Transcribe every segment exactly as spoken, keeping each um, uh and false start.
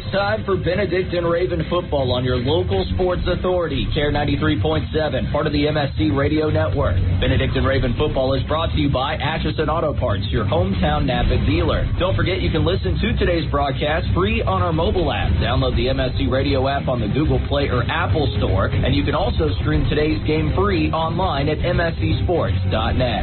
time for Benedict and Raven football on your local sports authority, Care ninety-three point seven, part of the M S C Radio Network. Benedict and Raven football is brought to you by Atchison Auto Parts, your hometown Napa dealer. Don't forget you can listen to today's broadcast free on our mobile app. Download the M S C Radio app on the Google Play or Apple Store, and you can also stream today's game free online at m s c sports dot net.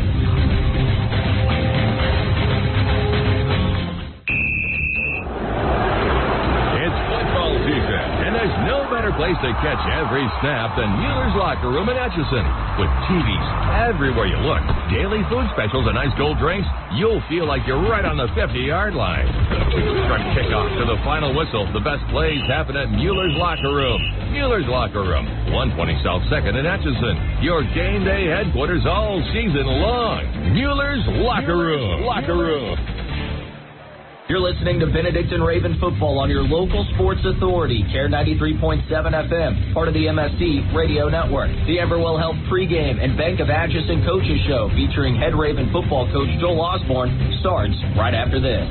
Place to catch every snap than Mueller's Locker Room in Atchison. With T Vs everywhere you look, daily food specials and ice cold drinks, you'll feel like you're right on the fifty-yard line. From kickoff to the final whistle, the best plays happen at Mueller's Locker Room. Mueller's Locker Room, one twenty South second in Atchison. Your game day headquarters all season long. Mueller's Locker Room. Locker Room. You're listening to Benedict and Raven football on your local sports authority, Care ninety-three point seven F M, part of the M S C Radio Network. The Everwell Health pregame and Bank of Atchison coaches show featuring head Raven football coach Joel Osborne starts right after this.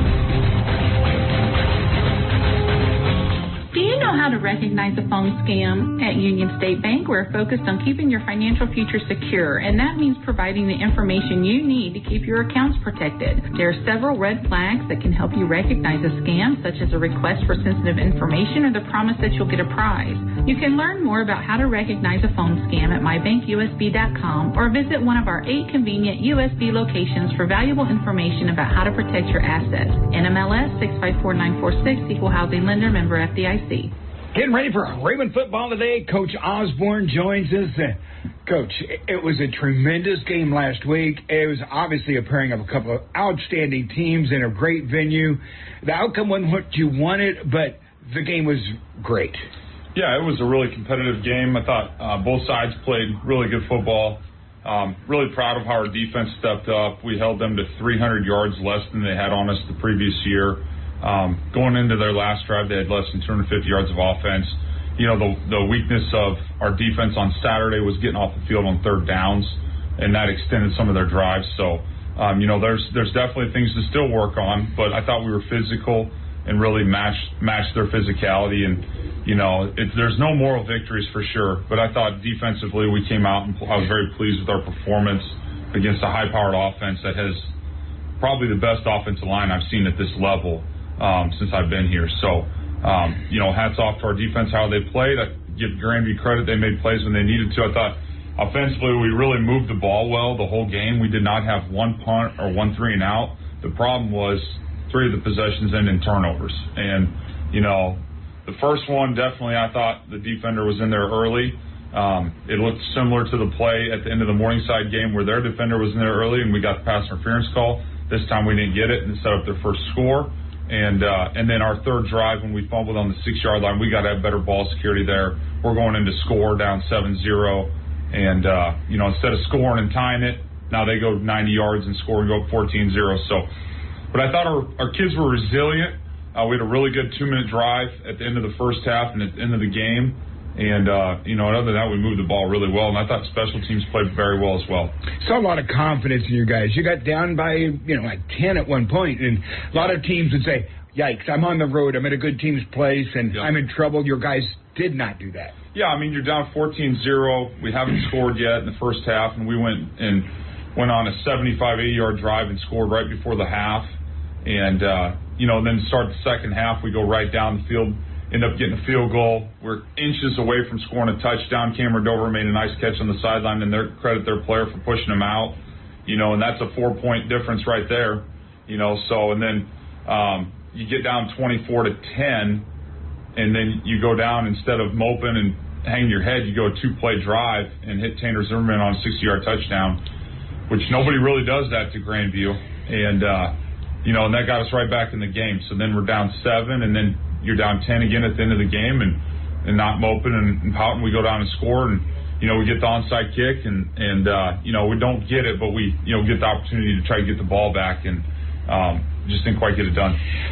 Do you know how to recognize a phone scam? At Union State Bank, we're focused on keeping your financial future secure, and that means providing the information you need to keep your accounts protected. There are several red flags that can help you recognize a scam, such as a request for sensitive information or the promise that you'll get a prize. You can learn more about how to recognize a phone scam at my bank U S B dot com or visit one of our eight convenient U S B locations for valuable information about how to protect your assets. N M L S six five four nine four six, Equal Housing Lender, member F D I C. Getting ready for Raven football today. Coach Osborne joins us. Uh, Coach, it was a tremendous game last week. It was obviously a pairing of a couple of outstanding teams in a great venue. The outcome wasn't what you wanted, but the game was great. Yeah, it was a really competitive game. I thought uh, both sides played really good football. Um, really proud of how our defense stepped up. We held them to three hundred yards less than they had on us the previous year. Um, going into their last drive, they had less than two hundred fifty yards of offense. You know, the, the weakness of our defense on Saturday was getting off the field on third downs, and that extended some of their drives. So, um, you know, there's there's definitely things to still work on, but I thought we were physical and really matched matched their physicality. And, you know, it, there's no moral victories for sure, but I thought defensively we came out and I was very pleased with our performance against a high-powered offense that has probably the best offensive line I've seen at this level Um, since I've been here. So, um, you know, hats off to our defense, how they played. I give Grandview credit. They made plays when they needed to. I thought offensively we really moved the ball well the whole game. We did not have one punt or one three and out. The problem was three of the possessions ended in turnovers. And, you know, the first one, definitely I thought the defender was in there early. Um, it looked similar to the play at the end of the Morningside game where their defender was in there early and we got the pass interference call. This time we didn't get it and set up their first score. And uh, and then our third drive when we fumbled on the six-yard line, we got to have better ball security there. We're going into score down seven zero. And, uh, you know, instead of scoring and tying it, now they go ninety yards and score and go up fourteen zero. So, but I thought our, our kids were resilient. Uh, we had a really good two-minute drive at the end of the first half and at the end of the game. And, uh, you know, other than that, we moved the ball really well. And I thought special teams played very well as well. Saw a lot of confidence in you guys. You got down by, you know, like ten at one point. And a lot of teams would say, yikes, I'm on the road. I'm at a good team's place, and yep. I'm in trouble. Your guys did not do that. Yeah, I mean, you're down fourteen zero. We haven't scored yet in the first half. And we went and went on a seventy-five, eighty-yard drive and scored right before the half. And, uh, you know, then start the second half, we go right down the field. End up getting a field goal. We're inches away from scoring a touchdown. Cameron Dover made a nice catch on the sideline, and their credit their player for pushing him out. You know, and that's a four-point difference right there. You know, so and then um, you get down twenty-four to ten, and then you go down instead of moping and hanging your head, you go a two-play drive and hit Tanner Zimmerman on a sixty-yard touchdown, which nobody really does that to Grandview. And uh, you know, and that got us right back in the game. So then we're down seven, and then you're down ten again at the end of the game, and, and not moping and, and pouting. We go down and score, and, you know, we get the onside kick, and, and uh, you know, we don't get it, but we, you know, get the opportunity to try to get the ball back, and um, just didn't quite get it done.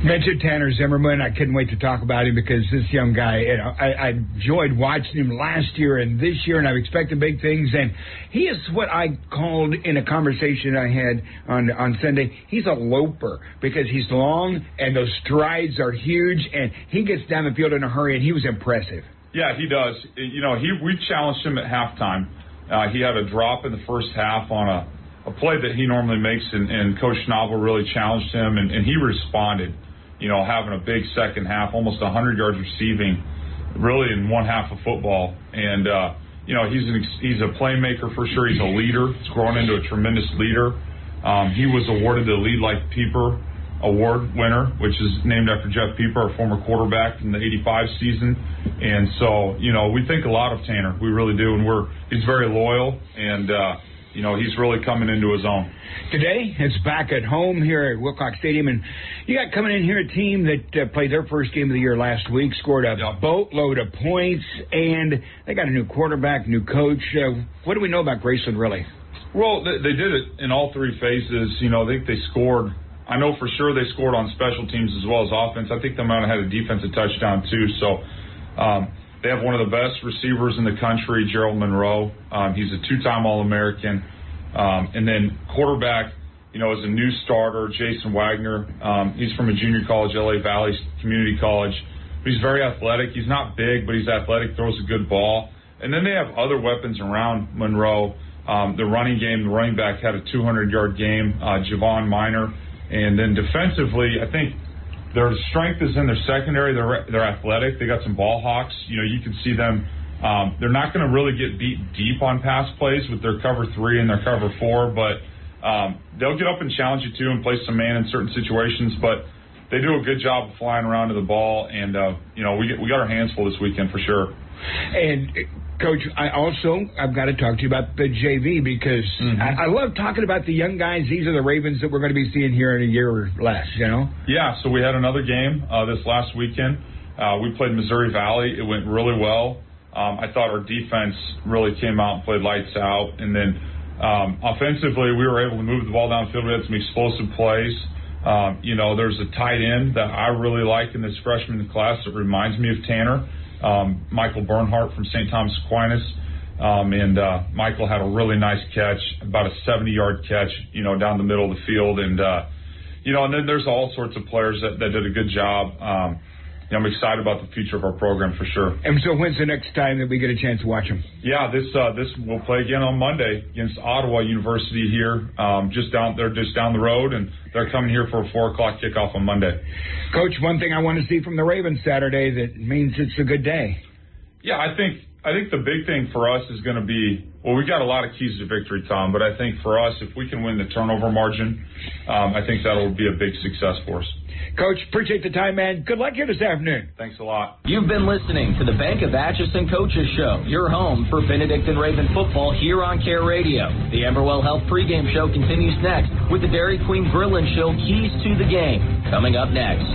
Mentioned Tanner Zimmerman. I couldn't wait to talk about him because this young guy, you know, I, I enjoyed watching him last year and this year, and I've expected big things. And he is what I called in a conversation I had on on Sunday. He's a loper because he's long and those strides are huge, and he gets down the field in a hurry, and he was impressive. Yeah, he does. You know, he we challenged him at halftime. Uh, he had a drop in the first half on a, a play that he normally makes, and, and Coach Schnabel really challenged him, and, and he responded. You know, having a big second half, almost one hundred yards receiving, really in one half of football. And, uh, you know, he's an, he's a playmaker for sure. He's a leader. He's grown into a tremendous leader. Um, he was awarded the Lead Like Pieper Award winner, which is named after Jeff Pieper, our former quarterback from the eighty-five season. And so, you know, we think a lot of Tanner. We really do. And we're he's very loyal, and, uh, you know, he's really coming into his own. Today, it's back at home here at Wilcox Stadium, and you got coming in here a team that uh, played their first game of the year last week, scored a yep. boatload of points, and they got a new quarterback, new coach. Uh, what do we know about Graceland, really? Well, they, they did it in all three phases. You know, I think they scored. I know for sure they scored on special teams as well as offense. I think they might have had a defensive touchdown, too. So um, they have one of the best receivers in the country, Gerald Monroe. Um, he's a two-time All-American. Um, and then quarterback, you know, is a new starter, Jason Wagner. Um, he's from a junior college, L A Valley Community College. He's very athletic. He's not big, but he's athletic, throws a good ball. And then they have other weapons around Monroe. Um, the running game, the running back had a two hundred yard game, uh, Javon Minor. And then defensively, I think their strength is in their secondary. They're, they're athletic. They got some ball hawks. You know, you can see them. Um, they're not going to really get beat deep on pass plays with their cover three and their cover four, but um, they'll get up and challenge you too and play some man in certain situations. But they do a good job of flying around to the ball, and uh, you know we get, we got our hands full this weekend for sure. And Coach, I also I've got to talk to you about the J V because mm-hmm. I, I love talking about the young guys. These are the Ravens that we're going to be seeing here in a year or less. You know? Yeah. So we had another game uh, this last weekend. Uh, we played Missouri Valley. It went really well. Um, I thought our defense really came out and played lights out. And then um, offensively, we were able to move the ball downfield. We had some explosive plays. Um, you know, there's a tight end that I really like in this freshman class that reminds me of Tanner, um, Michael Bernhardt from Saint Thomas Aquinas. Um, and uh, Michael had a really nice catch, about a seventy yard catch, you know, down the middle of the field. And, uh, you know, and then there's all sorts of players that, that did a good job. Um, I'm excited about the future of our program for sure. And so when's the next time that we get a chance to watch them? Yeah, this uh, this we'll play again on Monday against Ottawa University here, um, just down they're just down the road, and they're coming here for a four o'clock kickoff on Monday. Coach, one thing I want to see from the Ravens Saturday that means it's a good day. Yeah, I think I think the big thing for us is going to be, well, we got a lot of keys to victory, Tom, but I think for us, if we can win the turnover margin, um, I think that'll be a big success for us. Coach, appreciate the time, man. Good luck here this afternoon. Thanks a lot. You've been listening to the Bank of Atchison Coaches Show, your home for Benedictine Raven football here on Care Radio. The Emberwell Health pregame show continues next with the Dairy Queen Grill and Chill Keys to the Game. Coming up next.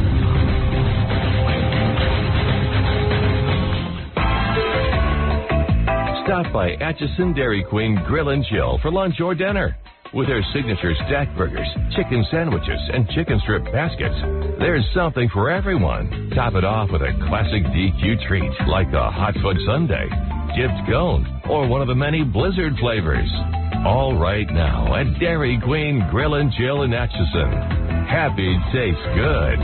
Stop by Atchison Dairy Queen Grill and Chill for lunch or dinner. With their signature stack burgers, chicken sandwiches, and chicken strip baskets, there's something for everyone. Top it off with a classic D Q treat like a hot fudge sundae, dipped cone, or one of the many Blizzard flavors. All right now at Dairy Queen Grill and Chill in Atchison. Happy tastes good.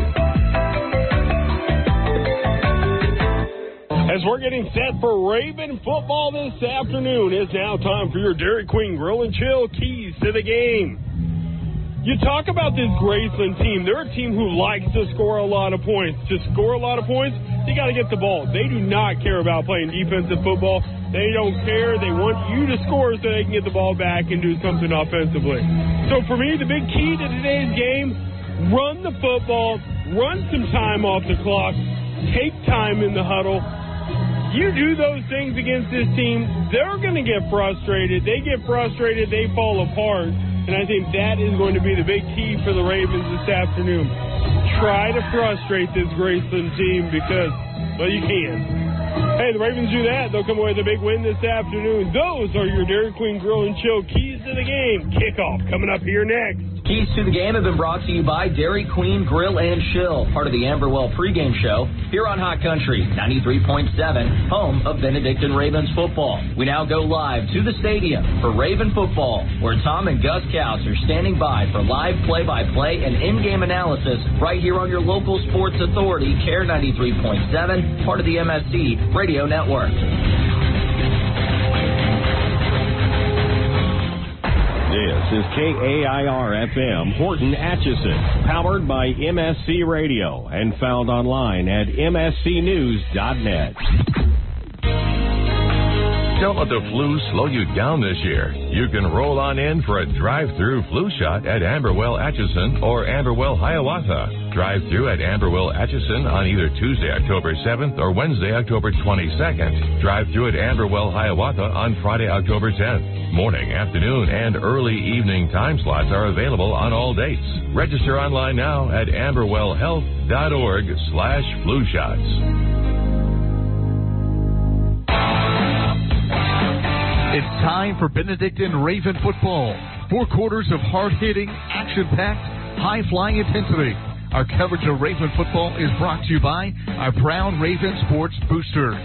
As we're getting set for Raven football this afternoon, it's now time for your Dairy Queen Grill and Chill Keys to the Game. You talk about this Graceland team. They're a team who likes to score a lot of points. To score a lot of points, you got to get the ball. They do not care about playing defensive football. They don't care. They want you to score so they can get the ball back and do something offensively. So for me, the big key to today's game, run the football, run some time off the clock, take time in the huddle. You do those things against this team, they're going to get frustrated. They get frustrated, they fall apart. And I think that is going to be the big key for the Ravens this afternoon. Try to frustrate this Graceland team because, well, you can. Hey, the Ravens do that, they'll come away with a big win this afternoon. Those are your Dairy Queen Grill and Chill Keys to the Game. Kickoff coming up here next. Keys to the Game have been brought to you by Dairy Queen Grill and Chill, part of the Amberwell pregame show here on Hot Country ninety-three point seven, home of Benedictine Ravens football. We now go live to the stadium for Raven football, where Tom and Gus Couts are standing by for live play-by-play and in-game analysis right here on your local sports authority, C A R E ninety-three point seven, part of the M S C Radio Network. This is K A I R F M Horton Atchison, powered by M S C Radio and found online at m s c news dot net. Don't let the flu slow you down this year. You can roll on in for a drive-through flu shot at Amberwell Atchison or Amberwell Hiawatha. Drive-through at Amberwell Atchison on either Tuesday, October seventh or Wednesday, October twenty-second. Drive-through at Amberwell Hiawatha on Friday, October tenth. Morning, afternoon, and early evening time slots are available on all dates. Register online now at amberwellhealth.org slash flu shots. It's time for Benedictine Raven football. Four quarters of hard-hitting, action-packed, high-flying intensity. Our coverage of Raven football is brought to you by our proud Raven Sports Boosters.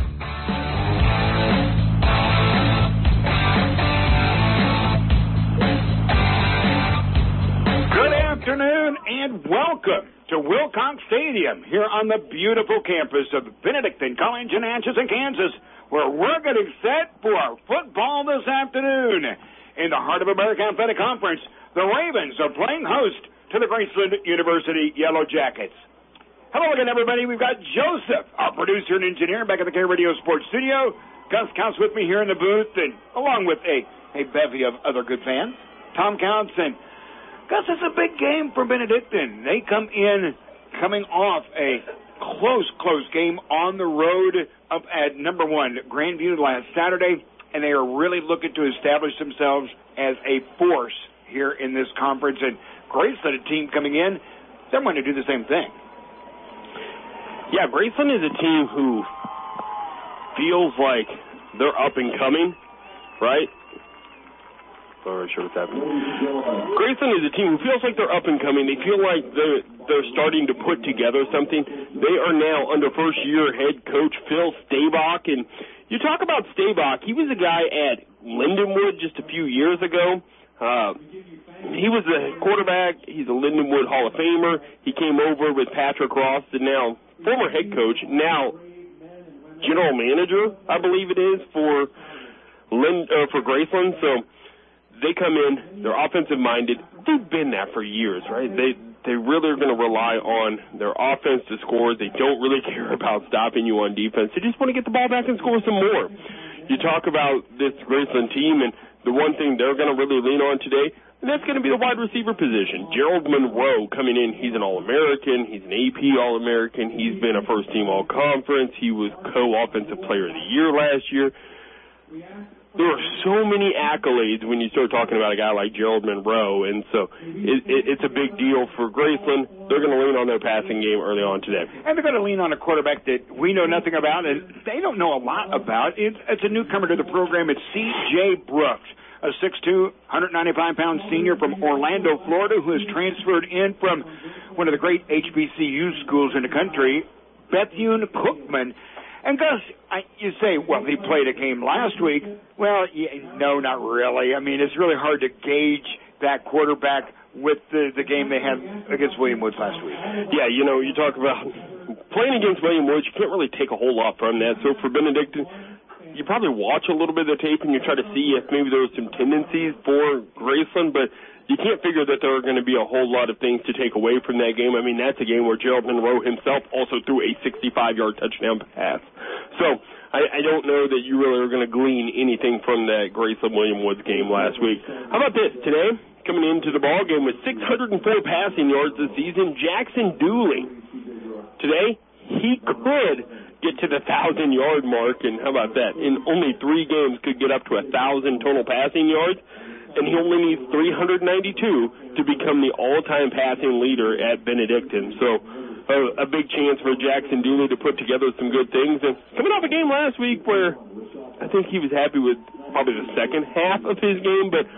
Good afternoon and welcome to Wilcox Stadium here on the beautiful campus of Benedictine College in Atchison, Kansas, where we're getting set for football this afternoon. In the heart of American Athletic Conference, the Ravens are playing host to the Graceland University Yellow Jackets. Hello again, everybody. We've got Joseph, our producer and engineer, back at the K Radio Sports Studio. Gus Counts with me here in the booth, and along with a, a bevy of other good fans. Tom Counts, and Gus, it's a big game for Benedictine. They come in coming off a close, close game on the road up at number one, Grandview last Saturday, and they are really looking to establish themselves as a force here in this conference. And Graceland, a team coming in, they're going to do the same thing. Yeah, Graceland is a team who feels like they're up and coming, right? Not really sure what's happening. Graceland is a team who feels like they're up and coming. They feel like they're, they're starting to put together something. They are now under first-year head coach Phil Staybach. And you talk about Staybach, he was a guy at Lindenwood just a few years ago. Uh, he was the quarterback. He's a Lindenwood Hall of Famer. He came over with Patrick Ross, and now former head coach, now general manager, I believe it is, for Lind, uh, for Graceland. So they come in, they're offensive-minded. They've been that for years, right? They they really are going to rely on their offense to score. They don't really care about stopping you on defense. They just want to get the ball back and score some more. You talk about this Graceland team, and the one thing they're going to really lean on today, and that's going to be the wide receiver position. Gerald Monroe coming in, he's an All-American. He's an A P All-American. He's been a first-team All-Conference. He was co-offensive player of the year last year. There are so many accolades when you start talking about a guy like Gerald Monroe, and so it, it, it's a big deal for Graceland. They're going to lean on their passing game early on today. And they're going to lean on a quarterback that we know nothing about, and they don't know a lot about. It's, it's a newcomer to the program. It's C J Brooks, a six two, one ninety-five pound senior from Orlando, Florida, who has transferred in from one of the great H B C U schools in the country, Bethune-Cookman. And Gus, I, you say, well, he played a game last week. Well, yeah, no, not really. I mean, it's really hard to gauge that quarterback with the, the game they had against William Woods last week. Yeah, you know, you talk about playing against William Woods, you can't really take a whole lot from that. So for Benedictine, you probably watch a little bit of the tape and you try to see if maybe there were some tendencies for Graceland, but you can't figure that there are going to be a whole lot of things to take away from that game. I mean, that's a game where Gerald Monroe himself also threw a sixty-five yard touchdown pass. So I, I don't know that you really are going to glean anything from that Graceland-William Woods game last week. How about this? Today, coming into the ball game with six hundred four passing yards this season, Jackson Dooley. Today, he could get to the one thousand yard mark, and how about that? In only three games could get up to one thousand total passing yards. And he only needs three hundred ninety-two to become the all-time passing leader at Benedictine. So uh, a big chance for Jackson Dooley to put together some good things. And coming off a game last week where I think he was happy with probably the second half of his game, but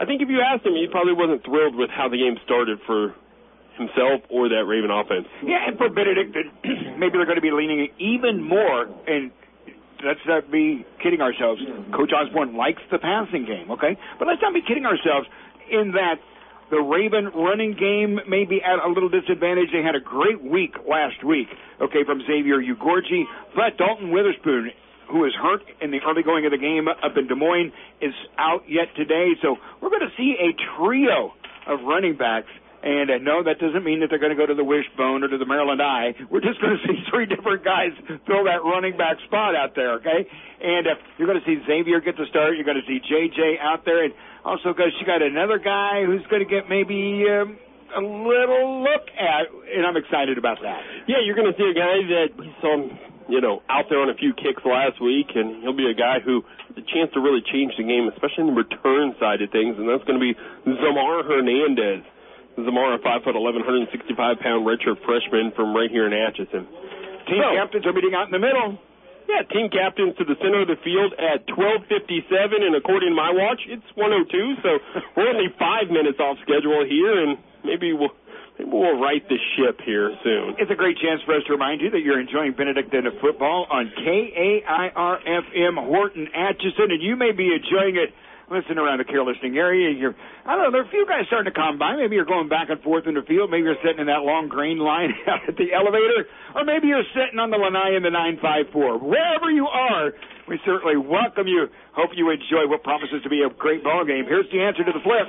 I think if you asked him, he probably wasn't thrilled with how the game started for himself or that Raven offense. Yeah, and for Benedict, maybe they're going to be leaning even more, and let's not be kidding ourselves. Coach Osborne likes the passing game, okay? But let's not be kidding ourselves in that the Raven running game may be at a little disadvantage. They had a great week last week, okay, from Xavier Ugorji, but Dalton Witherspoon, who is hurt in the early going of the game up in Des Moines, is out yet today. So we're going to see a trio of running backs. And uh, no, that doesn't mean that they're going to go to the Wishbone or to the Maryland Eye. We're just going to see three different guys fill that running back spot out there, okay? And uh, you're going to see Xavier get the start. You're going to see J J out there. And also, because you got another guy who's going to get maybe um, a little look at, and I'm excited about that. Yeah, you're going to see a guy that we saw, you know, out there on a few kicks last week, and he'll be a guy who has a chance to really change the game, especially in the return side of things, and that's going to be Zamar Hernandez. Zamar, a five foot eleven, one hundred sixty-five pound redshirt freshman from right here in Atchison. Team so, captains are meeting out in the middle. Yeah, team captains to the center of the field at twelve fifty-seven, and according to my watch, it's one oh two, so we're only five minutes off schedule here, and maybe we'll maybe we'll right the ship here soon. It's a great chance for us to remind you that you're enjoying Benedictine football on K A I R F M Horton Atchison, and you may be enjoying it listening around the Care listening area. You're, I don't know, there are a few guys starting to come by. Maybe you're going back and forth in the field. Maybe you're sitting in that long green line out at the elevator. Or maybe you're sitting on the Lanai in the nine five four. Wherever you are, we certainly welcome you. Hope you enjoy what promises to be a great ball game. Here's the answer to the flip.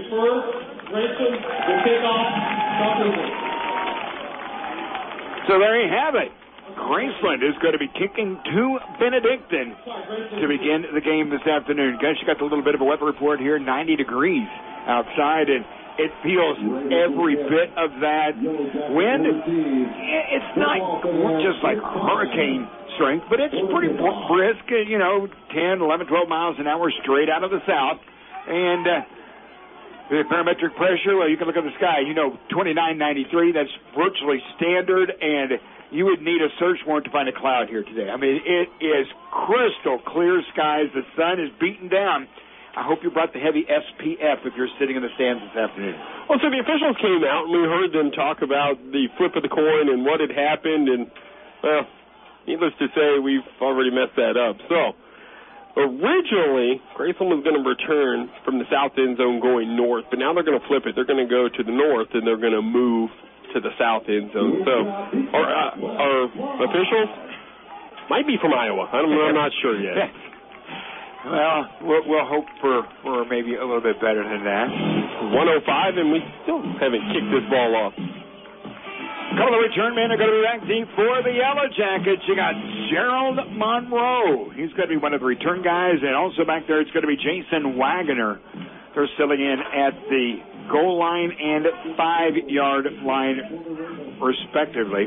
So there you have it. Graceland is going to be kicking to Benedictine to begin the game this afternoon. Guys, you got a little bit of a weather report here, ninety degrees outside, and it feels every bit of that wind. It's not just like hurricane strength, but it's pretty brisk, you know, ten, eleven, twelve miles an hour straight out of the south. And uh, the barometric pressure, well, you can look at the sky. You know, twenty-nine ninety-three, that's virtually standard, and you would need a search warrant to find a cloud here today. I mean, it is crystal clear skies. The sun is beaten down. I hope you brought the heavy S P F if you're sitting in the stands this afternoon. Well, so the officials came out, and we heard them talk about the flip of the coin and what had happened, and, well, needless to say, we've already messed that up. So, originally, Graceland was going to return from the south end zone going north, but now they're going to flip it. They're going to go to the north, and they're going to move to the south end zone. So our, uh, our officials might be from Iowa. I'm, I'm not sure yet. Well, well, we'll hope for, for maybe a little bit better than that. one oh five, and we still haven't kicked this ball off. A couple of return men are going to be back deep for the Yellow Jackets. You got Gerald Monroe. He's going to be one of the return guys, and also back there it's going to be Jason Wagoner. They're filling in at the goal line and five-yard line, respectively.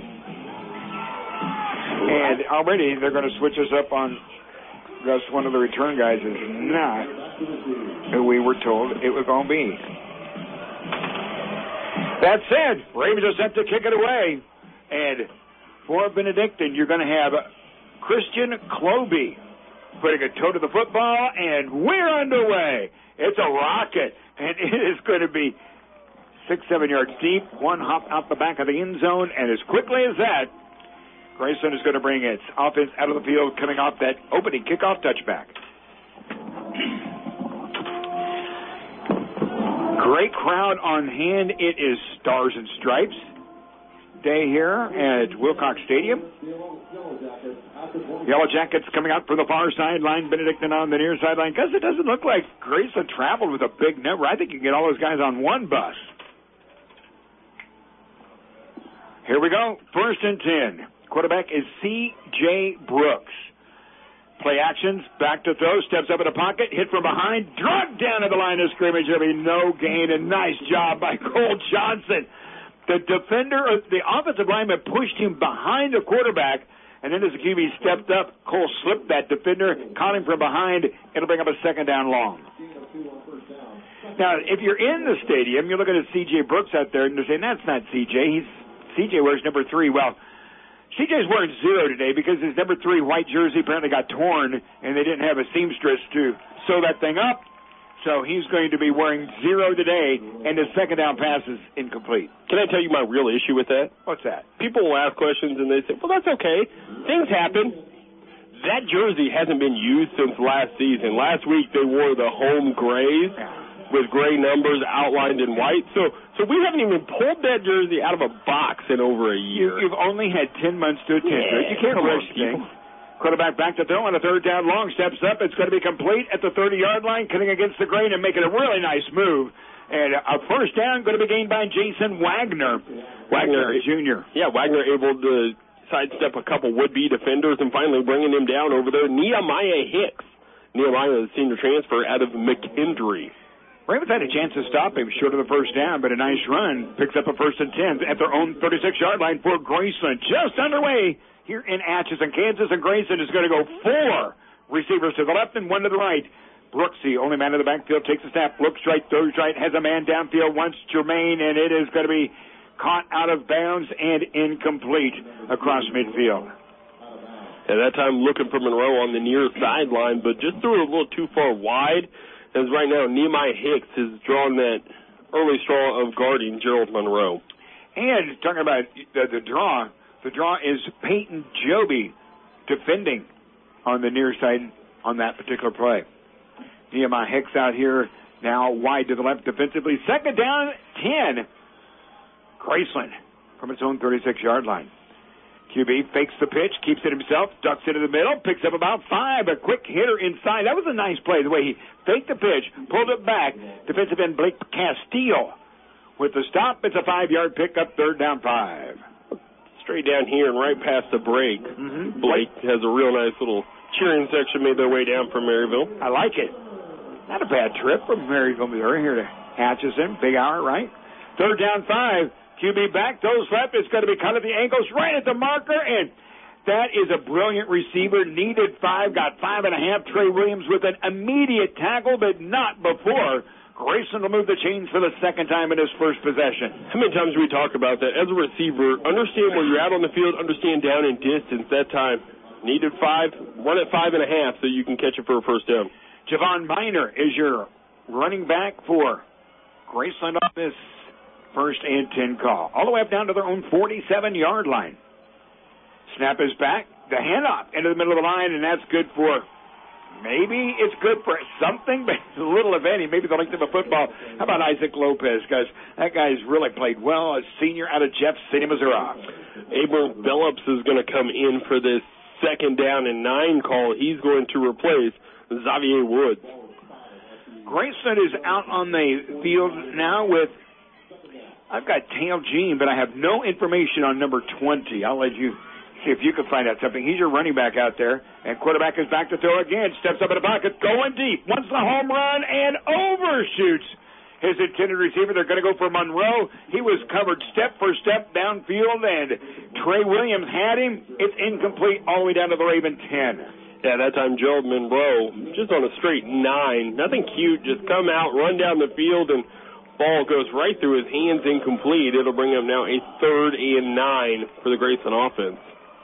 And already they're going to switch us up on Gus. One of the return guys is not who we were told it was going to be. That said, Ravens are set to kick it away. And for Benedictine, you're going to have Christian Cloby putting a toe to the football, and we're underway. It's a rocket, and it is going to be six, seven yards deep, one hop out the back of the end zone, and as quickly as that, Graceland is going to bring its offense out of the field coming off that opening kickoff touchback. Great crowd on hand. It is Stars and Stripes day here at Wilcox Stadium. Yellow Jackets coming out from the far sideline, Benedictine on the near sideline, because it doesn't look like Graceland traveled with a big number. I think you can get all those guys on one bus. Here we go. First and ten. Quarterback is C J Brooks. Play actions, back to throw, steps up in the pocket, hit from behind, drugged down to the line of scrimmage. There'll be no gain, and nice job by Cole Johnson. The defender, the offensive lineman pushed him behind the quarterback, and then as the Q B stepped up, Cole slipped that defender, caught him from behind. It'll bring up a second down long. Now, if you're in the stadium, you're looking at C J Brooks out there, and they're saying, that's not C J. He's C J wears number three. Well, C J's wearing zero today because his number three white jersey apparently got torn, and they didn't have a seamstress to sew that thing up. So he's going to be wearing zero today, and his second down pass is incomplete. Can I tell you my real issue with that? What's that? People will ask questions, and they say, well, that's okay. Things happen. That jersey hasn't been used since last season. Last week they wore the home grays with gray numbers outlined in white. So so we haven't even pulled that jersey out of a box in over a year. You, you've only had ten months to attend to yeah, it. You can't rush things. Quarterback back to throw on a third down long. Steps up. It's going to be complete at the thirty-yard line, cutting against the grain and making a really nice move. And a first down going to be gained by Jason Wagner. Wagner, Wagner Junior Yeah, Wagner able to sidestep a couple would-be defenders and finally bringing him down over there. Nehemiah Hicks. Nehemiah, the senior transfer out of McKendree. Ravens had a chance to stop him short of the first down, but a nice run picks up a first and ten at their own thirty-six-yard line for Graceland. Just underway here in Atchison, Kansas, and Grayson is going to go four receivers to the left and one to the right. Brooks, the only man in the backfield, takes a snap, looks right, throws right, has a man downfield, wants Jermaine, and it is going to be caught out of bounds and incomplete across midfield. At that time, looking for Monroe on the near sideline, but just threw it a little too far wide, as right now Nehemiah Hicks has drawn that early straw of guarding Gerald Monroe. And talking about the, the draw, the draw is Peyton Joby defending on the near side on that particular play. Nehemiah Hicks out here now wide to the left defensively. Second down, ten. Graceland from its own thirty-six-yard line. Q B fakes the pitch, keeps it himself, ducks it in the middle, picks up about five. A quick hitter inside. That was a nice play, the way he faked the pitch, pulled it back. Defensive end Blake Castile with the stop. It's a five-yard pickup, third down five. Straight down here and right past the break. Mm-hmm. Blake has a real nice little cheering section made their way down from Maryville. I like it. Not a bad trip from Maryville, Missouri, here to Atchison. Big hour, right? Third down five. Q B back, throws left. It's going to be cut at the ankles, right at the marker, and that is a brilliant receiver. Needed five, got five and a half. Trey Williams with an immediate tackle, but not before. Grayson will move the chains for the second time in his first possession. How many times do we talk about that? As a receiver, understand where you're at on the field, understand down in distance. That time, needed five, run at five and a half so you can catch it for a first down. Javon Miner is your running back for Graceland on this first and ten call. All the way up down to their own forty-seven-yard line. Snap is back. The handoff into the middle of the line, and that's good for, maybe it's good for something, but little if any. Maybe the length of a football. How about Isaac Lopez? Because that guy's really played well. A senior out of Jeff City, Missouri. Abram Phillips is going to come in for this second down and nine call. He's going to replace Xavier Woods. Grayson is out on the field now with, I've got Tail Jean, but I have no information on number twenty. I'll let you see if you can find out something. He's your running back out there, and quarterback is back to throw again. Steps up in the pocket, going deep. Wants the home run and overshoots his intended receiver. They're going to go for Monroe. He was covered step for step downfield, and Trey Williams had him. It's incomplete all the way down to the Raven ten. Yeah, that time Gerald Monroe just on a straight nine. Nothing cute. Just come out, run down the field, and ball goes right through his hands, incomplete. It'll bring him now a third and nine for the Grayson offense.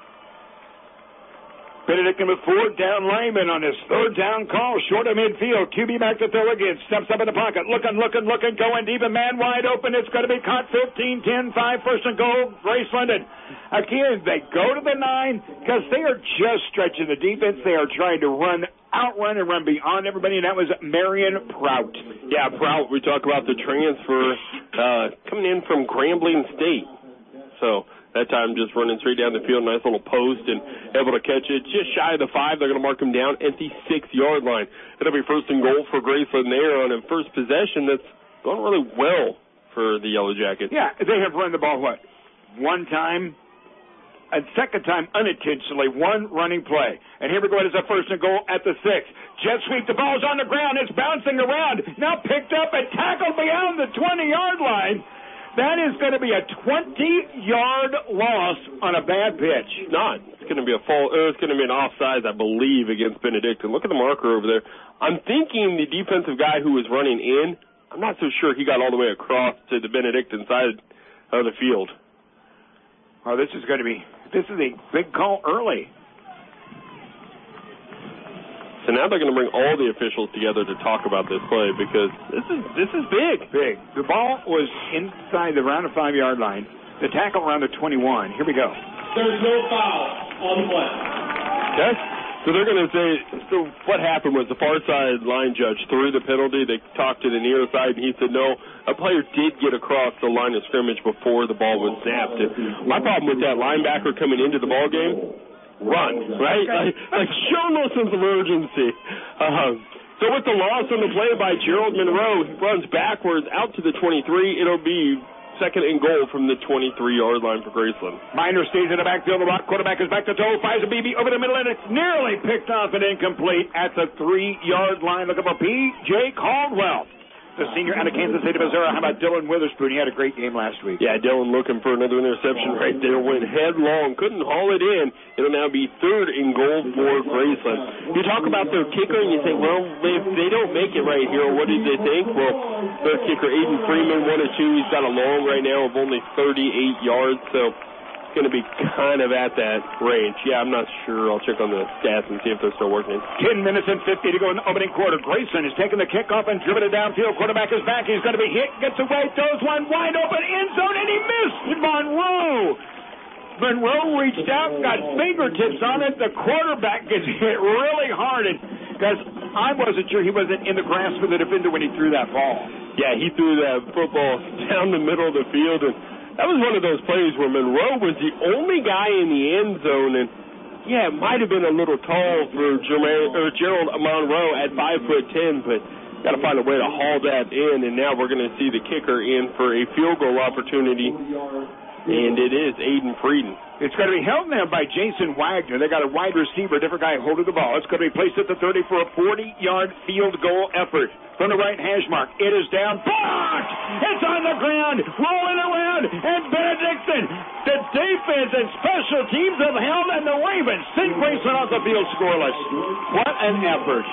Benedictine with four down linemen on his third down call, short of midfield. Q B back to throw again. Steps up in the pocket. Looking, looking, looking, going deep. A man wide open. It's going to be caught. fifteen, ten, five, first and goal. Graceland. And again, they go to the nine because they are just stretching the defense. They are trying to run, outrun and run beyond everybody, and that was Marion Prout. Yeah, Prout, we talk about the transfer uh, coming in from Grambling State. So that time just running straight down the field, nice little post, and able to catch it just shy of the five. They're going to mark him down at the six-yard line. It'll be first and goal for Graceland there on a first possession that's going really well for the Yellow Jackets. Yeah, they have run the ball, what, one time? A second time unintentionally, one running play. And here we go, it is a first and goal at the six. Jet sweep, the ball's on the ground, it's bouncing around, now picked up and tackled beyond the twenty-yard line. That is going to be a twenty-yard loss on a bad pitch. Not. It's going to be a fall. Uh, it's going to be an offsides, I believe, against Benedictine. Look at the marker over there. I'm thinking the defensive guy who was running in, I'm not so sure he got all the way across to the Benedictine side of the field. Oh, this is going to be, this is a big call early. So now they're going to bring all the officials together to talk about this play because this is this is big. Big. The ball was inside the round of five-yard line. The tackle around the twenty-one. Here we go. There's no foul on the play. Okay. So they're going to say, so what happened was the far side line judge threw the penalty. They talked to the near side, and he said, no, a player did get across the line of scrimmage before the ball was snapped. And my problem with that linebacker coming into the ball game, run, right? Like, like show no sense of urgency. Uh, so with the loss on the play by Gerald Monroe, he runs backwards out to the twenty-three. It'll be second and goal from the twenty-three-yard line for Graceland. Miner stays in the backfield. The Rock quarterback is back to throw. Fires a B B over the middle, and it's nearly picked off and incomplete at the three-yard line. Looking for P J Caldwell, the senior out of Kansas City, Missouri. How about Dylan Witherspoon? He had a great game last week. Yeah, Dylan looking for another interception right there. Went headlong. Couldn't haul it in. It'll now be third and goal for Graceland. You talk about their kicker, and you say, well, if they don't make it right here, what do they think? Well, their kicker, Aiden Freeman, one or two. He's got a long right now of only thirty-eight yards, so it's going to be kind of at that range. Yeah, I'm not sure. I'll check on the stats and see if they're still working. Ten minutes and fifty to go in the opening quarter. Grayson is taking the kickoff and driven it downfield. Quarterback is back. He's going to be hit. Gets away. Throws one wide open end zone, and he missed. Monroe. Monroe reached out, got fingertips on it. The quarterback gets hit really hard. And because I wasn't sure he wasn't in the grasp of the defender when he threw that ball. Yeah, he threw that football down the middle of the field, and that was one of those plays where Monroe was the only guy in the end zone, and yeah, it might have been a little tall for Jermaine, or Gerald Monroe at five foot ten, but got to find a way to haul that in, and now we're going to see the kicker in for a field goal opportunity, and it is Aiden Frieden. It's going to be held now by Jason Wagner. They got a wide receiver, a different guy holding the ball. It's going to be placed at the thirty for a forty-yard field goal effort. From the right hash mark, it is down. Blocked! It's on the ground, rolling around, and Benedictine, the defense and special teams have held, and the Ravens send Graceland off the field scoreless. What an effort.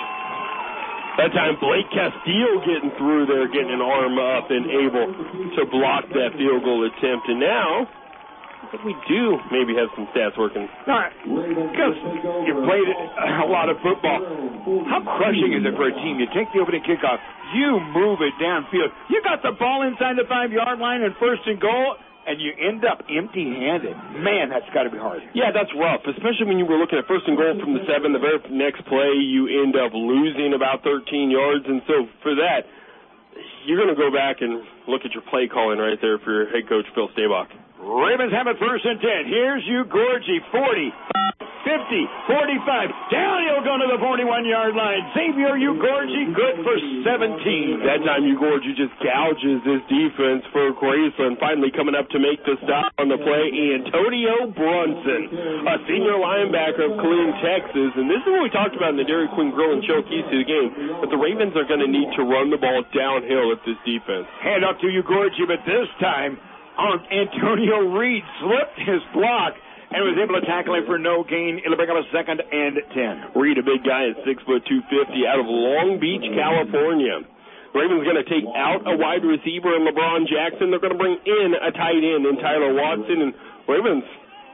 That time, Blake Castillo getting through there, getting an arm up and able to block that field goal attempt. And now, I think we do maybe have some stats working. All right, because you played a lot of football. How crushing is it for a team? You take the opening kickoff, you move it downfield. You got the ball inside the five-yard line and first and goal, and you end up empty-handed. Man, that's got to be hard. Yeah, that's rough, especially when you were looking at first and goal from the seven. The very next play, you end up losing about thirteen yards, and so for that, you're going to go back and look at your play calling right there for your head coach, Phil Stabach. Ravens have it first and ten. Here's Ugorji, forty, fifty, forty-five. Down he'll go to the forty-one-yard line. Xavier Ugorji, good for seventeen. That time Ugorji just gouges this defense for Graceland. Finally coming up to make the stop on the play, Antonio Brunson, a senior linebacker of Killeen, Texas. And this is what we talked about in the Dairy Queen Grill and Chill keys to the game, that the Ravens are going to need to run the ball downhill at this defense. Hand up to Ugorji, but this time, Um, Antonio Reed slipped his block and was able to tackle him for no gain. It'll bring up a second and ten. Reed, a big guy at six foot two fifty, out of Long Beach, California. Ravens going to take out a wide receiver in LeBron Jackson. They're going to bring in a tight end in Tyler Watson. And Ravens,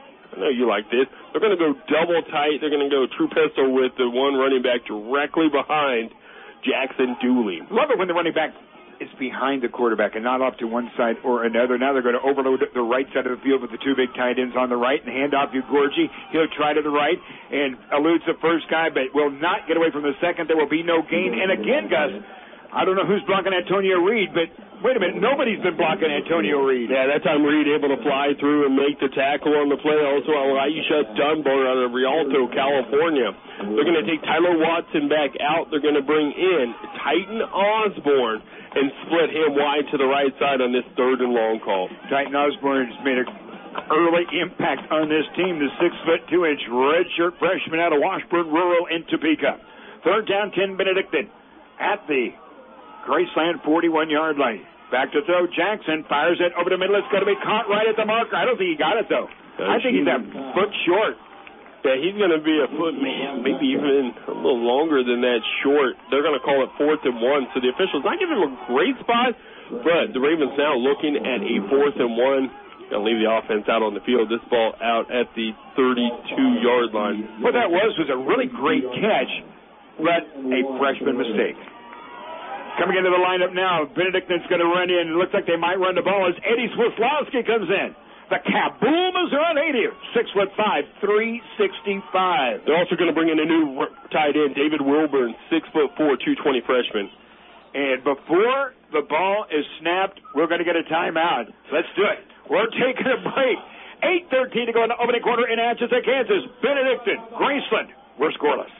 I know you like this, they're going to go double tight. They're going to go true pistol with the one running back directly behind Jackson Dooley. Love it when the running back is behind the quarterback and not off to one side or another. Now they're going to overload the right side of the field with the two big tight ends on the right and hand off Ugorji. He'll try to the right and eludes the first guy, but will not get away from the second. There will be no gain. And again, Gus, I don't know who's blocking Antonio Reed, but wait a minute, nobody's been blocking Antonio Reed. Yeah, that time Reed able to fly through and make the tackle on the play. Also, Aisha Dunbar out of Rialto, California. They're going to take Tyler Watson back out. They're going to bring in Titan Osborne and split him wide to the right side on this third and long call. Titan Osborne's made an early impact on this team, the six foot two inch redshirt freshman out of Washburn Rural in Topeka. Third down, ten Benedictine at the Graceland forty-one-yard line. Back to throw. Jackson fires it over the middle. It's going to be caught right at the marker. I don't think he got it, though. I think he's a foot short. Yeah, he's going to be a foot, man, maybe even a little longer than that short. They're going to call it fourth and one. So the officials not giving him a great spot, but the Ravens now looking at a fourth and one. Going to leave the offense out on the field. This ball out at the thirty-two-yard line. What that was was a really great catch let a freshman mistake. Coming into the lineup now, Benedict's going to run in. It looks like they might run the ball as Eddie Swislowski comes in. The Kaboom Missouri native, six foot five, three sixty-five. They're also going to bring in a new tight end, David Wilburn, six foot four, two twenty freshman. And before the ball is snapped, we're going to get a timeout. Let's do it. We're taking a break. eight thirteen to go in the opening quarter in Atchison, Kansas. Benedictine, Graceland, we're scoreless.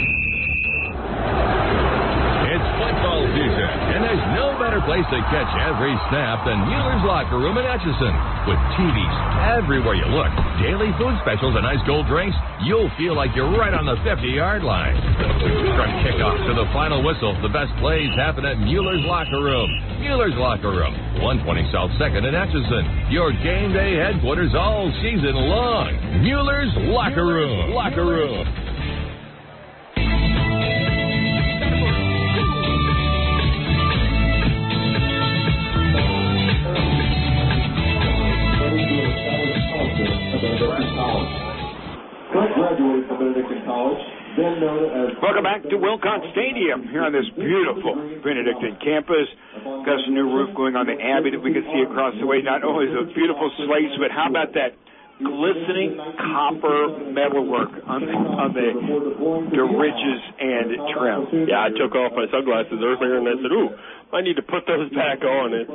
It's football season, and there's no better place to catch every snap than Mueller's Locker Room in Atchison. With T Vs everywhere you look, daily food specials and ice cold drinks, you'll feel like you're right on the fifty-yard line. From kickoff to the final whistle, the best plays happen at Mueller's Locker Room. Mueller's Locker Room, one twenty South second in Atchison. Your game day headquarters all season long. Mueller's Locker Room. Locker Room. Graduated from Benedictine College, then known as... Welcome back to Wilcox Stadium here on this beautiful Benedictine campus. Got some new roof going on the Abbey that we can see across the way. Not only is it beautiful slates, but how about that glistening copper metalwork on the, on the, the ridges and trim. Yeah, I took off my sunglasses earlier and I said, ooh, I need to put those back on. It's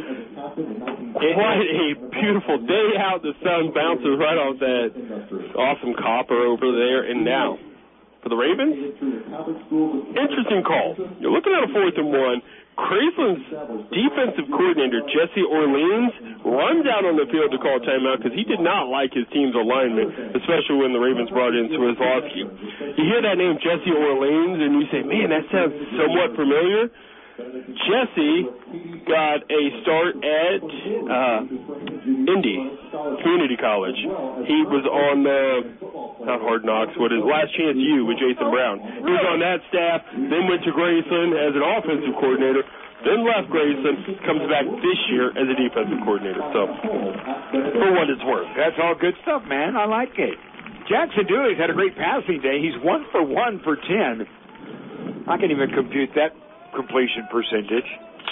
quite a beautiful day out. The sun bounces right off that awesome copper over there. And now, for the Ravens, interesting call. You're looking at a fourth and one. Graceland's defensive coordinator, Jesse Orleans, runs out on the field to call timeout because he did not like his team's alignment, especially when the Ravens brought in Swislowski. You hear that name, Jesse Orleans, and you say, man, that sounds somewhat familiar. Jesse got a start at uh, Indy Community College. He was on the, not Hard Knocks, what is Last Chance U with Jason Brown. He was on that staff, then went to Graceland as an offensive coordinator, then left Graceland, comes back this year as a defensive coordinator. So, for what it's worth. That's all good stuff, man. I like it. Jackson Dewey's had a great passing day. He's one for one for ten. I can even compute that completion percentage.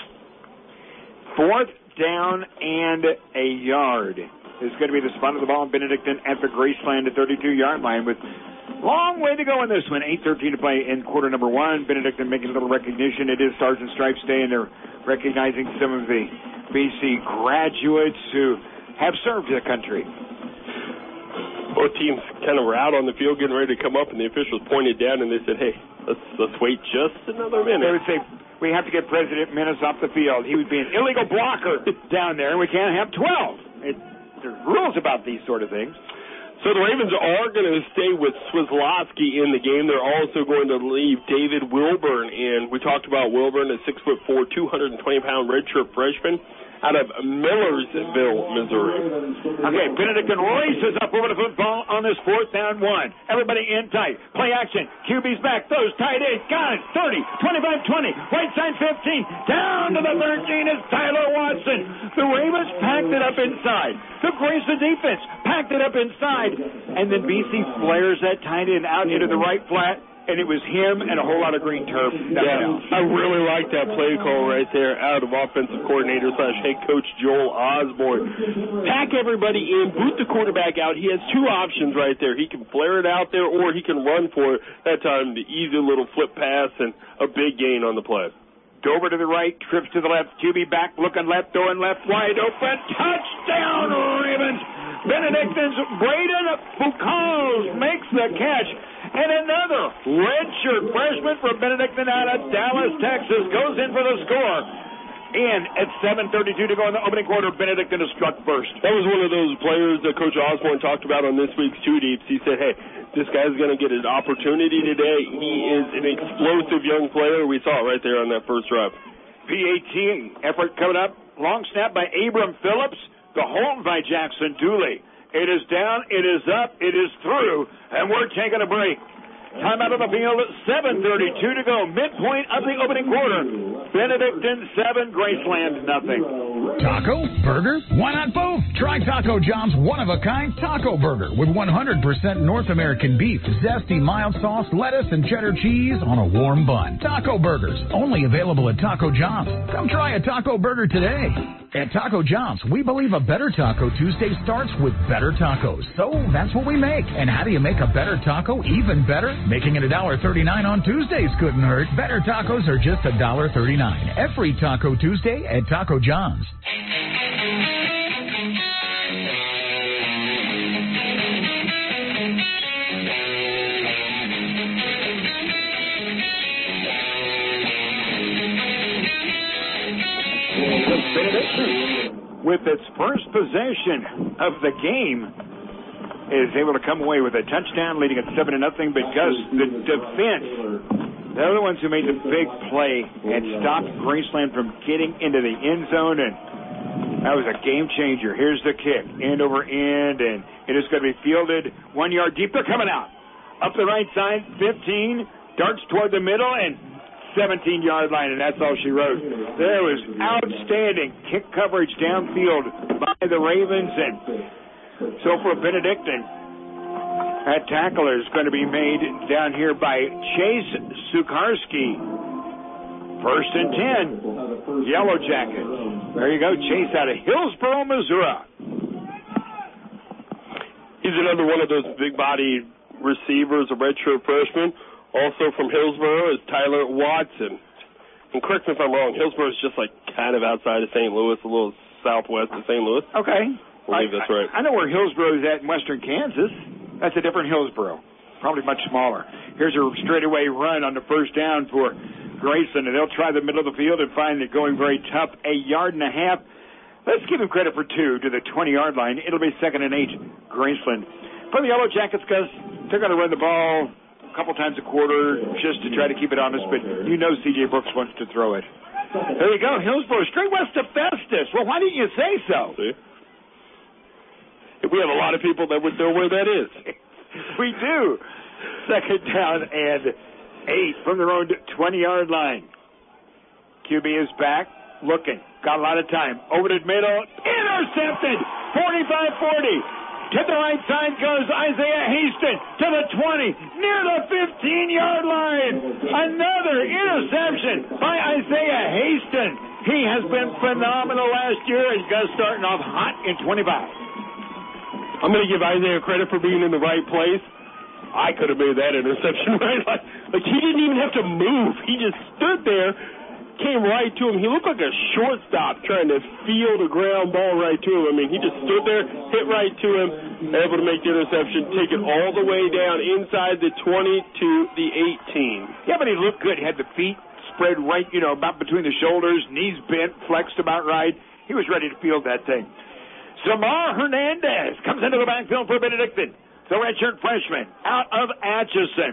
Fourth down and a yard is going to be the spot of the ball in Benedictine at the Graceland thirty-two-yard line with long way to go in this one. eight thirteen to play in quarter number one. Benedictine making a little recognition. It is Sergeant Stripes Day, and they're recognizing some of the B C graduates who have served the country. Both teams kind of were out on the field getting ready to come up, and the officials pointed down and they said, hey, let's let's wait just another minute. They would say, we have to get President Menace off the field. He would be an illegal blocker down there, and we can't have twelve. It, there's rules about these sort of things. So the Ravens are going to stay with Swislowski in the game. They're also going to leave David Wilburn in. We talked about Wilburn, a six foot four, two hundred twenty pound redshirt freshman out of Millersville, Missouri. Okay, Benedictine races up over the football on this fourth down one. Everybody in tight. Play action. Q B's back. Those tight ends. Got it. thirty, twenty-five, twenty. Right side fifteen. Down to the thirteen is Tyler Watson. The Ravens packed it up inside. The Graceland defense packed it up inside. And then B C flares that tight end out into the right flat. And it was him and a whole lot of green turf. Yeah, I really like that play call right there out of offensive coordinator slash head coach Joel Osborne. Pack everybody in, boot the quarterback out. He has two options right there. He can flare it out there or he can run for it. That time, the easy little flip pass and a big gain on the play. Dover to the right, trips to the left. Q B back, looking left, throwing left, wide open. Touchdown, Ravens! Benedictine's Braden Foucault makes the catch. And another redshirt freshman from Benedictine out of Dallas, Texas, goes in for the score. And at seven thirty-two to go in the opening quarter, Benedictine is struck first. That was one of those players that Coach Osborne talked about on this week's Two Deeps. He said, hey, this guy's going to get an opportunity today. He is an explosive young player. We saw it right there on that first drive. P A T effort coming up. Long snap by Abram Phillips. The hold by Jackson Dooley. It is down, it is up, it is through, and we're taking a break. Time out of the field, seven thirty-two to go. Midpoint of the opening quarter. Benedictine seven, Graceland nothing. Taco? Burger? Why not both? Try Taco John's one-of-a-kind taco burger with one hundred percent North American beef, zesty mild sauce, lettuce, and cheddar cheese on a warm bun. Taco burgers, only available at Taco John's. Come try a taco burger today. At Taco John's, we believe a better Taco Tuesday starts with better tacos. So that's what we make. And how do you make a better taco even better? Making it one dollar thirty-nine on Tuesdays couldn't hurt. Better tacos are just one dollar thirty-nine. Every Taco Tuesday at Taco John's. With its first possession of the game, is able to come away with a touchdown, leading at seven to nothing. Because the defense, they're the ones who made the big play and stopped Graceland from getting into the end zone, and that was a game changer. Here's the kick, end over end, and it is going to be fielded one yard deep. They're coming out up the right side, fifteen, darts toward the middle, and seventeen-yard line, and that's all she wrote. There was outstanding kick coverage downfield by the Ravens, and so for Benedictine, that tackle is going to be made down here by Chase Sukarski. First and ten, Yellow Jackets. There you go, Chase out of Hillsboro, Missouri. He's another one of those big-body receivers, a redshirt freshman. Also from Hillsboro is Tyler Watson. And correct me if I'm wrong, Hillsboro is just like kind of outside of Saint Louis, a little southwest of Saint Louis. Okay. I believe that's right. I know where Hillsboro is at in western Kansas. That's a different Hillsboro. Probably much smaller. Here's a straightaway run on the first down for Grayson, and they'll try the middle of the field and find it going very tough. A yard and a half. Let's give him credit for two to the twenty-yard line. It'll be second and eight, Graceland. For the Yellow Jackets, Gus, they're going to run the ball a couple times a quarter just to try to keep it honest, but you know C J Brooks wants to throw it. There you go, Hillsboro, straight west of Festus. Well, why didn't you say so? See? We have a lot of people that would know where that is. We do. Second down and eight from their own twenty-yard line. Q B is back, looking, got a lot of time. Over the middle, intercepted, forty-five forty. To the right side goes Isaiah Haston to the twenty, near the fifteen-yard line. Another interception by Isaiah Haston. He has been phenomenal last year and got starting off hot in twenty-five. I'm going to give Isaiah credit for being in the right place. I could have made that interception right. Like, like he didn't even have to move. He just stood there, came right to him. He looked like a shortstop trying to field a ground ball right to him. I mean, he just stood there, hit right to him, able to make the interception, take it all the way down inside the twenty to the eighteen. Yeah, but he looked good. He had the feet spread right, you know, about between the shoulders, knees bent, flexed about right. He was ready to field that thing. Samar Hernandez comes into the backfield for Benedictine. The redshirt freshman out of Atchison.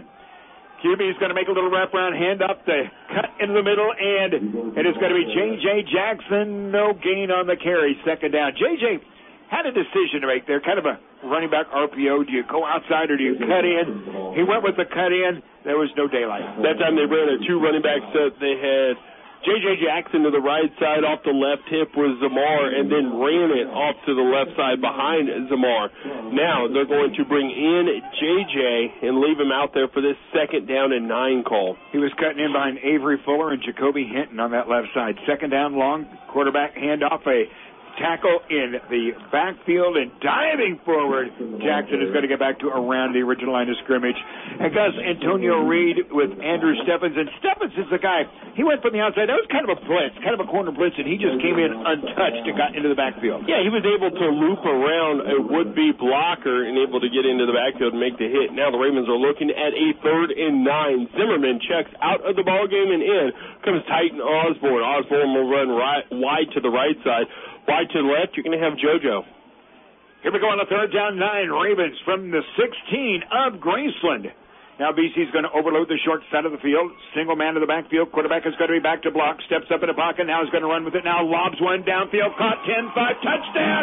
Q B is going to make a little wraparound hand up the cut into the middle, and it is going to be J J Jackson. No gain on the carry. Second down. J J had a decision to make there, kind of a running back R P O. Do you go outside or do you cut in? He went with the cut in. There was no daylight. That time they ran a two running back set. They had J J Jackson to the right side, off the left hip was Zamar, and then ran it off to the left side behind Zamar. Now they're going to bring in J J and leave him out there for this second down and nine call. He was cutting in behind Avery Fuller and Jacoby Hinton on that left side. Second down long, quarterback handoff, a tackle in the backfield, and diving forward, Jackson is going to get back to around the original line of scrimmage. And Gus, Antonio Reed with Andrew Stephens, and Stephens is the guy, he went from the outside, that was kind of a blitz, kind of a corner blitz, and he just came in untouched and got into the backfield. Yeah, he was able to loop around a would-be blocker and able to get into the backfield and make the hit. Now the Ravens are looking at a third and nine. Zimmerman checks out of the ballgame and in comes Titan Osborne. Osborne will run right, wide to the right side. Wide to the left, you're going to have JoJo. Here we go on the third down nine. Ravens from the sixteen of Graceland. Now B C's going to overload the short side of the field. Single man to the backfield. Quarterback is going to be back to block. Steps up in the pocket. Now he's going to run with it. Now lobs one downfield. Caught ten five. Touchdown.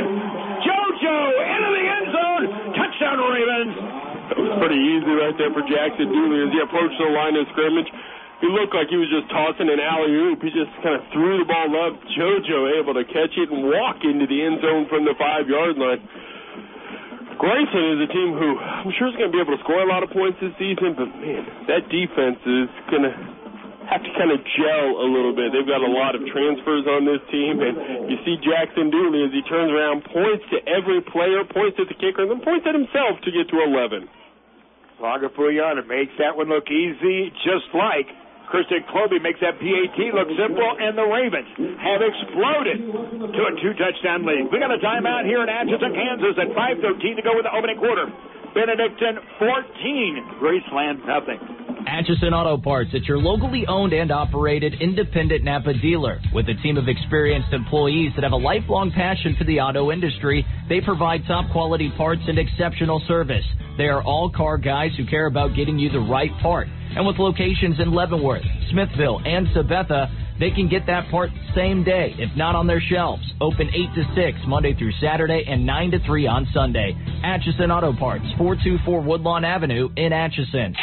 JoJo into the end zone. Touchdown Ravens. That was pretty easy right there for Jackson Dooley as he approached the line of scrimmage. he looked like he was just tossing an alley-oop. He just kind of threw the ball up. JoJo able to catch it and walk into the end zone from the five-yard line. Graceland is a team who I'm sure is going to be able to score a lot of points this season, but, man, that defense is going to have to kind of gel a little bit. They've got a lot of transfers on this team, and you see Jackson Dooley as he turns around, points to every player, points at the kicker, and then points at himself to get to eleven. Lagafuyana makes that one look easy, just like Kristen Cloby makes that P A T look simple, and the Ravens have exploded to a two-touchdown lead. We got a timeout here in Atchison, Kansas at five thirteen to go with the opening quarter. Benedictine fourteen, Graceland nothing. Atchison Auto Parts, it's your locally owned and operated independent Napa dealer. With a team of experienced employees that have a lifelong passion for the auto industry, they provide top quality parts and exceptional service. They are all car guys who care about getting you the right part. And with locations in Leavenworth, Smithville, and Sabetha, they can get that part same day, if not on their shelves. Open eight to six Monday through Saturday and nine to three on Sunday. Atchison Auto Parts, four two four Woodlawn Avenue in Atchison.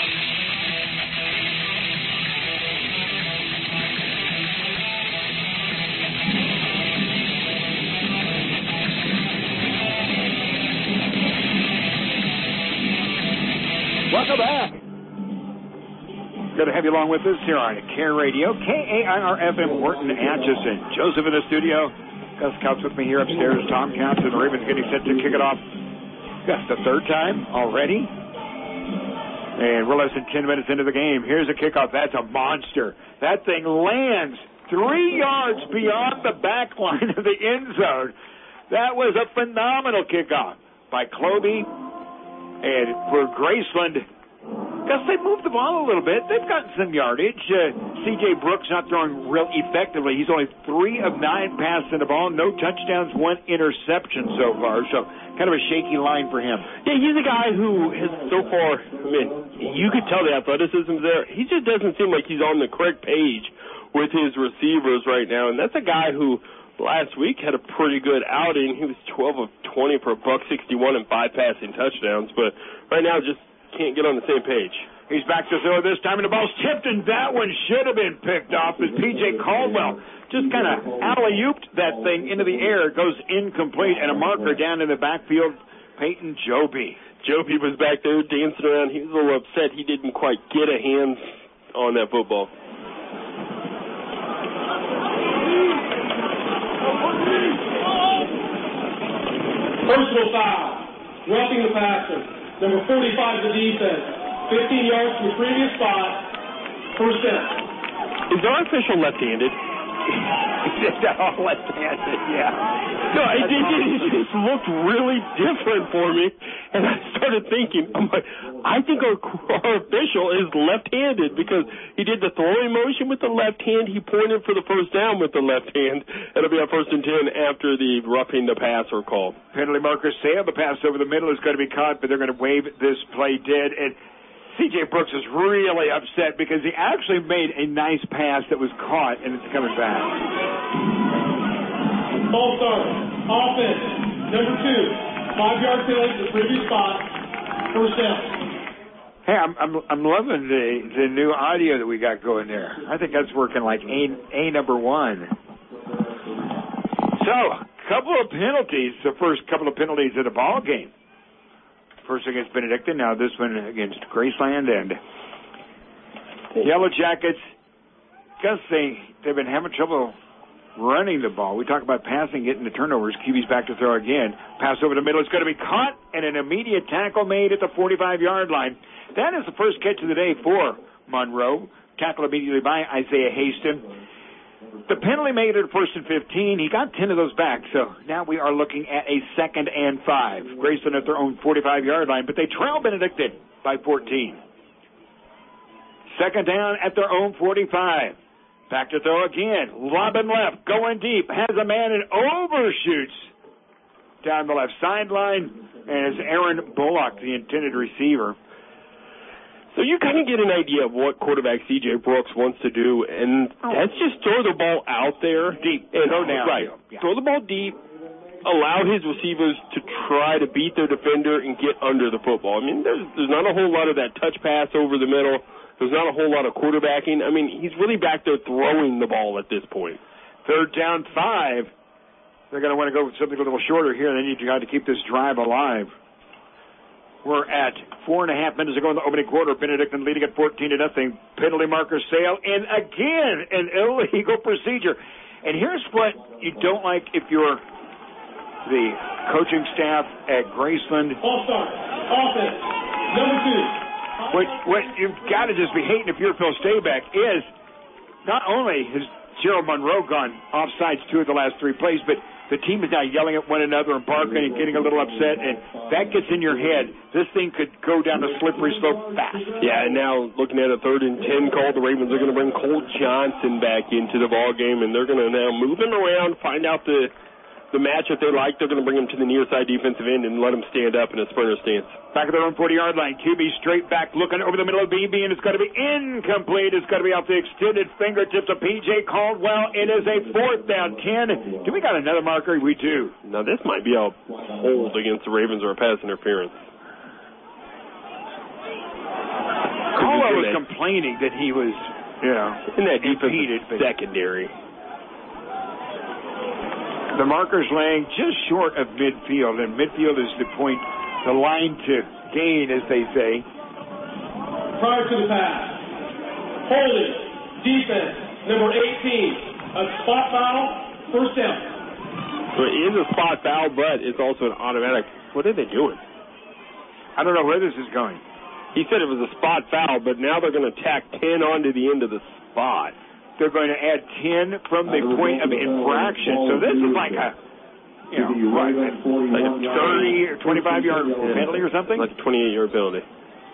Welcome back. Good to have you along with us here on Care Radio, K A I R F M, Wharton, Atchison. Joseph in the studio. Gus Couch with me here upstairs. Tom Counts and the Ravens getting set to kick it off. Gus, the third time already. And we're less than ten minutes into the game. Here's a kickoff. That's a monster. That thing lands three yards beyond the back line of the end zone. That was a phenomenal kickoff by Cloby. And for Graceland, Gus, they moved the ball a little bit. They've gotten some yardage. Uh, C J Brooks not throwing real effectively. He's only three of nine passing the ball. No touchdowns, one interception so far. So kind of a shaky line for him. Yeah, he's a guy who has so far, I mean, you could tell the athleticism there. He just doesn't seem like he's on the correct page with his receivers right now. And that's a guy who last week had a pretty good outing. He was twelve of twenty for a buck sixty-one and five passing touchdowns. But right now just can't get on the same page. He's back to throw this time, and the ball's tipped, and that one should have been picked off as P J Caldwell just kind of alley-ooped that thing into the air. It goes incomplete, and a marker down in the backfield, Peyton Joby. Joby was back there dancing around. He was a little upset he didn't quite get a hand on that football. Personal foul. Roughing the passer. Number forty-five, the defense. fifteen yards from the previous spot. First down. Is our official left-handed? All left-handed, yeah. No, it, it, it just looked really different for me, and I started thinking, I'm like, I think our, our official is left-handed because he did the throwing motion with the left hand. He pointed for the first down with the left hand. It'll be our first and ten after the roughing the passer call. Penalty markers say the pass over the middle is going to be caught, but they're going to waive this play dead. And C J Brooks is really upset because he actually made a nice pass that was caught, and it's coming back. Ball start. Offense. Number two. Five-yard penalty to the previous spot. First down. Hey, I'm I'm I'm loving the the new audio that we got going there. I think that's working like a a number one. So, a couple of penalties. The first couple of penalties of the ball game. First against Benedictine, now this one against Graceland, and Yellow Jackets. Guess they they've been having trouble running the ball. We talk about passing, getting the turnovers. Q B's back to throw again. Pass over the middle. It's going to be caught, and an immediate tackle made at the forty-five-yard line. That is the first catch of the day for Monroe. Tackle immediately by Isaiah Haston. The penalty made it first and fifteen. He got ten of those back, so now we are looking at a second and five. Graceland at their own forty-five-yard line, but they trail Benedictine by fourteen. Second down at their own forty-five. Back to throw again. Lobbing left, going deep, has a man and overshoots down the left sideline, and it's Aaron Bullock, the intended receiver. So you kind of get an idea of what quarterback C J Brooks wants to do, and that's just throw the ball out there. Deep. And, throw down. Right. Yeah. Throw the ball deep, allow his receivers to try to beat their defender and get under the football. I mean, there's, there's not a whole lot of that touch pass over the middle. There's not a whole lot of quarterbacking. I mean, he's really back there throwing the ball at this point. Third down, five. They're going to want to go with something a little shorter here. They need to try to keep this drive alive. We're at four and a half minutes ago in the opening quarter. Benedictine leading at fourteen to nothing. Penalty marker sail, and again an illegal procedure. And here's what you don't like if you're the coaching staff at Graceland. All start. Offense. Number two. What what you've got to just be hating if you're Phil Stayback is not only has Gerald Monroe gone offsides two of the last three plays, but the team is now yelling at one another and barking and getting a little upset, and that gets in your head. This thing could go down a slippery slope fast. Yeah, and now looking at a third and ten call, the Ravens are going to bring Cole Johnson back into the ball game, and they're going to now move him around, find out the the match that they like. They're going to bring him to the near side defensive end and let him stand up in a sprinter stance. Back at their own forty-yard line. Q B straight back, looking over the middle of B B, and it's going to be incomplete. It's going to be off the extended fingertips of P J Caldwell. It is a fourth down, ten. Do we got another marker? We do. Now, this might be a hold against the Ravens or a pass interference. Caldwell was complaining that he was, you know, in that defensive secondary. The marker's laying just short of midfield, and midfield is the point, the line to gain, as they say. Prior to the pass, holding, defense, number eighteen, a spot foul, first down. So it is a spot foul, but it's also an automatic. What are they doing? I don't know where this is going. He said it was a spot foul, but now they're going to tack ten onto the end of the spot. They're going to add ten from the point of infraction. So this is like a, you know, what, like a thirty or twenty-five yard penalty or something? Like a twenty-eight yard penalty.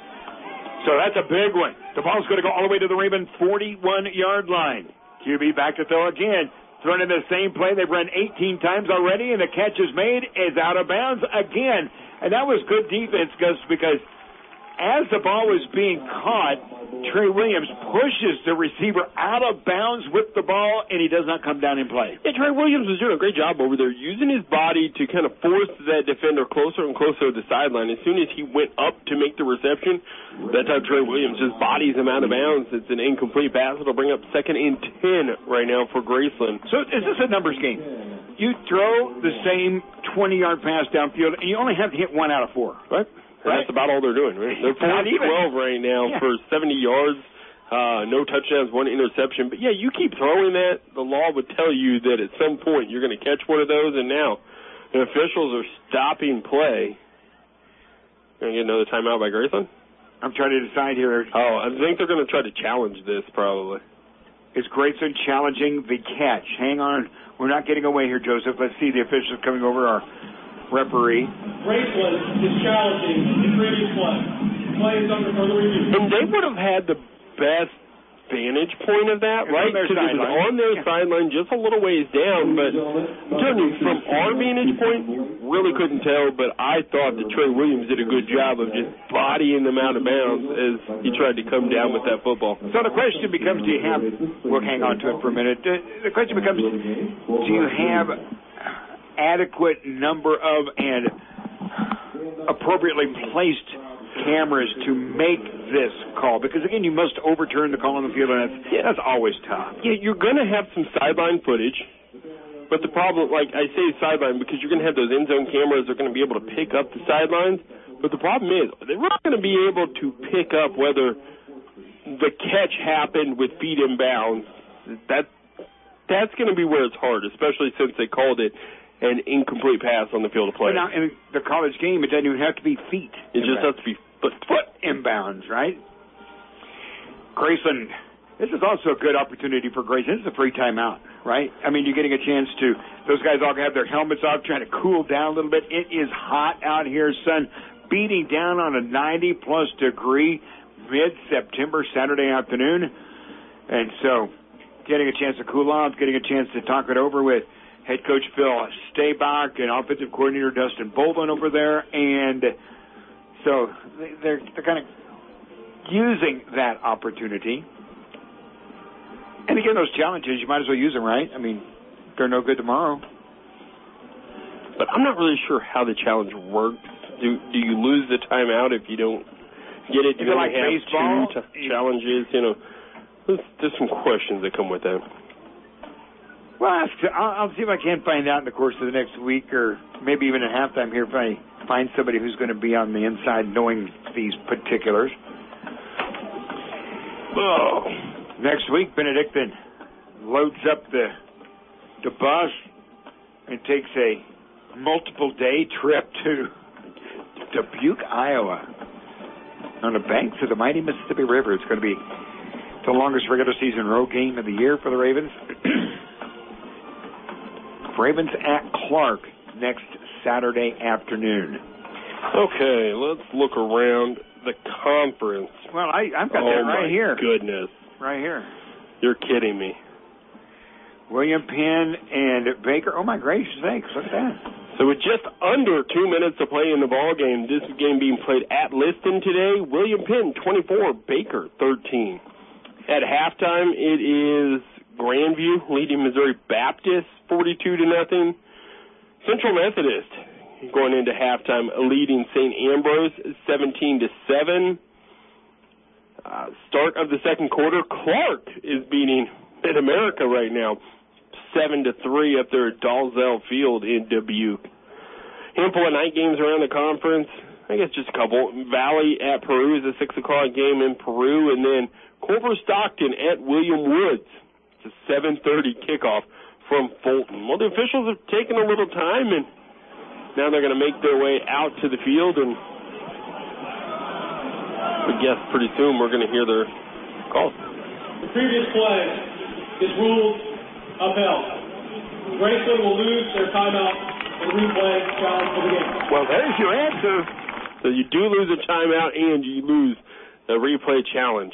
So that's a big one. The ball's going to go all the way to the Raven forty-one yard line. Q B back to throw again. Thrown in the same play. They've run eighteen times already, and the catch is made, is out of bounds again. And that was good defense, Gus, because as the ball was being caught, Trey Williams pushes the receiver out of bounds with the ball, and he does not come down in play. Yeah, Trey Williams was doing a great job over there, using his body to kind of force that defender closer and closer to the sideline. As soon as he went up to make the reception, that time Trey Williams just bodies him out of bounds. It's an incomplete pass. It'll bring up second and ten right now for Graceland. So is this a numbers game? You throw the same twenty-yard pass downfield, and you only have to hit one out of four. Right. And right. That's about all they're doing. Right? They're four and twelve right now yeah. for seventy yards, uh, no touchdowns, one interception. But, yeah, you keep throwing that, the law would tell you that at some point you're going to catch one of those, and now the officials are stopping play. Going to get another timeout by Graceland? I'm trying to decide here. Oh, I think they're going to try to challenge this probably. Is Graceland challenging the catch? Hang on. We're not getting away here, Joseph. Let's see the officials coming over our referee. Graceland is challenging the previous play. Play is under further review. And they would have had the best vantage point of that, right? Because it was on their yeah. sideline just a little ways down. But I'm telling you, from our vantage point, really couldn't tell. But I thought that Trey Williams did a good job of just bodying them out of bounds as he tried to come down with that football. So the question becomes, do you have, we'll hang on to it for a minute. The question becomes, do you have adequate number of and appropriately placed cameras to make this call? Because, again, you must overturn the call on the field, and that's, yeah, that's always tough. Yeah, you're going to have some sideline footage, but the problem, like I say sideline, because you're going to have those end zone cameras that are going to be able to pick up the sidelines, but the problem is they're not going to be able to pick up whether the catch happened with feet in bounds. That, that's going to be where it's hard, especially since they called it an incomplete pass on the field of play. But now, in the college game, it doesn't even have to be feet. It just has to be foot. Foot inbounds, right? Graceland, this is also a good opportunity for Graceland. This is a free timeout, right? I mean, you're getting a chance to, those guys all have their helmets off, trying to cool down a little bit. It is hot out here, sun beating down on a ninety-plus degree mid-September Saturday afternoon. And so, getting a chance to cool off, getting a chance to talk it over with head coach Phil Stayback and offensive coordinator Dustin Bolden over there. And so they're, they're kind of using that opportunity. And again, those challenges, you might as well use them, right? I mean, they're no good tomorrow. But I'm not really sure how the challenge works. Do do you lose the timeout if you don't get it? Do Is it you like have baseball? two t- challenges? You know, there's, there's some questions that come with that. Well, I'll, I'll see if I can find out in the course of the next week or maybe even at halftime here if I find somebody who's going to be on the inside knowing these particulars. Oh. Next week, Benedictine loads up the, the bus and takes a multiple-day trip to Dubuque, Iowa, on the banks of the mighty Mississippi River. It's going to be the longest regular season road game of the year for the Ravens. Ravens at Clark next Saturday afternoon. Okay, let's look around the conference. Well, I, I've got oh that right my here. Goodness. Right here. You're kidding me. William Penn and Baker. Oh, my gracious sakes. Look at that. So with just under two minutes to play in the ball game, this game being played at Liston today, William Penn twenty-four, Baker thirteen. At halftime, it is Grandview leading Missouri Baptist forty-two to nothing. Central Methodist going into halftime leading Saint Ambrose seventeen to seven. Uh, start of the second quarter, Clark is beating Mid-America right now seven to three up there at Dalzell Field in Dubuque. Handful of night games around the conference. I guess just a couple. Valley at Peru is a six o'clock game in Peru, and then Culver Stockton at William Woods. It's a seven thirty kickoff from Fulton. Well, the officials have taken a little time, and now they're going to make their way out to the field, and I guess pretty soon we're going to hear their calls. The previous play is ruled upheld. Graceland will lose their timeout and replay challenge for the game. Well, there's your answer. So you do lose a timeout and you lose the replay challenge.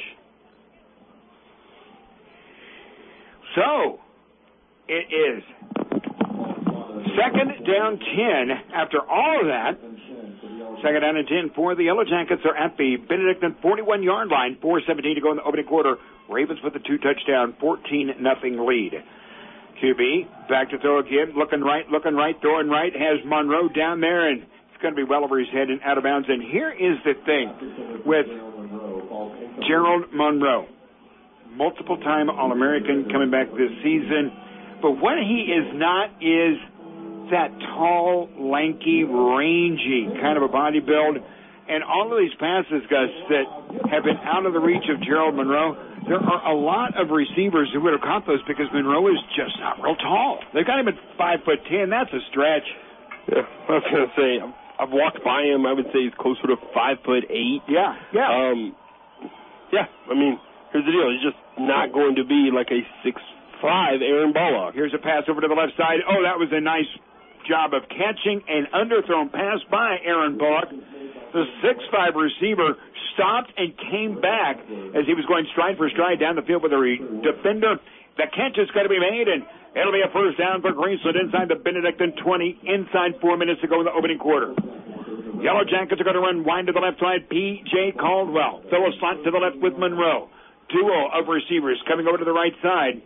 So, it is second down ten after all of that. Second down and ten for the Yellow Jackets are at the Benedictine forty-one-yard line. four seventeen to go in the opening quarter. Ravens with a two-touchdown, fourteen nothing lead. Q B back to throw again. Looking right, looking right, throwing right. Has Monroe down there, and it's going to be well over his head and out of bounds. And here is the thing with Gerald Monroe. Multiple-time All-American coming back this season. But what he is not is that tall, lanky, rangy kind of a body build. And all of these passes, Gus, that have been out of the reach of Gerald Monroe, there are a lot of receivers who would have caught those because Monroe is just not real tall. They've got him at five foot ten. That's a stretch. Yeah, I was going to say, I've walked by him. I would say he's closer to five foot eight. Yeah, yeah. Um, yeah, I mean, here's the deal. He's just not going to be like a six five Aaron Bullock. Here's a pass over to the left side. Oh, that was a nice job of catching an underthrown pass by Aaron Bullock. The six five receiver stopped and came back as he was going stride for stride down the field with a re- defender. The catch is going to be made, and it'll be a first down for Graceland inside the Benedictine twenty, inside four minutes to go in the opening quarter. Yellow Jackets are going to run wide to the left side. P J. Caldwell. Fill a slot to the left with Monroe. Duo of receivers coming over to the right side.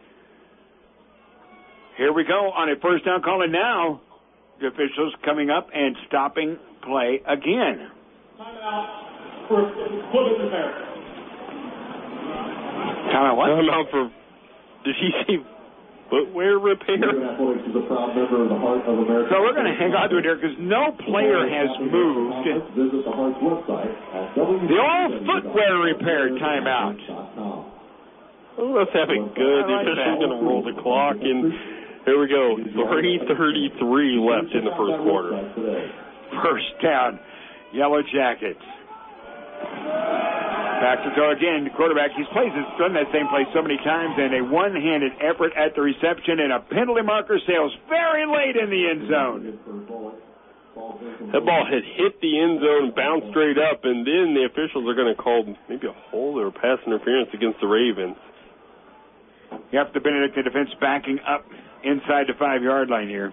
Here we go on a first down call, and now the officials coming up and stopping play again. Timeout for equipment repair. Timeout what? Timeout for, did he say footwear repair? So we're going to hang on to it here because no player has moved. The all footwear repair timeout. Oh, let's have it good. The official's going to roll the clock, and here we go. three thirty-three left in the first quarter. First down, Yellow Jackets. Back to throw again. The quarterback, he's plays has done that same play so many times, and a one-handed effort at the reception, and a penalty marker sails very late in the end zone. That ball had hit the end zone, bounced straight up, and then the officials are going to call maybe a hold or pass interference against the Ravens. Yep, the Benedictine defense backing up inside the five-yard line here.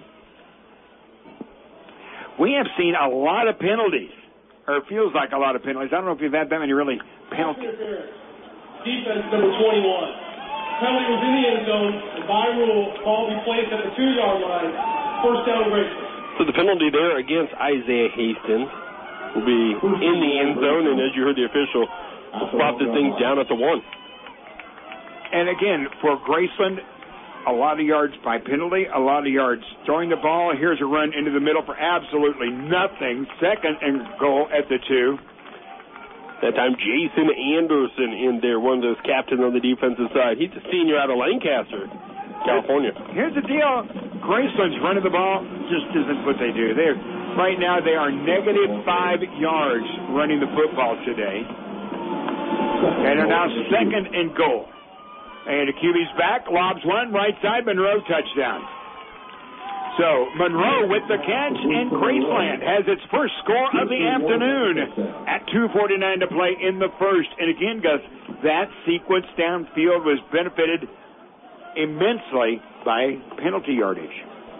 We have seen a lot of penalties, or it feels like a lot of penalties. I don't know if you've had that many really penalties. Defense number twenty-one. Penalty was in the end zone, and by rule, ball will be placed at the two-yard line. First down, Graceland. So the penalty there against Isaiah Hastings. will be in the end zone, and as you heard the official, we'll spot this thing down at the one. And again, for Graceland, a lot of yards by penalty, a lot of yards throwing the ball. Here's a run into the middle for absolutely nothing. Second and goal at the two. That time, Jason Anderson in there, one of those captains on the defensive side. He's a senior out of Lancaster, California. Here's the deal. Graceland's running the ball just isn't what they do. They're, right now, they are negative five yards running the football today. And they're now second and goal. And the Q B's back, lobs one, right side, Monroe touchdown. So, Monroe with the catch, and Graceland has its first score of the afternoon at two forty-nine to play in the first. And again, Gus, that sequence downfield was benefited immensely by penalty yardage.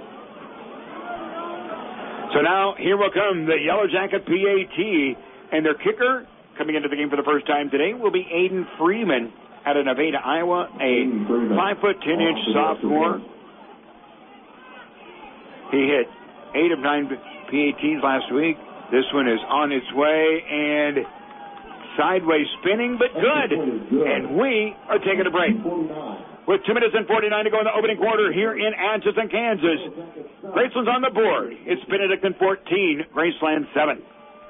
So now, here will come the Yellow Jacket P A T, and their kicker, coming into the game for the first time today, will be Aiden Freeman out of Nevada, Iowa, a five foot ten inch sophomore. He hit eight of nine P A Ts last week. This one is on its way and sideways spinning, but good. And we are taking a break. With two minutes and forty-nine to go in the opening quarter here in Atchison, Kansas. Graceland's on the board. It's Benedictine fourteen, Graceland seven.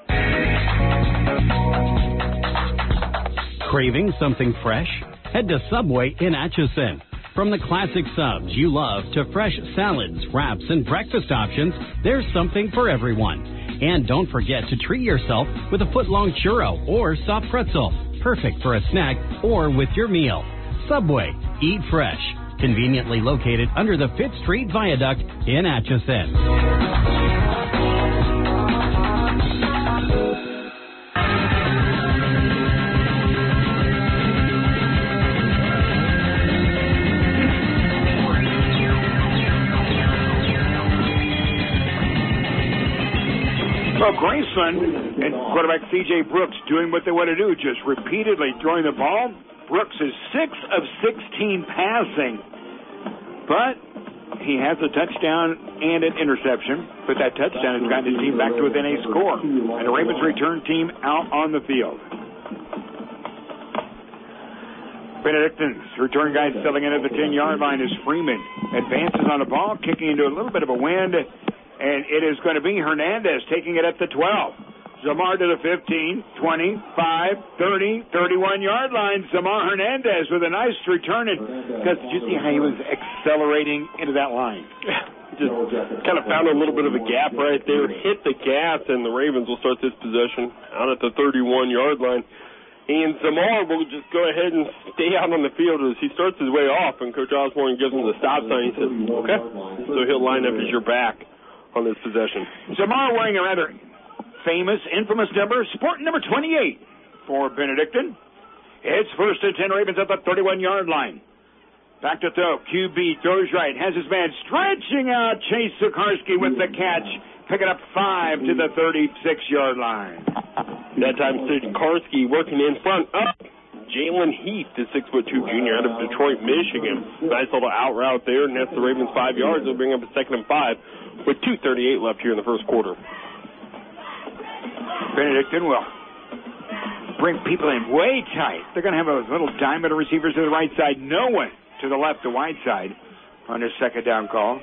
Craving something fresh? Head to Subway in Atchison. From the classic subs you love to fresh salads, wraps, and breakfast options, there's something for everyone. And don't forget to treat yourself with a foot-long churro or soft pretzel. Perfect for a snack or with your meal. Subway. Eat fresh. Conveniently located under the Fifth Street Viaduct in Atchison. Well, Graceland and quarterback C J Brooks doing what they want to do, just repeatedly throwing the ball. Brooks is six of sixteen passing, but he has a touchdown and an interception. But that touchdown has gotten his team back to within a score. And the Ravens return team out on the field. Benedictine's return guy settling in at the ten-yard line is Freeman. Advances on the ball, kicking into a little bit of a wind. And it is going to be Hernandez taking it at the twelve. Zamar to the fifteen, twenty, five, thirty, thirty-one-yard line. Zamar Hernandez with a nice return. And because did you see how he was accelerating into that line? Just kind of found a little bit of a gap right there. Hit the gas, and the Ravens will start this possession out at the thirty-one-yard line. And Zamar will just go ahead and stay out on the field as he starts his way off. And Coach Osborne gives him the stop sign. He says, okay. So he'll line up as your back on this possession. Zamar wearing a rather famous, infamous number, sport number twenty-eight for Benedictine. It's first and ten, Ravens at the thirty-one-yard line. Back to throw. Q B throws right, has his man stretching out. Chase Sikorsky with the catch, picking up five to the thirty-six-yard line. That time, Sikorsky working in front. Up. Jalen Heath, the six foot two junior out of Detroit, Michigan. Nice little out route there, and that's the Ravens five yards. They'll bring up a second and five with two thirty-eight left here in the first quarter. Benedictine will bring people in way tight. They're going to have those little diamond receivers to the right side. No one to the left, the wide side on this second down call.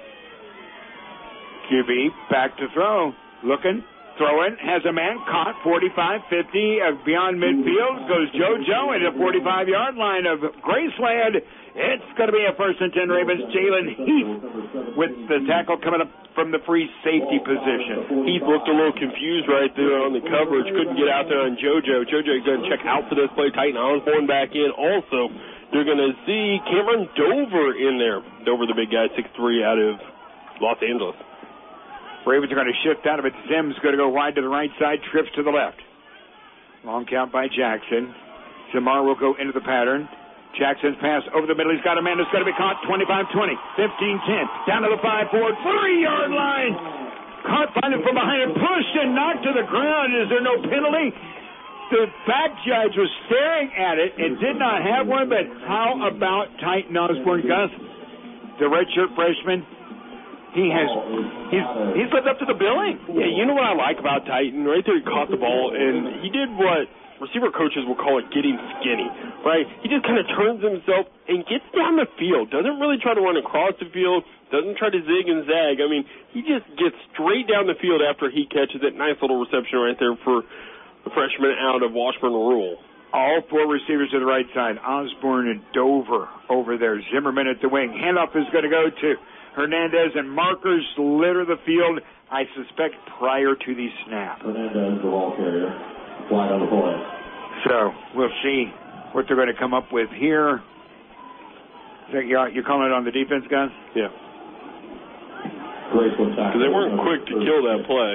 Q B back to throw. Looking. Throwing, has a man caught, forty-five fifty uh, beyond midfield, goes JoJo into the forty-five-yard line of Graceland. It's going to be a first and ten Ravens. Jalen Heath with the tackle coming up from the free safety position. Heath looked a little confused right there on the coverage, couldn't get out there on JoJo. JoJo going to check out for this play. Titan Osborne back in. Also, they're going to see Cameron Dover in there. Dover, the big guy, six three out of Los Angeles. Ravens are going to shift out of it. Sims going to go wide to the right side, trips to the left. Long count by Jackson. Zamar will go into the pattern. Jackson's pass over the middle. He's got a man that's going to be caught. twenty-five twenty, fifteen ten, down to the five four, three-yard line. Caught finally from behind and pushed and knocked to the ground. Is there no penalty? The back judge was staring at it and did not have one, but how about Titan Osborne, Gus? The redshirt freshman he has he's he's lived up to the billing. Yeah, you know what I like about Titan? Right there, he caught the ball, and he did what receiver coaches will call it getting skinny, right? He just kind of turns himself and gets down the field, doesn't really try to run across the field, doesn't try to zig and zag. I mean, he just gets straight down the field after he catches it. Nice little reception right there for the freshman out of Washburn Rural. All four receivers to the right side. Osborne and Dover over there. Zimmerman at the wing. Handoff is going to go to Hernandez, and markers litter the field, I suspect, prior to the snap. Hernandez, the ball carrier, flag on the play. So we'll see what they're going to come up with here. Is that, you're, you're calling it on the defense, guys? Yeah. Graceland tackle. Because they weren't quick to kill that play.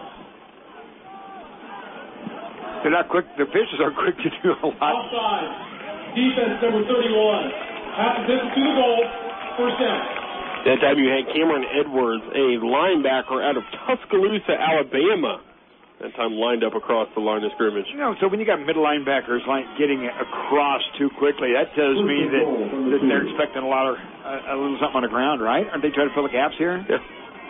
They're not quick. The pitchers are quick to do a lot. Offside. Defense number thirty-one. Half the distance to the goal. First down. That time you had Cameron Edwards, a linebacker out of Tuscaloosa, Alabama. That time lined up across the line of scrimmage. You know, so when you got middle linebackers like getting across too quickly, that tells me that, that they're expecting a lot of uh, a little something on the ground, right? Aren't they trying to fill the gaps here? Yeah.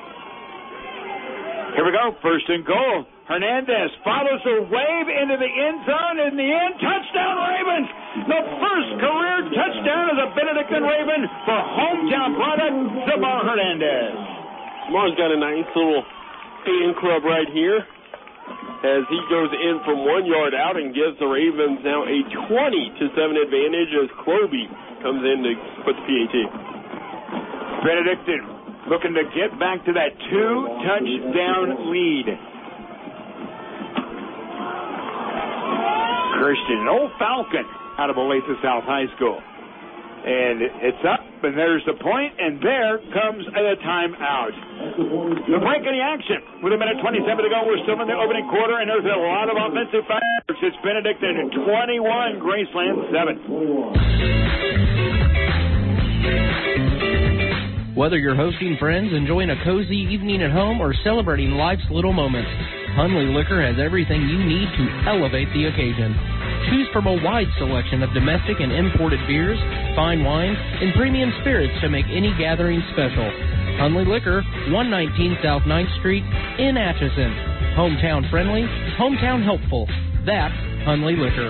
Here we go. First and goal. Hernandez follows a wave into the end zone. In the end, touchdown Ravens. The first career touchdown as a Benedictine Raven for hometown product, Zamar Hernandez. Zamar's got a nice little fan club right here as he goes in from one yard out and gives the Ravens now a twenty to seven advantage as Cloby comes in to put the P A T. Benedictine looking to get back to that two-touchdown lead. Christian, an old Falcon out of Olathe South High School. And it's up, and there's the point, and there comes a timeout. The break in the action. With a minute twenty-seven to go, we're still in the opening quarter, and there's a lot of offensive factors. It's Benedictine twenty-one, Graceland seven. Whether you're hosting friends, enjoying a cozy evening at home, or celebrating life's little moments, Hunley Liquor has everything you need to elevate the occasion. Choose from a wide selection of domestic and imported beers, fine wines, and premium spirits to make any gathering special. Hunley Liquor, one nineteen South ninth Street in Atchison. Hometown friendly, hometown helpful. That's Hunley Liquor.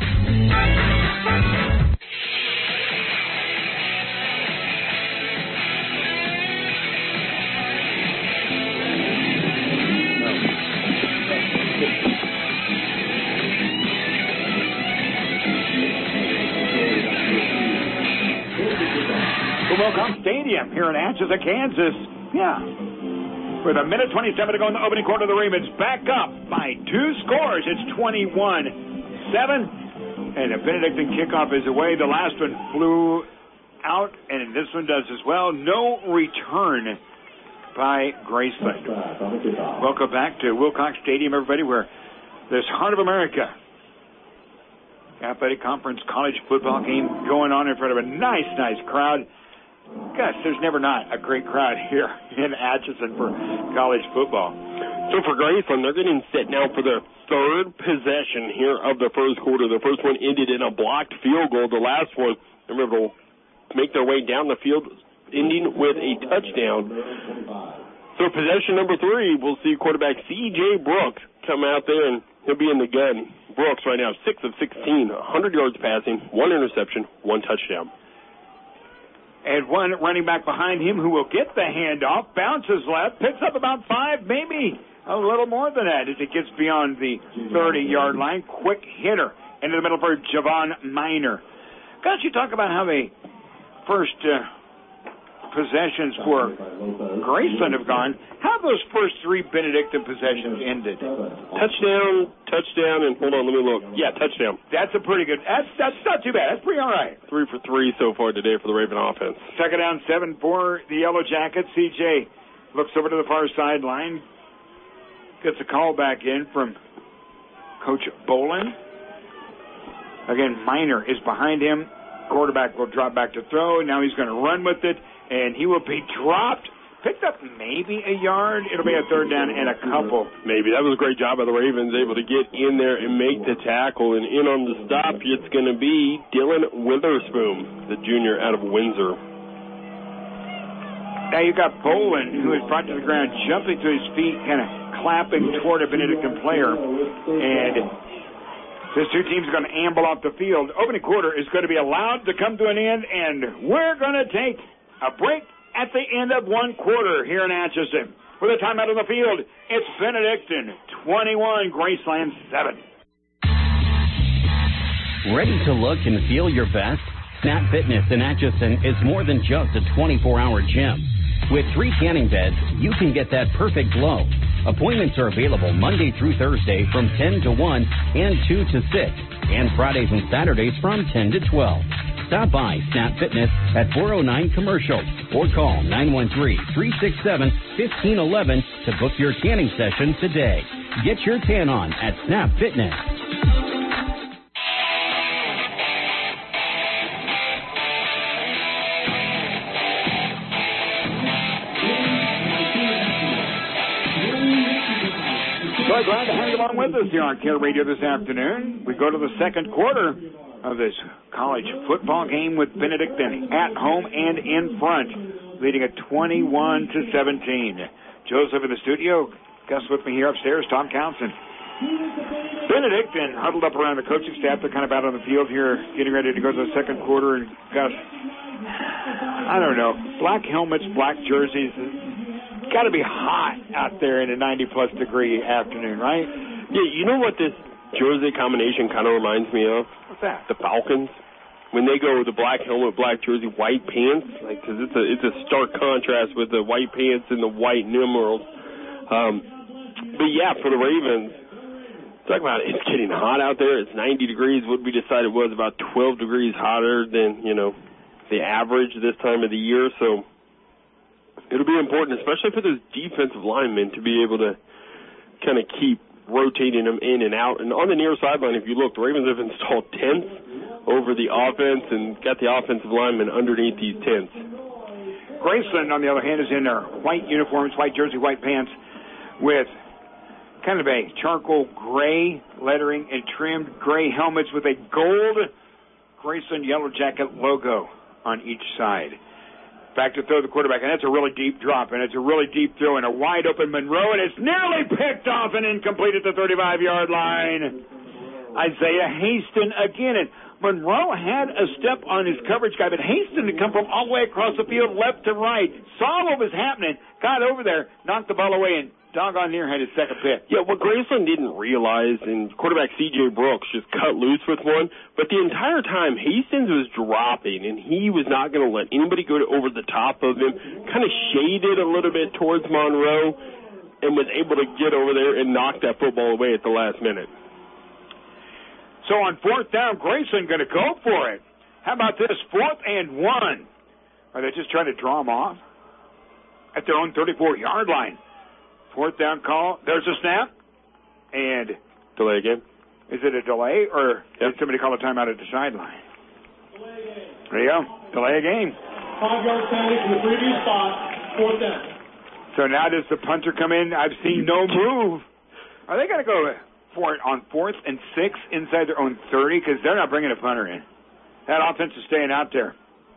Wilcox Stadium here in Atchison, Kansas. Yeah. With a minute twenty-seven to go in the opening quarter, the Ravens back up by two scores. It's twenty-one seven. And a Benedictine kickoff is away. The last one flew out, and this one does as well. No return by Graceland. Welcome back to Wilcox Stadium, everybody, where this Heart of America Athletic Conference college football game going on in front of a nice, nice crowd. Gosh, there's never not a great crowd here in Atchison for college football. So for Graceland, they're getting set now for their third possession here of the first quarter. The first one ended in a blocked field goal. The last one, remember, will make their way down the field, ending with a touchdown. So possession number three, we'll see quarterback C J Brooks come out there, and he'll be in the gun. Brooks right now, six of sixteen, one hundred yards passing, one interception, one touchdown. And one running back behind him who will get the handoff, bounces left, picks up about five, maybe a little more than that as it gets beyond the thirty-yard line. Quick hitter into the middle for Javon Miner. Guys, you talk about how the first uh, possessions for Graceland have gone. How have those first three Benedictine possessions ended? Touchdown, touchdown, and hold on, let me look. Yeah, touchdown. That's a pretty good, that's, that's not too bad. That's pretty all right. Three for three so far today for the Raven offense. Second down, seven for the Yellow Jackets. C J looks over to the far sideline, gets a call back in from Coach Bolin. Again, Miner is behind him. Quarterback will drop back to throw. Now he's going to run with it, and he will be dropped. Picked up maybe a yard. It'll be a third down and a couple. Maybe. That was a great job by the Ravens, able to get in there and make the tackle. And in on the stop, it's going to be Dylan Witherspoon, the junior out of Windsor. Now you got Bolin, who is brought to the ground, jumping to his feet, kind of clapping toward a Benedictine player. And these two teams are going to amble off the field. Opening quarter is going to be allowed to come to an end, and we're going to take a break at the end of one quarter here in Atchison. With a timeout on the field, it's Benedictine twenty-one, Graceland seven. Ready to look and feel your best? Snap Fitness in Atchison is more than just a twenty-four hour gym. With three tanning beds, you can get that perfect glow. Appointments are available Monday through Thursday from ten to one and two to six, and Fridays and Saturdays from ten to twelve. Stop by Snap Fitness at four oh nine Commercial or call nine one three, three six seven, one five one one to book your tanning session today. Get your tan on at Snap Fitness. So glad to have you along with us here on Care Radio this afternoon. We go to the second quarter of this college football game with Benedictine at home and in front, leading at twenty-one to seventeen. Joseph in the studio. Gus with me here upstairs. Tom Counson. Benedictine huddled up around the coaching staff. They're kind of out on the field here, getting ready to go to the second quarter. And Gus, I don't know, black helmets, black jerseys. Got to be hot out there in a ninety-plus degree afternoon, right? Yeah, you know what this jersey combination kind of reminds me of? What's that? The Falcons. When they go with the black helmet, black jersey, white pants, like, because it's a, it's a stark contrast with the white pants and the white numerals. Um, but, yeah, for the Ravens, talk about it, it's getting hot out there. It's ninety degrees. What we decided was about twelve degrees hotter than, you know, the average this time of the year. So it'll be important, especially for those defensive linemen, to be able to kind of keep rotating them in and out. And on the near sideline, if you look, the Ravens have installed tents over the offense and got the offensive linemen underneath these tents. Graceland, on the other hand, is in their white uniforms, white jersey, white pants, with kind of a charcoal gray lettering and trimmed gray helmets with a gold Graceland Yellow Jacket logo on each side. Back to throw the quarterback, and that's a really deep drop, and it's a really deep throw, and a wide-open Monroe, and it's nearly picked off and incomplete at the thirty-five-yard line. Isaiah Haston again, and Monroe had a step on his coverage guy, but Haston had come from all the way across the field, left to right, saw what was happening, got over there, knocked the ball away, and doggone near had his second pick. Yeah, what Graceland didn't realize, and quarterback C J Brooks just cut loose with one, but the entire time Hastings was dropping, and he was not going to let anybody go to, over the top of him, kind of shaded a little bit towards Monroe, and was able to get over there and knock that football away at the last minute. So on fourth down, Graceland going to go for it. How about this, fourth and one? Are they just trying to draw him off at their own thirty-four-yard line? Fourth down call. There's a snap. And delay again. Is it a delay, or yep. did somebody call a timeout at the sideline? There you go. Delay a game. Five-yard penalty from the previous spot. Fourth down. So now does the punter come in? I've seen no move. Are they going to go for it on fourth and six inside their own thirty? Because they're not bringing a punter in. That offense is staying out there.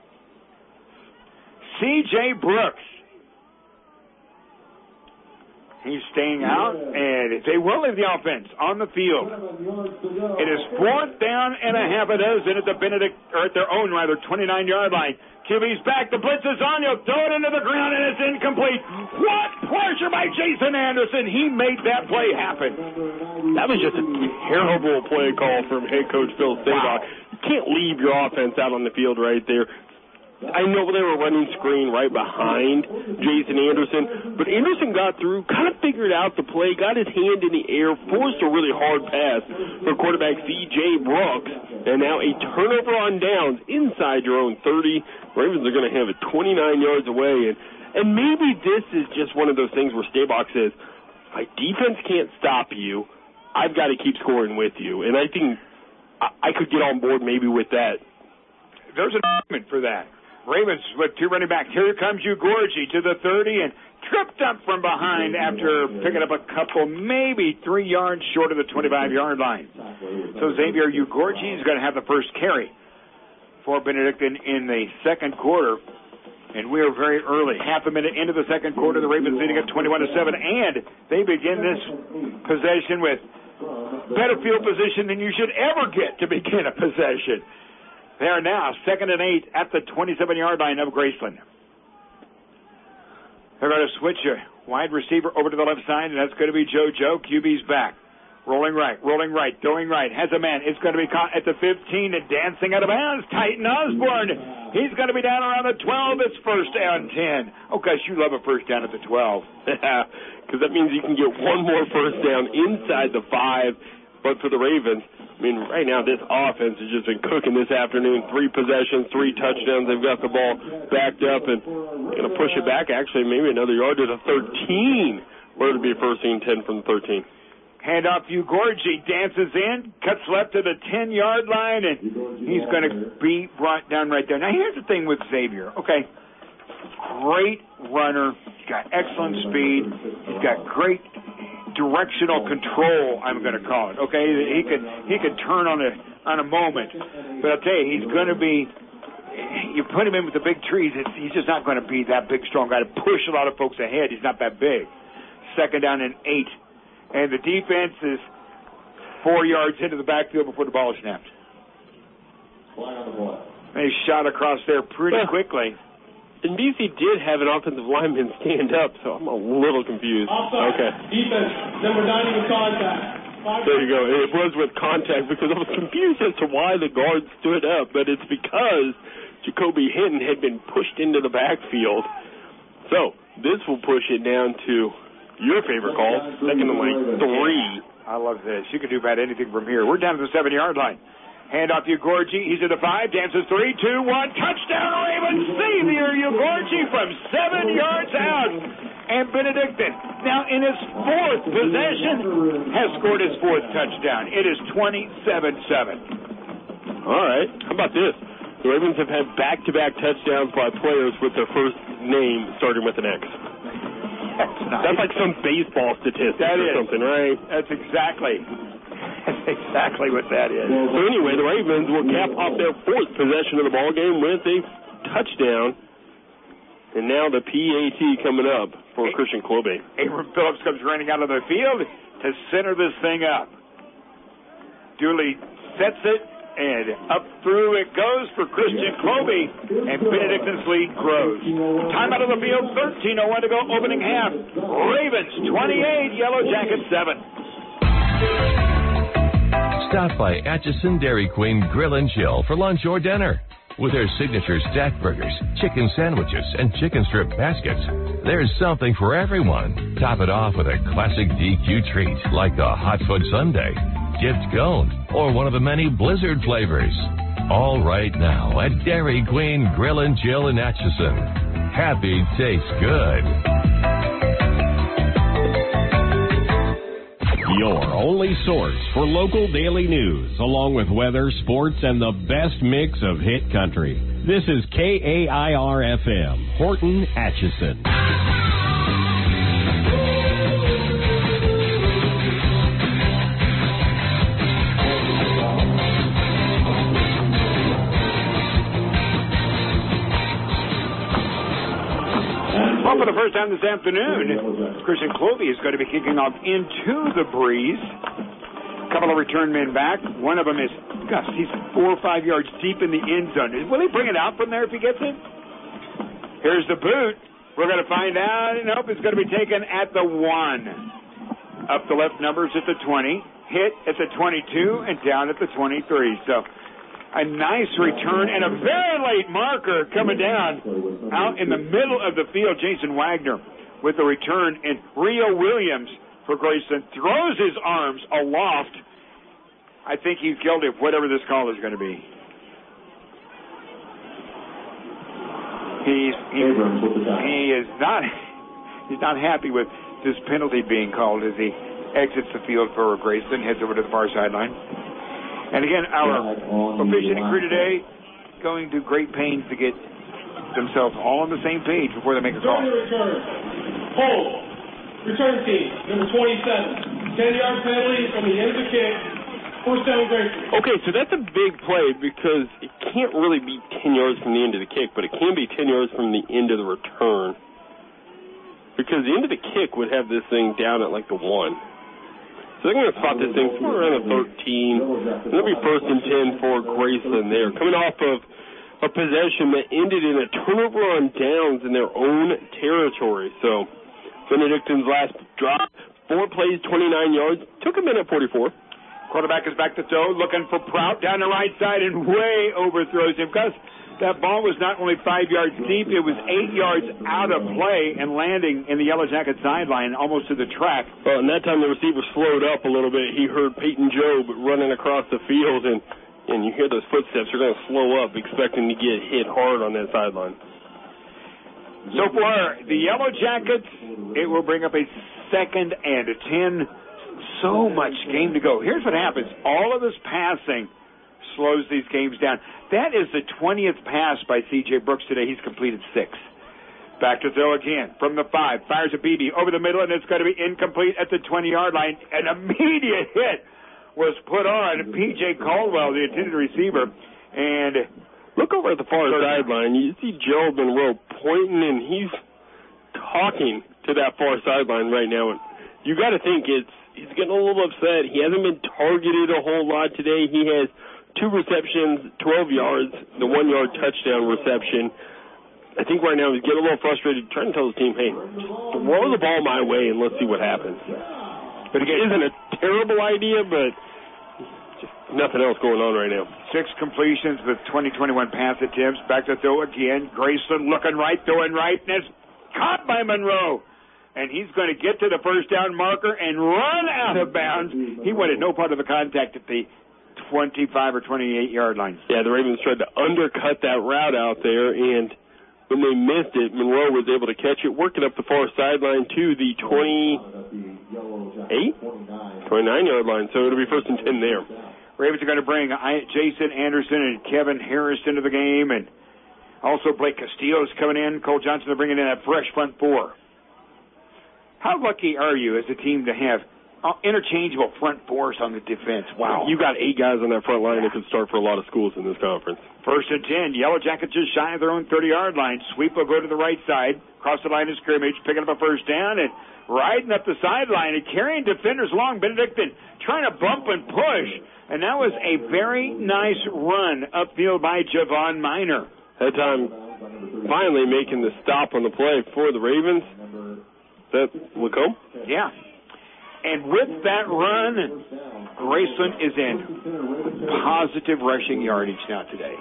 C J Brooks. He's staying out, and they will leave the offense on the field. It is fourth down and a half a dozen at the Benedict, or at their own rather, twenty-nine-yard line. Q B's back. The blitz is on. He'll throw it into the ground, and it's incomplete. What pressure by Jason Anderson. He made that play happen. That was just a terrible play call from head coach Phil Staybock. Wow. You can't leave your offense out on the field right there. I know they were running screen right behind Jason Anderson, but Anderson got through, kind of figured out the play, got his hand in the air, forced a really hard pass for quarterback C J Brooks, and now a turnover on downs inside your own thirty. Ravens are going to have it twenty-nine yards away, and, and maybe this is just one of those things where Staybock says, my defense can't stop you, I've got to keep scoring with you, and I think I, I could get on board maybe with that. There's an argument for that. Ravens with two running backs. Here comes Ugorji to the thirty and tripped up from behind after picking up a couple, maybe three yards short of the twenty-five-yard line. So Xavier Ugorji is going to have the first carry for Benedictine in the second quarter. And we are very early, half a minute into the second quarter. The Ravens leading at twenty-one to seven, and they begin this possession with better field position than you should ever get to begin a possession. They are now second and eight at the twenty-seven-yard line of Graceland. They're going to switch a wide receiver over to the left side, and that's going to be JoJo. Q B's back. Rolling right, rolling right, going right. Has a man. It's going to be caught at the fifteen and dancing out of bounds. Titan Osborne. He's going to be down around the twelve. It's first down ten. Oh, gosh, you love a first down at the twelve. Yeah, because that means you can get one more first down inside the five. But for the Ravens, I mean, right now this offense has just been cooking this afternoon. Three possessions, three touchdowns. They've got the ball backed up and going to push it back, actually, maybe another yard to the thirteen. Where it'll be first and ten from the thirteen. Hand off to Gorgie, dances in, cuts left to the ten-yard line, and he's going to be brought down right there. Now, here's the thing with Xavier, okay? Great runner. He's got excellent speed. He's got great directional control, I'm going to call it, okay? He could he could turn on a on a moment. But I'll tell you, he's going to be, you put him in with the big trees, it's, he's just not going to be that big, strong guy to push a lot of folks ahead. He's not that big. Second down and eight. And the defense is four yards into the backfield before the ball is snapped. They shot across there pretty well, quickly. And B C did have an offensive lineman stand up, so I'm a little confused. Offside. Okay. Defense, number ninety with contact. Five there you go. It was with contact because I was confused as to why the guard stood up, but it's because Jacoby Hinton had been pushed into the backfield. So this will push it down to your favorite call, second and like three. I love this. You can do about anything from here. We're down to the seven-yard line. Hand off to Gorgie. He's at the five. Dances three, two, one. Touchdown, Ravens. Xavier Gorgie from seven yards out. And Benedictine, now in his fourth possession, has scored his fourth touchdown. It is twenty-seven seven. All right. How about this? The Ravens have had back-to-back touchdowns by players with their first name starting with an X. That's, nice. That's like some baseball statistic that or is. something, right? That's exactly, that's exactly what that is. So anyway, the Ravens will cap off their fourth possession of the ball game with a touchdown. And now the P A T coming up for a- Christian Klobe. Abram Phillips comes running out of the field to center this thing up. Dooley sets it, and up through it goes for Christian Klobe, and Benedictine's lead grows. Time out of the field, thirteen oh one to go, opening half. Ravens twenty-eight, Yellow Jackets seven. Stop by Atchison Dairy Queen Grill and Chill for lunch or dinner. With their signature stack burgers, chicken sandwiches, and chicken strip baskets, there's something for everyone. Top it off with a classic D Q treat like a hot foot sundae, dipped cone, or one of the many Blizzard flavors. All right now at Dairy Queen Grill and Chill in Atchison. Happy tastes good. Your only source for local daily news, along with weather, sports, and the best mix of hit country. This is K A I R F M, Horton, Atchison. Well, for the first time this afternoon, Christian Klobe is going to be kicking off into the breeze. A couple of return men back. One of them is, gosh, he's four or five yards deep in the end zone. Will he bring it out from there if he gets it? Here's the boot. We're going to find out. Nope, it's going to be taken at the one. Up the left numbers at the twenty. Hit at the twenty-two and down at the twenty-three. So a nice return and a very late marker coming down out in the middle of the field. Jason Wagner with the return, and Rio Williams for Grayson throws his arms aloft. I think he's guilty of whatever this call is going to be. He's, he, he is not he's not happy with this penalty being called as he exits the field for Grayson, heads over to the far sideline. And again, our officiating crew today going to great pains to get themselves all on the same page before they make a call. Return. Hold. Return team, number twenty-seven. ten-yard penalty from the end of the kick. First down, Grayson. Okay, so that's a big play because it can't really be ten yards from the end of the kick, but it can be ten yards from the end of the return. Because the end of the kick would have this thing down at like the one. So they're going to spot this thing somewhere around the thirteen. And it'll be first and ten for Graceland there. Coming off of a possession that ended in a turnover on downs in their own territory. So Benedictine's last drop, four plays, twenty-nine yards, took a minute forty-four. Quarterback is back to throw, looking for Prout down the right side and way overthrows him because that ball was not only five yards deep, it was eight yards out of play and landing in the Yellow Jacket sideline almost to the track. Well, and that time the receiver slowed up a little bit. He heard Peyton Jobe running across the field, and, and you hear those footsteps. You're going to slow up, expecting to get hit hard on that sideline. So far, the Yellow Jackets, it will bring up a second and a ten. So much game to go. Here's what happens. All of this passing slows these games down. That is the twentieth pass by C J Brooks today. He's completed six. Back to throw again from the five. Fires a B B over the middle, and it's going to be incomplete at the twenty-yard line. An immediate hit was put on P J Caldwell, the intended receiver. And look over at the far sideline. You see Joe Monroe pointing, and he's talking to that far sideline right now. And you got to think it's he's getting a little upset. He hasn't been targeted a whole lot today. He has two receptions, twelve yards, the one-yard touchdown reception. I think right now he's getting a little frustrated, trying to tell his team, hey, just throw the ball my way and let's see what happens. But again, it isn't a terrible idea, but just nothing else going on right now. Six completions with twenty twenty-one pass attempts. Back to throw again. Graceland looking right, throwing right, and it's caught by Monroe. And he's going to get to the first down marker and run out of bounds. He wanted no part of the contact at the twenty-five or twenty-eight-yard line. Yeah, the Ravens tried to undercut that route out there, and when they missed it, Monroe was able to catch it, working up the far sideline to the twenty-eight, twenty-nine-yard line. So it'll be first and ten there. Ravens are going to bring Jason Anderson and Kevin Harris into the game, and also Blake Castillo's coming in. Cole Johnson are bringing in a fresh front four. How lucky are you as a team to have uh, interchangeable front fours on the defense? Wow. You got eight guys on that front line that could start for a lot of schools in this conference. First and ten. Yellow Jackets just shy of their own thirty-yard line. Sweep will go to the right side, cross the line of scrimmage, picking up a first down, and riding up the sideline and carrying defenders along. Benedictine trying to bump and push, and that was a very nice run upfield by Javon Miner. That time, finally making the stop on the play for the Ravens. That Lacombe? Yeah. And with that run, Graceland is in positive rushing yardage now today.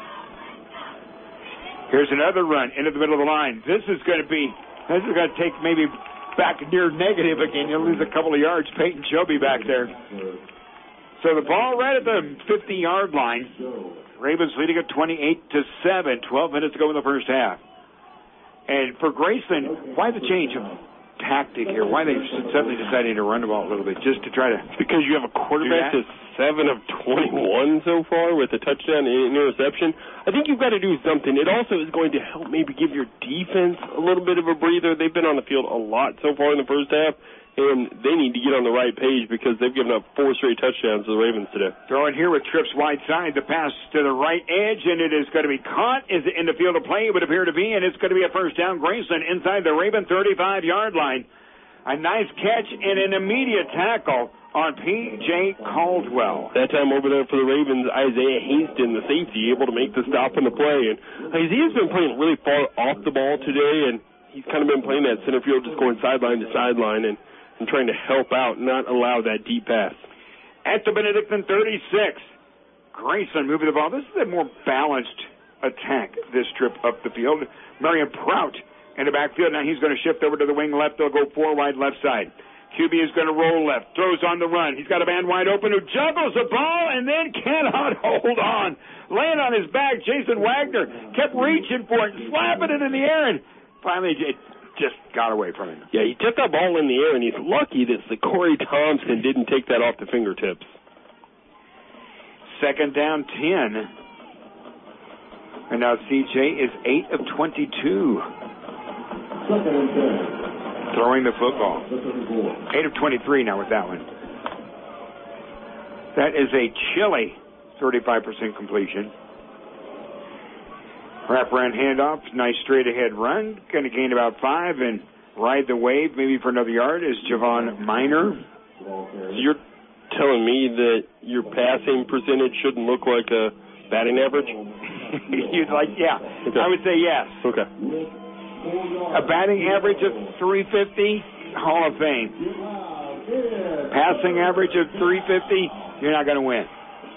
Here's another run into the middle of the line. This is going to be, this is going to take maybe back near negative again. You'll lose a couple of yards. Peyton Joby back there. So the ball right at the fifty-yard line. Ravens leading at twenty-eight to seven. twelve minutes to go in the first half. And for Graceland, why the change of tactic here? Why they suddenly decided to run the ball a little bit just to try to... Because you have a quarterback that? that's seven of twenty-one so far with a touchdown and interception. I think you've got to do something. It also is going to help maybe give your defense a little bit of a breather. They've been on the field a lot so far in the first half, and they need to get on the right page because they've given up four straight touchdowns to the Ravens today. Throwing here with trips wide side. The pass to the right edge, and it is going to be caught. Is it in the field of play? It would appear to be, and it's going to be a first down. Graceland inside the Raven thirty-five-yard line. A nice catch and an immediate tackle on P J Caldwell. That time over there for the Ravens, Isaiah Haston, the safety, able to make the stop on the play. And Isaiah's been playing really far off the ball today, and he's kind of been playing that center field, just going sideline to sideline and, and trying to help out, not allow that deep pass. At the Benedictine thirty-six, Graceland moving the ball. This is a more balanced attack this trip up the field. Marion Prout in the backfield. Now he's going to shift over to the wing left. They'll go four wide left side. Q B is going to roll left. Throws on the run. He's got a man wide open who juggles the ball and then cannot hold on. Laying on his back, Jason Wagner kept reaching for it, slapping it in the air, and finally it just got away from him. Yeah, he took that ball in the air, and he's lucky that Corey Thompson didn't take that off the fingertips. Second down, ten. And now C J is eight of twenty-two. Throwing the football. eight of twenty-three now with that one. That is a chilly thirty-five percent completion. Wraparound handoff, nice straight-ahead run. Going to gain about five and ride the wave maybe for another yard is Javon Miner. So you're telling me that your passing percentage shouldn't look like a batting average? You'd like, yeah. Okay. I would say yes. Okay. A batting average of three fifty, Hall of Fame. Passing average of three fifty, you're not going to win.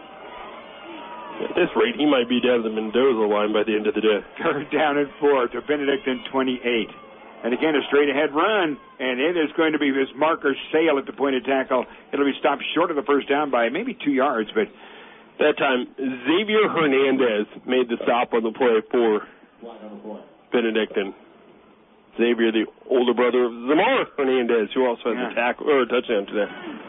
At this rate, he might be down the Mendoza line by the end of the day. Third down and four to Benedictine twenty-eight. And again, a straight-ahead run, and it is going to be this marker sail at the point of tackle. It'll be stopped short of the first down by maybe two yards, but that time, Xavier Hernandez made the stop on the play for Benedictine. Xavier, the older brother of Zamar Hernandez, who also has yeah. a tackle or a touchdown today.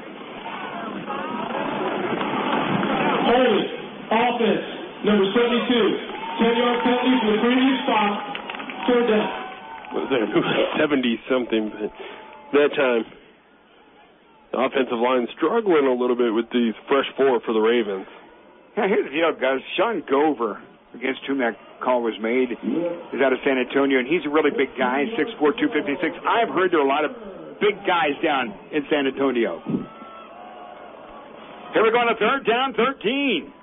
Holding, offense, number seventy-two, ten-yard penalty for the previous stop, third down. Was that seventy-something, but that time, the offensive line struggling a little bit with these fresh four for the Ravens. Yeah, here's the deal, guys. Sean Gover, against whom that call was made, is out of San Antonio, and he's a really big guy, six four, two fifty-six. I've heard there are a lot of big guys down in San Antonio. Here we go on a third down, thirteen.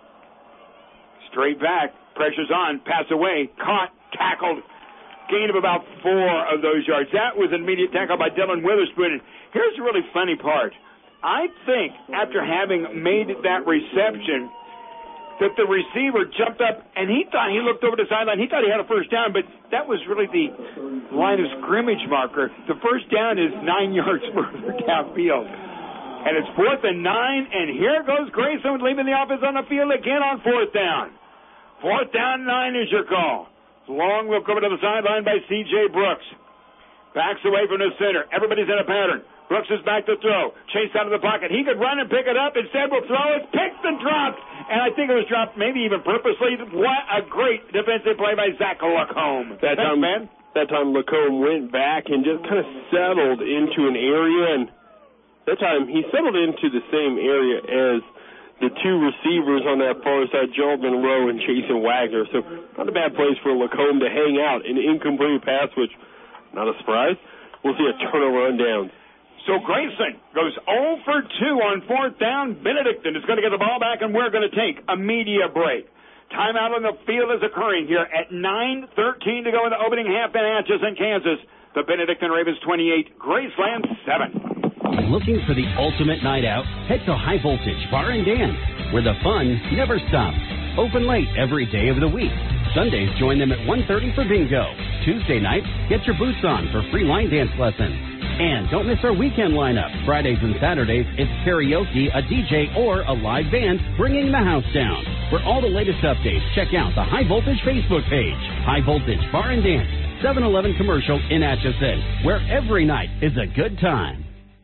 Straight back, pressure's on, pass away, caught, tackled, gain of about four of those yards. That was an immediate tackle by Dylan Witherspoon. And here's the really funny part. I think after having made that reception, that the receiver jumped up and he thought he looked over the sideline. He thought he had a first down, but that was really the line of scrimmage marker. The first down is nine yards further downfield. And it's fourth and nine, and here goes Grayson leaving the offense on the field again on fourth down. Fourth down, nine is your call. Long will come to the sideline by C J Brooks. Backs away from the center. Everybody's in a pattern. Brooks is back to throw. Chased out of the pocket. He could run and pick it up. Instead, will throw it. Picked and dropped. And I think it was dropped maybe even purposely. What a great defensive play by Zach Lacombe. That time, man. That time, Lacombe went back and just kind of settled into an area. And that time, he settled into the same area as the two receivers on that far side, Joel Monroe and Jason Wagner. So not a bad place for Lacombe to hang out. An incomplete pass, which, not a surprise. We'll see a turnover on downs. So Grayson goes zero for two on fourth down. Benedictine is going to get the ball back, and we're going to take a media break. Timeout on the field is occurring here at nine thirteen to go in the opening half in Atchison, Kansas. The Benedictine Ravens twenty-eight, Graceland seven. Looking for the ultimate night out? Head to High Voltage Bar and Dance, where the fun never stops. Open late every day of the week. Sundays, join them at one thirty for bingo. Tuesday nights, get your boots on for free line dance lessons. And don't miss our weekend lineup. Fridays and Saturdays, it's karaoke, a D J, or a live band bringing the house down. For all the latest updates, check out the High Voltage Facebook page. High Voltage Bar and Dance, seven eleven Commercial in Atchison, where every night is a good time.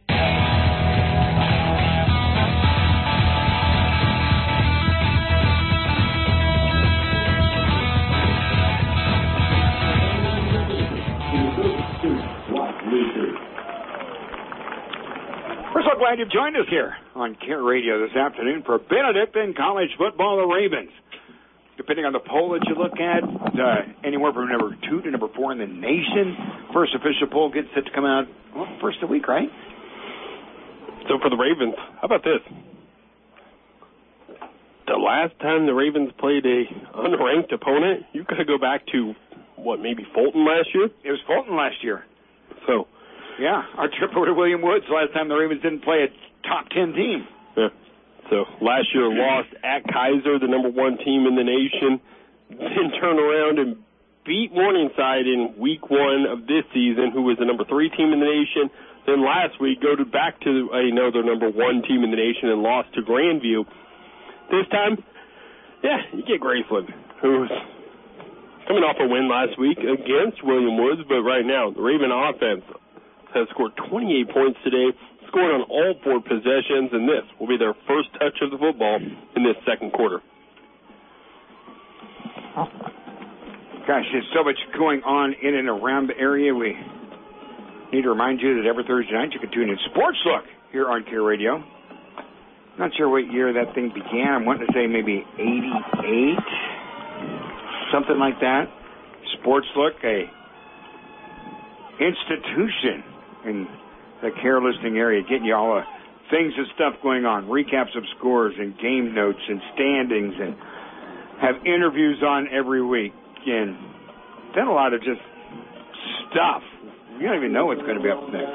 We're so glad you've joined us here on Care Radio this afternoon for Benedictine College Football, the Ravens. Depending on the poll that you look at, uh, anywhere from number two to number four in the nation. First official poll gets set to come out, well, first of the week, right? So for the Ravens, how about this? The last time the Ravens played a unranked opponent, you got to go back to, what, maybe Fulton last year? It was Fulton last year. So... yeah, our trip over to William Woods last time the Ravens didn't play a top ten team. Yeah. So last year lost at Kaiser, the number one team in the nation, then turn around and beat Morningside in week one of this season, who was the number three team in the nation. Then last week go to back to another number one team in the nation and lost to Grandview. This time, yeah, you get Graceland, who's coming off a win last week against William Woods, but right now the Raven offense has scored twenty-eight points today, scored on all four possessions, and this will be their first touch of the football in this second quarter. Gosh, there's so much going on in and around the area. We need to remind you that every Thursday night you can tune in Sports Look here on Care Radio. Not sure what year that thing began. I'm wanting to say maybe eighty-eight, something like that. Sports Look, a institution in the care listing area, getting you all the things and stuff going on, recaps of scores and game notes and standings, and have interviews on every week. And done a lot of just stuff. You don't even know what's going to be up next.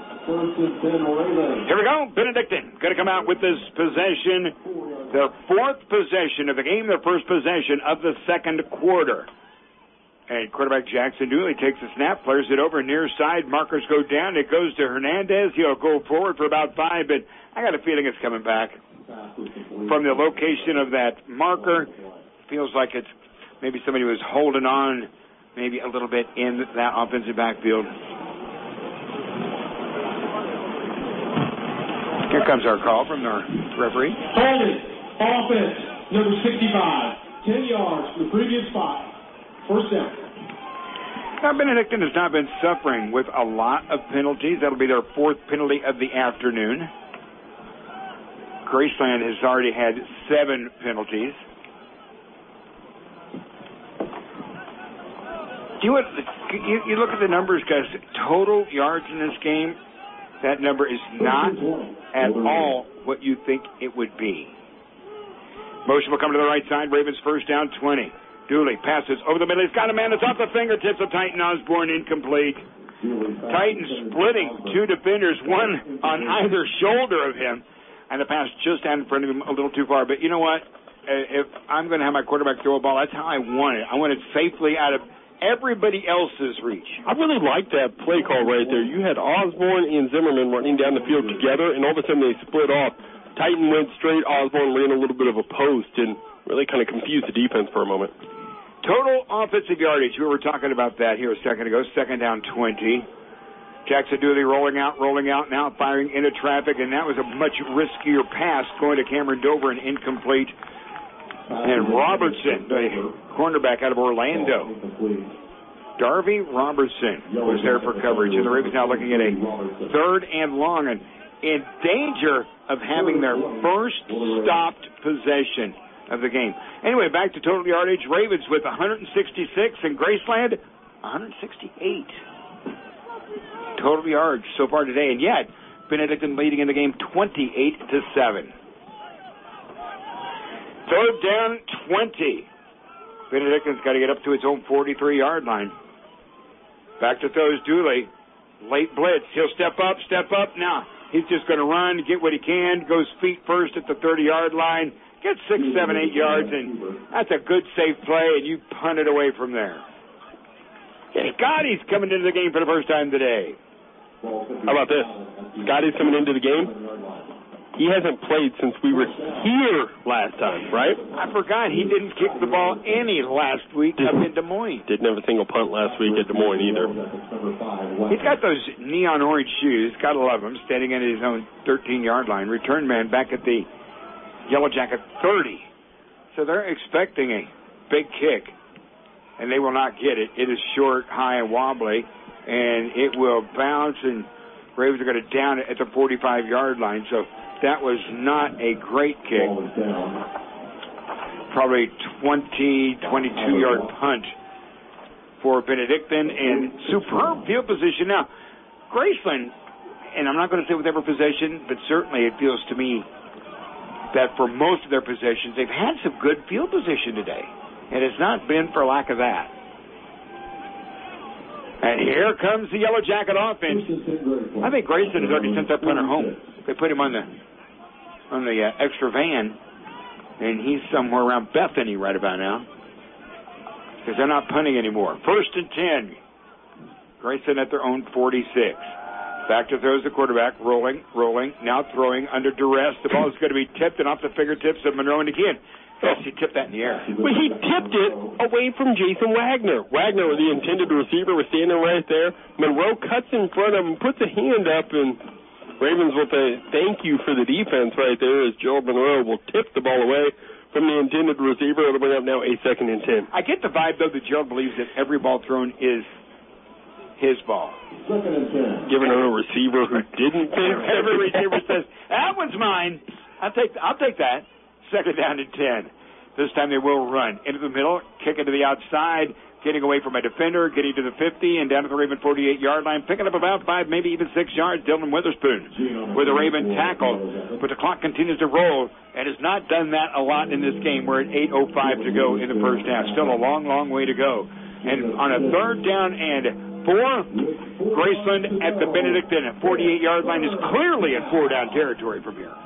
Here we go. Benedictine going to come out with this possession, their fourth possession of the game, their first possession of the second quarter. And quarterback Jackson Dooley takes the snap, flares it over near side. Markers go down. It goes to Hernandez. He'll go forward for about five, but I got a feeling it's coming back. From the location of that marker, feels like it's maybe somebody was holding on maybe a little bit in that offensive backfield. Here comes our call from the referee. Holding, offense, number sixty-five, ten yards from the previous spot. First down. Now, Benedictine has not been suffering with a lot of penalties. That'll be their fourth penalty of the afternoon. Graceland has already had seven penalties. Do you, you, you look at the numbers, guys. Total yards in this game, that number is not at all what you think it would be. Motion will come to the right side. Ravens first down, twenty. Dooley passes over the middle. He's got a man that's off the fingertips of Titan Osborne, incomplete. Titan splitting two defenders, one on either shoulder of him, and the pass just out in front of him a little too far. But you know what? If I'm going to have my quarterback throw a ball, that's how I want it. I want it safely out of everybody else's reach. I really like that play call right there. You had Osborne and Zimmerman running down the field together, and all of a sudden they split off. Titan went straight. Osborne ran a little bit of a post and really kind of confused the defense for a moment. Total offensive yardage. We were talking about that here a second ago. Second down, twenty. Jackson Dooley rolling out, rolling out, now firing into traffic, and that was a much riskier pass going to Cameron Dover and incomplete. And Robertson, the cornerback out of Orlando. Darby Robertson was there for coverage, and the Ravens now looking at a third and long and in danger of having their first stopped possession of the game. Anyway, back to total yardage. Ravens with one hundred sixty-six and Graceland one hundred sixty-eight. Total yards so far today, and yet Benedictine leading in the game twenty-eight to seven. Third down, twenty. Benedictine's got to get up to its own forty-three-yard line. Back to throws Dooley. Late blitz. He'll step up, step up. Now he's just going to run, get what he can, goes feet first at the thirty-yard line, gets six, seven, eight yards, and that's a good, safe play, and you punt it away from there. Scotty's coming into the game for the first time today. How about this? Scotty's coming into the game. He hasn't played since we were here last time, right? I forgot he didn't kick the ball any last week up in Des Moines. Didn't have a single punt last week at Des Moines either. He's got those neon orange shoes, gotta love them, standing at his own thirteen-yard line. Return man back at the Yellow Jacket thirty. So they're expecting a big kick, and they will not get it. It is short, high, and wobbly, and it will bounce, and Ravens are going to down it at the forty-five-yard line. So that was not a great kick. Probably twenty, twenty-two-yard punt for Benedictine, and superb field position. Now, Graceland, and I'm not going to say with every possession, but certainly it feels to me that for most of their possessions, they've had some good field position today. And it's not been for lack of that. And here comes the Yellow Jacket offense. I think Grayson has already sent that punter home. They put him on the on the uh, extra van, and he's somewhere around Bethany right about now, because they're not punting anymore. First and ten. Grayson at their own forty-six. Back to throws the quarterback, rolling, rolling, now throwing under duress. The ball is going to be tipped and off the fingertips of Monroe, and again, yes, he tipped that in the air. Well, he tipped it away from Jason Wagner. Wagner, the intended receiver, was standing right there. Monroe cuts in front of him, puts a hand up, and Ravens with a thank you for the defense right there as Joe Monroe will tip the ball away from the intended receiver. It'll bring up now a second and ten. I get the vibe, though, that Gerald believes that every ball thrown is his ball. Giving her a receiver who didn't pick. Every receiver says, that one's mine. I'll take, I'll take that. Second down and ten. This time they will run into the middle, kick it to the outside, getting away from a defender, getting to the fifty, and down to the Raven forty-eight-yard line, picking up about five, maybe even six yards. Dylan Witherspoon with a Raven tackle. But the clock continues to roll and has not done that a lot in this game. We're at eight oh five to go in the first half. Still a long, long way to go. And on a third down and four, Graceland at the Benedictine forty-eight-yard line is clearly in four-down territory from here.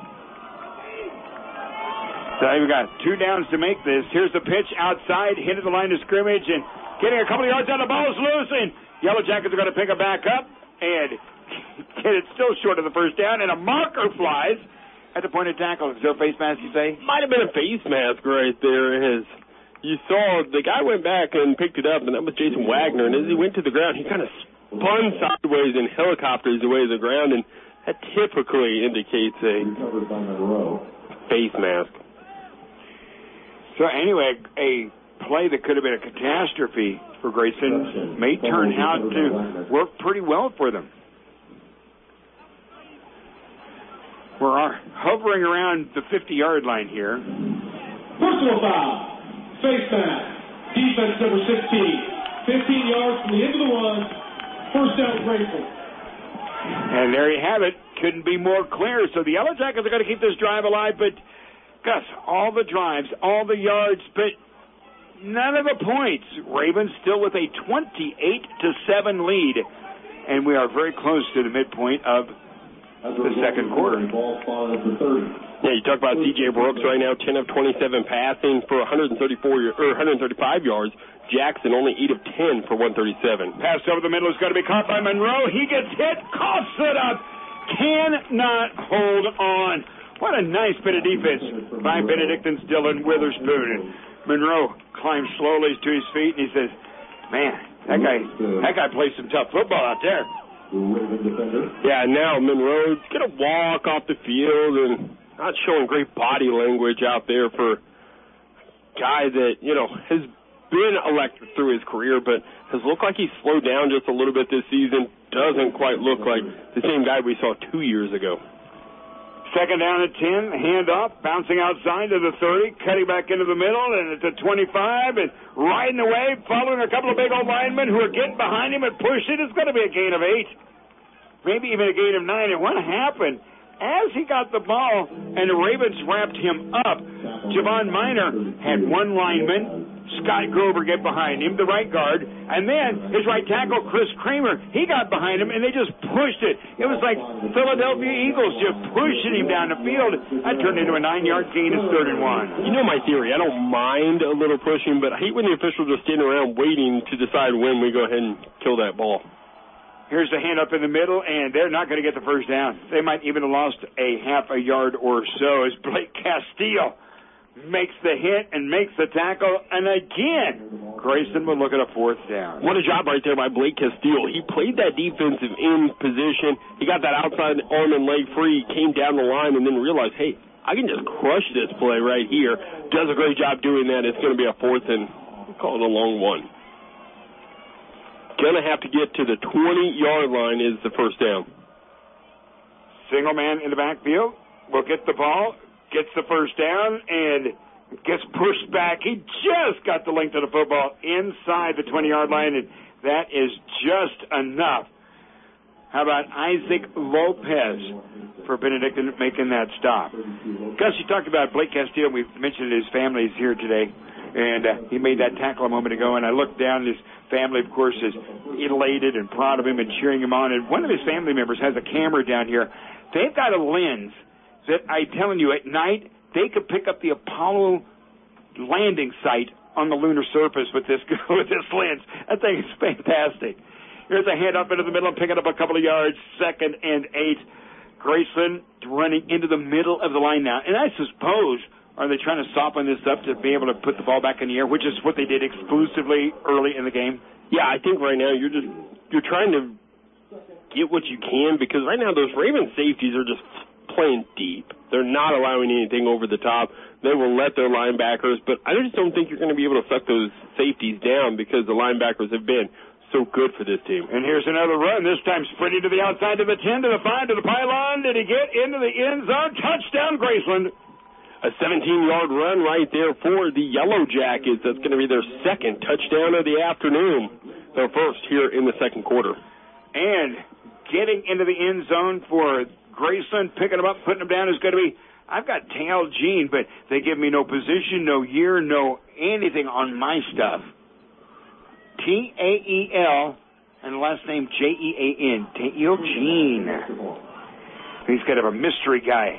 So we've got two downs to make this. Here's the pitch outside, hit at the line of scrimmage, and getting a couple of yards out, the ball is loose, and Yellow Jackets are going to pick it back up and get it still short of the first down, and a marker flies at the point of tackle. Is there a face mask, you say? Might have been a face mask right there. As you saw, the guy went back and picked it up, and that was Jason Wagner, and as he went to the ground, he kind of spun sideways and helicopters away to the ground, and that typically indicates a face mask. So anyway, a play that could have been a catastrophe for Grayson may turn out to work pretty well for them. We're hovering around the fifty-yard line here. Personal foul. Face mask. Defense number sixteen. fifteen yards from the end of the run. First down, Grayson. And there you have it. Couldn't be more clear. So the Yellow Jackets are going to keep this drive alive, but Gus, all the drives, all the yards, but none of the points. Ravens still with a twenty-eight to seven lead, and we are very close to the midpoint of the second quarter. Yeah, you talk about C J Brooks right now, ten of twenty-seven passing for one thirty-four or one thirty-five yards. Jackson only eight of ten for one thirty-seven. Pass over the middle is going to be caught by Monroe. He gets hit, coughs it up, cannot hold on. What a nice bit of defense by Benedictine's Dylan Witherspoon. And Monroe climbs slowly to his feet, and he says, man, that guy that guy plays some tough football out there. Yeah, now Monroe's going to walk off the field and not showing great body language out there for a guy that, you know, has been electric through his career, but has looked like he's slowed down just a little bit this season. Doesn't quite look like the same guy we saw two years ago. Second down at ten, handoff, bouncing outside to the thirty, cutting back into the middle, and it's a twenty-five, and riding away, following a couple of big old linemen who are getting behind him and pushing. It's going to be a gain of eight, maybe even a gain of nine. And what happened? As he got the ball and the Ravens wrapped him up, Javon Miner had one lineman, Scott Grover, get behind him, the right guard, and then his right tackle, Chris Kramer, he got behind him, and they just pushed it. It was like Philadelphia Eagles just pushing him down the field. That turned into a nine-yard gain. It's third and one. You know my theory. I don't mind a little pushing, but I hate when the officials are standing around waiting to decide when we go ahead and kill that ball. Here's the hand up in the middle, and they're not going to get the first down. They might even have lost a half a yard or so as Blake Castile makes the hit and makes the tackle, and again, Grayson will look at a fourth down. What a job right there by Blake Castile. He played that defensive end position. He got that outside arm and leg free, came down the line, and then realized, hey, I can just crush this play right here. Does a great job doing that. It's going to be a fourth and we'll call it a long one. Going to have to get to the twenty-yard line is the first down. Single man in the backfield will get the ball, gets the first down, and gets pushed back. He just got the length of the football inside the twenty-yard line, and that is just enough. How about Isaac Lopez for Benedictine making that stop? Gus, you talked about Blake Castile. We've mentioned his family is here today, and uh, he made that tackle a moment ago, and I looked down, and his family, of course, is elated and proud of him and cheering him on, and one of his family members has a camera down here. They've got a lens that I'm telling you, at night, they could pick up the Apollo landing site on the lunar surface with this with this lens. That thing is fantastic. Here's a hand up into the middle and picking up a couple of yards, second and eight. Graceland running into the middle of the line now. And I suppose, are they trying to soften this up to be able to put the ball back in the air, which is what they did exclusively early in the game? Yeah, I think right now you're just you're trying to get what you can, because right now those Ravens safeties are just playing deep. They're not allowing anything over the top. They will let their linebackers, but I just don't think you're going to be able to suck those safeties down because the linebackers have been so good for this team. And here's another run, this time sprinting to the outside, to the ten, to the five, to the pylon. Did he get into the end zone? Touchdown, Graceland. A seventeen-yard run right there for the Yellow Jackets. That's going to be their second touchdown of the afternoon. Their first here in the second quarter. And getting into the end zone for Graceland, picking them up, putting them down is going to be, I've got Tail Gene, but they give me no position, no year, no anything on my stuff. T A E L and the last name J E A N. Tail Gene. He's kind of a mystery guy.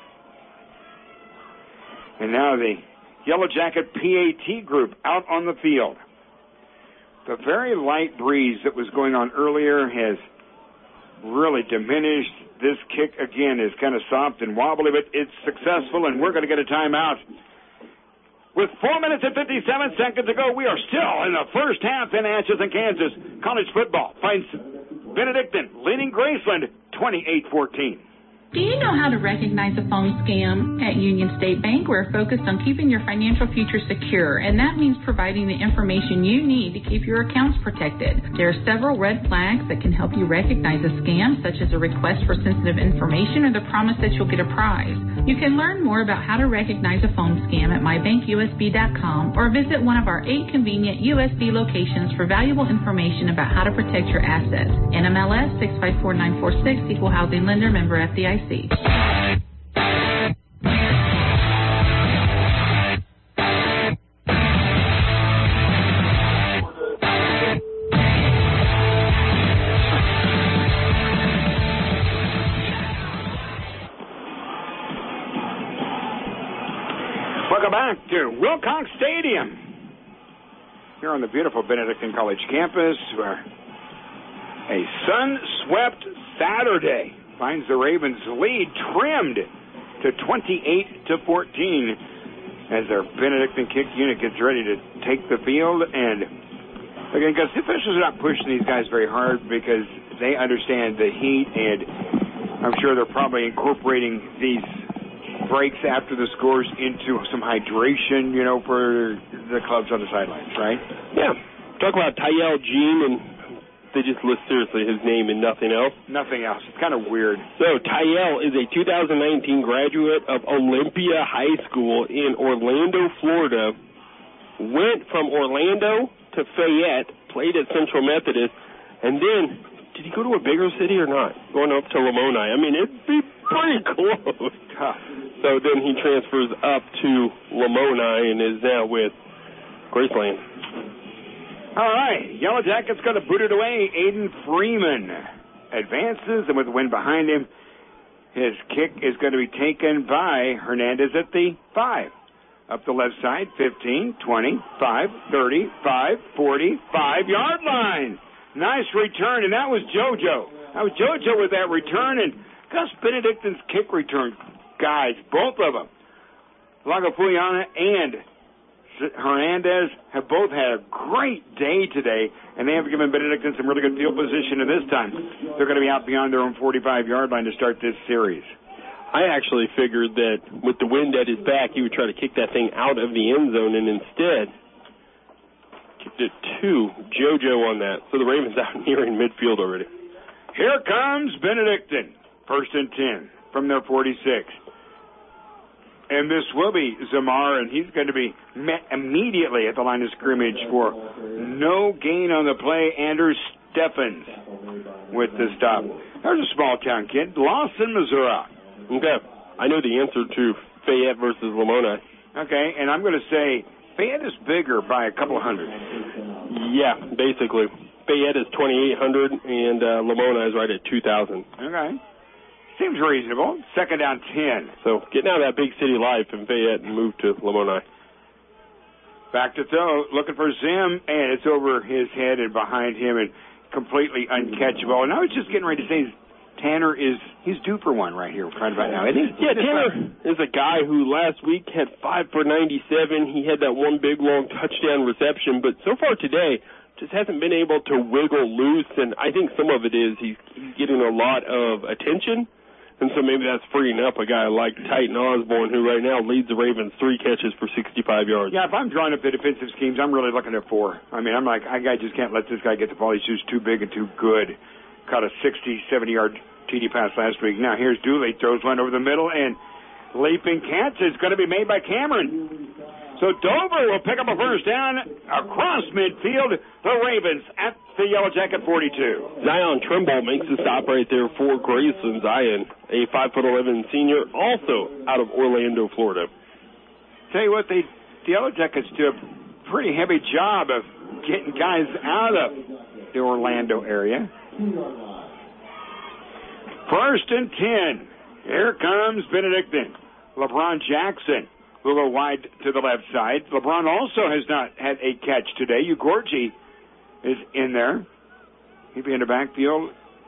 And now the Yellow Jacket P A T group out on the field. The very light breeze that was going on earlier has really diminished. This kick, again, is kind of soft and wobbly, but it's successful, and we're going to get a timeout. With four minutes and fifty-seven seconds to go, we are still in the first half in Atchison, Kansas. College football finds Benedictine leading Graceland twenty-eight fourteen. Do you know how to recognize a phone scam? At Union State Bank, we're focused on keeping your financial future secure, and that means providing the information you need to keep your accounts protected. There are several red flags that can help you recognize a scam, such as a request for sensitive information or the promise that you'll get a prize. You can learn more about how to recognize a phone scam at my bank U S B dot com or visit one of our eight convenient U S B locations for valuable information about how to protect your assets. N M L S six five four nine four six, Equal Housing Lender, member F D I C. Welcome back to Wilcox Stadium here on the beautiful Benedictine College campus, where a sun-swept Saturday finds the Ravens' lead trimmed to twenty-eight to fourteen as their Benedictine kick unit gets ready to take the field. And again, because the officials are not pushing these guys very hard because they understand the heat, and I'm sure they're probably incorporating these breaks after the scores into some hydration, you know, for the clubs on the sidelines, right? Yeah. Talk about Tael Gene, and they just list seriously his name and nothing else. Nothing else. It's kind of weird. So Tael is a two thousand nineteen graduate of Olympia High School in Orlando, Florida. Went from Orlando to Fayette, played at Central Methodist, and then, did he go to a bigger city or not? Going up to Lamoni. I mean, it'd be pretty close. So then he transfers up to Lamoni and is now with Graceland. All right, Yellow Jackets going to boot it away. Aiden Freeman advances, and with the wind behind him, his kick is going to be taken by Hernandez at the five. Up the left side, fifteen, twenty, five, thirty, five, forty, five-yard line. Nice return, and that was JoJo. That was JoJo with that return, and Gus Benedictine's kick return guys, both of them, Lagafuyana and Hernandez, have both had a great day today, and they have given Benedictine some really good field position at this time. They're going to be out beyond their own forty-five-yard line to start this series. I actually figured that with the wind at his back, he would try to kick that thing out of the end zone, and instead kicked it to JoJo on that. So the Ravens out nearing midfield already. Here comes Benedictine, first and ten from their forty-six. And this will be Zamar, and he's going to be met immediately at the line of scrimmage for no gain on the play. Andrew Steffens with the stop. There's a small-town kid, Lawson, Missouri. Okay. I know the answer to Fayette versus Lamoni. Okay, and I'm going to say Fayette is bigger by a couple of hundred. Yeah, basically. Fayette is twenty-eight hundred, and uh, Lamoni is right at two thousand. Okay. Seems reasonable. Second down ten. So getting out of that big city life in Fayette and move to Lamoni. Back to throw, looking for Zim, and it's over his head and behind him and completely uncatchable. And I was just getting ready to say Tanner is, he's due for one right here right about now, isn't he? Yeah, Tanner is a guy who last week had five for ninety-seven. He had that one big, long touchdown reception, but so far today just hasn't been able to wiggle loose, and I think some of it is he's, he's getting a lot of attention. And so maybe that's freeing up a guy like Titan Osborne, who right now leads the Ravens three catches for sixty-five yards. Yeah, if I'm drawing up the defensive schemes, I'm really looking at four. I mean, I'm like, I just can't let this guy get the ball. He's just too big and too good. Caught a sixty, seventy-yard T D pass last week. Now here's Dooley, throws one over the middle, and leaping catch is going to be made by Cameron. So Dover will pick up a first down across midfield. The Ravens at the Yellow Jacket forty-two. Zion Trimble makes the stop right there for Graceland Zion, a five foot eleven senior, also out of Orlando, Florida. Tell you what, they, the Yellow Jackets do a pretty heavy job of getting guys out of the Orlando area. First and ten. Here comes Benedictine. LeBron Jackson. A little wide to the left side. LeBron also has not had a catch today. Ugorji is in there. He'll be in the backfield.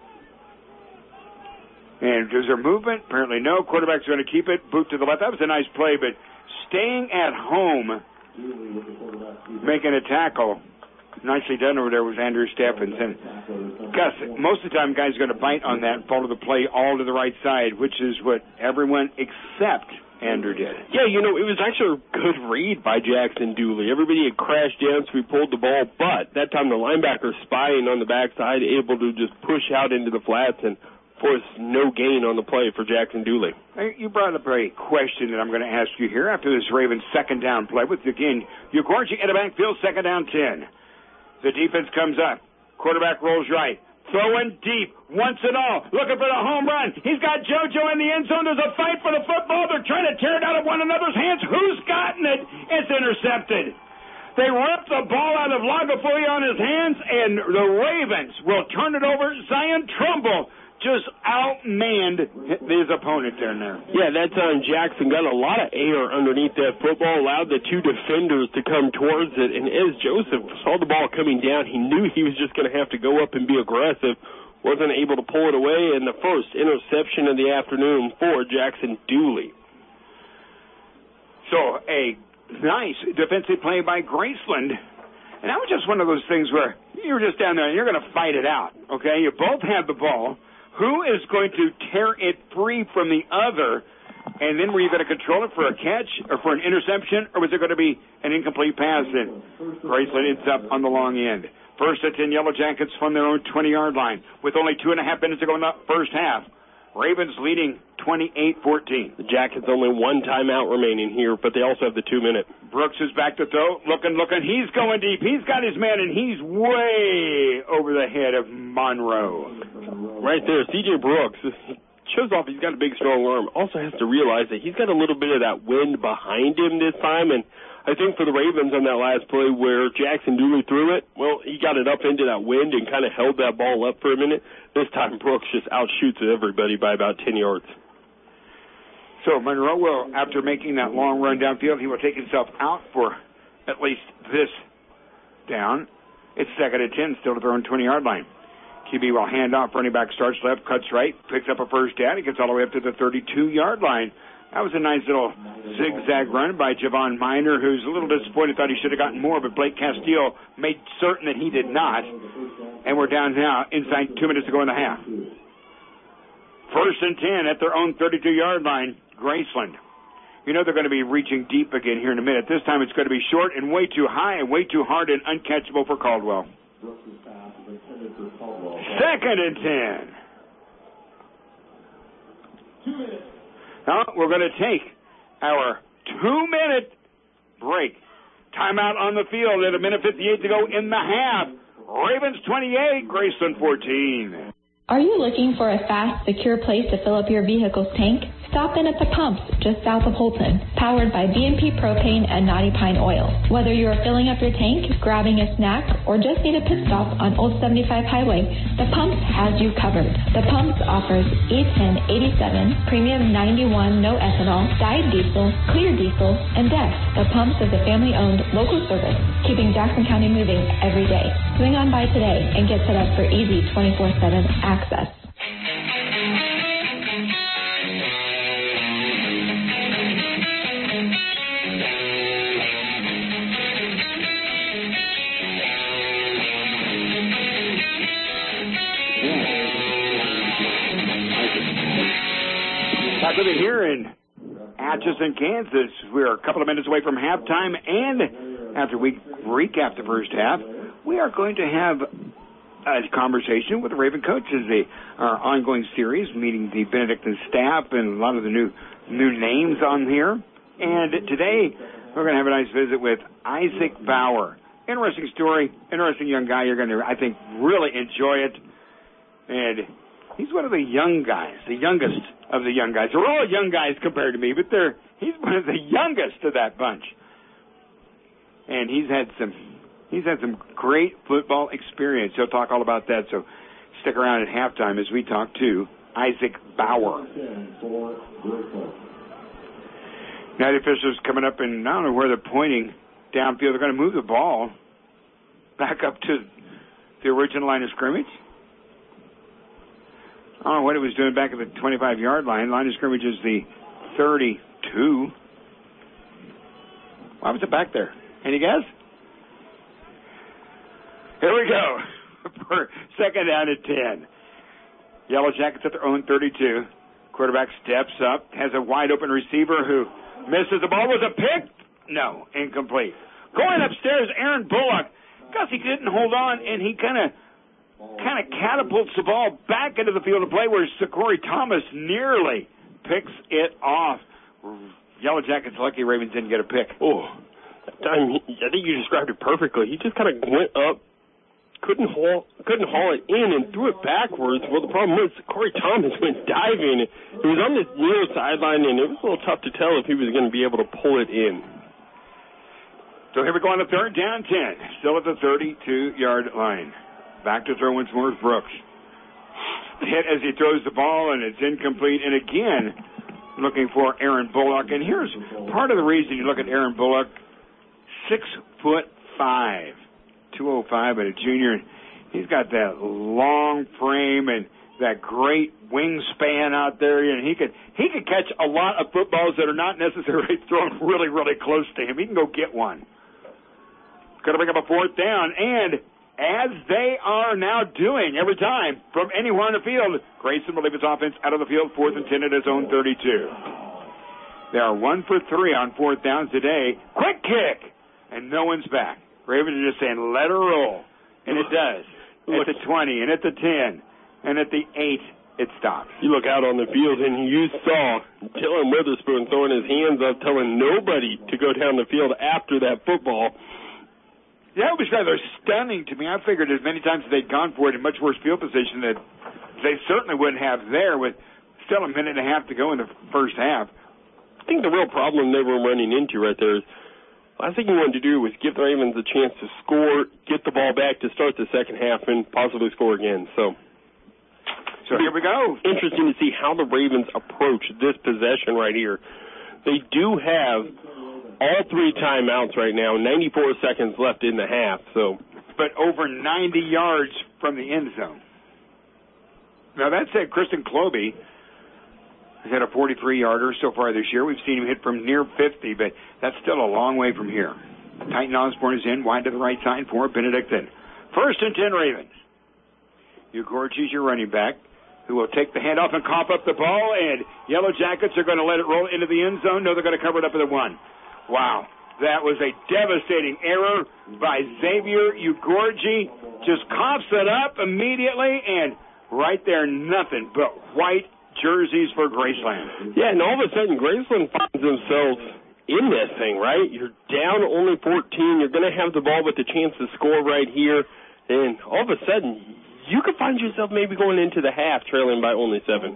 And is there movement? Apparently no. Quarterback's going to keep it. Boot to the left. That was a nice play, but staying at home, making a tackle. Nicely done over there was Andrew Steffens. And Gus, most of the time guys are going to bite on that and follow the play all to the right side, which is what everyone except Andrew did. Yeah, you know, it was actually a good read by Jackson Dooley. Everybody had crashed down, so we pulled the ball, but that time the linebacker spying on the backside, able to just push out into the flats and force no gain on the play for Jackson Dooley. Hey, you brought up a question that I'm going to ask you here after this Ravens second down play with, again, Ugorji in the backfield, second down ten. The defense comes up. Quarterback rolls right. Throwing deep. Wants it all. Looking for the home run. He's got JoJo in the end zone. There's a fight for the football. They're trying to tear it out of one another's hands. Who's gotten it? It's intercepted. They rip the ball out of Lagafoy on his hands, and the Ravens will turn it over. Zion Trumbull just outmanned his opponent there and there. Yeah, that time Jackson got a lot of air underneath that football, allowed the two defenders to come towards it, and as Joseph saw the ball coming down, he knew he was just going to have to go up and be aggressive, wasn't able to pull it away, and the first interception of the afternoon for Jackson Dooley. So a nice defensive play by Graceland. And that was just one of those things where you're just down there and you're going to fight it out, okay? You both have the ball. Who is going to tear it free from the other? And then were you going to control it for a catch or for an interception, or was it going to be an incomplete pass? And Graceland ends up on the long end. First and ten Yellow Jackets from their own twenty-yard line with only two and a half minutes to go in the first half. Ravens leading twenty-eight fourteen. The Jackets only one timeout remaining here, but they also have the two-minute. Brooks is back to throw. Looking, looking. He's going deep. He's got his man, and he's way over the head of Monroe. Right there, C J Brooks shows off he's got a big, strong arm. Also has to realize that he's got a little bit of that wind behind him this time, and I think for the Ravens on that last play where Jackson Dooley threw it, well, he got it up into that wind and kind of held that ball up for a minute. This time Brooks just outshoots everybody by about ten yards. So Monroe will, after making that long run downfield, he will take himself out for at least this down. It's second and ten, still to throw on twenty-yard line. Q B will hand off, running back starts left, cuts right, picks up a first down. He gets all the way up to the thirty-two-yard line. That was a nice little zigzag run by Javon Miner, who's a little disappointed, thought he should have gotten more, but Blake Castillo made certain that he did not. And we're down now inside two minutes to go in the half. First and ten at their own thirty-two-yard line, Graceland. You know they're going to be reaching deep again here in a minute. This time it's going to be short and way too high and way too hard and uncatchable for Caldwell. Second and ten. Two minutes. Now we're going to take our two-minute break. Timeout on the field at a minute fifty-eight to go in the half. Ravens twenty-eight, Graceland fourteen. Are you looking for a fast, secure place to fill up your vehicle's tank? Stop in at the pumps just south of Holton, powered by B and P Propane and Knotty Pine Oil. Whether you are filling up your tank, grabbing a snack, or just need a pit stop on Old seventy-five Highway, the Pumps has you covered. The Pumps offers E ten eighty-seven, Premium ninety-one no ethanol, dyed diesel, clear diesel, and D E X. The Pumps is a family-owned local service, keeping Jackson County moving every day. Swing on by today and get set up for easy twenty-four seven access. with it here in Atchison, Kansas. We're a couple of minutes away from halftime, and after we recap the first half, we are going to have a conversation with the Raven coaches. The, our ongoing series, meeting the Benedictine staff and a lot of the new new names on here. And today, we're going to have a nice visit with Isaac Bauer. Interesting story, interesting young guy. You're going to, I think, really enjoy it. And he's one of the young guys, the youngest of the young guys. They're all young guys compared to me, but they're he's one of the youngest of that bunch. And he's had some he's had some great football experience. He'll talk all about that. So stick around at halftime as we talk to Isaac Bauer. Now the officials coming up, and I don't know where they're pointing downfield. They're going to move the ball back up to the original line of scrimmage. I don't know what it was doing back at the twenty-five-yard line. Line of scrimmage is the thirty-two. Why was it back there? Any guess? Here we go. For second down at ten. Yellow Jackets at their own thirty-two. Quarterback steps up, has a wide-open receiver who misses the ball. Was a pick? No, incomplete. Going upstairs, Aaron Bullock. Gussie didn't hold on, and he kind of kind of catapults the ball back into the field of play where Corey Thomas nearly picks it off. Yellow Jackets lucky Ravens didn't get a pick. Oh, that time, I think you described it perfectly. He just kind of went up, couldn't haul, couldn't haul it in, and threw it backwards. Well, the problem was Corey Thomas went diving. He was on this near sideline, and it was a little tough to tell if he was going to be able to pull it in. So here we go on the third down, ten. Still at the thirty-two-yard line. Back to throw once more is Brooks. Hit as he throws the ball, and it's incomplete. And again, looking for Aaron Bullock. And here's part of the reason you look at Aaron Bullock. Six foot five, two oh five, but a junior. He's got that long frame and that great wingspan out there. And he could he could catch a lot of footballs that are not necessarily thrown really, really close to him. He can go get one. Going to bring up a fourth down, and as they are now doing every time from anywhere on the field, Grayson will leave his offense out of the field, fourth and ten at his own thirty-two. They are one for three on fourth downs today. Quick kick, and no one's back. Ravens are just saying, let her roll, and it does. At the twenty, and at the ten, and at the eight, it stops. You look out on the field, and you saw Dylan Witherspoon throwing his hands up, telling nobody to go down the field after that football. That was rather stunning to me. I figured as many times as they'd gone for it in much worse field position that they certainly wouldn't have there with still a minute and a half to go in the first half. I think the real problem they were running into right there is last thing you wanted to do was give the Ravens a chance to score, get the ball back to start the second half, and possibly score again. So, so here we go. Interesting to see how the Ravens approach this possession right here. They do have all three timeouts right now, ninety-four seconds left in the half. So, but over ninety yards from the end zone. Now, that said, Kristen Klobe has had a forty-three-yarder so far this year. We've seen him hit from near fifty, but that's still a long way from here. Titan Osborne is in, wide to the right side for Benedictine. First and ten Ravens. Ugorji's your running back, who will take the handoff and cough up the ball, and Yellow Jackets are going to let it roll into the end zone. No, they're going to cover it up at the one. Wow, that was a devastating error by Xavier Ugorji. Just coughs it up immediately, and right there, nothing but white jerseys for Graceland. Yeah, and all of a sudden, Graceland finds themselves in this thing, right? You're down only fourteen. You're going to have the ball with a chance to score right here, and all of a sudden, you could find yourself maybe going into the half trailing by only seven.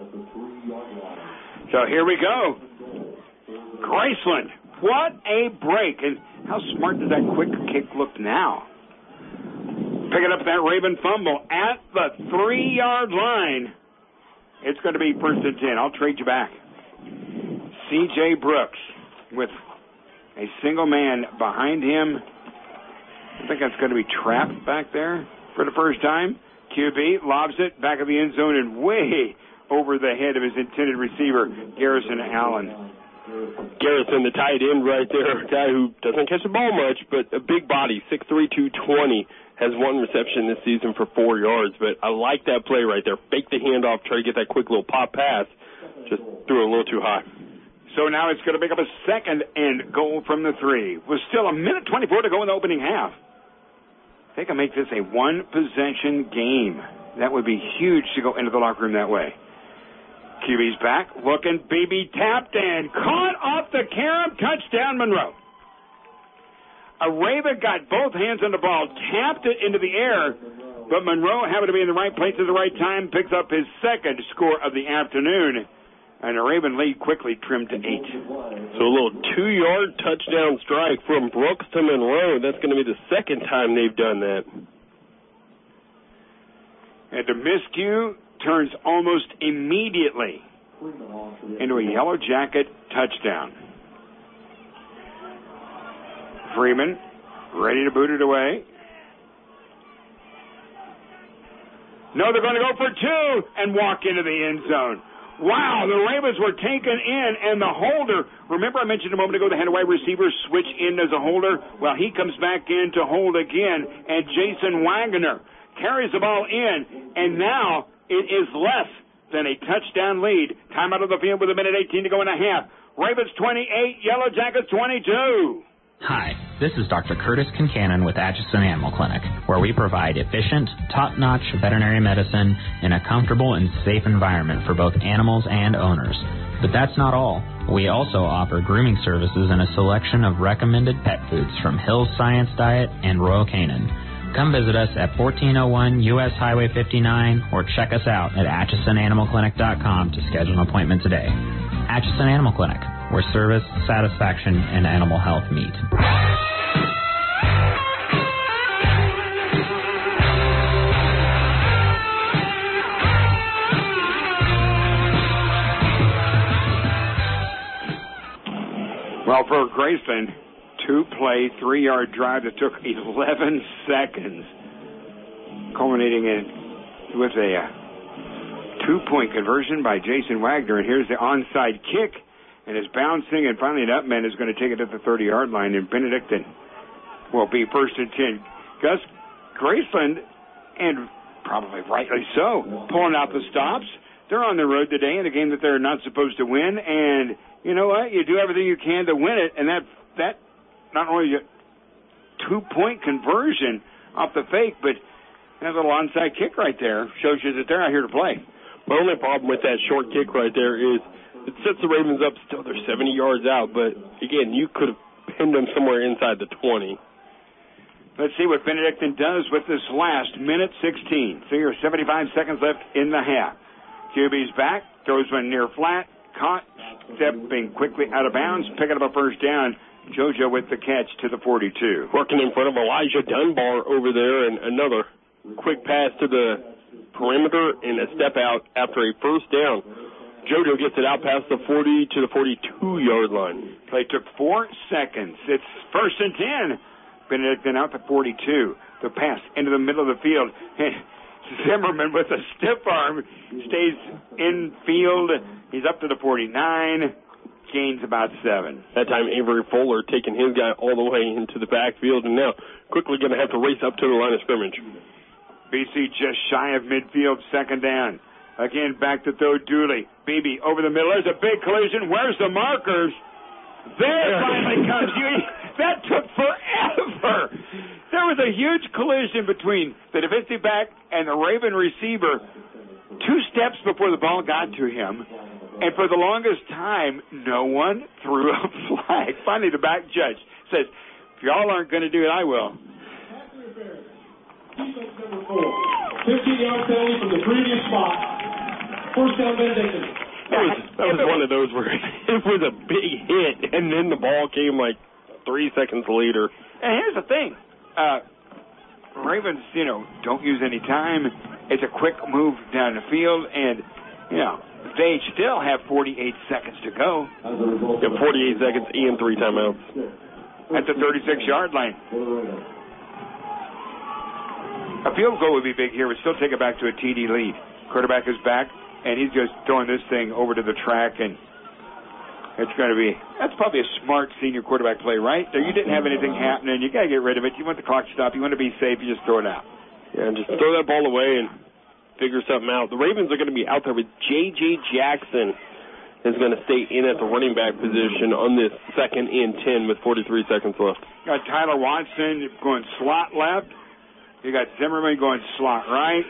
So here we go. Graceland. What a break. And how smart does that quick kick look now? Picking up that Raven fumble at the three-yard line. It's going to be first and ten. I'll trade you back. C J Brooks with a single man behind him. I think that's going to be trapped back there for the first time. Q B lobs it back of the end zone and way over the head of his intended receiver, Garrison Allen. Garrison, the tight end right there, a guy who doesn't catch the ball much, but a big body, six three, two twenty, has one reception this season for four yards. But I like that play right there. Fake the handoff, try to get that quick little pop pass. just threw it a little too high. So now it's going to pick up a second and goal from the three. With still a minute twenty-four to go in the opening half. They can make this a one-possession game. That would be huge to go into the locker room that way. Q B's back, looking, Beebe tapped and caught off the carom, touchdown Monroe. Areva got both hands on the ball, tapped it into the air, but Monroe happened to be in the right place at the right time, picks up his second score of the afternoon, and the Raven lead quickly trimmed to eight. So a little two-yard touchdown strike from Brooks to Monroe. That's going to be the second time they've done that. And the miscue turns almost immediately into a Yellow Jacket touchdown. Freeman ready to boot it away. No, they're going to go for two and walk into the end zone. Wow, the Ravens were taken in, and the holder, remember I mentioned a moment ago they had a wide receiver switch in as a holder? Well, he comes back in to hold again, and Jason Wagner carries the ball in, and now it is less than a touchdown lead. Time out of the field with a minute eighteen to go and a half. Ravens twenty-eight, Yellow Jackets twenty-two. Hi, this is Doctor Curtis Kincannon with Atchison Animal Clinic, where we provide efficient, top-notch veterinary medicine in a comfortable and safe environment for both animals and owners. But that's not all. We also offer grooming services and a selection of recommended pet foods from Hill's Science Diet and Royal Canin. Come visit us at fourteen oh one U S Highway fifty-nine or check us out at atchison animal clinic dot com to schedule an appointment today. Atchison Animal Clinic, where service, satisfaction, and animal health meet. Well, for Graceland, two-play, three-yard drive that took eleven seconds, culminating in with a uh, two-point conversion by Jason Wagner. And here's the onside kick, and it's bouncing, and finally an upman is going to take it to the thirty-yard line, and Benedictine will be first and ten. Gus, Graceland, and probably rightly so, pulling out the stops. They're on the road today in a game that they're not supposed to win, and you know what? You do everything you can to win it, and that that not only a two-point conversion off the fake, but that little onside kick right there shows you that they're out here to play. My only problem with that short kick right there is it sets the Ravens up still. They're seventy yards out, but again, you could have pinned them somewhere inside the twenty. Let's see what Benedictine does with this last minute sixteen. So you're seventy-five seconds left in the half. Q B's back, throws one near flat, caught, stepping quickly out of bounds, picking up a first down. JoJo with the catch to the forty-two. Working in front of Elijah Dunbar over there, and another quick pass to the perimeter and a step out after a first down. JoJo gets it out past the forty to the forty-two-yard line. Play took four seconds. It's first and ten. Benedictine out to forty-two. The pass into the middle of the field. Zimmerman with a stiff arm stays in field. He's up to the forty-nine. Gains about seven. That time Avery Fuller taking his guy all the way into the backfield, and now quickly going to have to race up to the line of scrimmage. B C just shy of midfield, second down. Again, back to throw Dooley. Beebe over the middle. There's a big collision. Where's the markers? There finally comes. You. That took forever. There was a huge collision between the defensive back and the Raven receiver two steps before the ball got to him. And for the longest time, no one threw a flag. Finally, the back judge says, if y'all aren't going to do it, I will. fifteen-yard penalty from the previous spot. First down, Benedictine. That was, that was one of those where it was a big hit, and then the ball came like three seconds later. And here's the thing. Uh, Ravens, you know, don't use any time. It's a quick move down the field, and, you know, they still have forty-eight seconds to go. Yeah, forty-eight seconds and three timeouts. At the thirty-six-yard line. A field goal would be big here. Would still take it back to a T D lead. Quarterback is back, and he's just throwing this thing over to the track, and it's going to be, that's probably a smart senior quarterback play, right? So you didn't have anything happening. You got to get rid of it. You want the clock to stop. You want to be safe. You just throw it out. Yeah, just throw that ball away and figure something out. The Ravens are going to be out there with J J Jackson is going to stay in at the running back position on this second and ten with forty-three seconds left. Got Tyler Watson going slot left. You got Zimmerman going slot right.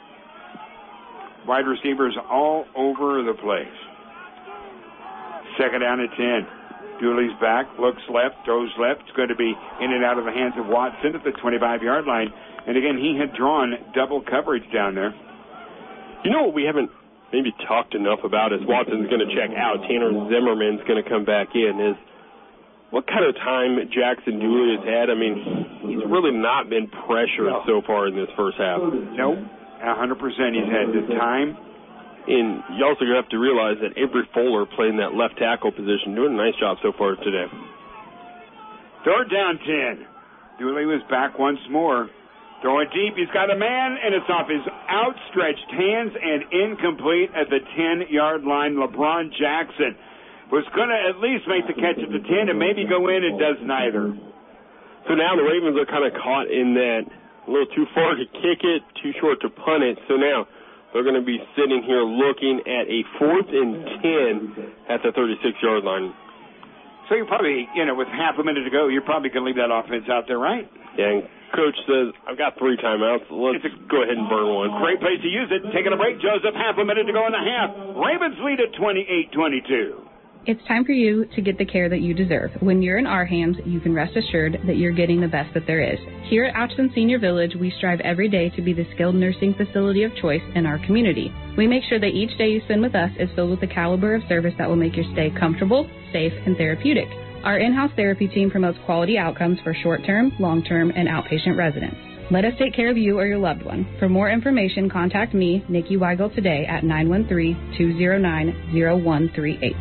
Wide receivers all over the place. Second down at ten. Dooley's back, looks left, throws left. It's going to be in and out of the hands of Watson at the twenty-five-yard line. And again, he had drawn double coverage down there. You know what we haven't maybe talked enough about is Watson's going to check out. Tanner Zimmerman's going to come back in. Is what kind of time Jackson Dooley has had? I mean, he's really not been pressured no. so far in this first half. Nope, one hundred percent he's had the time. And you also have to realize that Avery Fuller playing that left tackle position, doing a nice job so far today. Third down ten. Dooley was back once more. Throwing deep, he's got a man, and it's off his outstretched hands and incomplete at the ten-yard line. LeBron Jackson was going to at least make the catch at the ten and maybe go in and does neither. So now the Ravens are kind of caught in that a little too far to kick it, too short to punt it. So now they're going to be sitting here looking at a fourth and ten at the thirty-six-yard line. So you're probably, you know, with half a minute to go, you're probably going to leave that offense out there, right? Yeah, and Coach says, I've got three timeouts. Let's a, go ahead and burn one. Great place to use it. Taking a break, Joseph. Half a minute to go in the half. Ravens lead at twenty-eight twenty-two. It's time for you to get the care that you deserve. When you're in our hands, you can rest assured that you're getting the best that there is. Here at Atchison Senior Village, we strive every day to be the skilled nursing facility of choice in our community. We make sure that each day you spend with us is filled with the caliber of service that will make your stay comfortable, safe, and therapeutic. Our in-house therapy team promotes quality outcomes for short-term, long-term, and outpatient residents. Let us take care of you or your loved one. For more information, contact me, Nikki Weigel, today at nine one three, two zero nine, zero one three eight.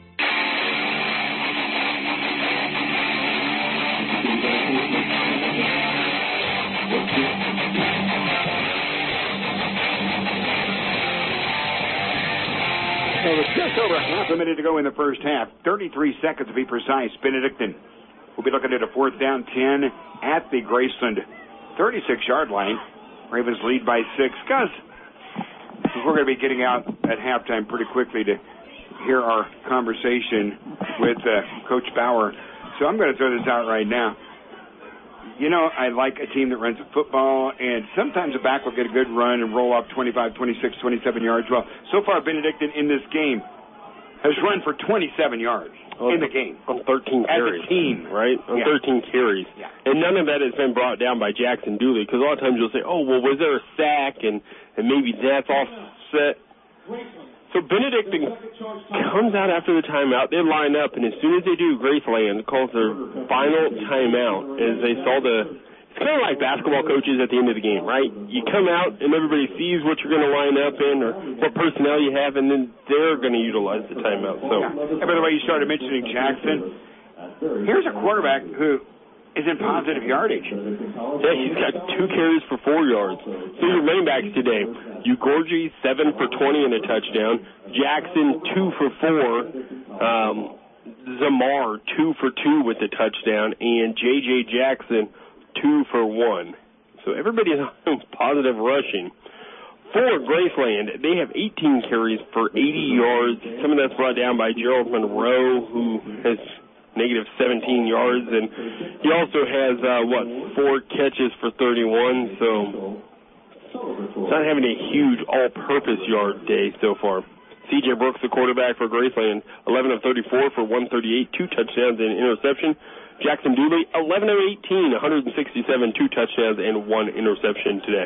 So it's just over half a minute to go in the first half. thirty-three seconds to be precise. Benedictine will be looking at a fourth down ten at the Graceland thirty-six-yard line. Ravens lead by six. Gus, we're going to be getting out at halftime pretty quickly to hear our conversation with uh, Coach Bauer. So I'm going to throw this out right now. You know, I like a team that runs the football, and sometimes a back will get a good run and roll up twenty-five, twenty-six, twenty-seven yards. Well, so far, Benedictine in this game has run for twenty-seven yards on, in the game. On thirteen carries. As a team. Right? On yeah. thirteen carries. Yeah. And none of that has been brought down by Jackson Dooley, because a lot of times you'll say, oh, well, was there a sack, and, and maybe that's offset. So Benedictine comes out after the timeout. They line up, and as soon as they do, Graceland calls their final timeout as they saw the – it's kind of like basketball coaches at the end of the game, right? You come out, and everybody sees what you're going to line up in or what personnel you have, and then they're going to utilize the timeout. So, yeah. And by the way, you started mentioning Jackson. Here's a quarterback who is in positive yardage. Yeah, he's got two carries for four yards. So your running backs today, Ugorji, seven for twenty and a touchdown. Jackson, two for four. Um, Zamar, two for two with a touchdown. And J J Jackson, two for one. So everybody is on positive rushing. For Graceland, they have eighteen carries for eighty yards. Some of that's brought down by Gerald Monroe, who has negative seventeen yards, and he also has, uh, what, four catches for thirty-one, so it's not having a huge all-purpose yard day so far. C J Brooks, the quarterback for Graceland, eleven of thirty-four for one thirty-eight, two touchdowns and an interception. Jackson Dooley, eleven of eighteen, one sixty-seven, two touchdowns and one interception today.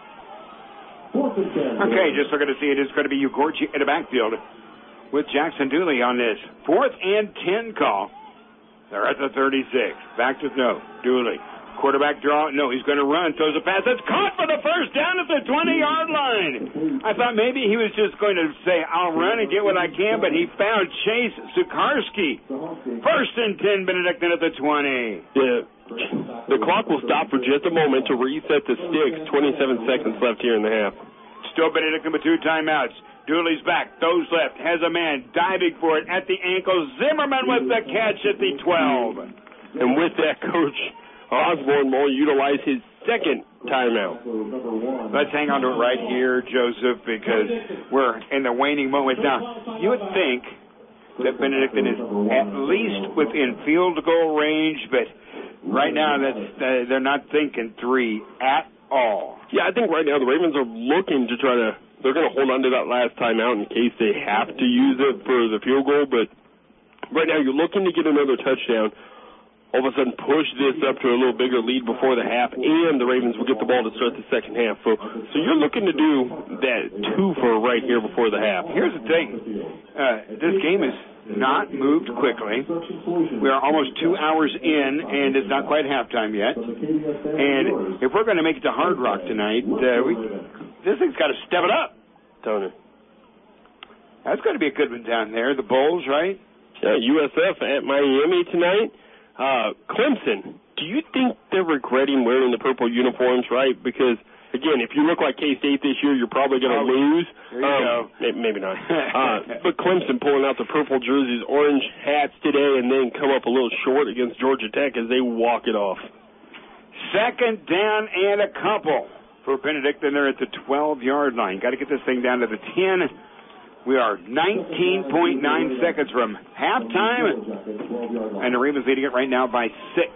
Okay, just looking to see it is going to be Ugorji in the backfield with Jackson Dooley on this fourth and ten call. They're at the thirty-six. Back to no. Dooley. Quarterback draw. No, he's going to run. Throws a pass. That's caught for the first down at the twenty-yard line. I thought maybe he was just going to say, I'll run and get what I can, but he found Chase Sukarski. First and ten, Benedictine at the twenty. Yeah. The clock will stop for just a moment to reset the sticks. twenty-seven seconds left here in the half. Still Benedictine with two timeouts. Dooley's back, throws left, has a man diving for it at the ankle. Zimmerman with the catch at the twelve. And with that, Coach Osborne will utilize his second timeout. Let's hang on to it right here, Joseph, because we're in the waning moments. Now, you would think that Benedictine is at least within field goal range, but right now that's, uh, they're not thinking three at all. Yeah, I think right now the Ravens are looking to try to, they're going to hold on to that last timeout in case they have to use it for the field goal, but right now you're looking to get another touchdown, all of a sudden push this up to a little bigger lead before the half, and the Ravens will get the ball to start the second half. So, so you're looking to do that twofer right here before the half. Here's the thing. Uh, this game is not moved quickly. We are almost two hours in, and it's not quite halftime yet. And if we're going to make it to Hard Rock tonight, uh, we, this thing's got to step it up. Tony. That's going to be a good one down there. The Bulls, right? Yeah, U S F at Miami tonight. Uh, Clemson, do you think they're regretting wearing the purple uniforms, right? Because, again, if you look like K-State this year, you're probably going to oh, lose. There you um, go. Maybe not. uh, but Clemson pulling out the purple jerseys, orange hats today, and then come up a little short against Georgia Tech as they walk it off. Second down and a couple for Benedictine. They're at the twelve-yard line. Got to get this thing down to the ten. We are nineteen point nine seconds from halftime, and the Ravens leading it right now by six.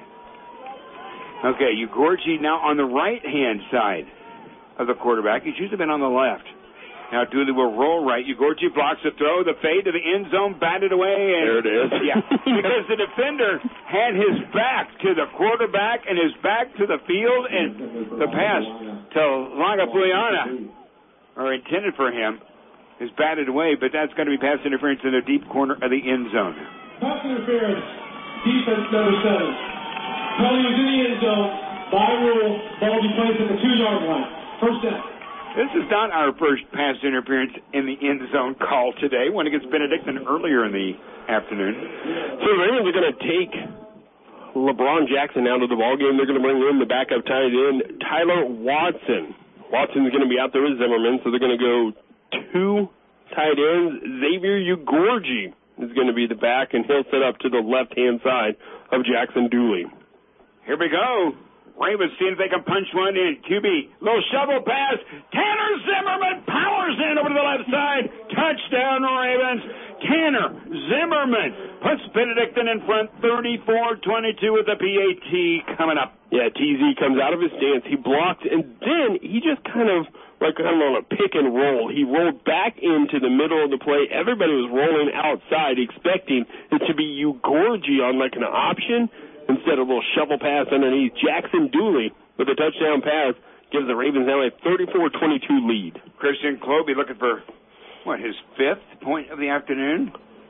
Okay, Ugorji now on the right-hand side of the quarterback. He's usually been on the left. Now Dooley will roll right. Ugorji blocks the throw, the fade to the end zone, batted away. And, there it is. Yeah, because the defender had his back to the quarterback and his back to the field, and the pass to Lagapuliana, or intended for him, is batted away, but that's going to be pass interference in the deep corner of the end zone. Pass interference, defense number seven. Penalty was in the end zone. By rule, ball will be placed at the two-yard line. First down. This is not our first pass interference in the end zone call today. Went against Benedictine earlier in the afternoon. So the Ravens are going to take LeBron Jackson out of the ballgame. They're going to bring in the backup tight end, Tyler Watson. Watson's going to be out there with Zimmerman, so they're going to go two tight ends. Xavier Ugorji is going to be the back, and he'll set up to the left-hand side of Jackson Dooley. Here we go. Ravens see if they can punch one in. Q B, little shovel pass. Tanner Zimmerman powers in over to the left side. Touchdown, Ravens. Tanner Zimmerman puts Benedictine in front, thirty-four twenty-two with the P A T coming up. Yeah, T Z comes out of his stance. He blocked, and then he just kind of, like kind of on a pick and roll, he rolled back into the middle of the play. Everybody was rolling outside, expecting it to be Ugorji on like an option instead of a little shovel pass underneath. Jackson Dooley with a touchdown pass gives the Ravens now a thirty-four twenty-two lead. Christian Cloby looking for, what, his fifth point of the afternoon?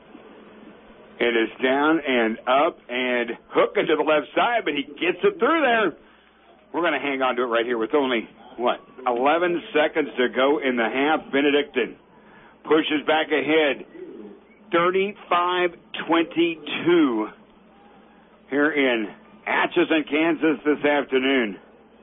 It is down and up and hooking to the left side, but he gets it through there. We're going to hang on to it right here with only, what, eleven seconds to go in the half. Benedictine pushes back ahead, thirty-five twenty-two here in Atchison, Kansas this afternoon.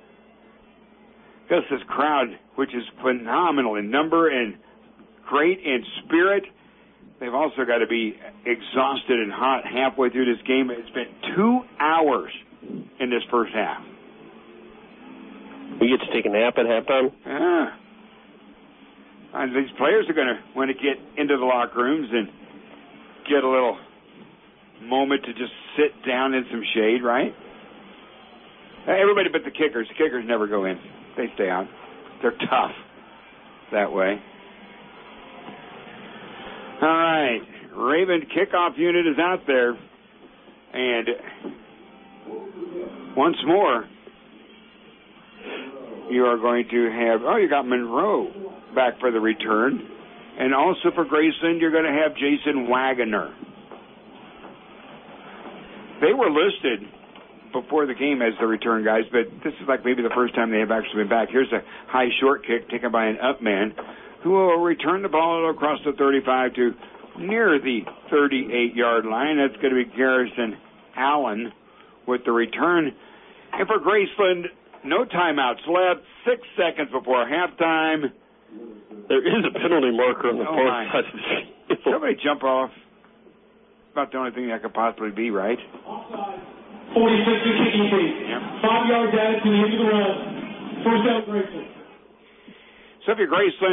Because this crowd, which is phenomenal in number and great in spirit, they've also got to be exhausted and hot halfway through this game. It's been two hours in this first half. We get to take a nap at halftime? Yeah. And these players are going to want to get into the locker rooms and get a little moment to just sit down in some shade, right? Everybody but the kickers. The kickers never go in. They stay out. They're tough that way. All right. Raven kickoff unit is out there. And once more, you are going to have, oh, you got Monroe back for the return. And also for Graceland, you're going to have Jason Wagoner. They were listed before the game as the return guys, but this is like maybe the first time they have actually been back. Here's a high short kick taken by an up man who will return the ball across the thirty-five to near the thirty-eight-yard line. That's going to be Garrison Allen with the return. And for Graceland, no timeouts left. Six seconds before halftime. There is a penalty marker on the oh far side of the field. Somebody jump off. About the only thing that could possibly be, right? forty-six to kicking feet. Yep. Five yards added to the end of the run. First down, Graceland. So if you're Graceland,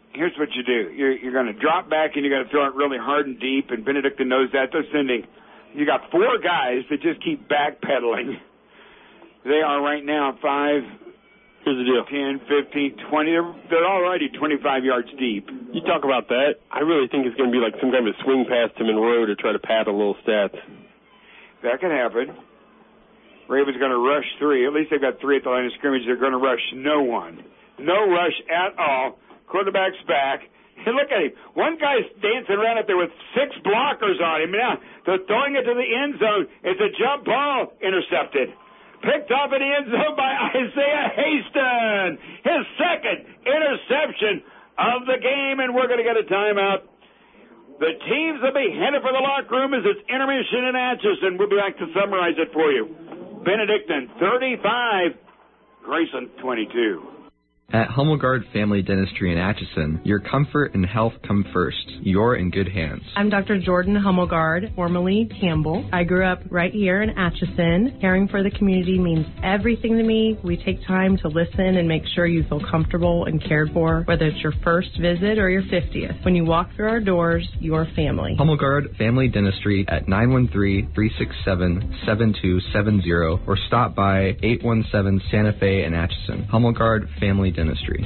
here's what you do. You're, you're going to drop back and you're going to throw it really hard and deep, and Benedictine knows that. They're sending, you got four guys that just keep backpedaling. They are right now five, Here's the deal. ten, fifteen, twenty. They're, they're already twenty-five yards deep. You talk about that. I really think it's going to be like some kind of a swing pass to Monroe to try to pad a little stats. That could happen. Ravens going to rush three. At least they've got three at the line of scrimmage. They're going to rush no one. No rush at all. Quarterback's back. And look at him. One guy's dancing around up there with six blockers on him. Now, they're throwing it to the end zone. It's a jump ball. Intercepted. Picked off in the end zone by Isaiah Haston. His second interception of the game, and we're going to get a timeout. The teams will be headed for the locker room as it's intermission in Atchison. We'll be back to summarize it for you. Benedictine thirty-five, Grayson twenty-two. At Hummelgard Family Dentistry in Atchison, your comfort and health come first. You're in good hands. I'm Doctor Jordan Hummelgard, formerly Campbell. I grew up right here in Atchison. Caring for the community means everything to me. We take time to listen and make sure you feel comfortable and cared for, whether it's your first visit or your fiftieth. When you walk through our doors, your family. Hummelgard Family Dentistry at nine one three, three six seven, seven two seven zero or stop by eight one seven Santa Fe in Atchison. Hummelgard Family Dentistry. Dentistry.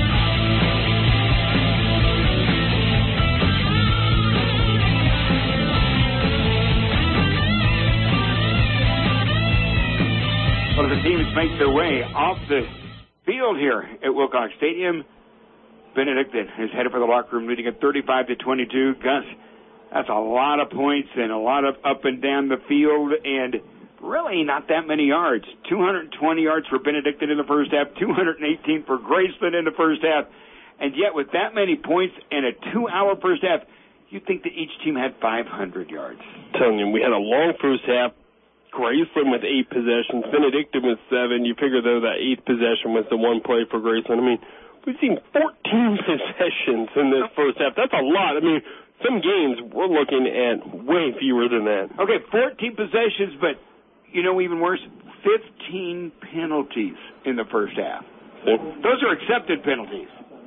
Well, the teams make their way off the field here at Wilcox Stadium. Benedictine is headed for the locker room, leading at thirty-five to twenty-two. Gus, that's a lot of points and a lot of up and down the field, and really not that many yards. two hundred twenty yards for Benedictine in the first half, two hundred eighteen for Graceland in the first half. And yet with that many points and a two-hour first half, you'd think that each team had five hundred yards. I'm telling you, we had a long first half. Graceland with eight possessions. Benedictine with seven. You figure, though, that eighth possession was the one play for Graceland. I mean, we've seen fourteen possessions in this first half. That's a lot. I mean, some games we're looking at way fewer than that. Okay, fourteen possessions, but you know, even worse, fifteen penalties in the first half. Those are accepted penalties.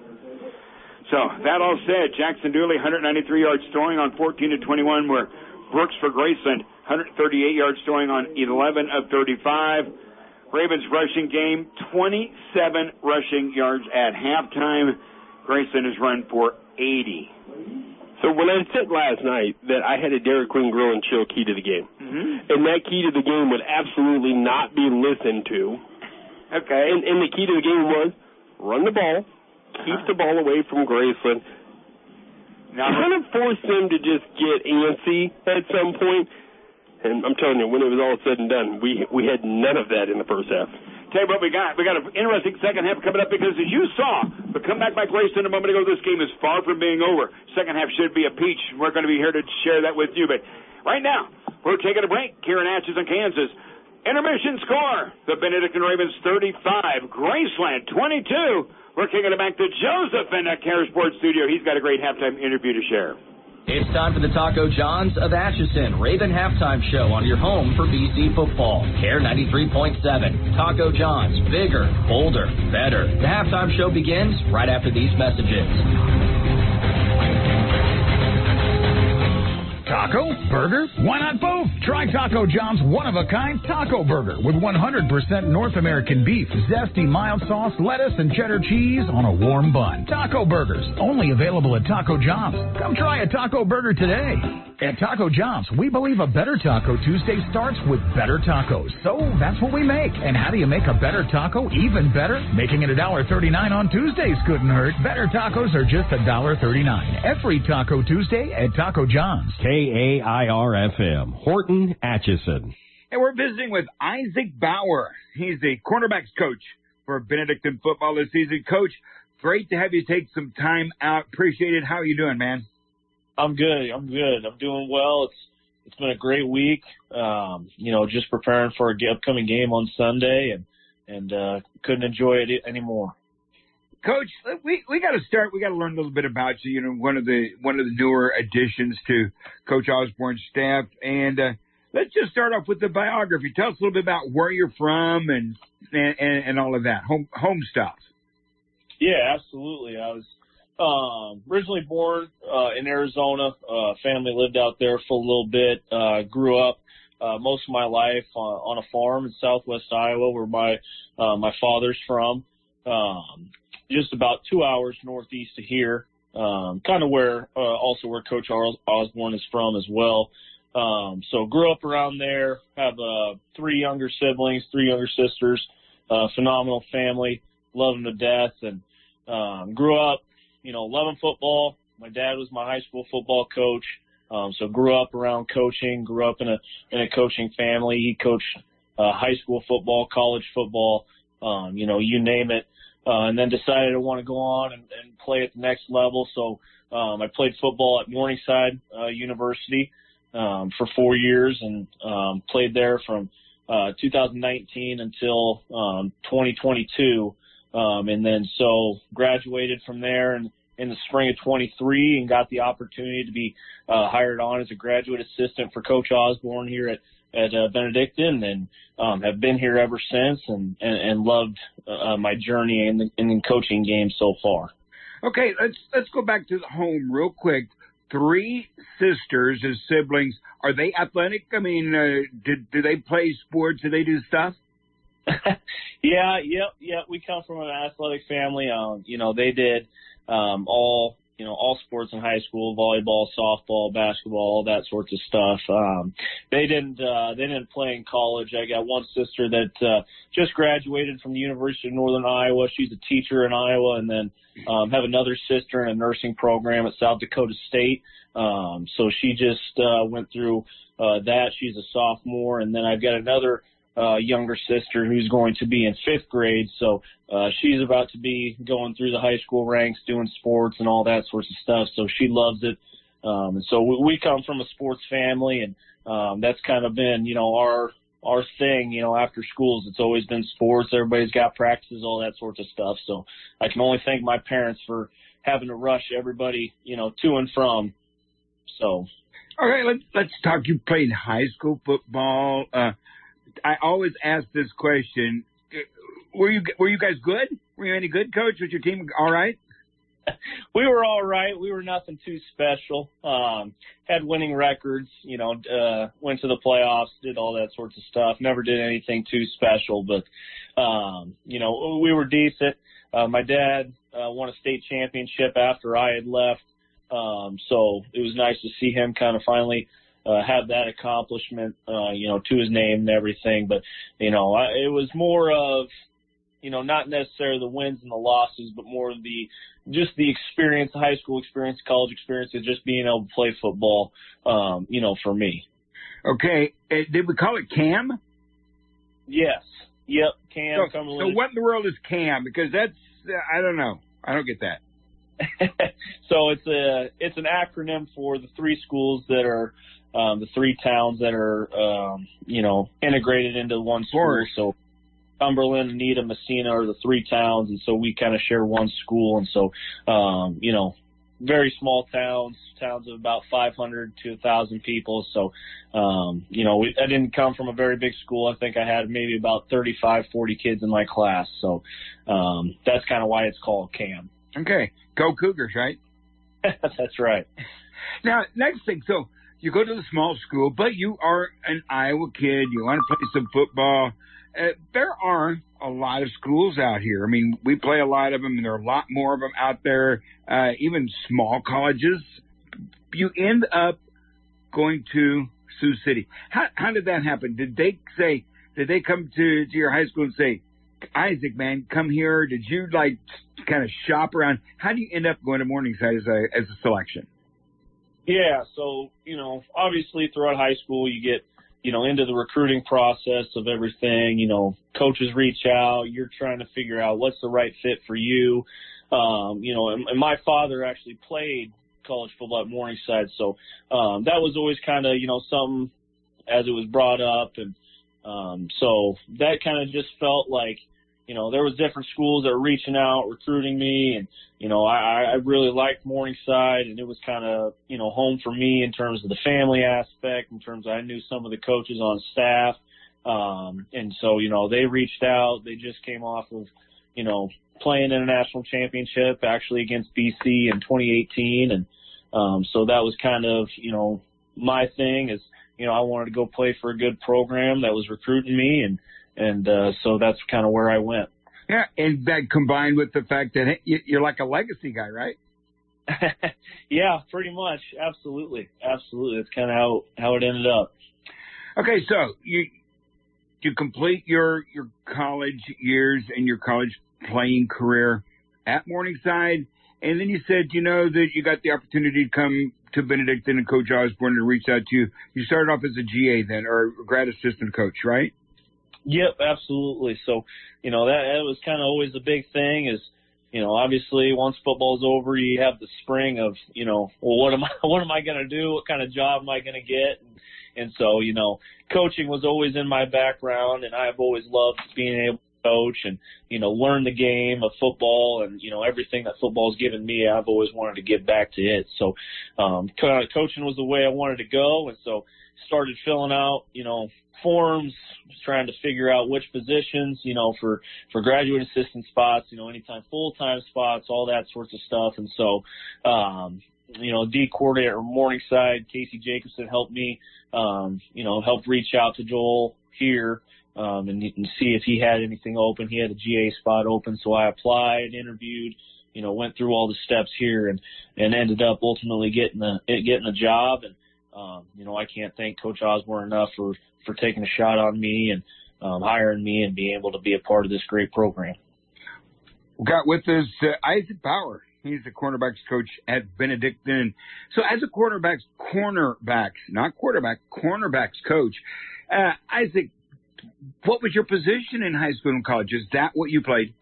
So, that all said, Jackson Dooley, one hundred ninety-three yards throwing on fourteen to twenty-one, where Brooks for Graceland, one hundred thirty-eight yards throwing on eleven of thirty-five. Ravens rushing game, twenty-seven rushing yards at halftime. Graceland has run for eighty. So when I said last night that I had a Dairy Queen Grill and Chill key to the game, mm-hmm. and that key to the game would absolutely not be listened to. Okay. And, and the key to the game was run the ball, keep uh-huh. the ball away from Graceland, now, kind of force them to just get antsy at some point. And I'm telling you, when it was all said and done, we we had none of that in the first half. Tell you what we got. We got an interesting second half coming up because, as you saw, the comeback by Graceland a moment ago, this game is far from being over. Second half should be a peach. We're going to be here to share that with you. But right now, we're taking a break here in Atchison, Kansas. Intermission score. The Benedictine Ravens thirty-five, Graceland twenty-two. We're kicking it back to Joseph in the Care Sports Studio. He's got a great halftime interview to share. It's time for the Taco John's of Atchison Raven Halftime Show on your home for B C football. Care ninety-three point seven. Taco John's. Bigger, bolder, better. The halftime show begins right after these messages. Taco? Burger? Why not both? Try Taco John's one-of-a-kind taco burger with one hundred percent North American beef, zesty mild sauce, lettuce, and cheddar cheese on a warm bun. Taco burgers, only available at Taco John's. Come try a taco burger today. At Taco John's, we believe a better Taco Tuesday starts with better tacos. So that's what we make. And how do you make a better taco even better? Making it one dollar thirty-nine on Tuesdays couldn't hurt. Better tacos are just one dollar thirty-nine. Every Taco Tuesday at Taco John's. K A I R F M, Horton, Atchison. And we're visiting with Isaac Bauer. He's the cornerbacks coach for Benedictine football this season. Coach, great to have you take some time out. Appreciate it. How are you doing, man? I'm good. I'm good. I'm doing well. It's it's been a great week. Um, you know, just preparing for a upcoming game on Sunday, and and uh, couldn't enjoy it anymore. Coach, we we got to start. We got to learn a little bit about you. You know, one of the one of the newer additions to Coach Osborne's staff, and uh, let's just start off with the biography. Tell us a little bit about where you're from and and, and all of that home home stuff. Yeah, absolutely. I was um, originally born uh, in Arizona. Uh, family lived out there for a little bit. Uh, grew up uh, most of my life on, on a farm in southwest Iowa, where my uh, my father's from. Um, just about two hours northeast of here. Um, kind of where uh, also where Coach Osborne is from as well. Um, so grew up around there. Have uh, three younger siblings, three younger sisters. Uh, phenomenal family. Love them to death. And um, grew up, you know, loving football. My dad was my high school football coach. Um, so grew up around coaching. Grew up in a in a coaching family. He coached uh, high school football, college football. Um, you know, you name it. Uh, and then decided I want to go on and, and play at the next level. So um, I played football at Morningside uh, University um, for four years and um, played there from uh, two thousand nineteen until um, twenty twenty-two. Um, and then so graduated from there and in the spring of twenty-three and got the opportunity to be uh, hired on as a graduate assistant for Coach Osborne here at at uh, Benedictine, and um, have been here ever since, and, and, and loved uh, my journey in the, in the coaching game so far. Okay, let's let's go back to the home real quick. Three sisters as siblings. Are they athletic? I mean, uh, did do they play sports? Do they do stuff? yeah, yep, yep. We come from an athletic family. Um, you know, they did um, all. you know, all sports in high school, volleyball, softball, basketball, all that sorts of stuff. Um, they didn't, uh, they didn't play in college. I got one sister that, uh, just graduated from the University of Northern Iowa. She's a teacher in Iowa, and then, um, have another sister in a nursing program at South Dakota State. Um, so she just, uh, went through, uh, that. She's a sophomore. And then I've got another, uh, younger sister who's going to be in fifth grade. So, uh, she's about to be going through the high school ranks, doing sports and all that sorts of stuff. So she loves it. Um, and so we, we come from a sports family, and, um, that's kind of been, you know, our, our thing, you know, after schools. It's always been sports. Everybody's got practices, all that sorts of stuff. So I can only thank my parents for having to rush everybody, you know, to and from. So. All right, let's, let's talk. You played high school football. Uh, I always ask this question. Were you were you guys good? Were you any good, Coach? Was your team all right? We were all right. We were nothing too special. Um, had winning records, you know, uh, went to the playoffs, did all that sorts of stuff. Never did anything too special, but, um, you know, we were decent. Uh, my dad uh, won a state championship after I had left. Um, so it was nice to see him kind of finally Uh, have that accomplishment, uh, you know, to his name and everything. But, you know, I, it was more of, you know, not necessarily the wins and the losses, but more of the, just the experience, the high school experience, college experience, of just being able to play football, um, you know, for me. Okay. Uh, did we call it CAM? Yes. Yep. CAM. So, so what in the world is CAM? Because that's, uh, I don't know. I don't get that. So it's a, it's an acronym for the three schools that are, Um, the three towns that are, um, you know, integrated into one school. So Cumberland, Anita, Messina are the three towns, and so we kind of share one school. And so, um, you know, very small towns, towns of about five hundred to one thousand people. So, um, you know, we, I didn't come from a very big school. I think I had maybe about thirty-five, forty kids in my class. So um, that's kind of why it's called CAM. Okay. Go Cougars, right? That's right. Now, next thing, so you go to the small school, but you are an Iowa kid. You want to play some football. Uh, there are a lot of schools out here. I mean, we play a lot of them, and there are a lot more of them out there, uh, even small colleges. You end up going to Sioux City. How, how did that happen? Did they say, did they come to, to your high school and say, Isaac, man, come here? Did you, like, kind of shop around? How do you end up going to Morningside as a, as a selection? Yeah, so, you know, obviously throughout high school you get, you know, into the recruiting process of everything. You know, coaches reach out. You're trying to figure out what's the right fit for you. Um, you know, and, and my father actually played college football at Morningside, so um, that was always kind of, you know, something as it was brought up. And um, so that kind of just felt like, you know, there was different schools that were reaching out, recruiting me, and, you know, I, I really liked Morningside, and it was kind of, you know, home for me in terms of the family aspect, in terms of I knew some of the coaches on staff. Um, and so, you know, they reached out. They just came off of, you know, playing in a national championship actually against B C in twenty eighteen. And, um, so that was kind of, you know, my thing is, you know, I wanted to go play for a good program that was recruiting me. And, and, uh, so that's kind of where I went. Yeah. And that combined with the fact that hey, you're like a legacy guy, right? Yeah, pretty much. Absolutely. Absolutely. That's kind of how, how it ended up. Okay. So you, you complete your, your college years and your college playing career at Morningside. And then you said, you know, that you got the opportunity to come to Benedictine and Coach Osborne and reach out to you. You started off as a G A then, or grad assistant coach, right? Yep, absolutely. So, you know, that, that was kind of always the big thing is, you know, obviously once football's over, you have the spring of, you know, well, what am I, what am I going to do? What kind of job am I going to get? And, and so, you know, coaching was always in my background, and I've always loved being able to coach and, you know, learn the game of football and, you know, everything that football's given me, I've always wanted to give back to it. So, um, kind of coaching was the way I wanted to go. And so started filling out, you know, forms, trying to figure out which positions, you know, for, for graduate assistant spots, you know, anytime full-time spots, all that sorts of stuff. And so, um, you know, D coordinator Morningside, Casey Jacobson helped me, um, you know, helped reach out to Joel here, um, and, and see if he had anything open. He had a G A spot open. So I applied, interviewed, you know, went through all the steps here and, and ended up ultimately getting the, getting a job. And, um, you know, I can't thank Coach Osborne enough for, for taking a shot on me and, um, hiring me and being able to be a part of this great program. We got with us uh, Isaac Bauer. He's the cornerbacks coach at Benedictine. So as a cornerbacks, cornerbacks, not quarterback, cornerbacks coach, uh, Isaac, what was your position in high school and college? Is that what you played?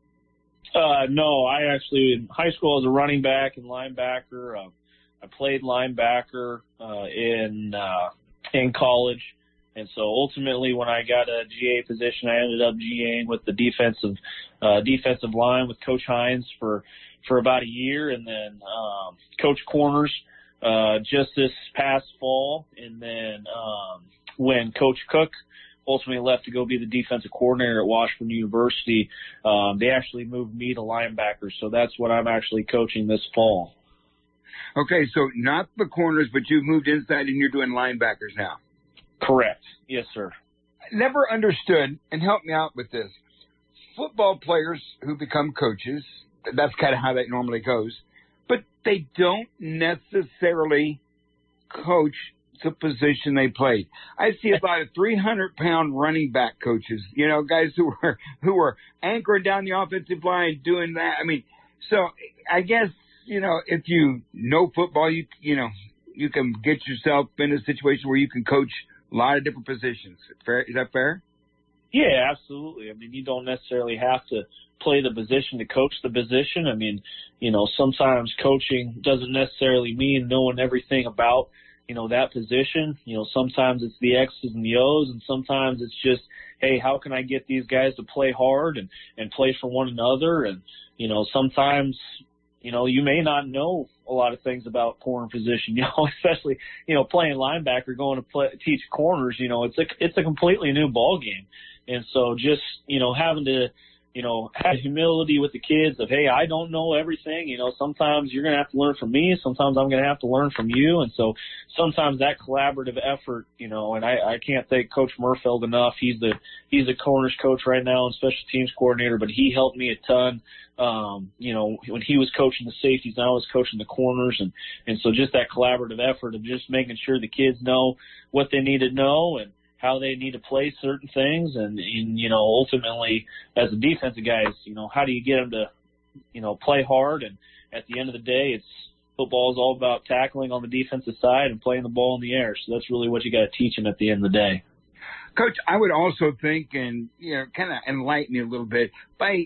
Uh, no, I actually, in high school, I was a running back and linebacker. Uh, I played linebacker, uh, in, uh, in college. And so ultimately when I got a G A position, I ended up GAing with the defensive, uh, defensive line with Coach Hines for, for about a year, and then, um, coach corners, uh, just this past fall. And then, um, when Coach Cook ultimately left to go be the defensive coordinator at Washburn University, um, they actually moved me to linebacker. So that's what I'm actually coaching this fall. Okay. So not the corners, but you've moved inside and you're doing linebackers now. Correct. Yes, sir. Never understood, and help me out with this. Football players who become coaches, that's kind of how that normally goes, but they don't necessarily coach the position they played. I see about a three hundred pound running back coaches, you know, guys who are, who are anchoring down the offensive line doing that. I mean, so I guess, you know, if you know football, you, you know, you can get yourself in a situation where you can coach a lot of different positions. Fair? Is that fair? Yeah, absolutely. I mean, you don't necessarily have to play the position to coach the position. I mean, you know, sometimes coaching doesn't necessarily mean knowing everything about, you know, that position. You know, sometimes it's the X's and the O's, and sometimes it's just, hey, how can I get these guys to play hard and, and play for one another? And, you know, sometimes, you know, you may not know a lot of things about corner position, you know, especially, you know, playing linebacker, going to play, teach corners, you know, it's a, it's a completely new ball game. And so just, you know, having to, you know, have humility with the kids of, hey, I don't know everything. You know, sometimes you're going to have to learn from me. Sometimes I'm going to have to learn from you. And so sometimes that collaborative effort, you know, and I, I can't thank Coach Murfeld enough. He's the, he's the corners coach right now and special teams coordinator, but he helped me a ton. Um, you know, when he was coaching the safeties, and I was coaching the corners. And, and so just that collaborative effort of just making sure the kids know what they need to know and how they need to play certain things. And, and, you know, ultimately as a defensive guys, you know, how do you get them to, you know, play hard? And at the end of the day, it's football is all about tackling on the defensive side and playing the ball in the air. So that's really what you got to teach them at the end of the day. Coach, I would also think, and, you know, kind of enlighten me a little bit, by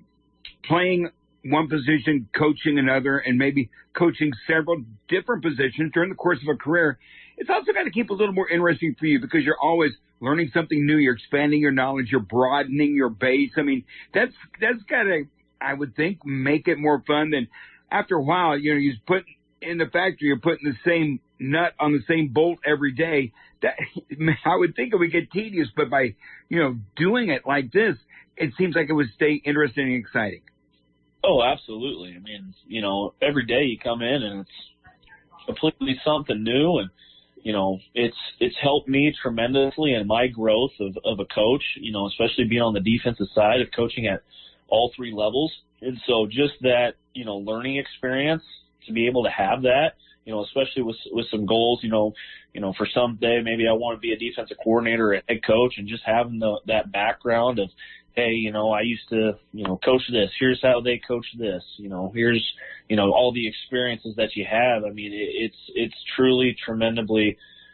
playing one position, coaching another, and maybe coaching several different positions during the course of a career, it's also got to keep a little more interesting for you because you're always learning something new. You're expanding your knowledge. You're broadening your base. I mean, that's that's got to, I would think, make it more fun than after a while, you know, you put in the factory, you're putting the same nut on the same bolt every day, that I would think it would get tedious, but by, you know, doing it like this, it seems like it would stay interesting and exciting. Oh, absolutely. I mean, you know, every day you come in and it's completely something new, and you know, it's it's helped me tremendously in my growth of, of a coach, you know, especially being on the defensive side of coaching at all three levels. And so just that, you know, learning experience, to be able to have that, you know, especially with with some goals, you know, you know, for someday maybe I want to be a defensive coordinator or a head coach, and just having the, that background of, hey, you know, I used to, you know, coach this. Here's how they coach this. You know, here's, you know, all the experiences that you have. I mean, it, it's it's truly tremendously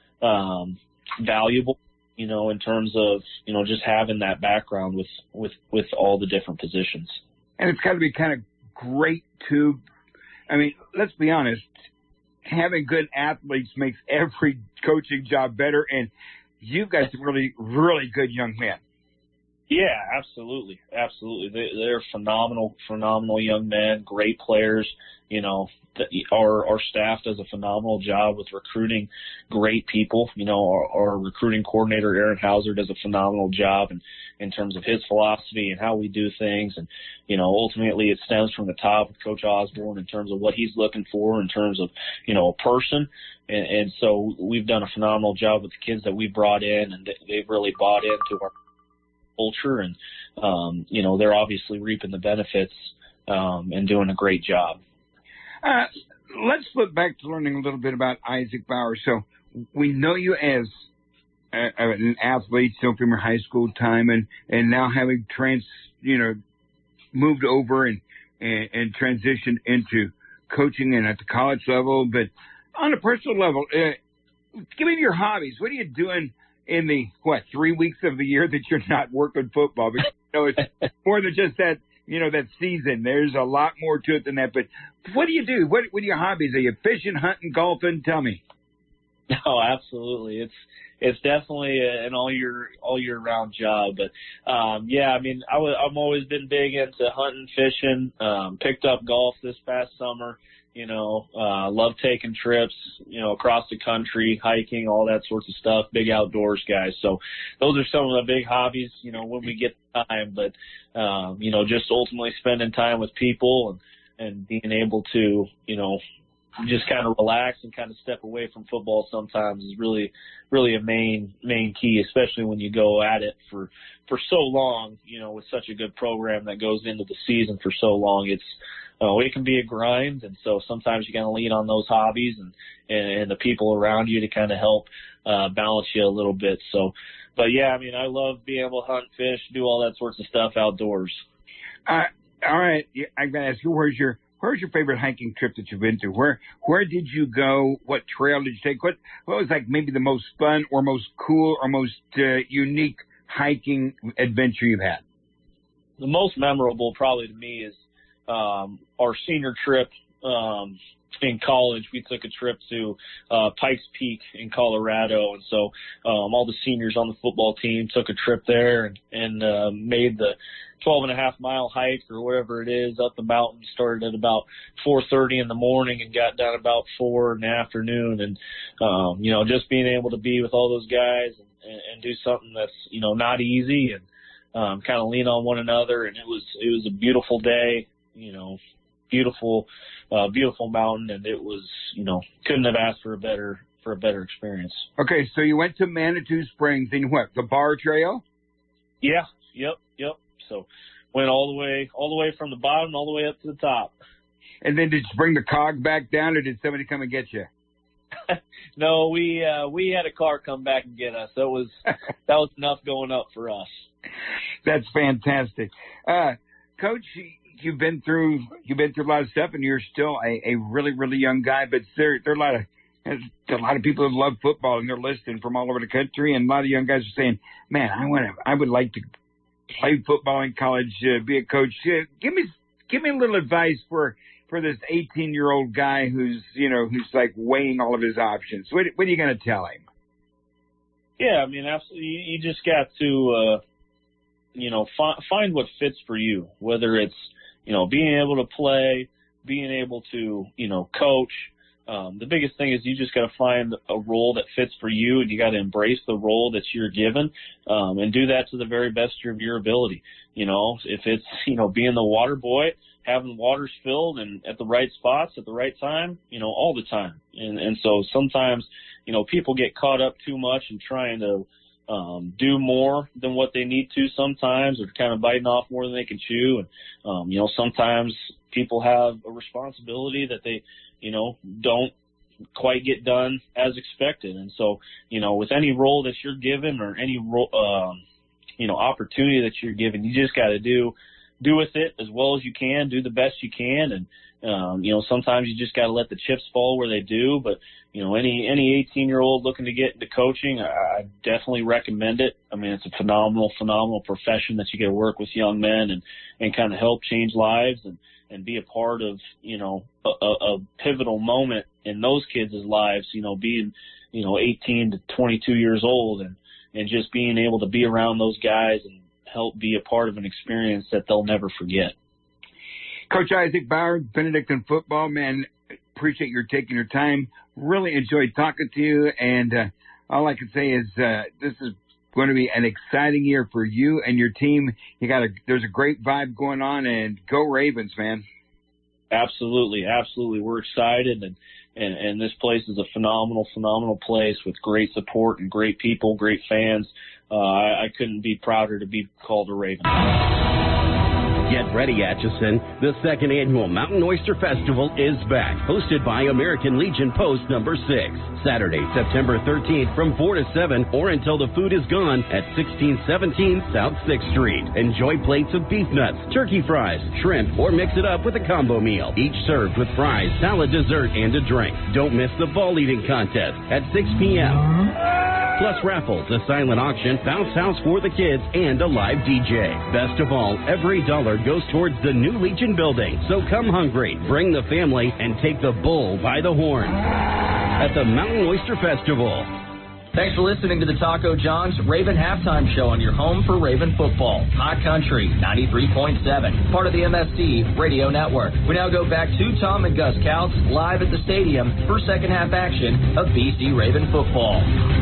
um, valuable, you know, in terms of, you know, just having that background with, with, with all the different positions. And it's got to be kind of great, too. I mean, let's be honest. Having good athletes makes every coaching job better, and you've got some really, really good young men. Yeah, absolutely. Absolutely. They, they're phenomenal, phenomenal young men, great players. You know, the, our, our staff does a phenomenal job with recruiting great people. You know, our, our recruiting coordinator, Aaron Hauser, does a phenomenal job in, in terms of his philosophy and how we do things. And, you know, ultimately it stems from the top with Coach Osborne in terms of what he's looking for in terms of, you know, a person. And, and so we've done a phenomenal job with the kids that we brought in, and they, they've really bought into our culture, and um, you know, they're obviously reaping the benefits um, and doing a great job. Uh, let's flip back to learning a little bit about Isaac Bauer. So we know you as a, an athlete, still from your high school time, and, and now having trans, you know, moved over and, and, and transitioned into coaching and at the college level. But on a personal level, uh, give me your hobbies. What are you doing in the, what, three weeks of the year that you're not working football? Because, you know, it's more than just that, you know, that season. There's a lot more to it than that. But what do you do? What, what are your hobbies? Are you fishing, hunting, golfing? Tell me. Oh, absolutely. It's, it's definitely an all year, all year round job. But, um, yeah, I mean, I was, I've always been big into hunting, fishing, um, picked up golf this past summer. You know, uh, love taking trips, you know, across the country, hiking, all that sorts of stuff, big outdoors guys. So those are some of the big hobbies, you know, when we get time, but, um, you know, just ultimately spending time with people and, and being able to, you know, just kind of relax and kind of step away from football sometimes is really, really a main, main key, especially when you go at it for, for so long, you know, with such a good program that goes into the season for so long. It's, Oh, it can be a grind, and so sometimes you got to lean on those hobbies and, and, and the people around you to kind of help uh, balance you a little bit. So, but yeah, I mean, I love being able to hunt, fish, do all that sorts of stuff outdoors. Uh, all right, I'm going to ask you, where's your where's your favorite hiking trip that you've been to? Where where did you go? What trail did you take? What what was like maybe the most fun or most cool or most uh, unique hiking adventure you've had? The most memorable, probably to me, is Um, our senior trip um, in college. We took a trip to uh, Pikes Peak in Colorado, and so um, all the seniors on the football team took a trip there and, and uh, made the twelve and a half mile hike or whatever it is up the mountain. Started at about four thirty in the morning and got down about four in the afternoon. And um, you know, just being able to be with all those guys and, and do something that's, you know, not easy, and um, kind of lean on one another. And it was it was a beautiful day. You know, beautiful, uh, beautiful mountain, and it was, you know, couldn't have asked for a better, for a better experience. Okay, so you went to Manitou Springs, and what, the Bar Trail? Yeah, yep, yep. So went all the way, all the way from the bottom, all the way up to the top. And then did you bring the cog back down, or did somebody come and get you? No, we, uh, we had a car come back and get us. That was, that was enough going up for us. That's fantastic. Uh, Coach, You've been through you've been through a lot of stuff, and you're still a, a really really young guy. But there there are a lot of a lot of people who love football, and they're listening from all over the country. And a lot of young guys are saying, "Man, I want to I would like to play football in college, uh, be a coach." Uh, give me give me a little advice for for this eighteen year old guy who's you know who's like weighing all of his options. What what are you going to tell him? Yeah, I mean, absolutely. You, you just got to uh, you know fi- find what fits for you, whether it's, you know, being able to play, being able to, you know, coach, um, the biggest thing is you just got to find a role that fits for you, and you got to embrace the role that you're given, um, and do that to the very best of your ability. You know, if it's, you know, being the water boy, having waters filled and at the right spots at the right time, you know, all the time. And, and so sometimes, you know, people get caught up too much in trying to um, do more than what they need to sometimes, or kind of biting off more than they can chew. And, um, you know, sometimes people have a responsibility that they, you know, don't quite get done as expected. And so, you know, with any role that you're given or any role, um, you know, opportunity that you're given, you just got to do, do with it as well as you can, do the best you can. And, um, you know, sometimes you just got to let the chips fall where they do. But, you know, any, any eighteen year old looking to get into coaching, I, I definitely recommend it. I mean, it's a phenomenal, phenomenal profession that you get to work with young men and, and kind of help change lives and, and be a part of, you know, a, a, a pivotal moment in those kids' lives, you know, being, you know, eighteen to twenty-two years old and, and just being able to be around those guys and help be a part of an experience that they'll never forget. Coach Isaac Bauer, Benedictine football, man, appreciate your taking your time. Really enjoyed talking to you, and uh, all I can say is uh, this is going to be an exciting year for you and your team. You got a there's a great vibe going on, and go Ravens, man. Absolutely, absolutely. We're excited, and, and, and this place is a phenomenal, phenomenal place with great support and great people, great fans. Uh, I, I couldn't be prouder to be called a Raven. Get ready, Atchison. The second annual Mountain Oyster Festival is back, hosted by American Legion Post number six. Saturday, September thirteenth from four to seven or until the food is gone at sixteen seventeen South sixth Street. Enjoy plates of beef nuts, turkey fries, shrimp, or mix it up with a combo meal, each served with fries, salad, dessert, and a drink. Don't miss the ball eating contest at six p.m. Plus raffles, a silent auction, bounce house for the kids, and a live D J. Best of all, every dollar goes towards the new Legion building. So come hungry, bring the family, and take the bull by the horn at the Mountain Oyster Festival. Thanks for listening to the Taco John's Raven Halftime Show on your home for Raven football. Hot Country ninety-three point seven, part of the M S C Radio Network. We now go back to Tom and Gus Couts live at the stadium for second half action of B C Raven football.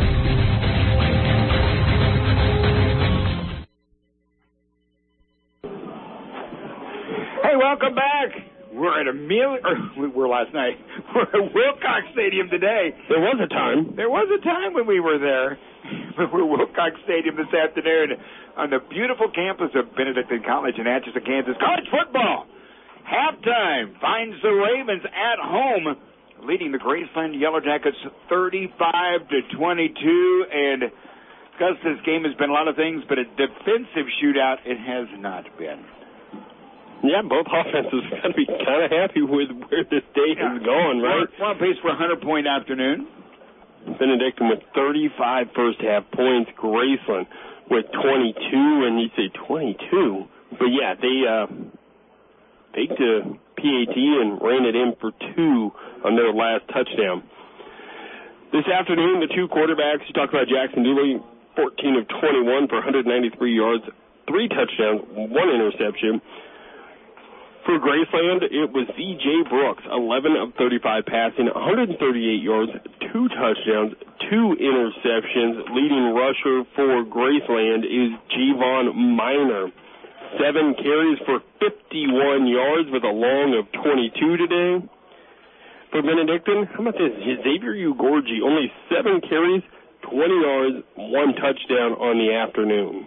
Hey, welcome back. We're at Amelia, or we were last night. We're at Wilcox Stadium today. There was a time. There was a time when we were there. But we're at Wilcox Stadium this afternoon on the beautiful campus of Benedictine College in Atchison, Kansas. College football. Halftime finds the Ravens at home, leading the Graceland Yellow Jackets thirty-five to twenty-two. And because this game has been a lot of things, but a defensive shootout, it has not been. Yeah, both offenses got to be kind of happy with where this day yeah. is going, right? We're on pace for a hundred-point afternoon. Benedictine with thirty-five first-half points. Graceland with twenty-two, and you say twenty-two. But, yeah, they uh, faked a P A T and ran it in for two on their last touchdown. This afternoon, the two quarterbacks, you talked about Jackson Dooley, fourteen of twenty-one for one hundred ninety-three yards, three touchdowns, one interception. For Graceland, it was C J Brooks, eleven of thirty-five passing, one hundred thirty-eight yards, two touchdowns, two interceptions. Leading rusher for Graceland is Javon Miner. Seven carries for fifty-one yards with a long of twenty-two today. For Benedictine, how about this? Xavier Ugorji, only seven carries, twenty yards, one touchdown on the afternoon.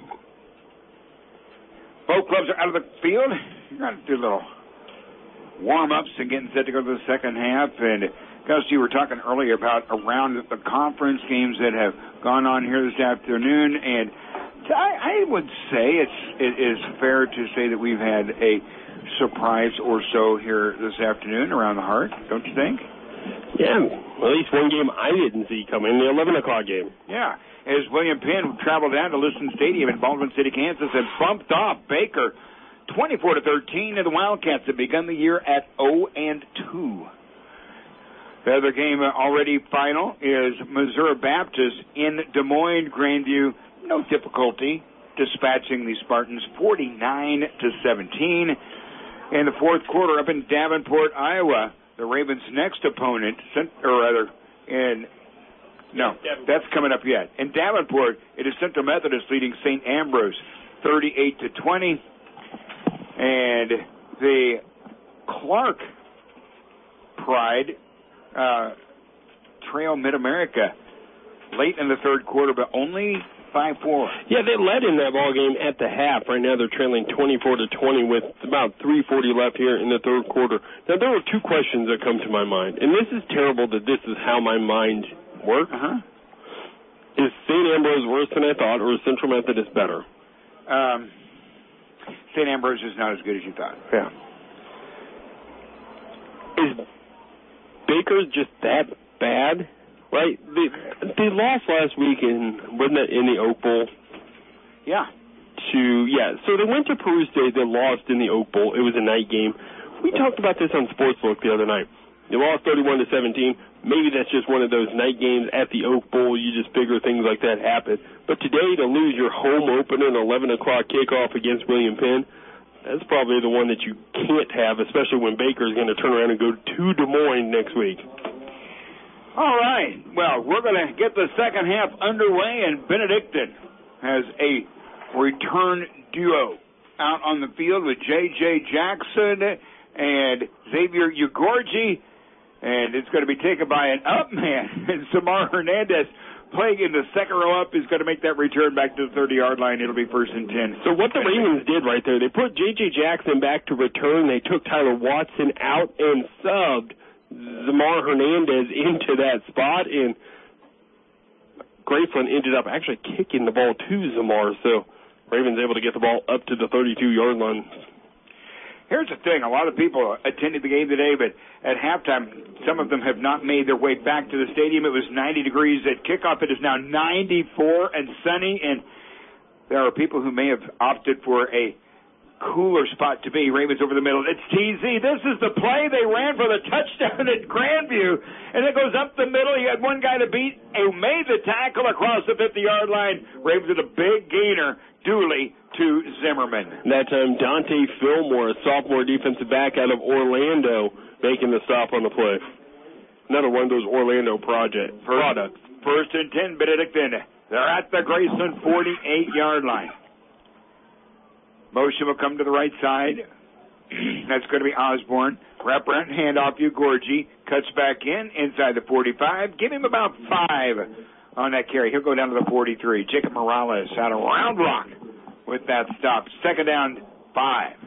Both clubs are out of the field. You're going to do a little warm-ups and getting set to go to the second half. And, Gus, you were talking earlier about around the conference games that have gone on here this afternoon. And I, I would say it's, it is fair to say that we've had a surprise or so here this afternoon around the Heart, don't you think? Yeah, at least one game I didn't see coming, the eleven o'clock game. Yeah, as William Penn traveled down to Liston Stadium in Baldwin City, Kansas, and bumped off Baker twenty-four to thirteen, and the Wildcats have begun the year at oh and two. The other game already final is Missouri Baptist in Des Moines, Grandview. No difficulty dispatching the Spartans forty-nine to seventeen. In the fourth quarter up in Davenport, Iowa, the Ravens' next opponent, or rather, in no, that's coming up yet. In Davenport, it is Central Methodist leading Saint Ambrose, thirty-eight to twenty, and the Clark Pride uh, trail Mid-America late in the third quarter, but only five four. Yeah, they led in that ball game at the half. Right now they're trailing twenty-four to twenty with about three forty left here in the third quarter. Now, there were two questions that come to my mind, and this is terrible that this is how my mind works. Uh-huh. Is Saint Ambrose worse than I thought, or is Central Methodist better? Um, Saint Ambrose is not as good as you thought. Yeah. Is Baker just that bad? Right? They, they lost last week in, wasn't it, in the Oak Bowl? Yeah. To, yeah, so they went to Peru State. They lost in the Oak Bowl. It was a night game. We talked about this on Sportsbook the other night. They lost thirty-one to seventeen. Maybe that's just one of those night games at the Oak Bowl. You just figure things like that happen. But today, to lose your home opener at eleven o'clock kickoff against William Penn, that's probably the one that you can't have, especially when Baker's going to turn around and go to Des Moines next week. All right. Well, we're going to get the second half underway, and Benedictine has a return duo out on the field with J J Jackson and Xavier Ugorji, and it's going to be taken by an up man, and Samar Hernandez playing in the second row up is going to make that return back to the thirty-yard line. It'll be first and ten. So what the Ravens did right there, they put J J Jackson back to return. They took Tyler Watson out and subbed Zamar Hernandez into that spot, and Graceland ended up actually kicking the ball to Zamar, so Ravens able to get the ball up to the thirty-two-yard line. Here's the thing. A lot of people attended the game today, but at halftime, some of them have not made their way back to the stadium. It was ninety degrees at kickoff. It is now ninety-four and sunny, and there are people who may have opted for a cooler spot to be. Ravens over the middle. It's T Z. This is the play. They ran for the touchdown at Grandview, and it goes up the middle. He had one guy to beat, who made the tackle across the fifty-yard line. Ravens with a big gainer, Dooley to Zimmerman. That time, Dante Fillmore, a sophomore defensive back out of Orlando, making the stop on the play. Another one of those Orlando project products. First and ten, Benedictine. They're at the Graceland forty-eight-yard line. Motion will come to the right side. That's going to be Osborne. Wraparound handoff, Ugorji. Cuts back in, inside the forty-five. Give him about five on that carry. He'll go down to the forty-three. Jacob Morales out of Round Rock with that stop. Second down, five.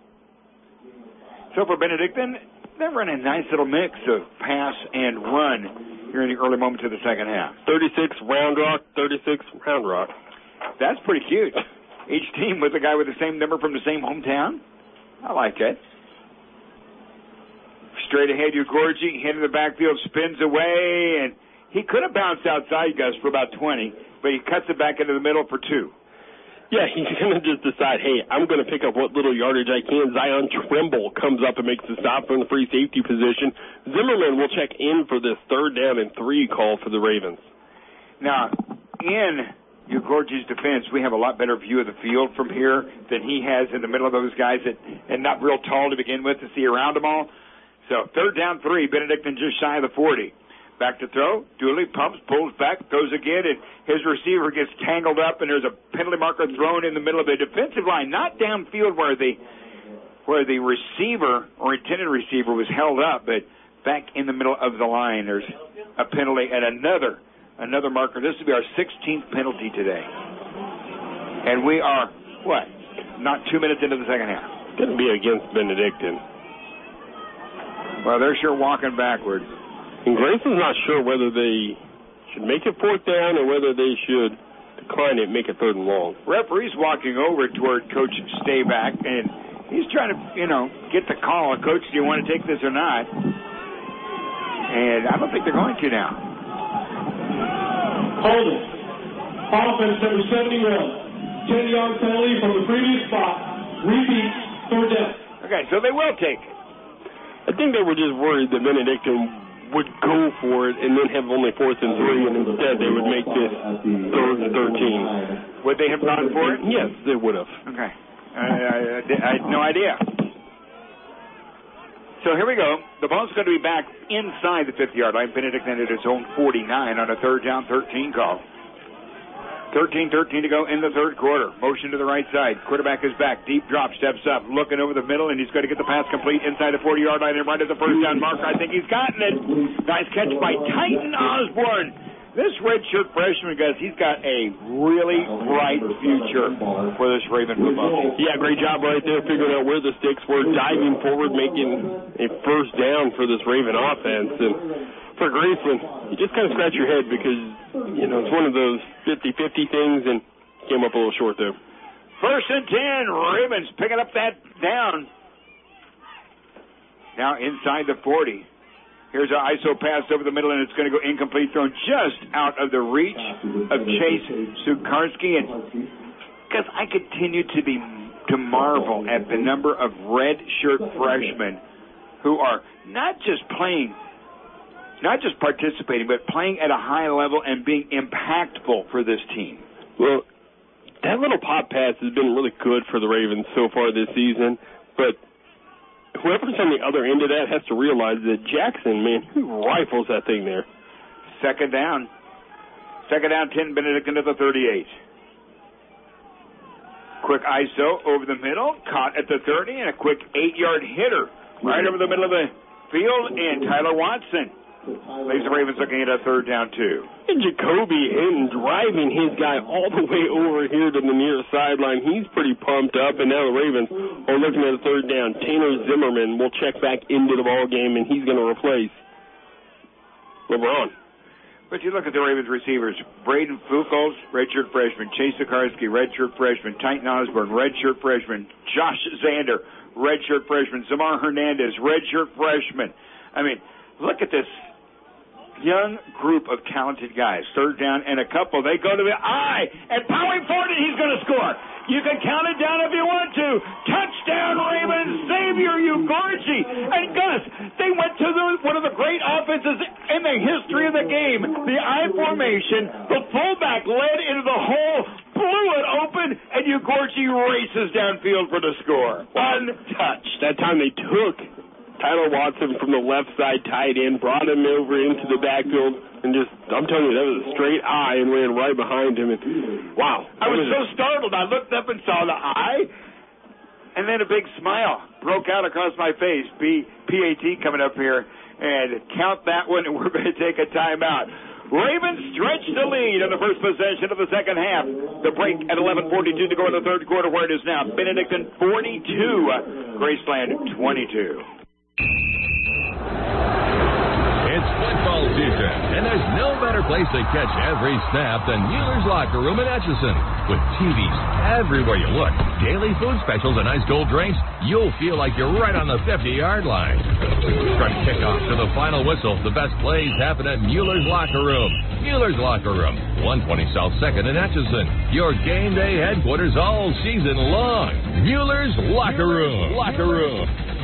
So for Benedictine, they're running a nice little mix of pass and run here in the early moments of the second half. thirty-six Round Rock, thirty-six Round Rock. That's pretty cute. Each team with a guy with the same number from the same hometown. I like it. Straight ahead, Ugorji, hit in the backfield, spins away, and he could have bounced outside, Gus, for about twenty, but he cuts it back into the middle for two. Yeah, he's going to just decide, hey, I'm going to pick up what little yardage I can. Zion Trimble comes up and makes the stop from the free safety position. Zimmerman will check in for this third down and three call for the Ravens. Now, in Ugorji's defense, we have a lot better view of the field from here than he has in the middle of those guys that, and not real tall to begin with to see around them all. So third down three, Benedictine just shy of the forty. Back to throw. Dooley pumps, pulls back, throws again, and his receiver gets tangled up, and there's a penalty marker thrown in the middle of the defensive line, not downfield where the where the receiver or intended receiver was held up, but back in the middle of the line. There's a penalty and another another marker. This will be our sixteenth penalty today. And we are, what, not two minutes into the second half. It's going to be against Benedictine. Well, they're sure walking backward. And Grayson's not sure whether they should make it fourth down or whether they should decline it and make it third and long. Referee's walking over toward Coach Stayback, and he's trying to, you know, get the call. Coach, do you want to take this or not? And I don't think they're going to now. Holding. Offense number seventy-one. ten-yard penalty from the previous spot. Repeat, third down. Okay, so they will take it. I think they were just worried that Benedictine would go for it and then have only fourth and three, and instead they would make this third and thirteen. Would they have gone for it? Yes, they would have. Okay. I, I, I had no idea. So here we go. The ball's going to be back inside the fifty-yard line. Benedictine at its own forty-nine on a third down, thirteen call. thirteen thirteen to go in the third quarter. Motion to the right side. Quarterback is back. Deep drop, steps up, looking over the middle, and he's going to get the pass complete inside the forty-yard line and right at the first down marker. I think he's gotten it. Nice catch by Titan Osborne. This redshirt freshman, guys, he's got a really bright future for this Raven football team. Yeah, great job right there figuring out where the sticks were, diving forward, making a first down for this Raven offense. And for Graceland, you just kind of scratch your head because, you know, it's one of those fifty-fifty things, and came up a little short there. First and ten, Ravens picking up that down. Now inside the forty. Here's an I S O pass over the middle, and it's going to go incomplete, thrown just out of the reach of Chase Sukarski. And because I continue to be to marvel at the number of red shirt freshmen who are not just playing, not just participating, but playing at a high level and being impactful for this team. Well, that little pop pass has been really good for the Ravens so far this season, but whoever's on the other end of that has to realize that Jackson, man, he rifles that thing there. Second down. Second down, ten, Benedictine to the thirty-eight. Quick I S O over the middle, caught at the thirty, and a quick eight-yard hitter right over the middle of the field, and Tyler Watson leaves the Ravens looking at a third down, too. And Jacoby Hinton driving his guy all the way over here to the near sideline. He's pretty pumped up, and now the Ravens are looking at a third down. Tanner Zimmerman will check back into the ball game, and he's going to replace LeBron. But you look at the Ravens receivers. Braden Fuchs, redshirt freshman. Chase Sukarski, redshirt freshman. Titan Osborne, redshirt freshman. Josh Zander, redshirt freshman. Zamar Hernandez, redshirt freshman. I mean, look at this young group of talented guys. Third down and a couple. They go to the eye, and powering forward, and he's going to score. You can count it down if you want to. Touchdown, Ravens. Xavier Ugorji. And Gus, they went to the, one of the great offenses in the history of the game. The I formation. The fullback led into the hole, blew it open, and Ugorji races downfield for the score. One touch. That time they took Tyler Watson from the left side tight end, brought him over into the backfield, and just, I'm telling you, that was a straight eye and ran right behind him. And wow. I was so startled. I looked up and saw the eye, and then a big smile broke out across my face. P A T coming up here, and count that one, and we're going to take a timeout. Ravens stretch the lead in the first possession of the second half. The break at eleven forty-two to go in the third quarter, where it is now Benedictine forty-two, Graceland twenty-two. It's football season, and there's no better place to catch every snap than Mueller's Locker Room in Atchison. With T Vs everywhere you look, daily food specials, and ice cold drinks, you'll feel like you're right on the fifty-yard line. From kickoff to the final whistle, the best plays happen at Mueller's Locker Room. Mueller's Locker Room, one twenty South second in Atchison. Your game day headquarters all season long. Mueller's Locker Room. Locker Room.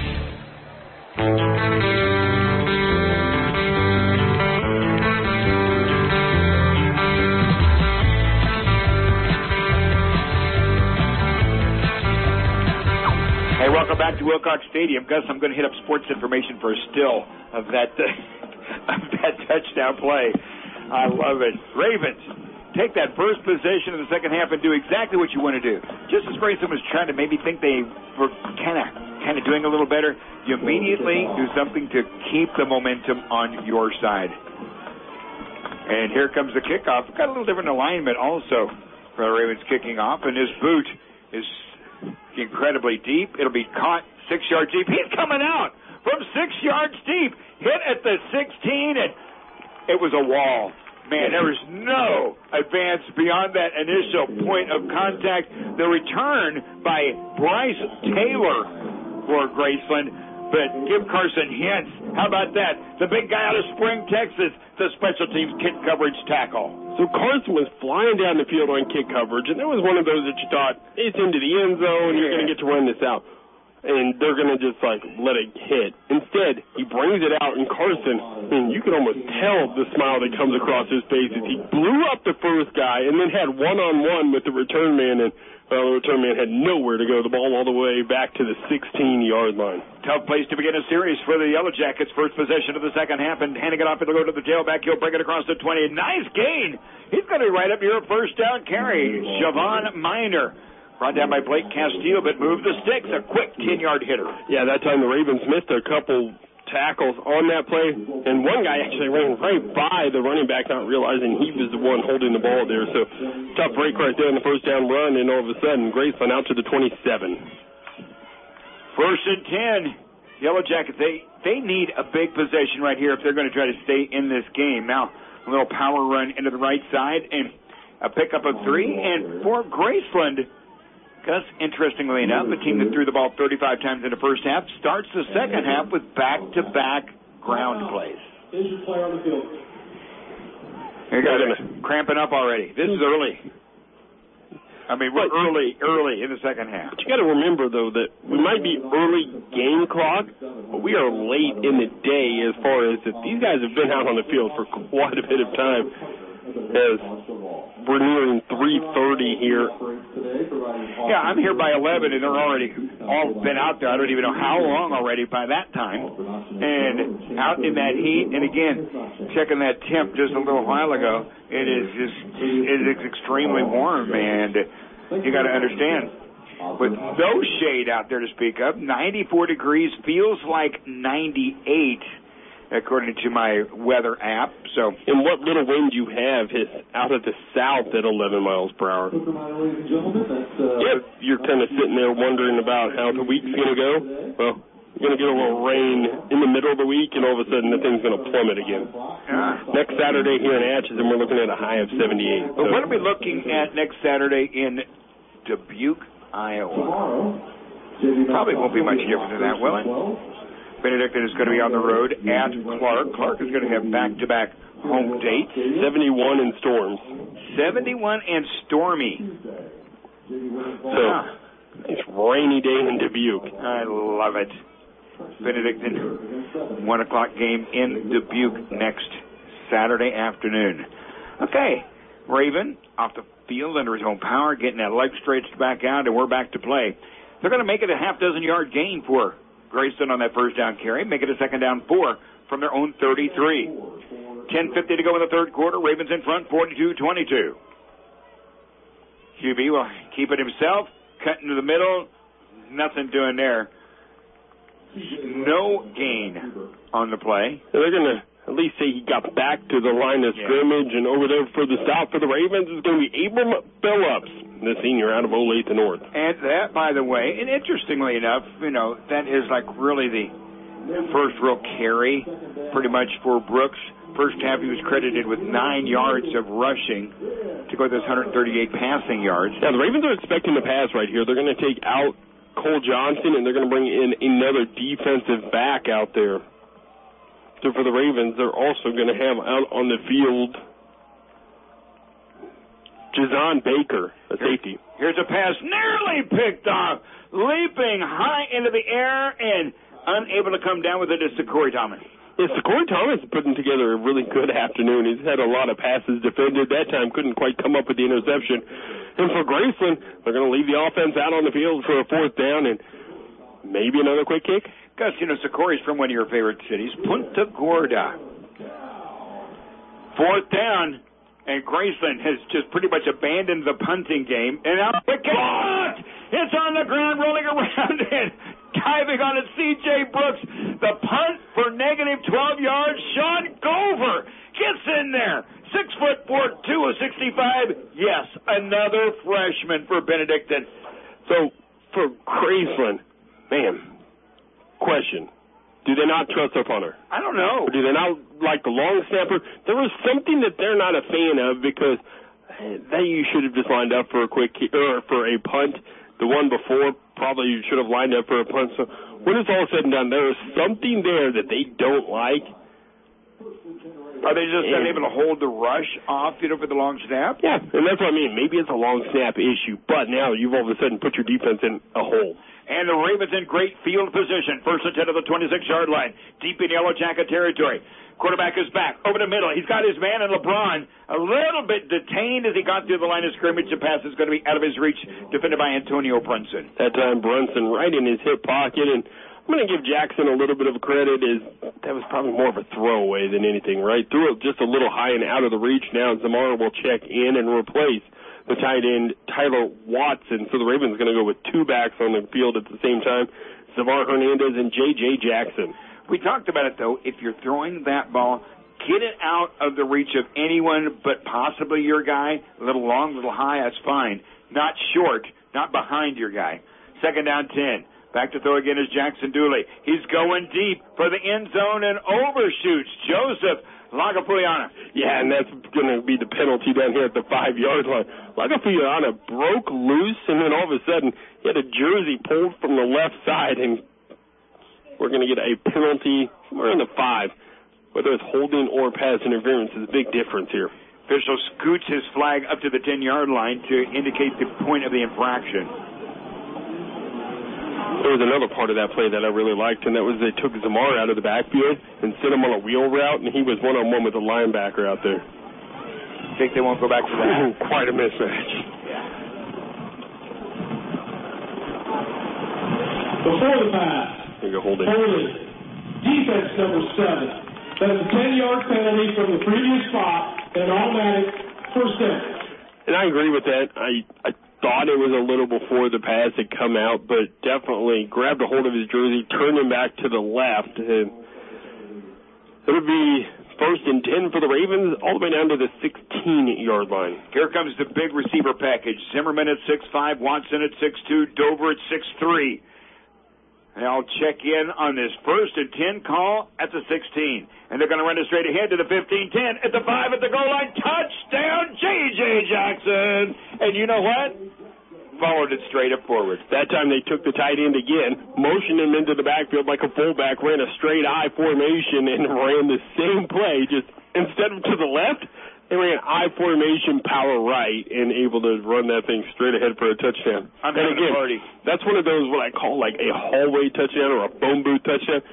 Hey, welcome back to Wilcox Stadium. Gus, I'm going to hit up sports information for a still of that uh, of that touchdown play. I love it. Ravens take that first possession in the second half and do exactly what you want to do. Just as Grayson was trying to maybe think they were kind of kind of doing a little better, you immediately do something to keep the momentum on your side. And here comes the kickoff. Got a little different alignment also for the Ravens kicking off, and his boot is incredibly deep. It'll be caught six yards deep. He's coming out from six yards deep. Hit at the sixteen, and it was a wall. Man, there was no advance beyond that initial point of contact. The return by Bryce Taylor for Graceland. But give Carson Hintz. How about that? The big guy out of Spring, Texas, the special teams kick coverage tackle. So Carson was flying down the field on kick coverage, and it was one of those that you thought, it's into the end zone, you're going to get to run this out. And they're going to just, like, let it hit. Instead, he brings it out, and Carson, and you can almost tell the smile that comes across his face as he blew up the first guy and then had one-on-one with the return man. And, Well, the return man had nowhere to go. The ball all the way back to the sixteen-yard line. Tough place to begin a series for the Yellow Jackets. First possession of the second half, and handing it off, it'll go to the tailback. He'll bring it across the twenty. Nice gain. He's going to be right up here, first down carry. Siobhan Miner. Brought down by Blake Castillo, but moved the sticks. A quick ten-yard hitter. Yeah, that time the Ravens missed a couple tackles on that play, and one guy actually ran right by the running back, not realizing he was the one holding the ball there. So tough break right there in the first down run, and all of a sudden Graceland out to the twenty-seven. First and ten. Yellow Jackets, they, they need a big possession right here if they're going to try to stay in this game. Now, a little power run into the right side, and a pickup of three, and for Graceland, Gus, interestingly enough, the team that threw the ball thirty-five times in the first half starts the second half with back-to-back ground plays. Is your player on the field? Here you go, cramping up already. This is early. I mean, we're early, early in the second half. But you got to remember, though, that we might be early game clock, but we are late in the day as far as that these guys have been out on the field for quite a bit of time. As we're nearing three thirty here. Yeah, I'm here by eleven, and they're already all been out there. I don't even know how long already by that time. And out in that heat, and again, checking that temp just a little while ago, it is just, it is extremely warm, and you got to understand, with no shade out there to speak of, ninety-four degrees feels like ninety-eight. According to my weather app. So, and what little wind you have is out of the south at eleven miles per hour. If you're kind of sitting there wondering about how the week's going to go, well, you're going to get a little rain in the middle of the week, and all of a sudden the thing's going to plummet again. Yeah. Next Saturday here in Atchison, we're looking at a high of seventy-eight. But so. What are we looking at next Saturday in Dubuque, Iowa? Probably won't be much different than that, will it? Benedictine is going to be on the road at Clark. Clark is going to have back-to-back home dates. seventy-one in storms. seventy-one and stormy. So, it's rainy day in Dubuque. I love it. Benedictine, one o'clock game in Dubuque next Saturday afternoon. Okay, Raven off the field under his own power, getting that leg stretched back out, and we're back to play. They're going to make it a half-dozen-yard gain for Graceland on that first down carry, make it a second down four from their own thirty-three. ten fifty to go in the third quarter. Ravens in front, forty-two twenty-two. Q B will keep it himself, cut into the middle, nothing doing there. No gain on the play. They're going to at least say he got back to the line of scrimmage, yeah. And over there for the stop for the Ravens is going to be Abram Phillips, the senior out of Olathe North. And that, by the way, and interestingly enough, you know, that is like really the first real carry pretty much for Brooks. First half he was credited with nine yards of rushing to go to those one hundred thirty-eight passing yards. Now, the Ravens are expecting to pass right here. They're going to take out Cole Johnson, and they're going to bring in another defensive back out there. So for the Ravens, they're also going to have out on the field Jazon Baker, a safety. Here's a pass nearly picked off, leaping high into the air and unable to come down with it is Corey Thomas. Yes, Corey Thomas is putting together a really good afternoon. He's had a lot of passes defended. That time couldn't quite come up with the interception. And for Graceland, they're going to leave the offense out on the field for a fourth down and maybe another quick kick. Gus, you know, Socorro's from one of your favorite cities, Punta Gorda. Fourth down, and Graceland has just pretty much abandoned the punting game. And now the kick! It's on the ground, rolling around, and diving on it, C J Brooks. The punt for negative twelve yards. Sean Gover gets in there. Six foot four, two of sixty-five. Yes, another freshman for Benedictine. So for Graceland, man. Question. Do they not trust their punter? I don't know. Or do they not like the long snapper? There was something that they're not a fan of because they you should have just lined up for a quick kick, or for a punt. The one before probably you should have lined up for a punt. So when it's all said and done, there is something there that they don't like. Are they just and, unable to hold the rush off, you know, for the long snap? Yeah, and that's what I mean. Maybe it's a long snap issue, but now you've all of a sudden put your defense in a hole. And the Ravens in great field position. First and ten of the twenty-six-yard line. Deep in Yellow Jacket territory. Quarterback is back. Over the middle. He's got his man in LeBron. A little bit detained as he got through the line of scrimmage. The pass is going to be out of his reach. Defended by Antonio Brunson. That time Brunson right in his hip pocket. And I'm going to give Jackson a little bit of credit. Is that was probably more of a throwaway than anything, right? Threw it just a little high and out of the reach. Now Zamora will check in and replace the tight end, Tyler Watson. So the Ravens are going to go with two backs on the field at the same time, Zavar Hernandez and J J. Jackson. We talked about it, though. If you're throwing that ball, get it out of the reach of anyone but possibly your guy. A little long, a little high, that's fine. Not short, not behind your guy. Second down, ten. Back to throw again is Jackson Dooley. He's going deep for the end zone and overshoots. Joseph Lagapuliana. Yeah, and that's going to be the penalty down here at the five-yard line. Lagapuliana broke loose, and then all of a sudden he had a jersey pulled from the left side, and we're going to get a penalty somewhere in the five. Whether it's holding or pass interference is a big difference here. Official scoots his flag up to the ten-yard line to indicate the point of the infraction. There was another part of that play that I really liked, and that was they took Zamar out of the backfield and sent him on a wheel route, and he was one-on-one with a linebacker out there. Think they won't go back to that? Quite a mismatch. Yeah. Before the pass, there you go, hold it. Holding. Defense number seven. That's a ten-yard penalty from the previous spot, an automatic first down. And I agree with that. I, I thought it was a little before the pass had come out, but definitely grabbed a hold of his jersey, turned him back to the left, and it would be first and ten for the Ravens, all the way down to the sixteen-yard line. Here comes the big receiver package. Zimmerman at six five, Watson at six two, Dover at six three. And I'll check in on this first and ten call at the sixteen. And they're going to run it straight ahead to the fifteen ten, at the five, at the goal line. Touchdown, J J. Jackson. And you know what? Followed it straight up forward. That time they took the tight end again, motioned him into the backfield like a fullback, ran a straight I formation, and ran the same play. Just instead of to the left, they ran I formation, power right, and able to run that thing straight ahead for a touchdown. I'm and having again, a party. That's one of those what I call like a hallway touchdown or a phone booth touchdown.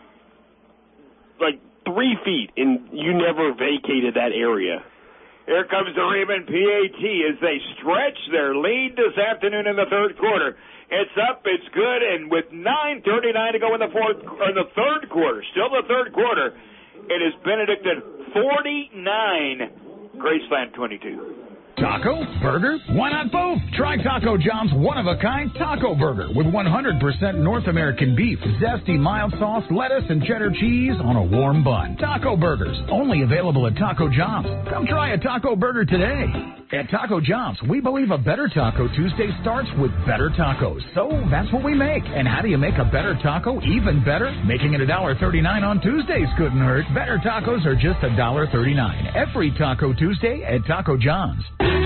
Like three feet, and you never vacated that area. Here comes the Raven P A T as they stretch their lead this afternoon in the third quarter. It's up, it's good, and with nine thirty-nine to go in the fourth or the third quarter, still the third quarter, it is Benedictine forty-nine, Graceland twenty-two. Taco? Burger? Why not both? Try Taco John's one-of-a-kind Taco Burger with one hundred percent North American beef, zesty mild sauce, lettuce, and cheddar cheese on a warm bun. Taco Burgers, only available at Taco John's. Come try a Taco Burger today. At Taco John's, we believe a better Taco Tuesday starts with better tacos. So that's what we make. And how do you make a better taco even better? Making it one dollar thirty-nine on Tuesdays couldn't hurt. Better tacos are just one dollar thirty-nine. Every Taco Tuesday at Taco John's.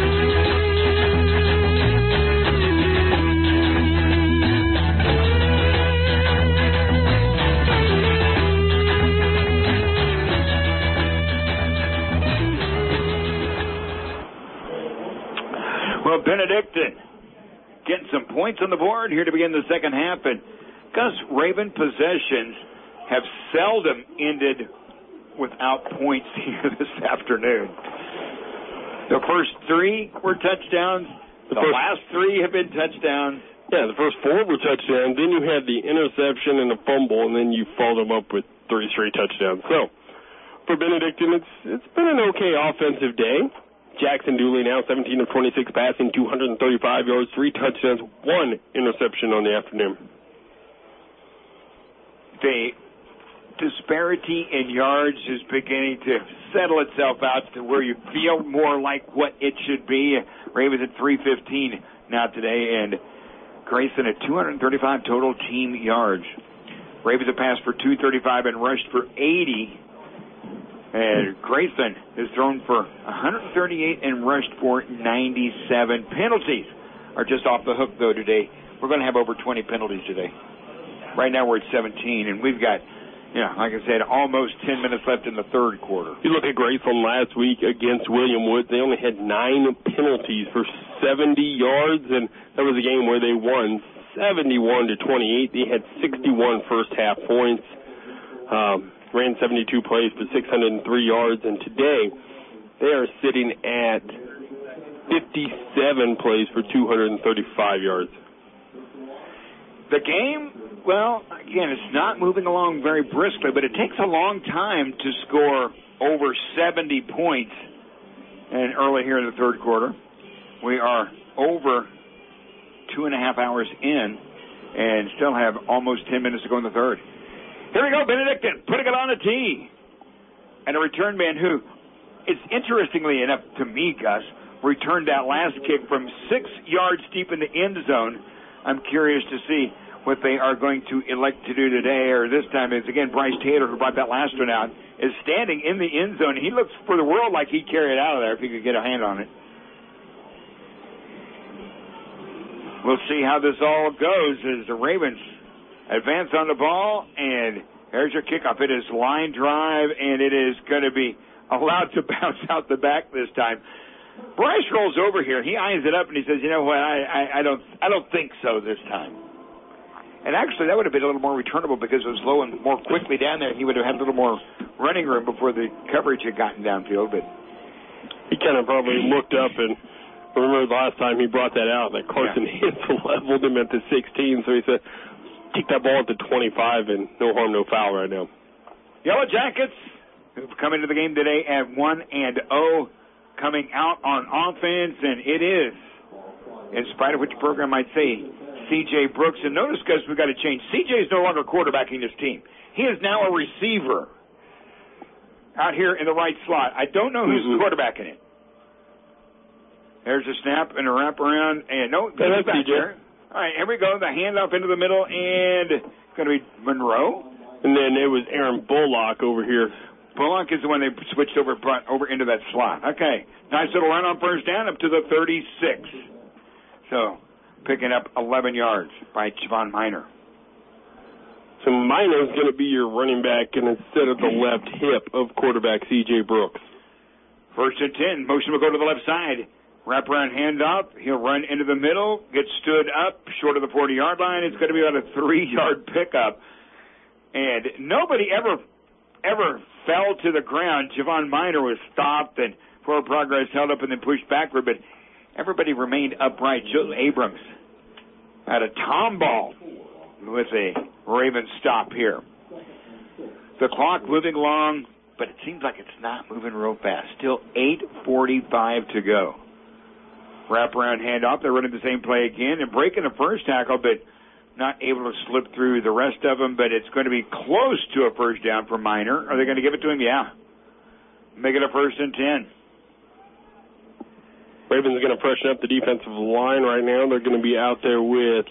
Well, Benedictine getting some points on the board here to begin the second half, and Gus, Raven possessions have seldom ended without points here this afternoon. The first three were touchdowns. The, the first, last three have been touchdowns. Yeah, the first four were touchdowns. Then you had the interception and the fumble, and then you followed them up with three straight touchdowns. So, for Benedictine, it's it's been an okay offensive day. Jackson Dooley now seventeen of twenty-six passing, two hundred thirty-five yards, three touchdowns, one interception on the afternoon. The disparity in yards is beginning to settle itself out to where you feel more like what it should be. Ravens at three fifteen now today, and Grayson at two hundred thirty-five total team yards. Ravens have passed for two thirty-five and rushed for eighty. And Grayson has thrown for one hundred thirty-eight and rushed for ninety-seven. Penalties are just off the hook, though, today. We're going to have over twenty penalties today. Right now we're at seventeen, and we've got Yeah, like I said, almost ten minutes left in the third quarter. You look at Graceland last week against William Woods, they only had nine penalties for seventy yards, and that was a game where they won seventy-one to twenty-eight. They had sixty-one first half points, um, ran seventy-two plays for six hundred three yards, and today they are sitting at fifty-seven plays for two hundred thirty-five yards. The game, well, again, it's not moving along very briskly, but it takes a long time to score over seventy points. And early here in the third quarter, we are over two and a half hours in and still have almost ten minutes to go in the third. Here we go, Benedictine, putting it on a tee. And a return man who, it's interestingly enough to me, Gus, returned that last kick from six yards deep in the end zone. I'm curious to see what they are going to elect to do today, or this time is, again, Bryce Taylor, who brought that last one out, is standing in the end zone. He looks for the world like he'd carry it out of there if he could get a hand on it. We'll see how this all goes as the Ravens advance on the ball, and there's your kickoff. It is line drive, and it is going to be allowed to bounce out the back this time. Bryce rolls over here. He eyes it up, and he says, you know what, I, I, I don't I don't think so this time. And actually, that would have been a little more returnable because it was low and more quickly down there. He would have had a little more running room before the coverage had gotten downfield. But he kind of probably looked up and remember the last time he brought that out, that Carson yeah. Hansel leveled him at the sixteen. So he said, kick that ball at the twenty-five and no harm, no foul right now. Yellow Jackets, who've come into the game today at one and oh, coming out on offense, and it is, in spite of what your program might say, C J Brooks. And notice, guys, we've got to change. C J is no longer quarterbacking this team. He is now a receiver out here in the right slot. I don't know who's mm-hmm. quarterbacking it. There's a snap and a wraparound, and no, yeah, that's back C J. there. All right, here we go. The handoff into the middle, and it's going to be Monroe. And then it was Aaron Bullock over here. Bullock is the one they switched over over into that slot. Okay, nice little run on first down up to the thirty-six. So, picking up eleven yards by Javon Miner. So Miner's going to be your running back, and instead of the left hip of quarterback C J Brooks. First and ten. Motion will go to the left side. Wraparound handoff. He'll run into the middle, get stood up short of the forty-yard line. It's going to be about a three-yard pickup. And nobody ever ever fell to the ground. Javon Miner was stopped and forward progress held up and then pushed backward, but everybody remained upright. Joe Abrams had a tom ball with a Raven stop here. The clock moving along, but it seems like it's not moving real fast. Still eight forty-five to go. Wraparound handoff. They're running the same play again and breaking the first tackle, but not able to slip through the rest of them. But it's going to be close to a first down for Miner. Are they going to give it to him? Yeah. Make it a first and ten. Ravens are going to freshen up the defensive line right now. They're going to be out there with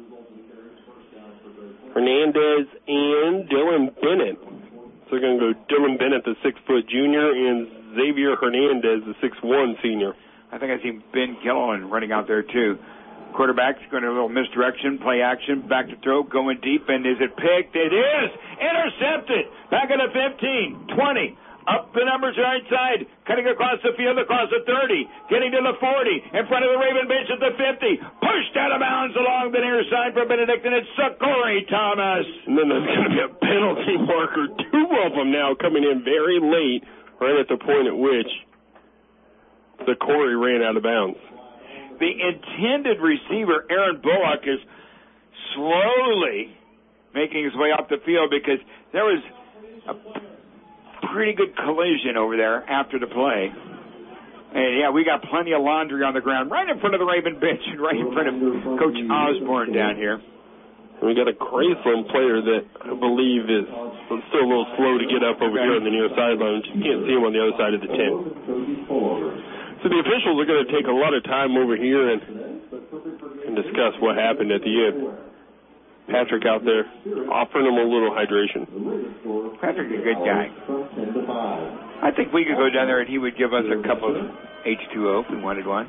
Hernandez and Dylan Bennett. So they're going to go Dylan Bennett, the six-foot junior, and Xavier Hernandez, the six one senior. I think I see Ben Gilliland running out there, too. Quarterback's going to a little misdirection, play action, back to throw, going deep, and is it picked? It is! Intercepted! Back at the fifteen, twenty. Up the numbers right side, cutting across the field, across the thirty, getting to the forty, in front of the Raven bench at the fifty, pushed out of bounds along the near side for Benedictine. It's Sakori Thomas. And then there's going to be a penalty marker, two of them now coming in very late, right at the point at which the Corey ran out of bounds. The intended receiver, Aaron Bullock, is slowly making his way off the field because there was a pretty good collision over there after the play. And, yeah, we got plenty of laundry on the ground right in front of the Raven bench and right in front of Coach Osborne down here. And we got a Graceland player that I believe is still a little slow to get up over here on the near sideline. You can't see him on the other side of the ten. So the officials are going to take a lot of time over here and, and discuss what happened at the end. Patrick out there offering him a little hydration. Patrick's a good guy. I think we could go down there and he would give us a cup of H two O if we wanted one.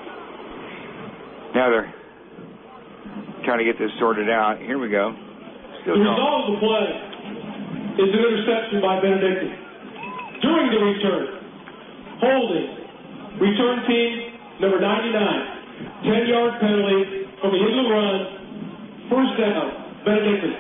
Now they're trying to get this sorted out. Here we go. The result of the play is an interception by Benedictine. During the return, holding, return team number ninety-nine, ten-yard penalty from the end of the run, first down, Benedictine.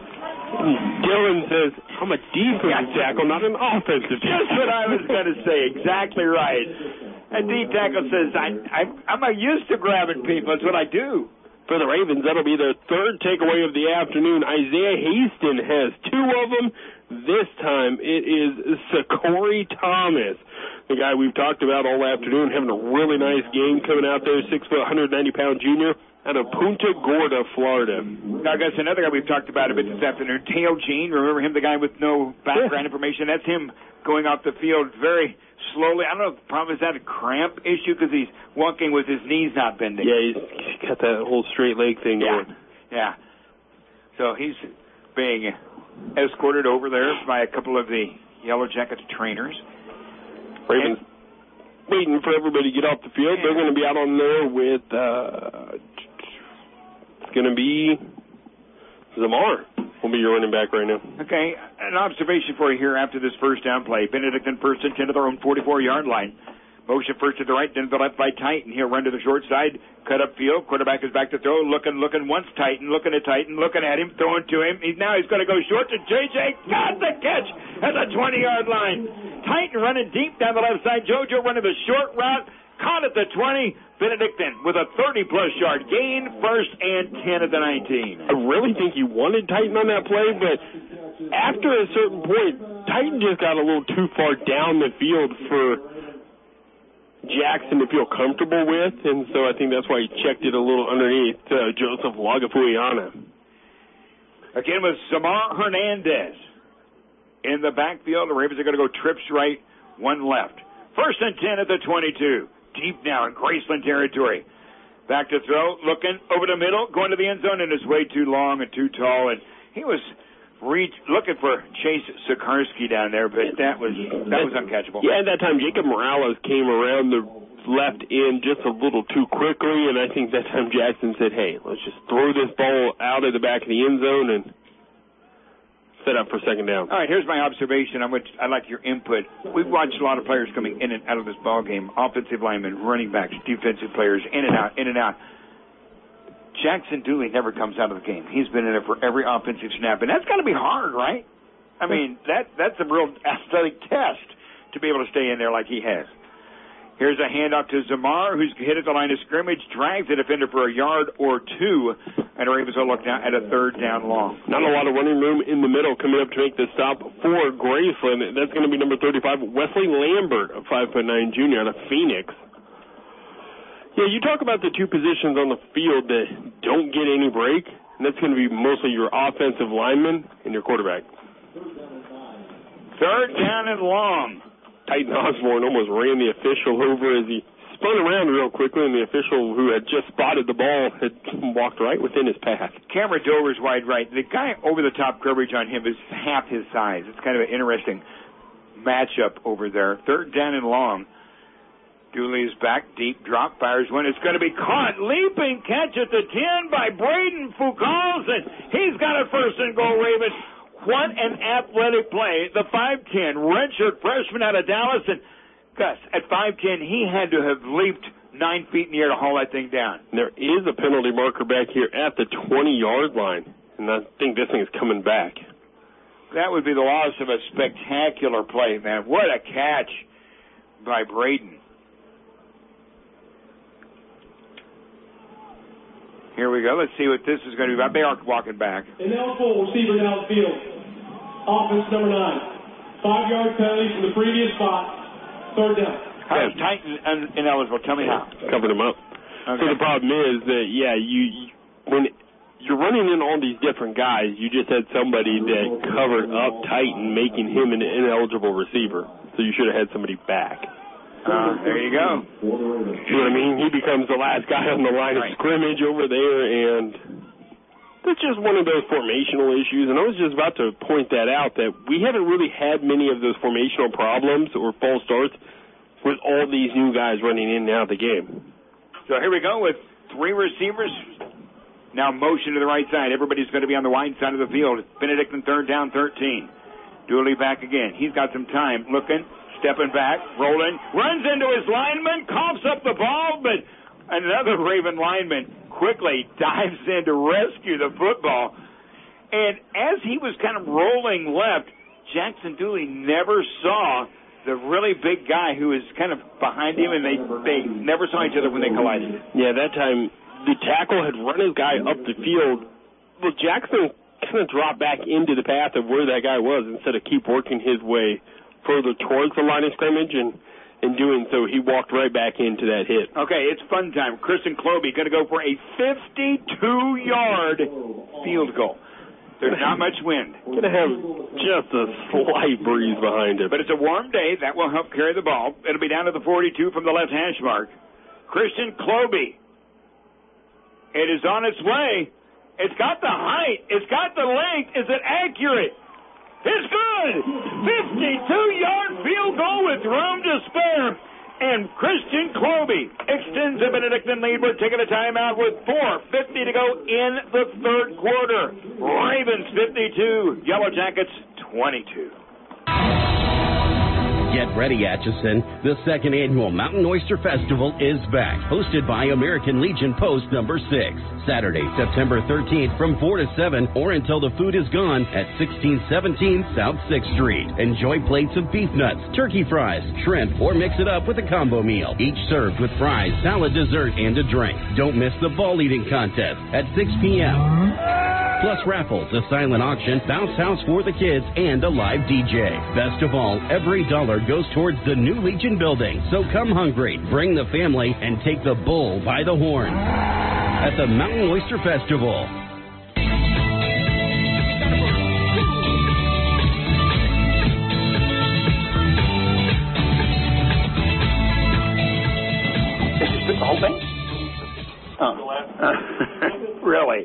Dylan says, I'm a defensive tackle, not an offensive tackle. Just what I was going to say. Exactly right. And D tackle says, I, I, I'm used to grabbing people. It's what I do. For the Ravens, that'll be their third takeaway of the afternoon. Isaiah Haston has two of them. This time it is Sakori Thomas, the guy we've talked about all afternoon, having a really nice game coming out there, six foot, one hundred ninety pound junior. Out of Punta Gorda, Florida. Now, I guess another guy we've talked about a bit this afternoon, Teo Jean. Remember him, the guy with no background yeah. information? That's him going off the field very slowly. I don't know if the problem is that a cramp issue because he's walking with his knees not bending. Yeah, he's got that whole straight leg thing yeah. going. Yeah. So he's being escorted over there by a couple of the Yellow Jackets trainers. Ravens and, waiting for everybody to get off the field. Yeah. They're going to be out on there with... Uh, going to be Zamar will be your running back right now. Okay, an observation for you here after this first down play. Benedictine first and ten to their own forty-four-yard line. Motion first to the right, then to the left by Titan. He'll run to the short side, cut up field. Quarterback is back to throw, looking, looking once Titan, looking at Titan, looking at him, throwing to him. He's now he's going to go short to J J. Got the catch at the twenty-yard line. Titan running deep down the left side. JoJo running the short route. Caught at the twenty. Benedictine with a thirty-plus yard gain, first and ten at the nineteen. I really think he wanted Titan on that play, but after a certain point, Titan just got a little too far down the field for Jackson to feel comfortable with, and so I think that's why he checked it a little underneath uh, Joseph Lagafuiana. Again with Samar Hernandez in the backfield. The Ravens are going to go trips right, one left. First and ten at the twenty-two. Deep now in Graceland territory. Back to throw, looking over the middle, going to the end zone, and is way too long and too tall. And he was reach, looking for Chase Sikarsky down there, but that was that was uncatchable. Yeah, at that time, Jacob Morales came around the left end just a little too quickly, and I think that time Jackson said, hey, let's just throw this ball out of the back of the end zone and set up for second down. All right, here's my observation. I'm which I'd like your input. We've watched a lot of players coming in and out of this ball game. Offensive linemen, running backs, defensive players, in and out, in and out. Jackson Dooley never comes out of the game. He's been in there for every offensive snap, and that's got to be hard, right? I mean, that that's a real athletic test to be able to stay in there like he has. Here's a handoff to Zamar, who's hit at the line of scrimmage, drags the defender for a yard or two, and the Ravens will look now at a third down long. Not a lot of running room in the middle coming up to make the stop for Graceland. That's going to be number thirty-five, Wesley Lambert, a five foot nine junior out of Phoenix. Yeah, you talk about the two positions on the field that don't get any break, and that's going to be mostly your offensive lineman and your quarterback. Third down and long. Titan Osborne almost ran the official over as he spun around real quickly, and the official who had just spotted the ball had walked right within his path. Cameron Dover's wide right. The guy over the top coverage on him is half his size. It's kind of an interesting matchup over there. Third down and long. Dooley's back, deep drop, fires one. It's going to be caught. Leaping catch at the ten by Braden Foucault, and he's got a first and goal, Ravens. What an athletic play. The five ten redshirt freshman out of Dallas. And Gus, at five ten, he had to have leaped nine feet in the air to haul that thing down. There is a penalty marker back here at the twenty-yard line, and I think this thing is coming back. That would be the loss of a spectacular play, man. What a catch by Braden. Here we go. Let's see what this is going to be about. They are walking back. Ineligible receiver downfield. Offense number nine. Five-yard penalty from the previous spot. Third down. How is Titan un- ineligible? Tell me how. Covered him up. Okay. So the problem is that, yeah, you, you when you're running in all these different guys, you just had somebody that covered up Titan, making him an ineligible receiver. So you should have had somebody back. Uh, there you go. You know what I mean? He becomes the last guy on the line right. of scrimmage over there, and that's just one of those formational issues. And I was just about to point that out, that we haven't really had many of those formational problems or false starts with all these new guys running in and out of the game. So here we go with three receivers Now motion to the right side. Everybody's going to be on the wide side of the field. Benedictine third down, thirteen. Dooley back again. He's got some time. Looking, stepping back, rolling, runs into his lineman, coughs up the ball, but another Raven lineman quickly dives in to rescue the football. And as he was kind of rolling left, Jackson Dooley never saw the really big guy who was kind of behind him, and they, they never saw each other when they collided. Yeah, that time the tackle had run his guy up the field. Well, Jackson kind of dropped back into the path of where that guy was instead of keep working his way further towards the line of scrimmage, and in doing so, he walked right back into that hit. Okay, it's fun time. Kristen Clobey going to go for a fifty-two-yard field goal. There's not much wind. Going to have just a slight breeze behind it. But it's a warm day. That will help carry the ball. It'll be down to the forty-two from the left hash mark. Christian Clobey. It is on its way. It's got the height. It's got the length. Is it accurate? It's good. fifty-two-yard field goal with room to spare. And Christian Clobey extends the Benedictine lead. We're taking a timeout with four fifty to go in the third quarter. Ravens fifty-two, Yellow Jackets twenty-two. Get ready, Atchison. The second annual Mountain Oyster Festival is back, hosted by American Legion Post number six. Saturday, September thirteenth from four to seven or until the food is gone at sixteen seventeen South sixth Street. Enjoy plates of beef nuts, turkey fries, shrimp, or mix it up with a combo meal, each served with fries, salad, dessert, and a drink. Don't miss the ball eating contest at six p.m. Plus raffles, a silent auction, bounce house for the kids, and a live D J. Best of all, every dollar goes towards the new Legion building. So come hungry, bring the family, and take the bull by the horn at the Mountain Oyster Festival. Did you spit the whole thing? Oh. Really?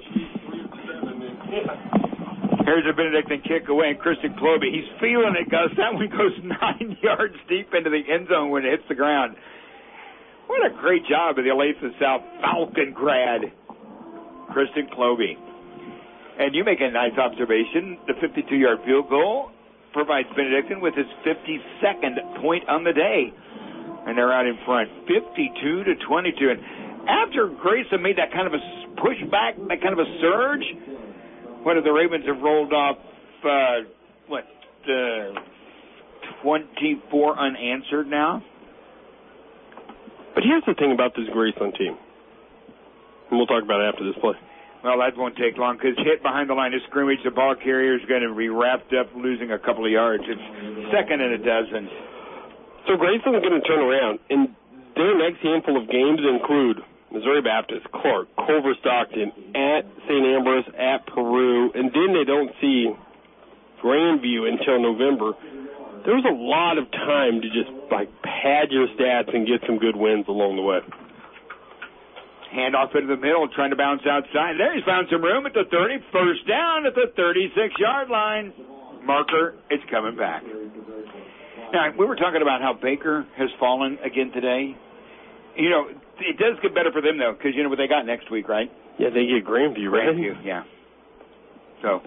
Here's a Benedictine kick away, and Christian Clobey. He's feeling it, Gus. That one goes nine yards deep into the end zone when it hits the ground. What a great job of the Olathe South Falcon grad, Christian Clobey. And you make a nice observation. The fifty-two-yard field goal provides Benedictine with his fifty-second point on the day. And they're out in front, fifty-two to twenty-two. And after Grayson made that kind of a pushback, that kind of a surge, what if the Ravens have rolled off, uh, what, uh, twenty-four unanswered now? But here's the thing about this Graceland team, and we'll talk about it after this play. Well, that won't take long because hit behind the line of scrimmage, the ball carrier is going to be wrapped up, losing a couple of yards. It's second and a dozen. So Graceland's going to turn around, and their next handful of games include Missouri Baptist, Clark, Culver Stockton, at Saint Ambrose, at Peru, and then they don't see Grandview until November. There's a lot of time to just, like, pad your stats and get some good wins along the way. Hand off into the middle, trying to bounce outside. There he's found some room at the thirty. First down at the thirty-six-yard line. Marker, it's coming back. Now, we were talking about how Baker has fallen again today. You know, it does get better for them, though, because you know what they got next week, right? Yeah, they get Grandview, right? Grandview, yeah. So,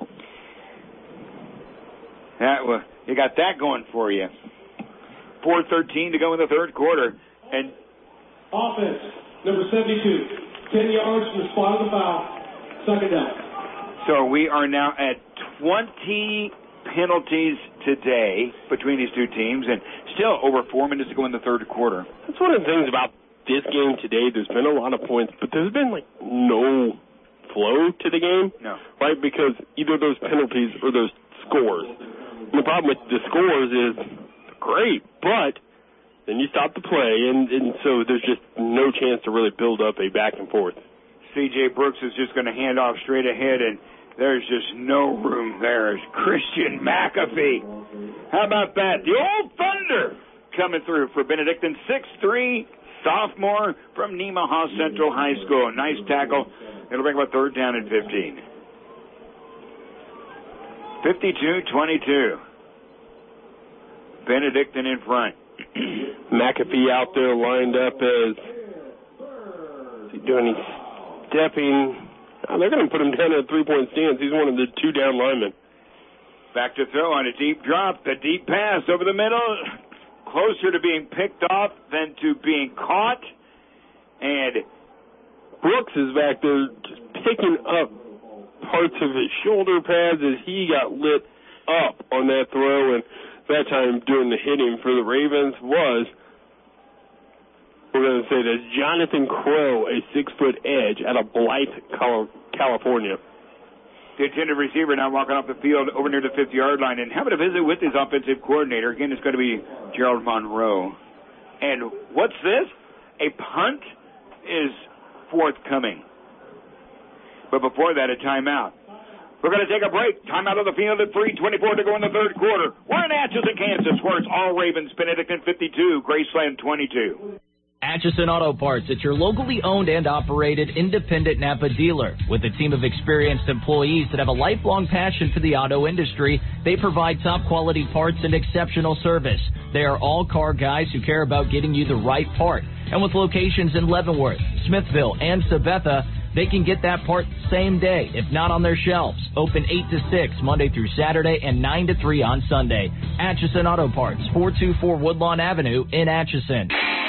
that well, you got that going for you. four thirteen to go in the third quarter. And offense, number seventy-two, ten yards from the spot of the foul, second down. So we are now at twenty penalties today between these two teams, and still over four minutes to go in the third quarter. That's one of the things about this game today. There's been a lot of points, but there's been, like, no flow to the game. No. Right? Because either those penalties or those scores. And the problem with the scores is great, but then you stop the play, and, and so there's just no chance to really build up a back and forth. C J Brooks is just going to hand off straight ahead, and there's just no room there. It's Christian McAfee. How about that? The old Thunder coming through for Benedictine. six three, sophomore from Nemaha Central High School. Nice tackle. It'll bring up a third down and fifteen. fifty-two twenty-two. Benedictine in front. McAfee out there lined up as, is he doing, he's stepping Oh, they're going to put him down at three-point stance. He's one of the two down linemen. Back to throw on a deep drop. The deep pass over the middle. Closer to being picked off than to being caught. And Brooks is back there just picking up parts of his shoulder pads as he got lit up on that throw. And that time doing the hitting for the Ravens was, we're going to say that's Jonathan Crow, a six-foot edge out of Blythe, California. The intended receiver now walking off the field over near the fifty-yard line and having a visit with his offensive coordinator. Again, it's going to be Gerald Monroe. And what's this? A punt is forthcoming. But before that, a timeout. We're going to take a break. Timeout on the field at three twenty-four to go in the third quarter. We're in Atchison, Kansas, where it's all Ravens. Benedictine fifty-two, Graceland twenty-two. Atchison Auto Parts, it's your locally owned and operated independent Napa dealer. With a team of experienced employees that have a lifelong passion for the auto industry, they provide top quality parts and exceptional service. They are all car guys who care about getting you the right part. And with locations in Leavenworth, Smithville, and Sabetha, they can get that part same day, if not on their shelves. Open eight to six Monday through Saturday and nine to three on Sunday. Atchison Auto Parts, four two four Woodlawn Avenue in Atchison.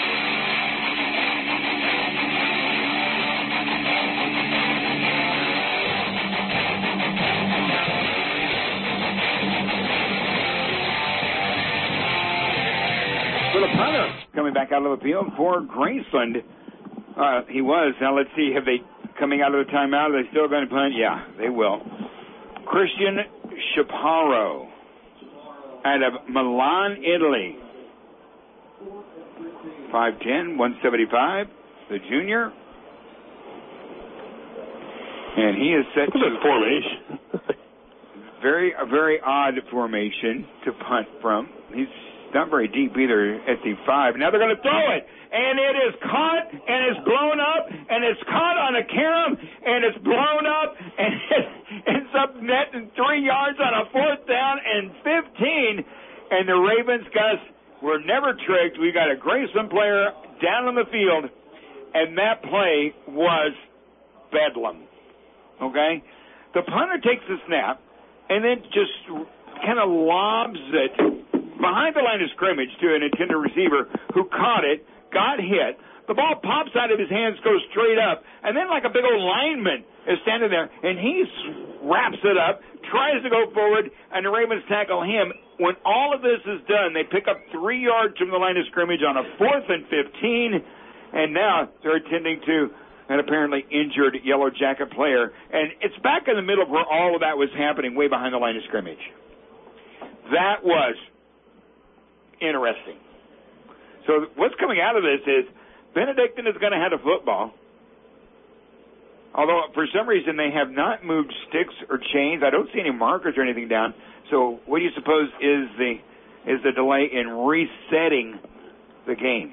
Coming back out of the field for Graceland. Uh, he was. Now let's see. Have they coming out of the timeout? Are they still going to punt? Yeah, they will. Christian Chaparro out of Milan, Italy. five ten, one seventy-five, the junior. And he is set Look at to that formation. very, a very odd formation to punt from. He's not very deep either at the five. Now they're going to throw it, and it is caught, and it's blown up, and it's caught on a carom, and it's blown up, and it ends up netting three yards on a fourth down and fifteen. And the Ravens, Gus, were never tricked. We got a Graceland player down on the field, and that play was bedlam. Okay? The punter takes the snap, and then just kind of lobs it behind the line of scrimmage to an intended receiver who caught it, got hit. The ball pops out of his hands, goes straight up, and then like a big old lineman is standing there, and he wraps it up, tries to go forward, and the Ravens tackle him. When all of this is done, they pick up three yards from the line of scrimmage on a fourth and fifteen, and now they're attending to an apparently injured Yellow Jacket player. And it's back in the middle of where all of that was happening, way behind the line of scrimmage. That was interesting. So what's coming out of this is Benedictine is going to have a football. Although for some reason they have not moved sticks or chains. I don't see any markers or anything down. So what do you suppose is the is the delay in resetting the game?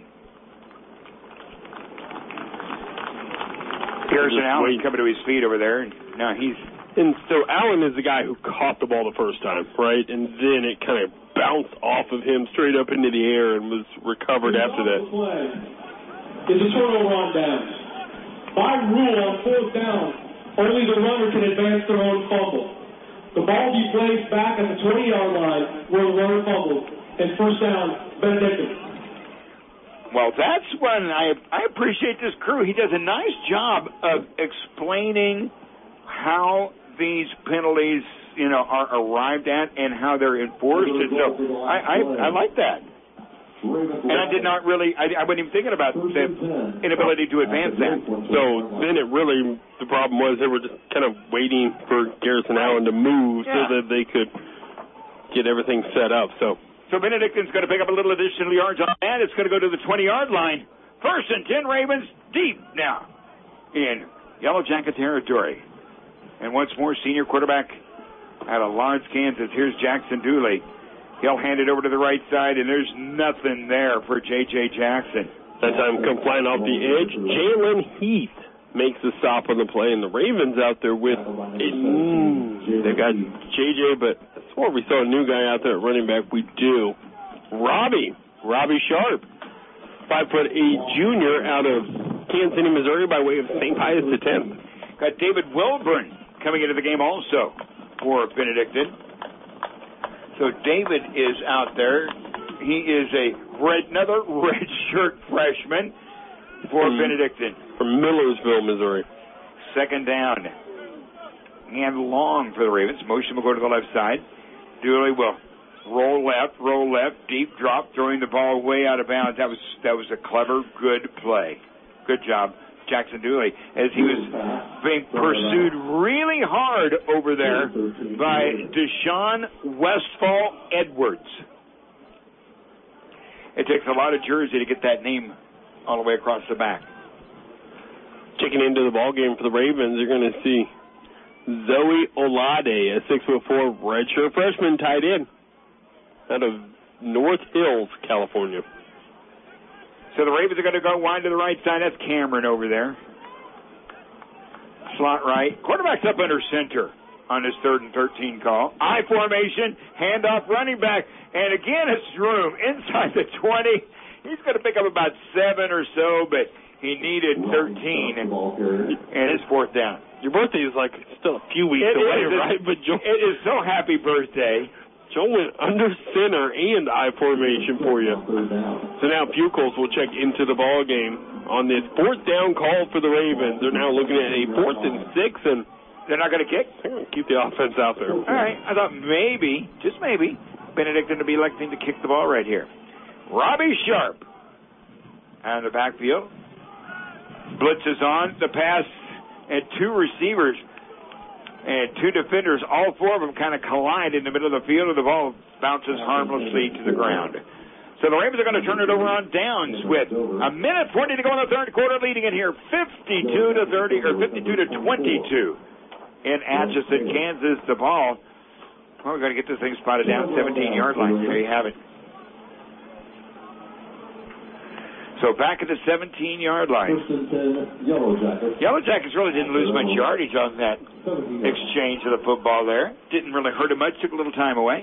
Harrison Allen coming to his feet over there. And now he's and so Allen is the guy who caught the ball the first time, right? And then it kind of bounced off of him straight up into the air and was recovered after that. It's a turnover on downs. By rule, on fourth down, only the runner can advance their own fumble. The ball be placed back at the twenty-yard line where the runner fumbled, and first down, Benedictine. Well, that's when I I appreciate this crew. He does a nice job of explaining how these penalties, you know, are arrived at and how they're enforced. And so I, I, I like that. And I did not really, I, I wasn't even thinking about the inability to advance that. So then it really, the problem was they were just kind of waiting for Garrison Allen to move yeah. so that they could get everything set up. So so Benedictine's going to pick up a little additional yards on that. It's going to go to the twenty-yard line. First and ten Ravens deep now in Yellow Jacket territory. And once more, senior quarterback out of Lawrence, Kansas. Here's Jackson Dooley. He'll hand it over to the right side, and there's nothing there for J J. Jackson. That time come flying off the edge. Jalen Heath makes the stop on the play, and the Ravens out there with a, mm, they've got J J, but I swore we saw a new guy out there at running back. We do. Robbie, Robbie Sharp, five foot eight junior out of Kansas City, Missouri, by way of Saint Pius the tenth. Got David Wilburn coming into the game also for Benedictine. So David is out there. He is a red, another red shirt freshman for from, Benedictine. From Millersville, Missouri. Second down. And long for the Ravens. Motion will go to the left side. Dooley will roll left, roll left, deep drop, throwing the ball way out of bounds. That was that was a clever, good play. Good job, Jackson Dooley, as he was being pursued really hard over there by Deshaun Westfall Edwards. It takes a lot of jersey to get that name all the way across the back. Checking into the ball game for the Ravens, you're going to see Zoe Olade, a six foot four redshirt freshman tight end out of North Hills, California. So the Ravens are going to go wide to the right side. That's Cameron over there. Slot right. Quarterback's up under center on his third and thirteen call. I formation, handoff, running back, and again it's room inside the twenty. He's going to pick up about seven or so, but he needed thirteen, and it's fourth down. Your birthday is like still a few weeks it away, is, right? But Joe, it is so happy birthday. Joe went under center and I formation for you. So now Buchholz will check into the ball game on this fourth down call for the Ravens. They're now looking at a fourth and six, and they're not going to kick. They're going to keep the offense out there. All right, I thought maybe, just maybe, Benedictine to be electing to kick the ball right here. Robbie Sharp out of the backfield. Blitz is on the pass, and two receivers and two defenders, all four of them kind of collide in the middle of the field, and the ball bounces harmlessly to the ground. So the Ravens are going to turn it over on downs with a minute forty to go in the third quarter, leading it here fifty-two to thirty or fifty-two to twenty-two in Atchison, Kansas. The ball, well, we're going to get this thing spotted down seventeen-yard line. There you have it. So back at the seventeen-yard line. Yellow Jackets. Yellow Jackets really didn't lose much yardage on that exchange of the football there. Didn't really hurt him much. Took a little time away.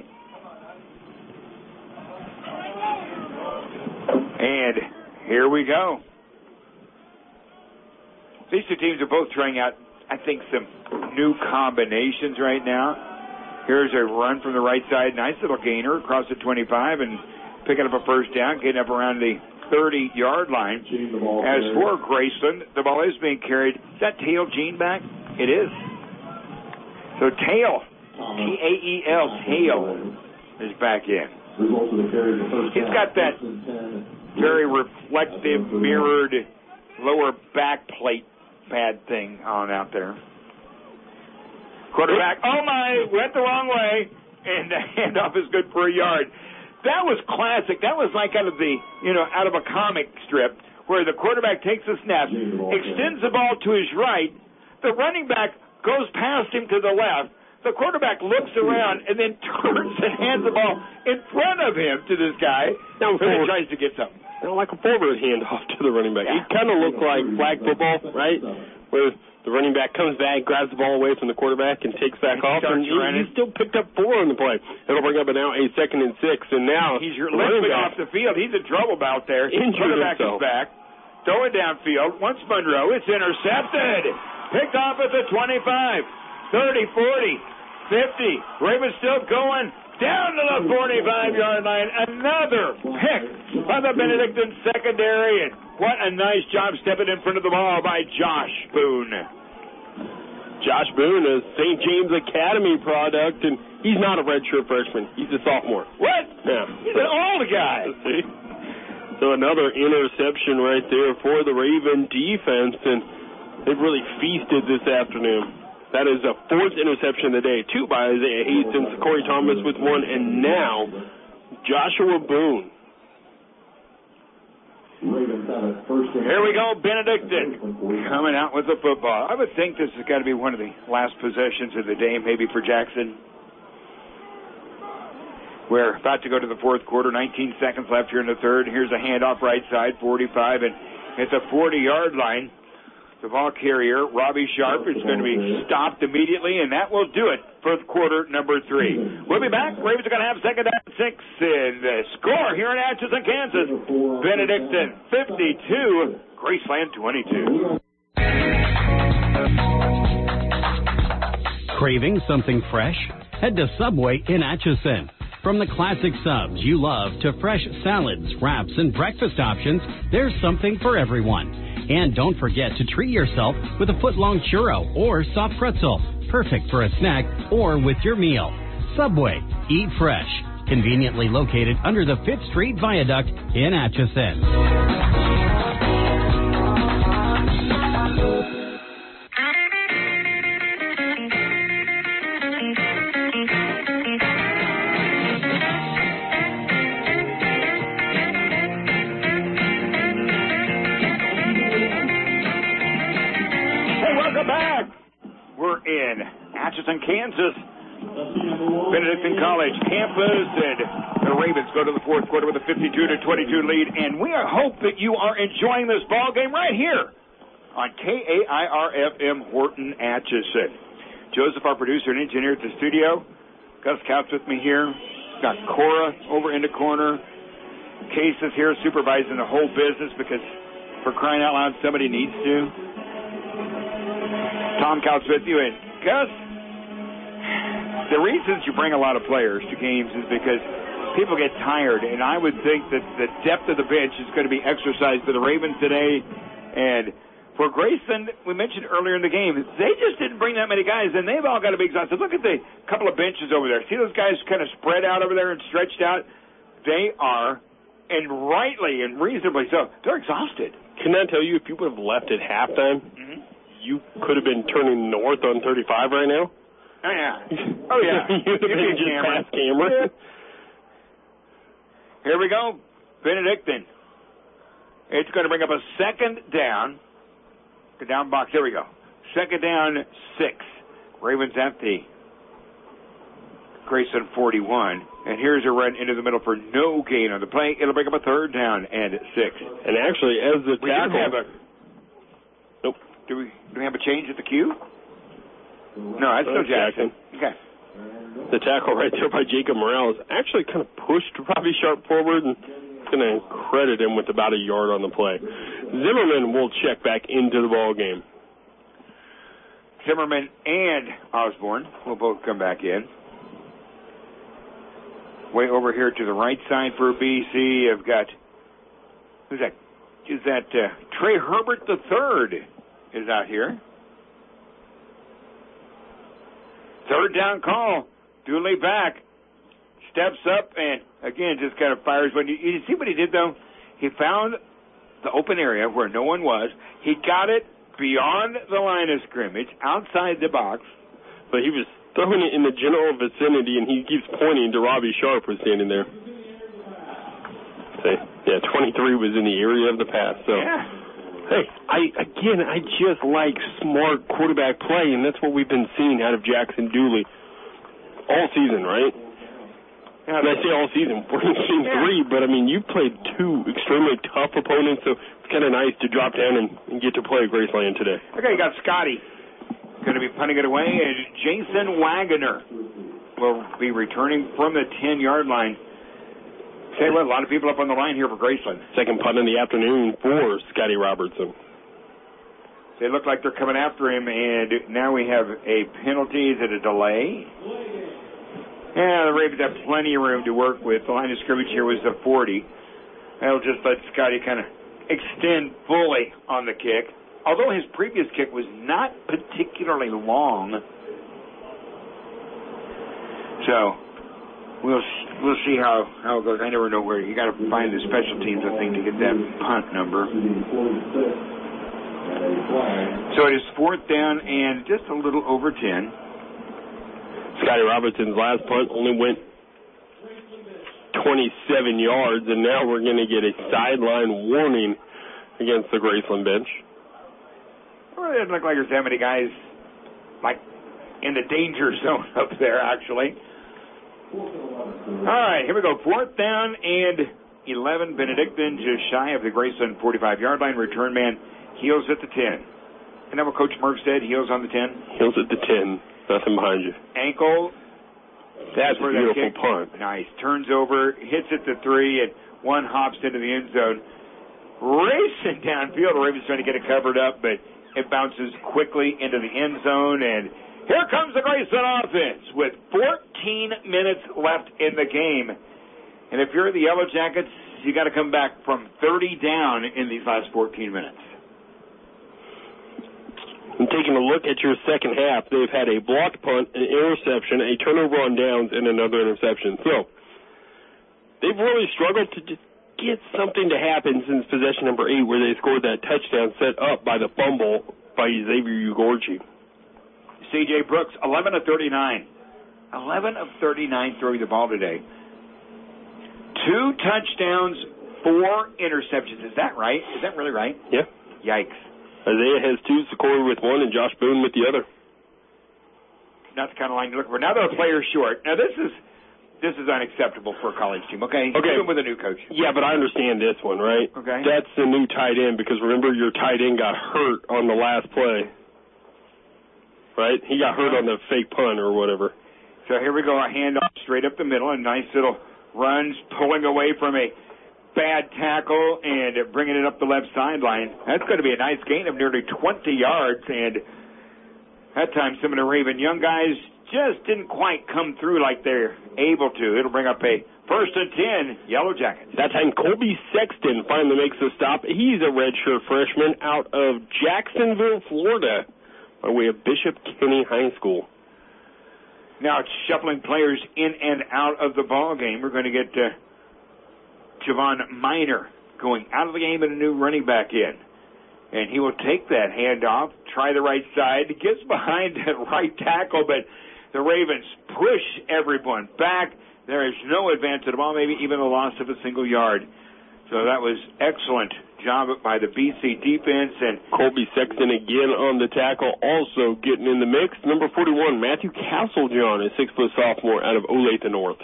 And here we go. These two teams are both trying out, I think, some new combinations right now. Here's a run from the right side. Nice little gainer across the twenty-five and picking up a first down, getting up around the thirty-yard line. As for Graceland, the ball is being carried. Is that Tail Gene back? It is. So Tail, T A E L, Tail, is back in. He's got that very reflective, mirrored lower back plate pad thing on out there. Quarterback, oh my, went the wrong way, and the handoff is good for a yard. That was classic. That was like out of the, you know, out of a comic strip where the quarterback takes a snap, extends the ball to his right, the running back goes past him to the left, the quarterback looks around and then turns and hands the ball in front of him to this guy who tries to get something. You know, like a forward handoff to the running back. Yeah. It kind of looked like flag football, right? Where the running back comes back, grabs the ball away from the quarterback, and takes back and off. And he, he still picked up four on the play. It'll bring up now a second and six. And now he's your limping off the field. He's in trouble out there. Injured quarterback himself. is back. Throw it downfield. Once Monroe. It's intercepted. Picked off at the twenty-five, thirty, forty, fifty. Ravens still going. Down to the forty-five-yard line. Another pick by the Benedictine secondary. And what a nice job stepping in front of the ball by Josh Boone. Josh Boone is Saint James Academy product, and he's not a redshirt freshman. He's a sophomore. What? Yeah. He's an old guy. See? So another interception right there for the Raven defense, and they've really feasted this afternoon. That is the fourth interception of the day. Two by Isaiah Hastings, Corey Thomas with one, and now Joshua Boone. Here we go, Benedictine coming out with the football. I would think this has got to be one of the last possessions of the day, maybe for Jackson. We're about to go to the fourth quarter, nineteen seconds left here in the third. Here's a handoff right side, forty-five, and it's a forty-yard line. The ball carrier, Robbie Sharp, is going to be stopped immediately, and that will do it for quarter number three. We'll be back. Ravens are going to have second down six in the score here in Atchison, Kansas. Benedictine fifty-two, Graceland twenty-two. Craving something fresh? Head to Subway in Atchison. From the classic subs you love to fresh salads, wraps, and breakfast options, there's something for everyone. And don't forget to treat yourself with a foot-long churro or soft pretzel, perfect for a snack or with your meal. Subway, eat fresh. Conveniently located under the Fifth Street Viaduct in Atchison. In Atchison, Kansas, Benedictine College campus, and the Ravens go to the fourth quarter with a fifty-two to twenty-two lead, and we hope that you are enjoying this ball game right here on K A I R F M Horton, Atchison. Joseph, our producer and engineer at the studio. Gus Couch with me here. Got Cora over in the corner. Case is here supervising the whole business because, for crying out loud, somebody needs to. Tom Couch with you, and Gus, the reasons you bring a lot of players to games is because people get tired, and I would think that the depth of the bench is going to be exercised for the Ravens today. And for Graceland, we mentioned earlier in the game, they just didn't bring that many guys, and they've all got to be exhausted. Look at the couple of benches over there. See those guys kind of spread out over there and stretched out? They are, and rightly and reasonably so, they're exhausted. Can I tell you, if you would have left at halftime, mm-hmm. you could have been turning north on thirty-five right now. Oh, yeah. Oh, yeah. You'd have been just past camera. Yeah. Here we go. Benedictine. It's going to bring up a second down. The down box. Here we go. Second down, six. Ravens empty. Grayson forty-one. And here's a run into the middle for no gain on the play. It'll bring up a third down and six. And actually, as the we tackle... Have a, nope. Do we, do we have a change at the queue? No, that's still Jackson. Jackson. Okay. The tackle right there by Jacob Morales actually kind of pushed Robbie Sharp forward, and going to credit him with about a yard on the play. Zimmerman will check back into the ball game. Zimmerman and Osborne will both come back in. Way over here to the right side for B C, I've got, who's that? Is that uh, Trey Herbert the third is out here. Third down call. Dooley back. Steps up and, again, just kind of fires. When you, you see what he did, though? He found the open area where no one was. He got it beyond the line of scrimmage, outside the box. But he was throwing it in the general vicinity, and he keeps pointing to Robbie Sharp who's standing there. Say, yeah, twenty-three was in the area of the pass. So, yeah. Hey, I again, I just like smart quarterback play, and that's what we've been seeing out of Jackson Dooley all season, right? Yeah, and I say all season, we're in game yeah. three, but, I mean, you played two extremely tough opponents, so it's kind of nice to drop down and, and get to play at Graceland today. Okay, you got Scotty going to be punting it away, and Jason Wagoner will be returning from the ten-yard line. Say what, a lot of people up on the line here for Graceland. Second punt in the afternoon for Scotty Robertson. They look like they're coming after him, and now we have a penalty. Is it a delay? Yeah, the Ravens have plenty of room to work with. The line of scrimmage here was the forty. That'll just let Scotty kind of extend fully on the kick. Although his previous kick was not particularly long. So, we'll we'll see how, how it goes. I never know where. You got to find the special teams, I think, to get that punt number. So it is fourth down and just a little over ten. Scotty Robertson's last punt only went twenty-seven yards, and now we're going to get a sideline warning against the Graceland bench. Well, it doesn't look like there's that many guys, like, in the danger zone up there, actually. All right, here we go. Fourth down and eleven. Benedictine just shy of the Graceland forty-five-yard line. Return man heels at the ten. And then what Coach Murph said, heels on the ten? Heels at the ten. Nothing behind you. Ankle. That's a beautiful punt. Nice. Turns over, hits at the three, and one hops into the end zone. Racing downfield. The Ravens trying to get it covered up, but it bounces quickly into the end zone, and Here comes the Graceland offense with fourteen minutes left in the game. And if you're the Yellow Jackets, you got to come back from thirty down in these last fourteen minutes. And taking a look at your second half, they've had a blocked punt, an interception, a turnover on downs, and another interception. So they've really struggled to just get something to happen since possession number eight, where they scored that touchdown set up by the fumble by Xavier Ugorji. C J Brooks, eleven of thirty-nine. eleven of thirty-nine throwing the ball today. Two touchdowns, four interceptions. Is that right? Is that really right? Yeah. Yikes. Isaiah has two, Corey with one, and Josh Boone with the other. That's the kind of line you look for. Now they're a player short. Now this is this is unacceptable for a college team, okay? Okay. Even with a new coach. Yeah, but I understand this one, right? Okay. That's the new tight end, because remember your tight end got hurt on the last play. Right? He got hurt on the fake punt or whatever. So here we go, a handoff straight up the middle, a nice little runs, pulling away from a bad tackle and bringing it up the left sideline. That's going to be a nice gain of nearly twenty yards, and that time some of the Raven young guys just didn't quite come through like they're able to. It'll bring up a first and ten, Yellow Jackets. That time Colby Sexton finally makes a stop. He's a redshirt freshman out of Jacksonville, Florida, by way of Bishop Kenny High School. Now it's shuffling players in and out of the ball game. We're going to get uh, Javon Miner going out of the game and a new running back in. And he will take that handoff, try the right side, gets behind that right tackle, but the Ravens push everyone back. There is no advance of the ball, maybe even the loss of a single yard. So that was excellent job by the B C defense. And Colby Sexton again on the tackle, also getting in the mix. Number forty-one, Matthew Castlejohn, a six-foot sophomore out of Olathe North.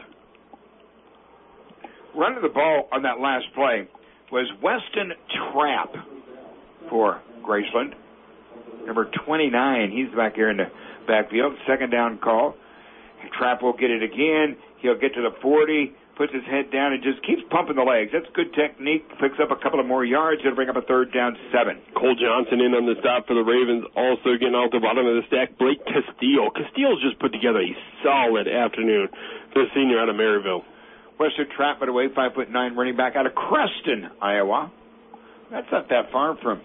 Running the ball on that last play was Weston Trapp for Graceland. Number twenty-nine, he's back here in the backfield. Second down call. Trapp will get it again. He'll get to the forty. Puts his head down and just keeps pumping the legs. That's good technique. Picks up a couple of more yards. It'll bring up a third down, seven. Cole Johnson in on the stop for the Ravens. Also getting out the bottom of the stack, Blake Castillo. Castillo's just put together a solid afternoon for the senior out of Maryville. Western Trapp, by the way, five foot nine running back out of Creston, Iowa. That's not that far from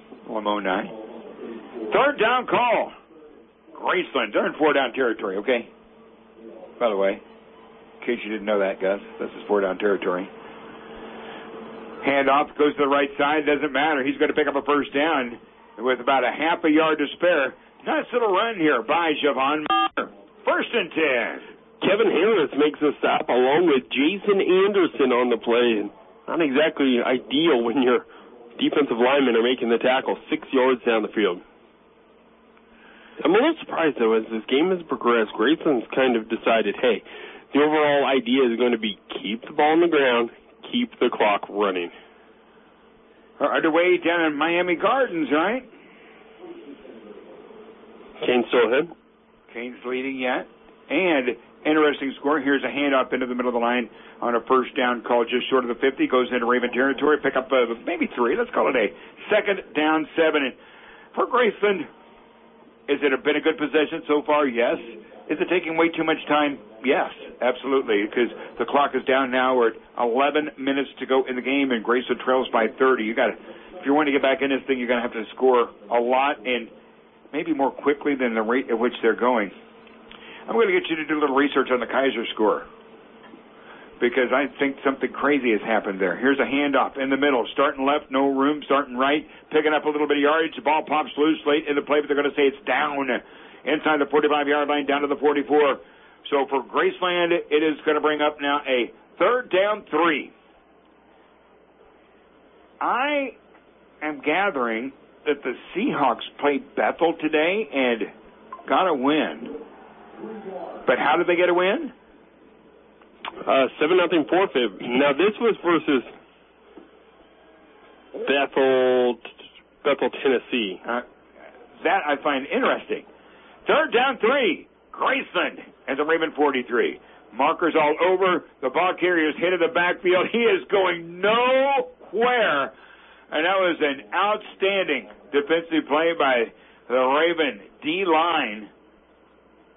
Lamoni. Third down call. Graceland. They're in four down territory, okay? By the way. In case you didn't know that, Gus, this is four down territory. Handoff goes to the right side. Doesn't matter. He's going to pick up a first down with about a half a yard to spare. Nice little run here by Javon Miner. First and ten. Kevin Harris makes a stop along with Jason Anderson on the play. Not exactly ideal when your defensive linemen are making the tackle six yards down the field. I'm a little surprised, though, as this game has progressed. Graceland's kind of decided, hey, the overall idea is going to be keep the ball on the ground, keep the clock running. Are underway down in Miami Gardens, right? Kane's still ahead. Kane's leading yet. And interesting score. Here's a handoff into the middle of the line on a first down call just short of the fifty. Goes into Raven territory. Pick up uh, maybe three. Let's call it a second down seven. And for Graceland, is it been a good possession so far? Yes. Is it taking way too much time? Yes, absolutely, because the clock is down now. We're at eleven minutes to go in the game, and Graceland trails by thirty. You got to, if you want to get back in this thing, you're going to have to score a lot and maybe more quickly than the rate at which they're going. I'm going to get you to do a little research on the Kaiser score because I think something crazy has happened there. Here's a handoff in the middle, starting left, no room, starting right, picking up a little bit of yardage. The ball pops loose late in the play, but they're going to say it's down inside the forty-five-yard line down to the forty-four. So for Graceland, it is going to bring up now a third down three. I am gathering that the Seahawks played Bethel today and got a win. But how did they get a win? Uh, seven nothing forfeit. Now this was versus Bethel, Bethel, Tennessee. Uh, that I find interesting. Third down three. Graceland as a Raven forty-three. Markers all over. The ball carrier is hit in the backfield. He is going nowhere. And that was an outstanding defensive play by the Raven D-line.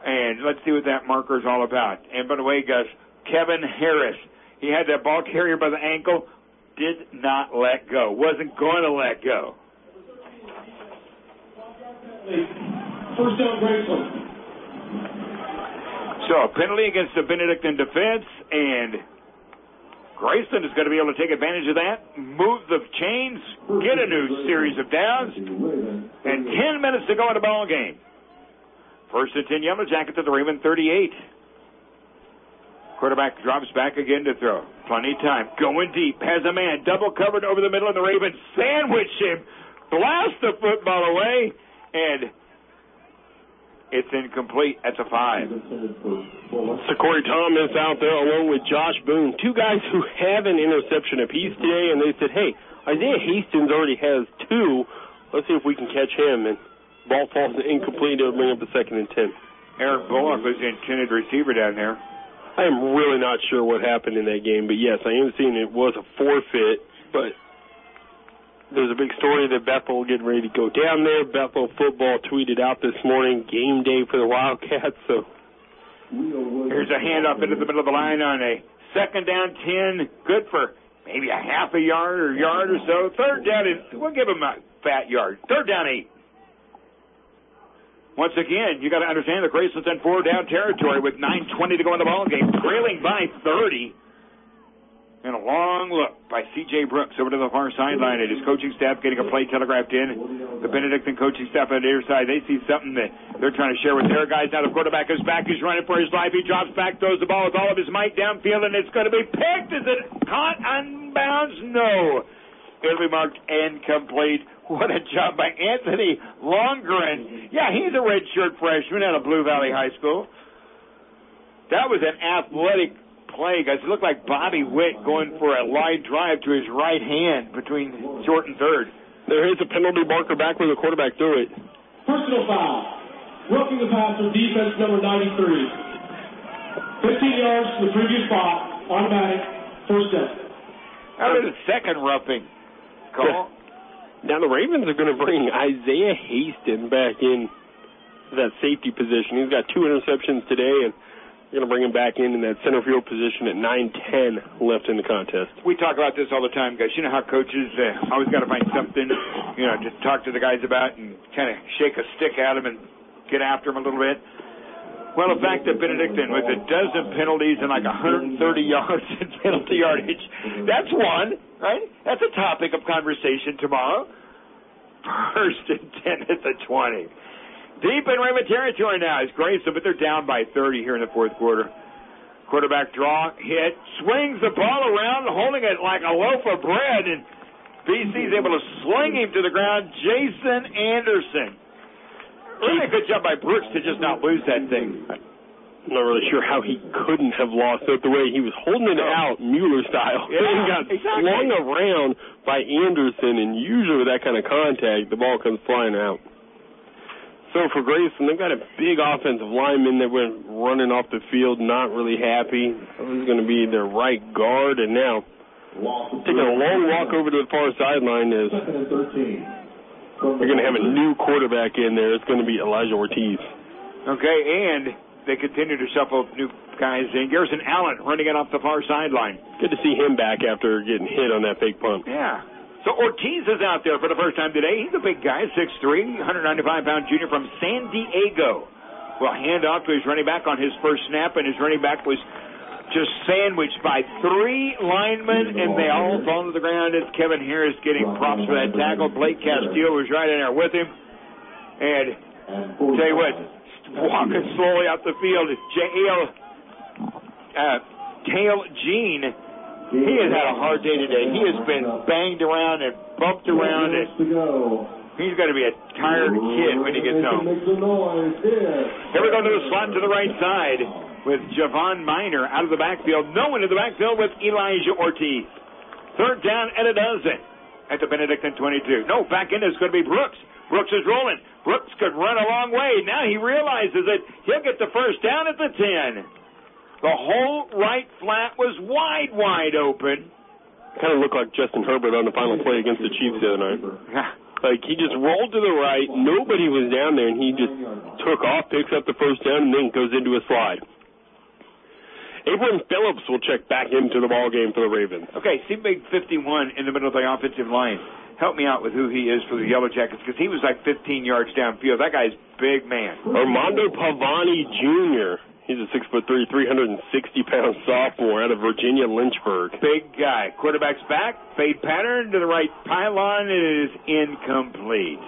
And let's see what that marker is all about. And by the way, guys, Kevin Harris, he had that ball carrier by the ankle, did not let go, wasn't going to let go. First down, Graceland. So a penalty against the Benedictine defense, and Graceland is going to be able to take advantage of that, move the chains, get a new series of downs, and ten minutes to go in the ball game. First and ten Yellow Jackets at the Raven thirty-eight. Quarterback drops back again to throw. Plenty of time. Going deep. Has a man. Double covered over the middle of the Ravens. Sandwich him. Blast the football away. And it's incomplete. That's a five. So Corey Thomas out there along with Josh Boone. Two guys who have an interception apiece today. And they said, hey, Isaiah Hastings already has two. Let's see if we can catch him. And ball falls incomplete. It'll bring up the second and ten. Aaron Bullock was the intended receiver down there. I am really not sure what happened in that game, but yes, I am seeing it was a forfeit, but there's a big story that Bethel getting ready to go down there. Bethel football tweeted out this morning, game day for the Wildcats, so. Here's a handoff into the middle of the line on a second down ten, good for maybe a half a yard or yard or so. Third down, is, we'll give him a fat yard. Third down eight. Once again, you got to understand the Graceland's in four down territory with nine twenty to go in the ball game, trailing by thirty. And a long look by C J Brooks over to the far sideline. And his coaching staff getting a play telegraphed in. The Benedictine coaching staff on the other side, they see something that they're trying to share with their guys. Now the quarterback is back. He's running for his life. He drops back, throws the ball with all of his might downfield, and it's going to be picked. Is it caught on bounds? No. It'll be marked incomplete. What a job by Anthony Longren. Yeah, he's a redshirt freshman out of Blue Valley High School. That was an athletic play, guys. It looked like Bobby Witt going for a wide drive to his right hand between short and third. There is a penalty marker back where the quarterback threw it. Personal foul. Roughing the passer, defense number ninety-three. fifteen yards from the previous spot. Automatic. First down. That was a second roughing call. Now the Ravens are going to bring Isaiah Hastings back in that safety position. He's got two interceptions today, and they're going to bring him back in in that center field position at nine ten left in the contest. We talk about this all the time, guys. You know how coaches uh, always got to find something, you know, to talk to the guys about and kind of shake a stick at them and get after them a little bit. Well, the fact that Benedictine with a dozen penalties and like one hundred thirty yards in penalty yardage, that's one, right? That's a topic of conversation tomorrow. First and ten at the twenty. Deep in Raven territory now is Grayson, but they're down by thirty here in the fourth quarter. Quarterback draw, hit, swings the ball around, holding it like a loaf of bread, and B C's able to sling him to the ground. Jason Anderson. Really a good job by Brooks to just not lose that thing. I'm not really sure how he couldn't have lost it the way he was holding it out, Mueller style. Yeah, he got exactly. slung around by Anderson, and usually with that kind of contact, the ball comes flying out. So for Grayson, they've got a big offensive lineman that went running off the field, not really happy. This is going to be their right guard, and now taking a long walk over to the far sideline is they're going to have a new quarterback in there. It's going to be Elijah Ortiz. Okay, and they continue to shuffle new guys in. Garrison Allen running it off the far sideline. Good to see him back after getting hit on that fake punt. Yeah. So Ortiz is out there for the first time today. He's a big guy, six three, one hundred ninety-five pound junior from San Diego. Well, hand off to his running back on his first snap, and his running back was just sandwiched by three linemen, and they all fall to the ground. It's Kevin Harris getting props for that tackle. Blake Castillo was right in there with him. And tell you what, walking slowly out the field is J.L. Uh, Tail Gene. He has had a hard day today. He has been banged around and bumped around, and he's going to be a tired kid when he gets home. Here we go to the slot to the right side with Javon Miner out of the backfield. No one in the backfield with Elijah Ortiz. Third down and a dozen at the Benedictine twenty-two. No, back in is going to be Brooks. Brooks is rolling. Brooks could run a long way. Now he realizes that he'll get the first down at the ten. The whole right flat was wide, wide open. Kind of looked like Justin Herbert on the final play against the Chiefs the other night. Like, he just rolled to the right. Nobody was down there, and he just took off, picks up the first down, and then goes into a slide. Abram Phillips will check back into the ball game for the Ravens. Okay, see big fifty-one in the middle of the offensive line. Help me out with who he is for the Yellow Jackets, because he was like fifteen yards downfield. That guy's big man. Armando Pavani Junior He's a six foot three, three hundred sixty pound sophomore out of Virginia Lynchburg. Big guy. Quarterback's back. Fade pattern to the right pylon. It is incomplete.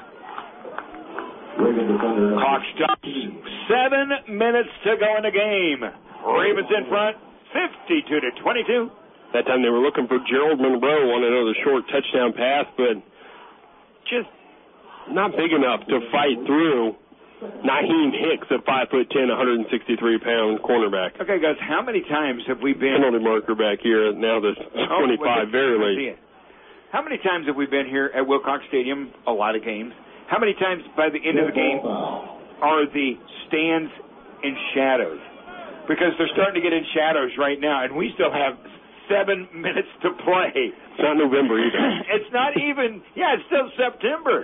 Clock stops. Seven minutes to go in the game. Ravens in front, fifty-two to twenty-two. That time they were looking for Gerald Monroe on another short touchdown pass, but just not big enough to fight through Naheem Hicks at five foot ten, one hundred sixty-three pound cornerback. Okay, guys, how many times have we been... Penalty marker back here. Now there's twenty-five, oh, very late. How many times have we been here at Wilcox Stadium? A lot of games. How many times by the end of the game are the stands in shadows? Because they're starting to get in shadows right now, and we still have seven minutes to play. It's not November either. It's not even... Yeah, it's still September.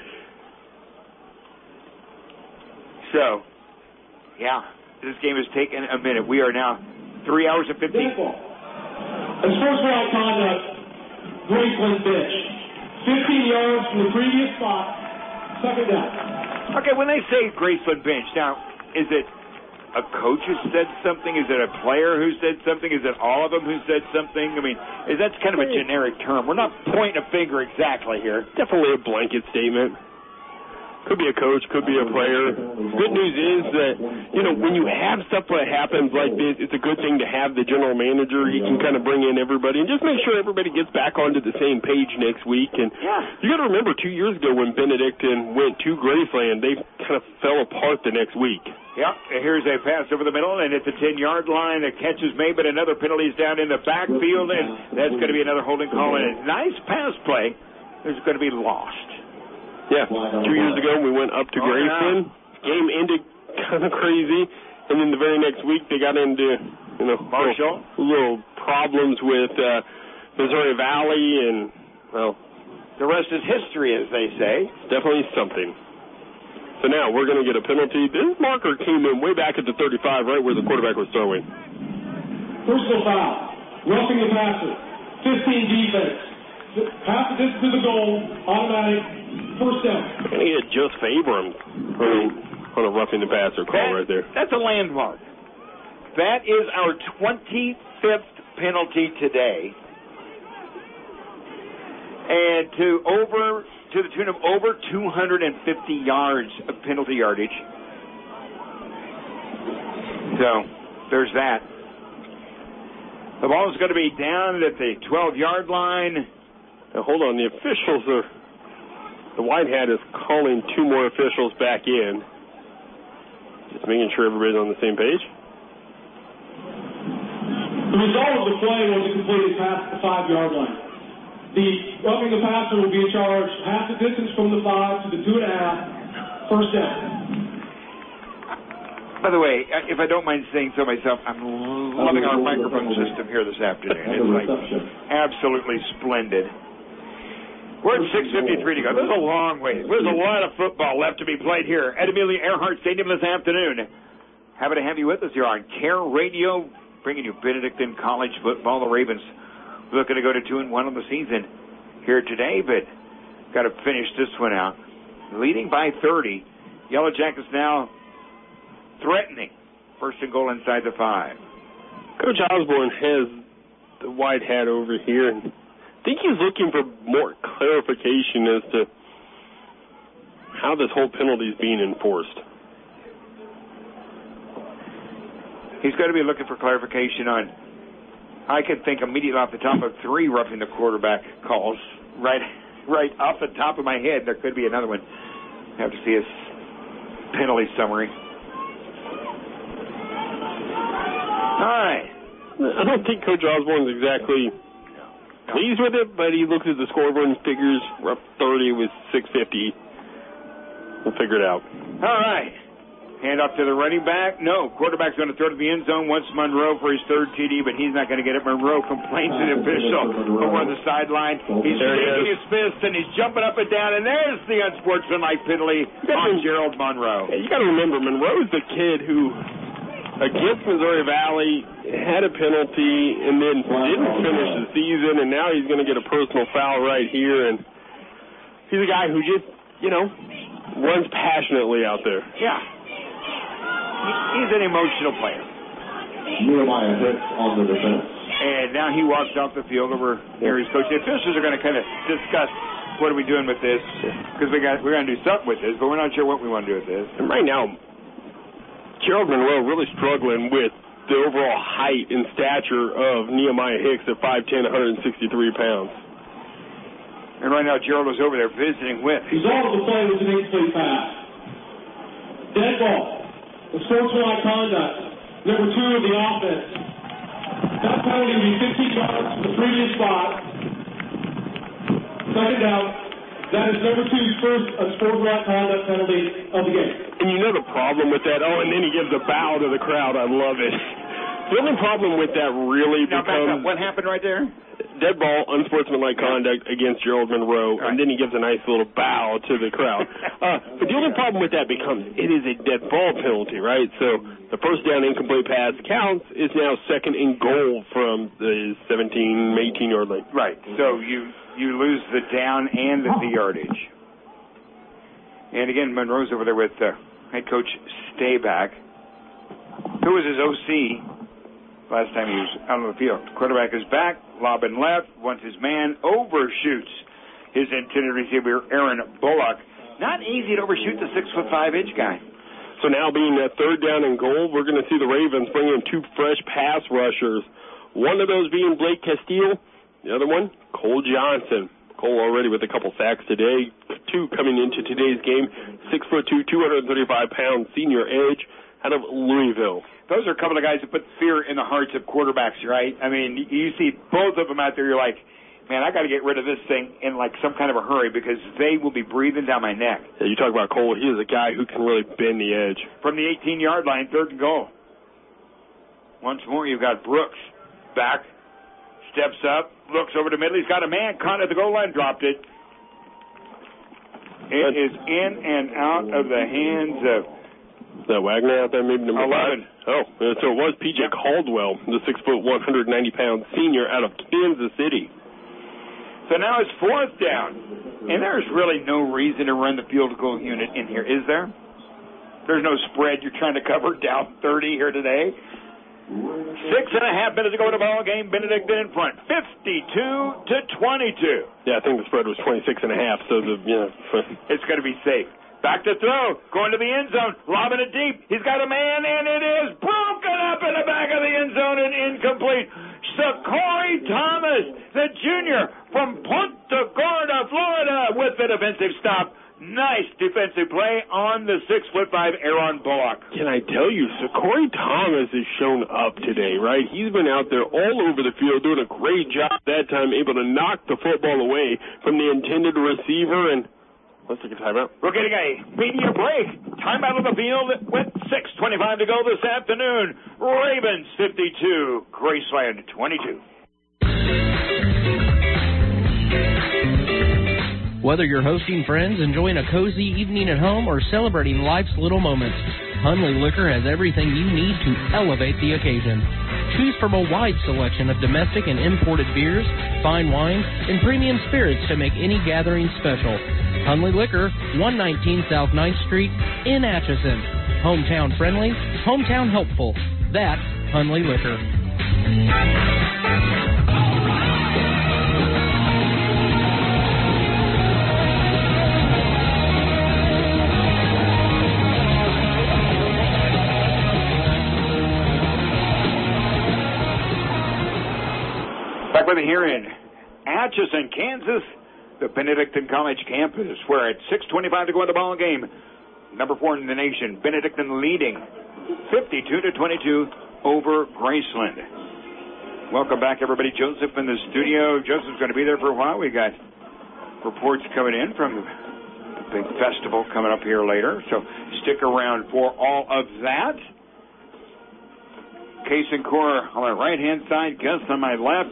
So, yeah, this game has taken a minute. We are now three hours and fifteen. As first round conduct, Graceland Bench. fifteen yards from the previous spot. Second down. Okay, when they say Graceland Bench, now, is it a coach who said something? Is it a player who said something? Is it all of them who said something? I mean, is that's kind of a generic term. We're not pointing a finger exactly here. Definitely a blanket statement. Could be a coach, could be a player. Good news is that, you know, when you have stuff that happens like this, it's a good thing to have the general manager. He can kind of bring in everybody and just make sure everybody gets back onto the same page next week. And yeah. You got to remember, two years ago when Benedictine went to Graceland, they kind of fell apart the next week. Yeah, here's a pass over the middle, and at the ten-yard line, the catch is made, but another penalty is down in the backfield, and that's going to be another holding call. And a nice pass play is going to be lost. Yeah, two years ago we went up to oh, Graceland. Yeah. Game ended kind of crazy, and then the very next week they got into, you know, Marshall. Little, little problems with uh, Missouri Valley, and, well, the rest is history, as they say. It's definitely something. So now we're going to get a penalty. This marker came in way back at the thirty-five, right where the quarterback was throwing. Personal foul. Roughing the passer. fifteen defense. Pass the distance to the goal. Automatic. First down. And he had just Abrams on a roughing the passer call that, right there. That's a landmark. That is our twenty-fifth penalty today. And to over to the tune of over two hundred fifty yards of penalty yardage. So, there's that. The ball is going to be down at the twelve-yard line. Now, hold on. The officials are... The White Hat is calling two more officials back in. Just making sure everybody's on the same page. The result of the play was a completed pass at the five-yard line. The roughing the passer will be in charge half the distance from the five to the two and a half. First down. By the way, if I don't mind saying so myself, I'm loving our microphone system here this afternoon. It's like absolutely splendid. We're at six fifty-three to go. There's a long way. There's a lot of football left to be played here at Amelia Earhart Stadium this afternoon. Happy to have you with us here on Care Radio, bringing you Benedictine College football. The Ravens looking to go to two and one on the season here today, but got to finish this one out. Leading by thirty. Yellow Jackets now threatening first and goal inside the five. Coach Osborne has the White Hat over here, and I think he's looking for more clarification as to how this whole penalty is being enforced. He's going to be looking for clarification on, I can think immediately off the top of three roughing the quarterback calls. Right right off the top of my head, there could be another one. Have to see his penalty summary. All right. I don't think Coach Osborne's exactly pleased with it, but he looks at the scoreboard and figures we're up thirty with six fifty. We'll figure it out. All right. Hand off to the running back. No, quarterback's going to throw to the end zone. Wants Monroe for his third T D, but he's not going to get it. Monroe complains to the official over on the sideline. He's shaking his fist and he's jumping up and down, and there's the unsportsmanlike penalty on Gerald Monroe. Hey, you got to remember, Monroe's the kid who, against Missouri Valley, had a penalty and then didn't finish the season, and now he's going to get a personal foul right here. And he's a guy who just, you know, runs passionately out there. Yeah. He's an emotional player. Nehemiah hits on the defense. And now he walks off the field over here. His coach. The officials are going to kind of discuss what are we doing with this, because we got we're going to do something with this, but we're not sure what we want to do with this. And right now, Gerald Monroe really struggling with the overall height and stature of Nehemiah Hicks at five ten, one hundred sixty-three pounds. And right now, Gerald was over there visiting with. He's all the play was an incomplete pass. Dead ball. The sportsmanlike conduct, number two of the offense. That penalty would be fifteen yards from the previous spot. Second down. That is number two's first unsportsmanlike conduct penalty of the game. And you know the problem with that? Oh, and then he gives a bow to the crowd. I love it. The only problem with that really now, becomes... What happened right there? Dead ball, unsportsmanlike conduct against Gerald Monroe, right. And then he gives a nice little bow to the crowd. uh, but the only problem with that becomes it is a dead ball penalty, right? So the first down incomplete pass counts is now second and goal from the seventeen, eighteen-yard line. Right. So you you lose the down and the, the yardage. And again, Monroe's over there with uh, head coach Stayback, who was his O C last time he was out on the field. Quarterback is back, lobbing left, wants his man, overshoots his intended receiver, Aaron Bullock. Not easy to overshoot the six foot five inch guy. So now being that third down and goal, we're going to see the Ravens bring in two fresh pass rushers. One of those being Blake Castile, the other one, Cole Johnson. Cole already with a couple sacks today, two coming into today's game, six foot two, two hundred thirty-five pound senior edge out of Louisville. Those are a couple of guys that put fear in the hearts of quarterbacks, right? I mean, you see both of them out there, you're like, man, I got to get rid of this thing in like some kind of a hurry because they will be breathing down my neck. Yeah, you talk about Cole, he is a guy who can really bend the edge. From the eighteen-yard line, third and goal. Once more, you've got Brooks back, steps up, looks over the middle. He's got a man caught at the goal line, dropped it. It is in and out of the hands of... Is that Wagner out there, maybe number eleven. Five? Oh, so it was P J Caldwell, the six foot, one hundred ninety pound senior out of Kansas City. So now it's fourth down. And there's really no reason to run the field goal unit in here, is there? There's no spread you're trying to cover down thirty here today. Six and a half minutes to go in the ball game. Benedictine in front, fifty-two to twenty-two. Yeah, I think the spread was twenty-six and a half, so the, you know. It's going to be safe. Back to throw, going to the end zone, lobbing it deep. He's got a man, and it is broken up in the back of the end zone and incomplete. Corey Thomas, the junior from Punta Gorda, Florida, with the defensive stop. Nice defensive play on the six foot five Aaron Bullock. Can I tell you, so Corey Thomas has shown up today, right? He's been out there all over the field doing a great job that time, able to knock the football away from the intended receiver. And let's take a timeout. We're getting a media break. Timeout on the field with six twenty-five to go this afternoon. Ravens fifty-two, Graceland twenty-two. Whether you're hosting friends, enjoying a cozy evening at home, or celebrating life's little moments, Hunley Liquor has everything you need to elevate the occasion. Choose from a wide selection of domestic and imported beers, fine wines, and premium spirits to make any gathering special. Hunley Liquor, one nineteen South ninth Street in Atchison. Hometown friendly, hometown helpful. That's Hunley Liquor. Back with you here in Atchison, Kansas, the Benedictine College campus, where at six twenty-five to go in the ball game, number four in the nation, Benedictine leading fifty-two to twenty-two over Graceland. Welcome back, everybody. Joseph in the studio. Joseph's going to be there for a while. We got reports coming in from big festival coming up here later, so stick around for all of that. Case and Core on my right-hand side, Gus on my left.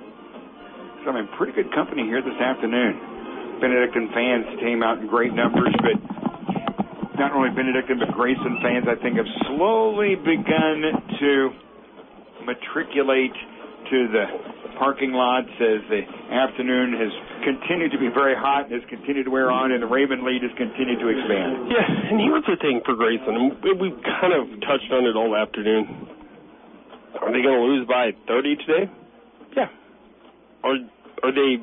So I'm in pretty good company here this afternoon. Benedictine fans came out in great numbers, but not only Benedictine, but Grayson fans, I think, have slowly begun to matriculate to the parking lots as the afternoon has continued to be very hot and has continued to wear on, and the Raven lead has continued to expand. Yeah, and here's the thing for Grayson. We kind of touched on it all afternoon. Are they going to lose by thirty today? Yeah. Are are they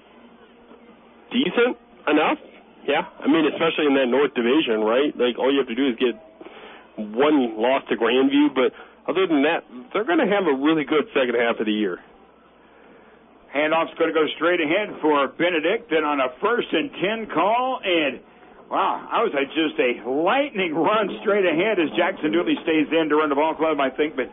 decent enough? Yeah. I mean, especially in that North Division, right? Like, all you have to do is get one loss to Grandview, but other than that, they're going to have a really good second half of the year. Handoff's going to go straight ahead for Benedictine on a first and ten call, and wow, I was at just a lightning run straight ahead as Jackson Dooley stays in to run the ball club, I think, but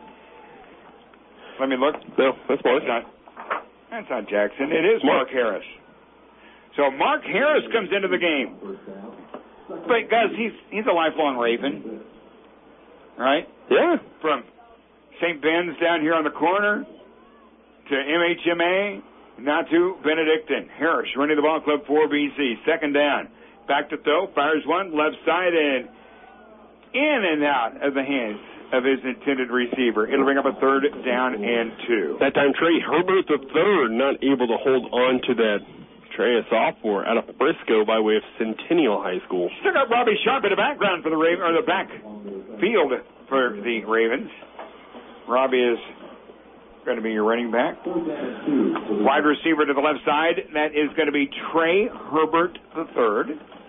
let me look. No, that's Mark. That's not, that's not Jackson. It is Mark. Mark Harris. So Mark Harris comes into the game. But, guys, he's he's a lifelong Raven, right? Yeah. From Saint Ben's down here on the corner to M H M A, now to Benedictine. Harris running the ball club for B C. Second down. Back to throw. Fires one. Left side and in and out of the hands of his intended receiver. It'll bring up a third down and two. That time, Trey Herbert the third not able to hold on to that. Trey, a sophomore out of Frisco by way of Centennial High School. Still got Robbie Sharp in the background for the Raven, or the back field for the Ravens. Robbie is going to be your running back. Wide receiver to the left side. That is going to be Trey Herbert the third,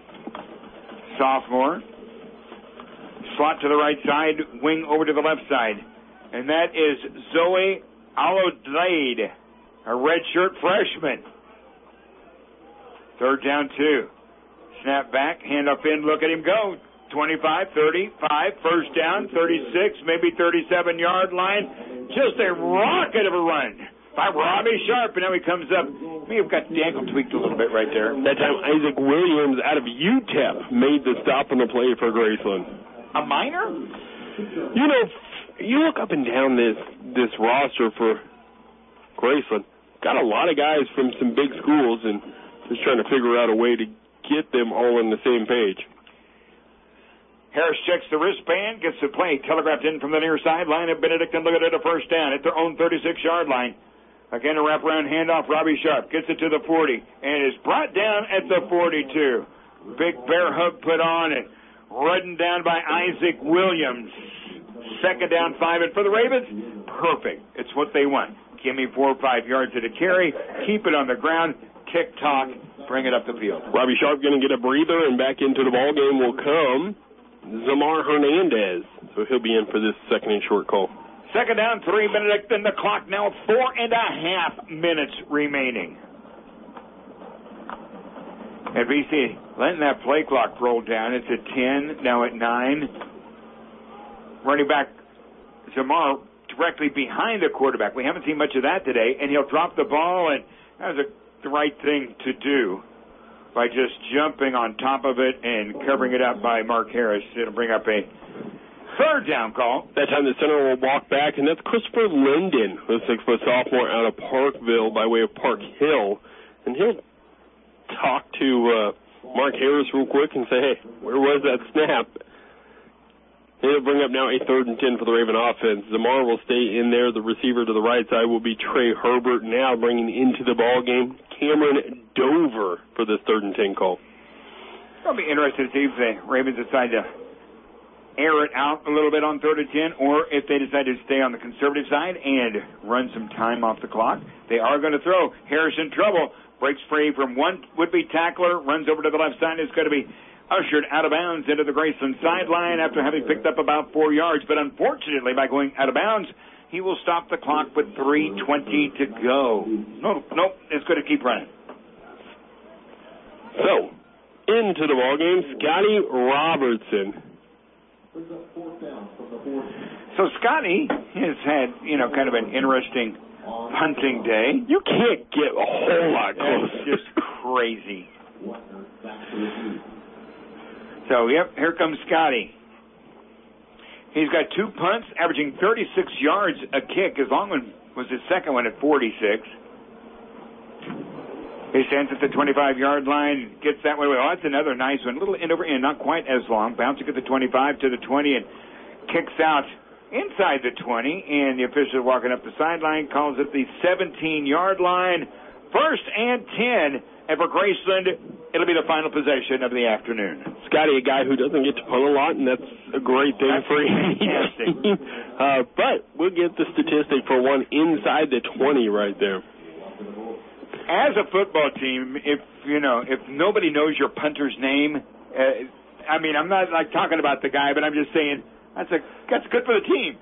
sophomore. Slot to the right side, wing over to the left side. And that is Zoe Alodlade, a redshirt freshman. Third down, two. Snap back, hand up in, look at him go. twenty-five, thirty-five, first down, thirty-six, maybe thirty-seven yard line. Just a rocket of a run by Robbie Sharp, and now he comes up. May have got the ankle tweaked a little bit right there. That time, Isaac Williams out of U T E P made the stop on the play for Graceland. A minor? You know, you look up and down this this roster for Graceland. Got a lot of guys from some big schools, and just trying to figure out a way to get them all on the same page. Harris checks the wristband, gets the play telegraphed in from the near sideline of Benedictine. Look at it, a first down at their own thirty-six yard line. Again, a wraparound handoff. Robbie Sharp gets it to the forty and is brought down at the forty-two. Big bear hug put on and run down by Isaac Williams. Second down, five, and for the Ravens, perfect. It's what they want. Give me four or five yards at a carry, keep it on the ground, tick-tock, bring it up the field. Robbie Sharp going to get a breather, and back into the ball game will come Zamar Hernandez. So he'll be in for this second and short call. Second down, three, Benedictine. The clock now four and a half minutes remaining. And B C letting that play clock roll down. It's at ten, now at nine. Running back Zamar directly behind the quarterback. We haven't seen much of that today, and he'll drop the ball, and that was a, the right thing to do by just jumping on top of it and covering it up by Mark Harris. It'll bring up a third down call. That time the center will walk back, and that's Christopher Linden, the six-foot sophomore out of Parkville by way of Park Hill. And he'll talk to uh, Mark Harris real quick and say, hey, where was that snap? He'll bring up now a third and ten for the Raven offense. Zamar will stay in there. The receiver to the right side will be Trey Herbert, now bringing into the ball game Cameron Dover for this third and ten call. I'll be interested to see if the Ravens decide to air it out a little bit on third and ten, or if they decide to stay on the conservative side and run some time off the clock. They are going to throw. Harris in trouble. Breaks free from one would-be tackler, runs over to the left side. It's going to be ushered out of bounds into the Graceland sideline after having picked up about four yards. But unfortunately, by going out of bounds, he will stop the clock with three twenty to go. No, no, it's going to keep running. So, into the ballgame, Scotty Robertson. So Scotty has had, you know, kind of an interesting punting day. You can't get a whole lot closer. It's just crazy. So, yep, here comes Scotty. He's got two punts, averaging thirty-six yards a kick. His long one was his second one at forty-six. He stands at the twenty-five-yard line, gets that one away. Oh, that's another nice one. A little end over end, not quite as long. Bouncing at the twenty-five to the twenty and kicks out inside the twenty. And the official walking up the sideline calls it the seventeen-yard line. First and ten. And for Graceland, it'll be the final possession of the afternoon. Scotty, a guy who doesn't get to punt a lot, and that's a great thing that's for him. uh, but we'll get the statistic for one inside the twenty right there. As a football team, if you know, if nobody knows your punter's name, uh, I mean, I'm not like talking about the guy, but I'm just saying that's a that's good for the team.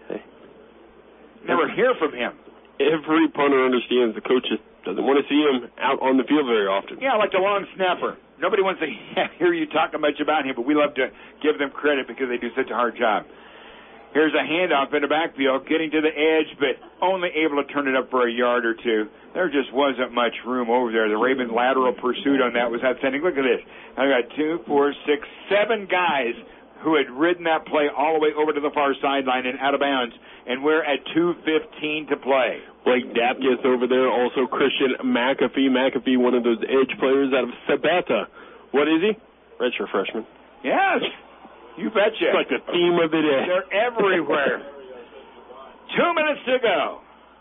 Never hear from him. Every punter understands the coach just doesn't want to see him out on the field very often. Yeah, like the long snapper. Nobody wants to hear you talking much about him, but we love to give them credit because they do such a hard job. Here's a handoff in the backfield, getting to the edge, but only able to turn it up for a yard or two. There just wasn't much room over there. The Ravens' lateral pursuit on that was outstanding. Look at this. I've got two, four, six, seven guys who had ridden that play all the way over to the far sideline and out of bounds, and we're at two fifteen to play. Blake Dapkus over there, also Christian McAfee. McAfee, one of those edge players out of Sabata. What is he? Redshirt freshman. Yes, you betcha. It's like the theme of the day. They're everywhere. Two minutes to go.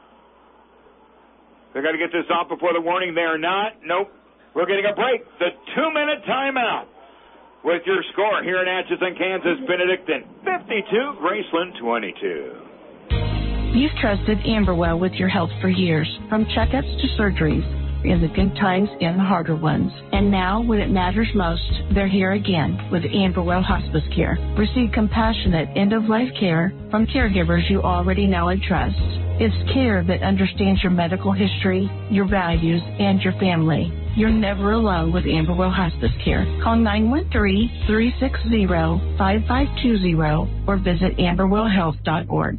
They're going to get this off before the warning. They are not. Nope. We're getting a break. The two-minute timeout. With your score here in Atchison, Kansas, Benedictine fifty-two, Graceland twenty-two. You've trusted Amberwell with your health for years, from checkups to surgeries, in the good times and the harder ones. And now, when it matters most, they're here again with Amberwell Hospice Care. Receive compassionate end-of-life care from caregivers you already know and trust. It's care that understands your medical history, your values, and your family. You're never alone with Amberwell Hospice Care. Call nine one three, three six zero, five five two zero or visit amberwell health dot org.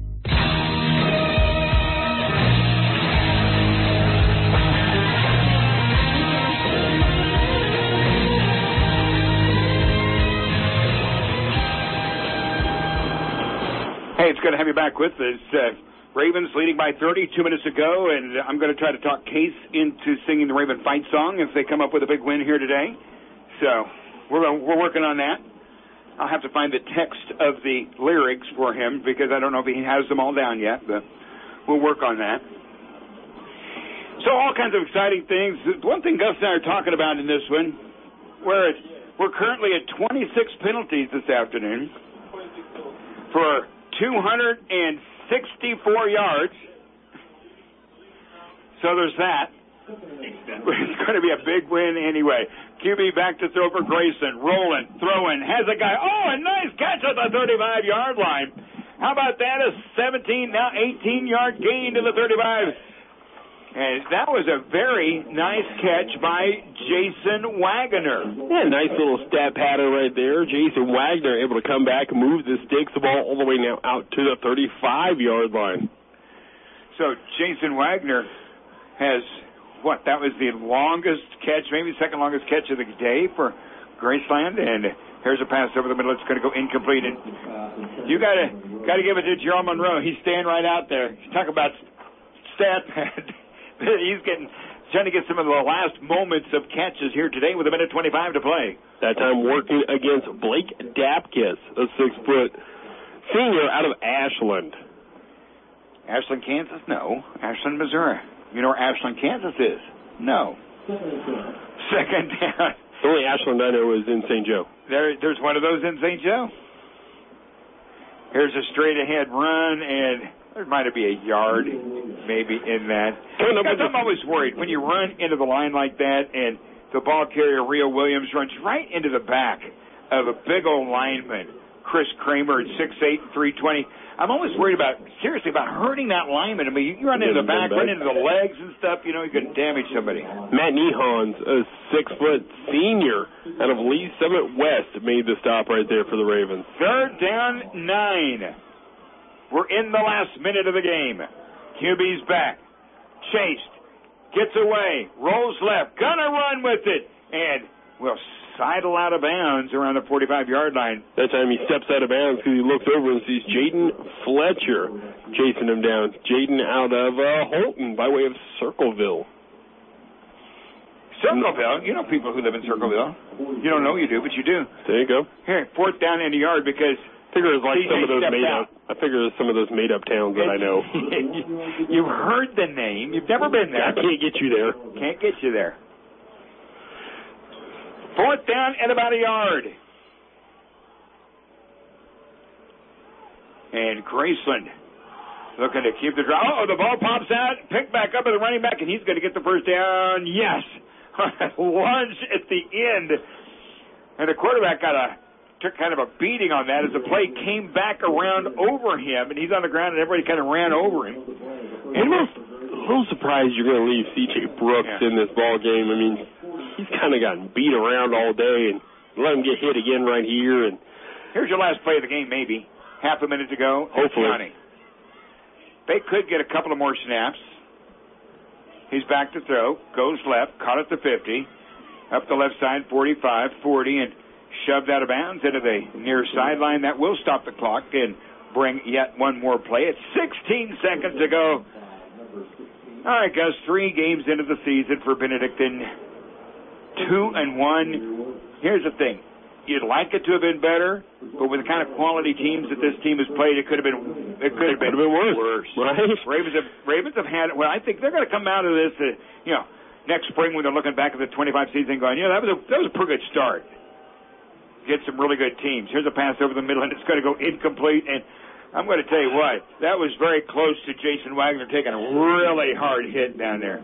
Hey, it's good to have you back with us. Uh, Ravens leading by thirty, two minutes ago, and I'm going to try to talk Case into singing the Raven fight song if they come up with a big win here today. So we're we're working on that. I'll have to find the text of the lyrics for him because I don't know if he has them all down yet, but we'll work on that. So all kinds of exciting things. One thing Gus and I are talking about in this one, we're, at, we're currently at twenty-six penalties this afternoon for two hundred sixty-four yards. So there's that. It's going to be a big win anyway. Q B back to throw for Grayson. Rolling, throwing, has a guy. Oh, a nice catch at the thirty-five-yard line. How about that? A seventeen, now eighteen-yard gain to the thirty-five. And that was a very nice catch by Jason Wagner. Yeah, nice little stat pattern right there. Jason Wagner able to come back and move the sticks the ball all the way now out to the thirty-five-yard line. So Jason Wagner has, what, that was the longest catch, maybe the second longest catch of the day for Graceland. And here's a pass over the middle. It's going to go incomplete. And you got to got to give it to Jerome Monroe. He's staying right out there. Talk about stat pad. He's getting trying to get some of the last moments of catches here today with a minute twenty-five to play. That time working against Blake Dapkus, a six-foot senior out of Ashland. Ashland, Kansas? No. Ashland, Missouri. You know where Ashland, Kansas is? No. Second down. The only Ashland I know is in Saint Joe. There, there's one of those in Saint Joe. Here's a straight-ahead run, and there might be a yard maybe in that. Because I'm always worried when you run into the line like that and the ball carrier, Rio Williams, runs right into the back of a big old lineman, Chris Kramer at six eight and three twenty. I'm always worried about, seriously, about hurting that lineman. I mean, you run into the back, run into the legs and stuff, you know, you could damage somebody. Matt Nehans, a six-foot senior out of Lee Summit West, made the stop right there for the Ravens. Third down, nine. We're in the last minute of the game. Q B's back. Chased. Gets away. Rolls left. Gonna run with it. And will sidle out of bounds around the forty-five-yard line. That time he steps out of bounds because he looks over and sees Jaden Fletcher chasing him down. Jaden out of uh, Holton by way of Circleville. Circleville? You know people who live in Circleville. You don't know you do, but you do. There you go. Here, fourth down in the yard because I figure it's like C J some of those made out. up. I figure it's some of those made up towns that I know. You've heard the name. You've never been there. I can't get you there. Can't get you there. Fourth down at about a yard. And Graceland looking to keep the drive. Oh, the ball pops out, picked back up at the running back, and he's going to get the first down. Yes. Lunge at the end. And the quarterback got a took kind of a beating on that as the play came back around over him, and he's on the ground, and everybody kind of ran over him. And I'm a little surprised you're going to leave C J Brooks yeah. in this ball game. I mean, he's kind of gotten beat around all day, and let him get hit again right here. And here's your last play of the game, maybe. Half a minute to go. Hopefully. They could get a couple of more snaps. He's back to throw. Goes left. Caught at the fifty. Up the left side, forty-five, forty, and shoved out of bounds into the near sideline. That will stop the clock and bring yet one more play. It's sixteen seconds to go. All right, Gus, three games into the season for Benedictine. Two and one. Here's the thing. You'd like it to have been better, but with the kind of quality teams that this team has played, it could have been it could have been, been worse. worse. Right? Ravens have Ravens have had well, I think they're going to come out of this, uh, you know, next spring when they're looking back at the twenty-five season, going, you know, that was a that was a pretty good start. Get some really good teams. Here's a pass over the middle, and it's going to go incomplete. And I'm going to tell you what, that was very close to Jason Wagner taking a really hard hit down there.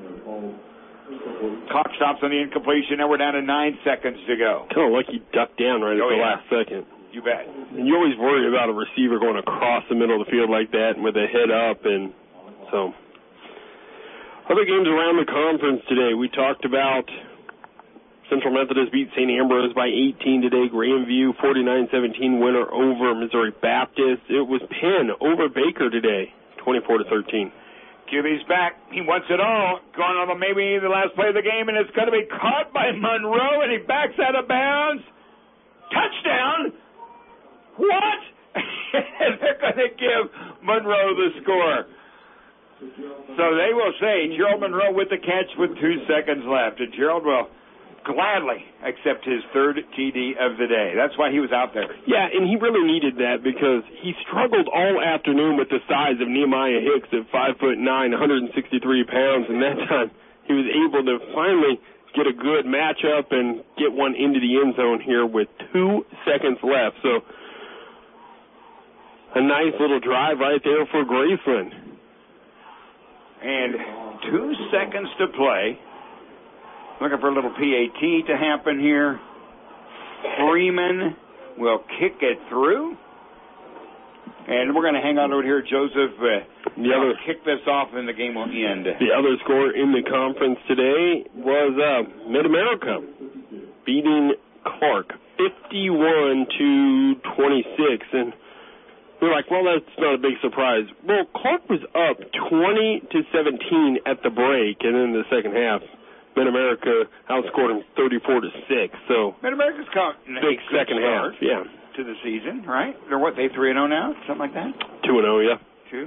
Clock stops on the incompletion. Now we're down to nine seconds to go. Kind of like he ducked down right oh, at the yeah. last second. You bet. And you always worry about a receiver going across the middle of the field like that and with a head up. And so, other games around the conference today. We talked about Central Methodist beat Saint Ambrose by eighteen today. Grandview forty-nine seventeen winner over Missouri Baptist. It was Penn over Baker today, twenty-four to thirteen. Q B's back. He wants it all. Going on maybe the last play of the game, and it's going to be caught by Monroe, and he backs out of bounds. Touchdown! What? And they're going to give Monroe the score. So they will say Gerald Monroe with the catch with two seconds left, and Gerald will gladly accept his third T D of the day. That's why he was out there. Yeah, and he really needed that because he struggled all afternoon with the size of Nehemiah Hicks at five foot nine, one hundred sixty-three pounds, and that time he was able to finally get a good matchup and get one into the end zone here with two seconds left. So a nice little drive right there for Graceland. And two seconds to play. Looking for a little P A T to happen here. Freeman will kick it through. And we're going to hang on over here, Joseph. Uh, the other kick this off and the game will end. The other score in the conference today was uh, Mid-America beating Clark fifty-one to twenty-six. And we're like, well, that's not a big surprise. Well, Clark was up twenty to seventeen at the break, and in the second half, Mid-America outscored them thirty-four to six. So Mid-America's caught big second half, yeah, to the season, right? They're what, they three and zero now, something like that. Two and zero, yeah. Two.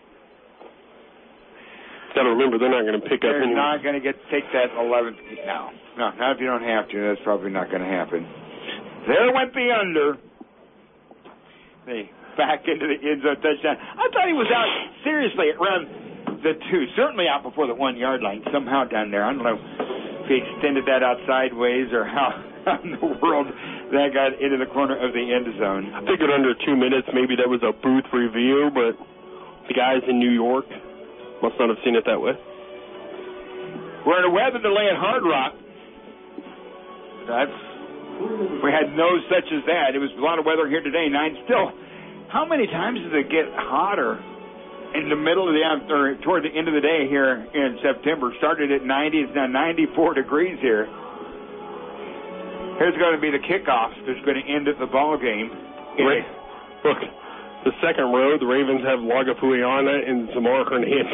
Got to remember, they're not going to pick they're up. They're not going to get take that eleventh. No, no, not if you don't have to. That's probably not going to happen. There went the under. They back into the end zone touchdown. I thought he was out seriously around the two, certainly out before the one-yard line, somehow down there. I don't know if he extended that out sideways or how, how in the world that got into the corner of the end zone. I figured under two minutes, maybe that was a booth review, but the guys in New York must not have seen it that way. We're in a weather delay at Hard Rock. That's, we had no such as that. It was a lot of weather here today. Nine still. How many times does it get hotter in the middle of the or toward the end of the day here in September? Started at ninety, it's now ninety-four degrees here. Here's going to be the kickoff that's going to end at the ball game. Right. Look, the second row, the Ravens have Lagapuiana and Zamora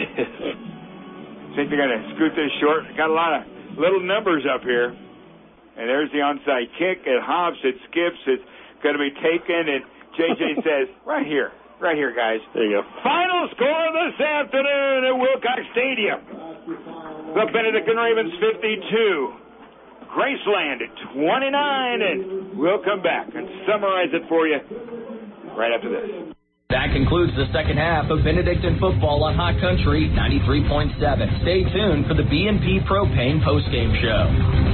Hernandez. Think they're going to scoot this short? Got a lot of little numbers up here. And there's the onside kick. It hops, it skips, it's going to be taken, and J J says, right here, right here, guys. There you go. Final score this afternoon at Wilcox Stadium. The Benedictine Ravens fifty-two. Graceland at twenty-nine, and we'll come back and summarize it for you right after this. That concludes the second half of Benedictine football on Hot Country ninety-three point seven. Stay tuned for the B and P Propane postgame show.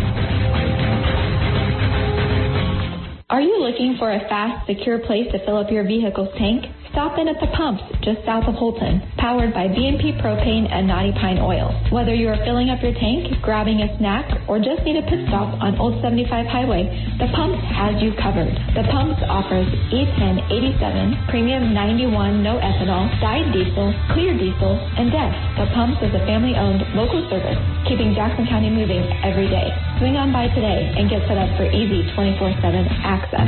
Are you looking for a fast, secure place to fill up your vehicle's tank? Stop in at the pumps just south of Holton, powered by B and P Propane and Knotty Pine Oil. Whether you are filling up your tank, grabbing a snack, or just need a pit stop on Old seventy-five Highway, the Pumps has you covered. The Pumps offers E ten eighty-seven, Premium ninety-one no ethanol, dyed diesel, clear diesel, and D E F. The Pumps is a family-owned local service, keeping Jackson County moving every day. Swing on by today and get set up for easy twenty-four seven access.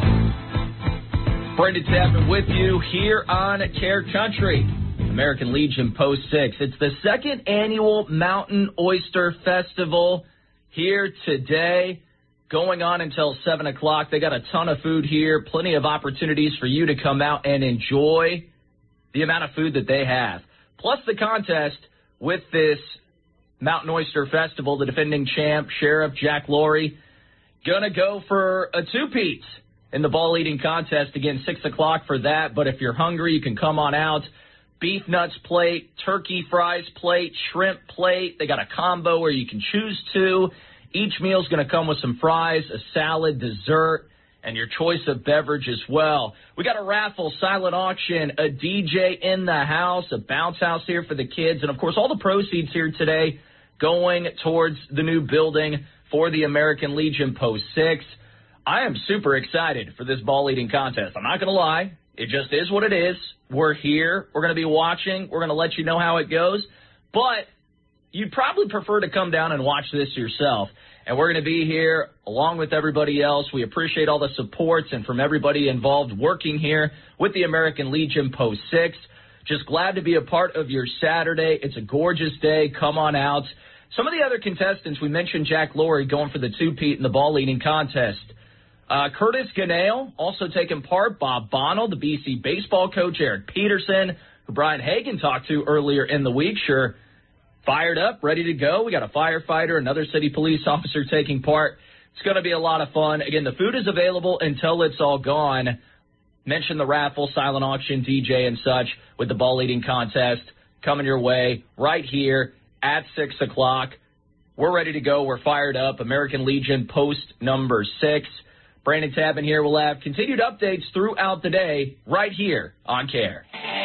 Brendan Tapman with you here on Care Country. American Legion Post six. It's the second annual Mountain Oyster Festival here today, going on until seven o'clock. They got a ton of food here, plenty of opportunities for you to come out and enjoy the amount of food that they have. Plus the contest with this Mountain Oyster Festival, the defending champ, Sheriff Jack Laurie, going to go for a two-peat in the ball eating contest. Again, six o'clock for that. But if you're hungry, you can come on out. Beef nuts plate, turkey fries plate, shrimp plate. They got a combo where you can choose two. Each meal is going to come with some fries, a salad, dessert, and your choice of beverage as well. We got a raffle, silent auction, a D J in the house, a bounce house here for the kids, and, of course, all the proceeds here today going towards the new building for the American Legion Post six. I am super excited for this ball eating contest. I'm not going to lie. It just is what it is. We're here. We're going to be watching. We're going to let you know how it goes. But you'd probably prefer to come down and watch this yourself. And we're going to be here along with everybody else. We appreciate all the supports and from everybody involved working here with the American Legion Post six. Just glad to be a part of your Saturday. It's a gorgeous day. Come on out. Some of the other contestants, we mentioned Jack Laurie going for the two-peat in the ball eating contest. Uh, Curtis Ganale also taking part. Bob Bonnell, the B C baseball coach. Eric Peterson, who Brian Hagan talked to earlier in the week. Sure, fired up, ready to go. We got a firefighter, another city police officer taking part. It's going to be a lot of fun. Again, the food is available until it's all gone. Mention the raffle, silent auction, D J, and such with the ball eating contest coming your way right here at six o'clock. We're ready to go. We're fired up. American Legion Post number six. Brandon Tapman here. Will have continued updates throughout the day right here on Care.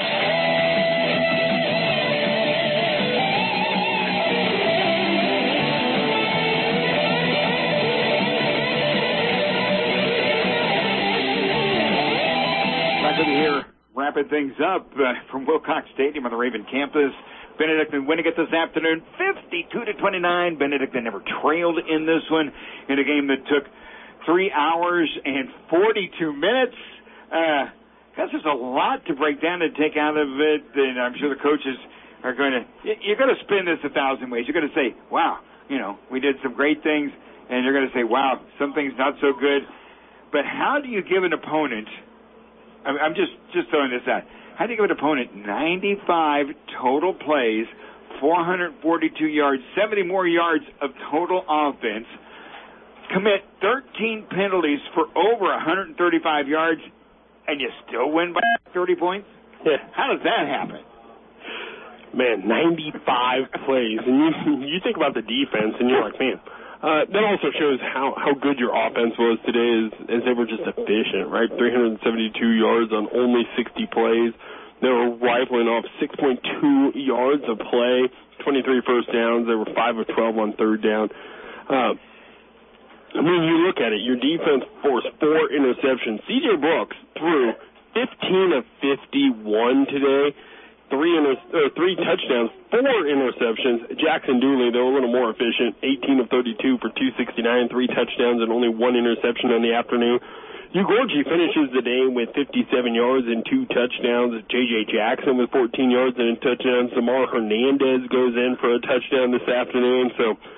Glad to be here wrapping things up uh, from Wilcox Stadium on the Raven campus. Benedictine winning it this afternoon, fifty-two to twenty-nine. Benedictine never trailed in this one in a game that took three hours and forty-two minutes. Uh, guess there's a lot to break down and take out of it, and I'm sure the coaches are going to, you're going to spin this a thousand ways. You're going to say, wow, you know, we did some great things, and you're going to say, wow, some things not so good. But how do you give an opponent, I'm just, just throwing this out, how do you give an opponent ninety-five total plays, four hundred forty-two yards, seventy more yards of total offense, commit thirteen penalties for over one hundred thirty-five yards, and you still win by thirty points? Yeah. How does that happen? Man, ninety-five plays. And you, you think about the defense, and you're like, man, uh, that also shows how, how good your offense was today as, as they were just efficient, right? three hundred seventy-two yards on only sixty plays. They were rifling off six point two yards of play, twenty-three first downs. They were five of twelve on third down. Uh, I mean, you look at it, your defense forced four interceptions. C J Brooks threw fifteen of fifty-one today, three inter- or three touchdowns, four interceptions. Jackson Dooley, though, a little more efficient, eighteen of thirty-two for two sixty-nine, three touchdowns and only one interception on the afternoon. Ugorji finishes the day with fifty-seven yards and two touchdowns. J J Jackson with fourteen yards and a touchdown. Samar Hernandez goes in for a touchdown this afternoon. So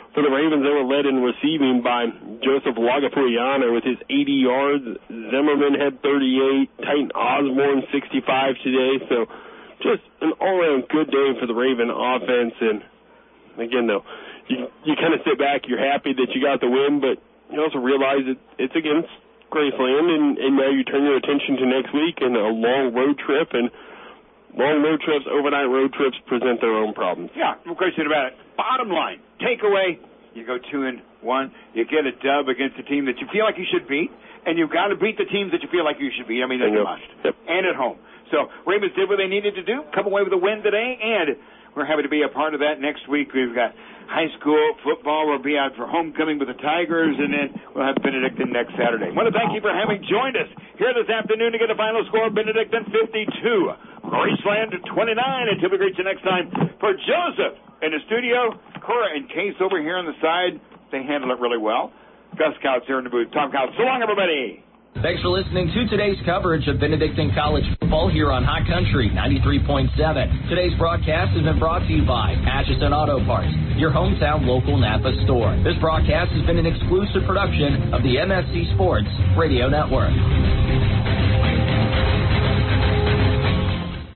For the Ravens, they were led in receiving by Joseph Lagapuiano with his eighty yards. Zimmerman had thirty-eight. Titan Osborne, sixty-five today. So just an all-around good day for the Raven offense. And, again, though, you, you kind of sit back. You're happy that you got the win, but you also realize that it's against Graceland, and, and now you turn your attention to next week and a long road trip. And long road trips, overnight road trips present their own problems. Yeah, no question about it. Bottom line, takeaway, you go two and one, you get a dub against a team that you feel like you should beat, and you've got to beat the teams that you feel like you should beat. I mean, that's a must. Yep. And at home. So Ravens did what they needed to do, come away with a win today, and we're happy to be a part of that. Next week we've got high school football. We'll be out for homecoming with the Tigers, and then we'll have Benedictine next Saturday. I want to thank you for having joined us here this afternoon to get the final score. Benedictine fifty-two, Graceland twenty-nine. Until we reach you next time, for Joseph in the studio, Cora and Case over here on the side, they handle it really well. Gus Couts here in the booth. Tom Couts. So long, everybody. Thanks for listening to today's coverage of Benedictine College football here on Hot Country ninety-three point seven. Today's broadcast has been brought to you by Atchison Auto Parts, your hometown local Napa store. This broadcast has been an exclusive production of the M S C Sports Radio Network.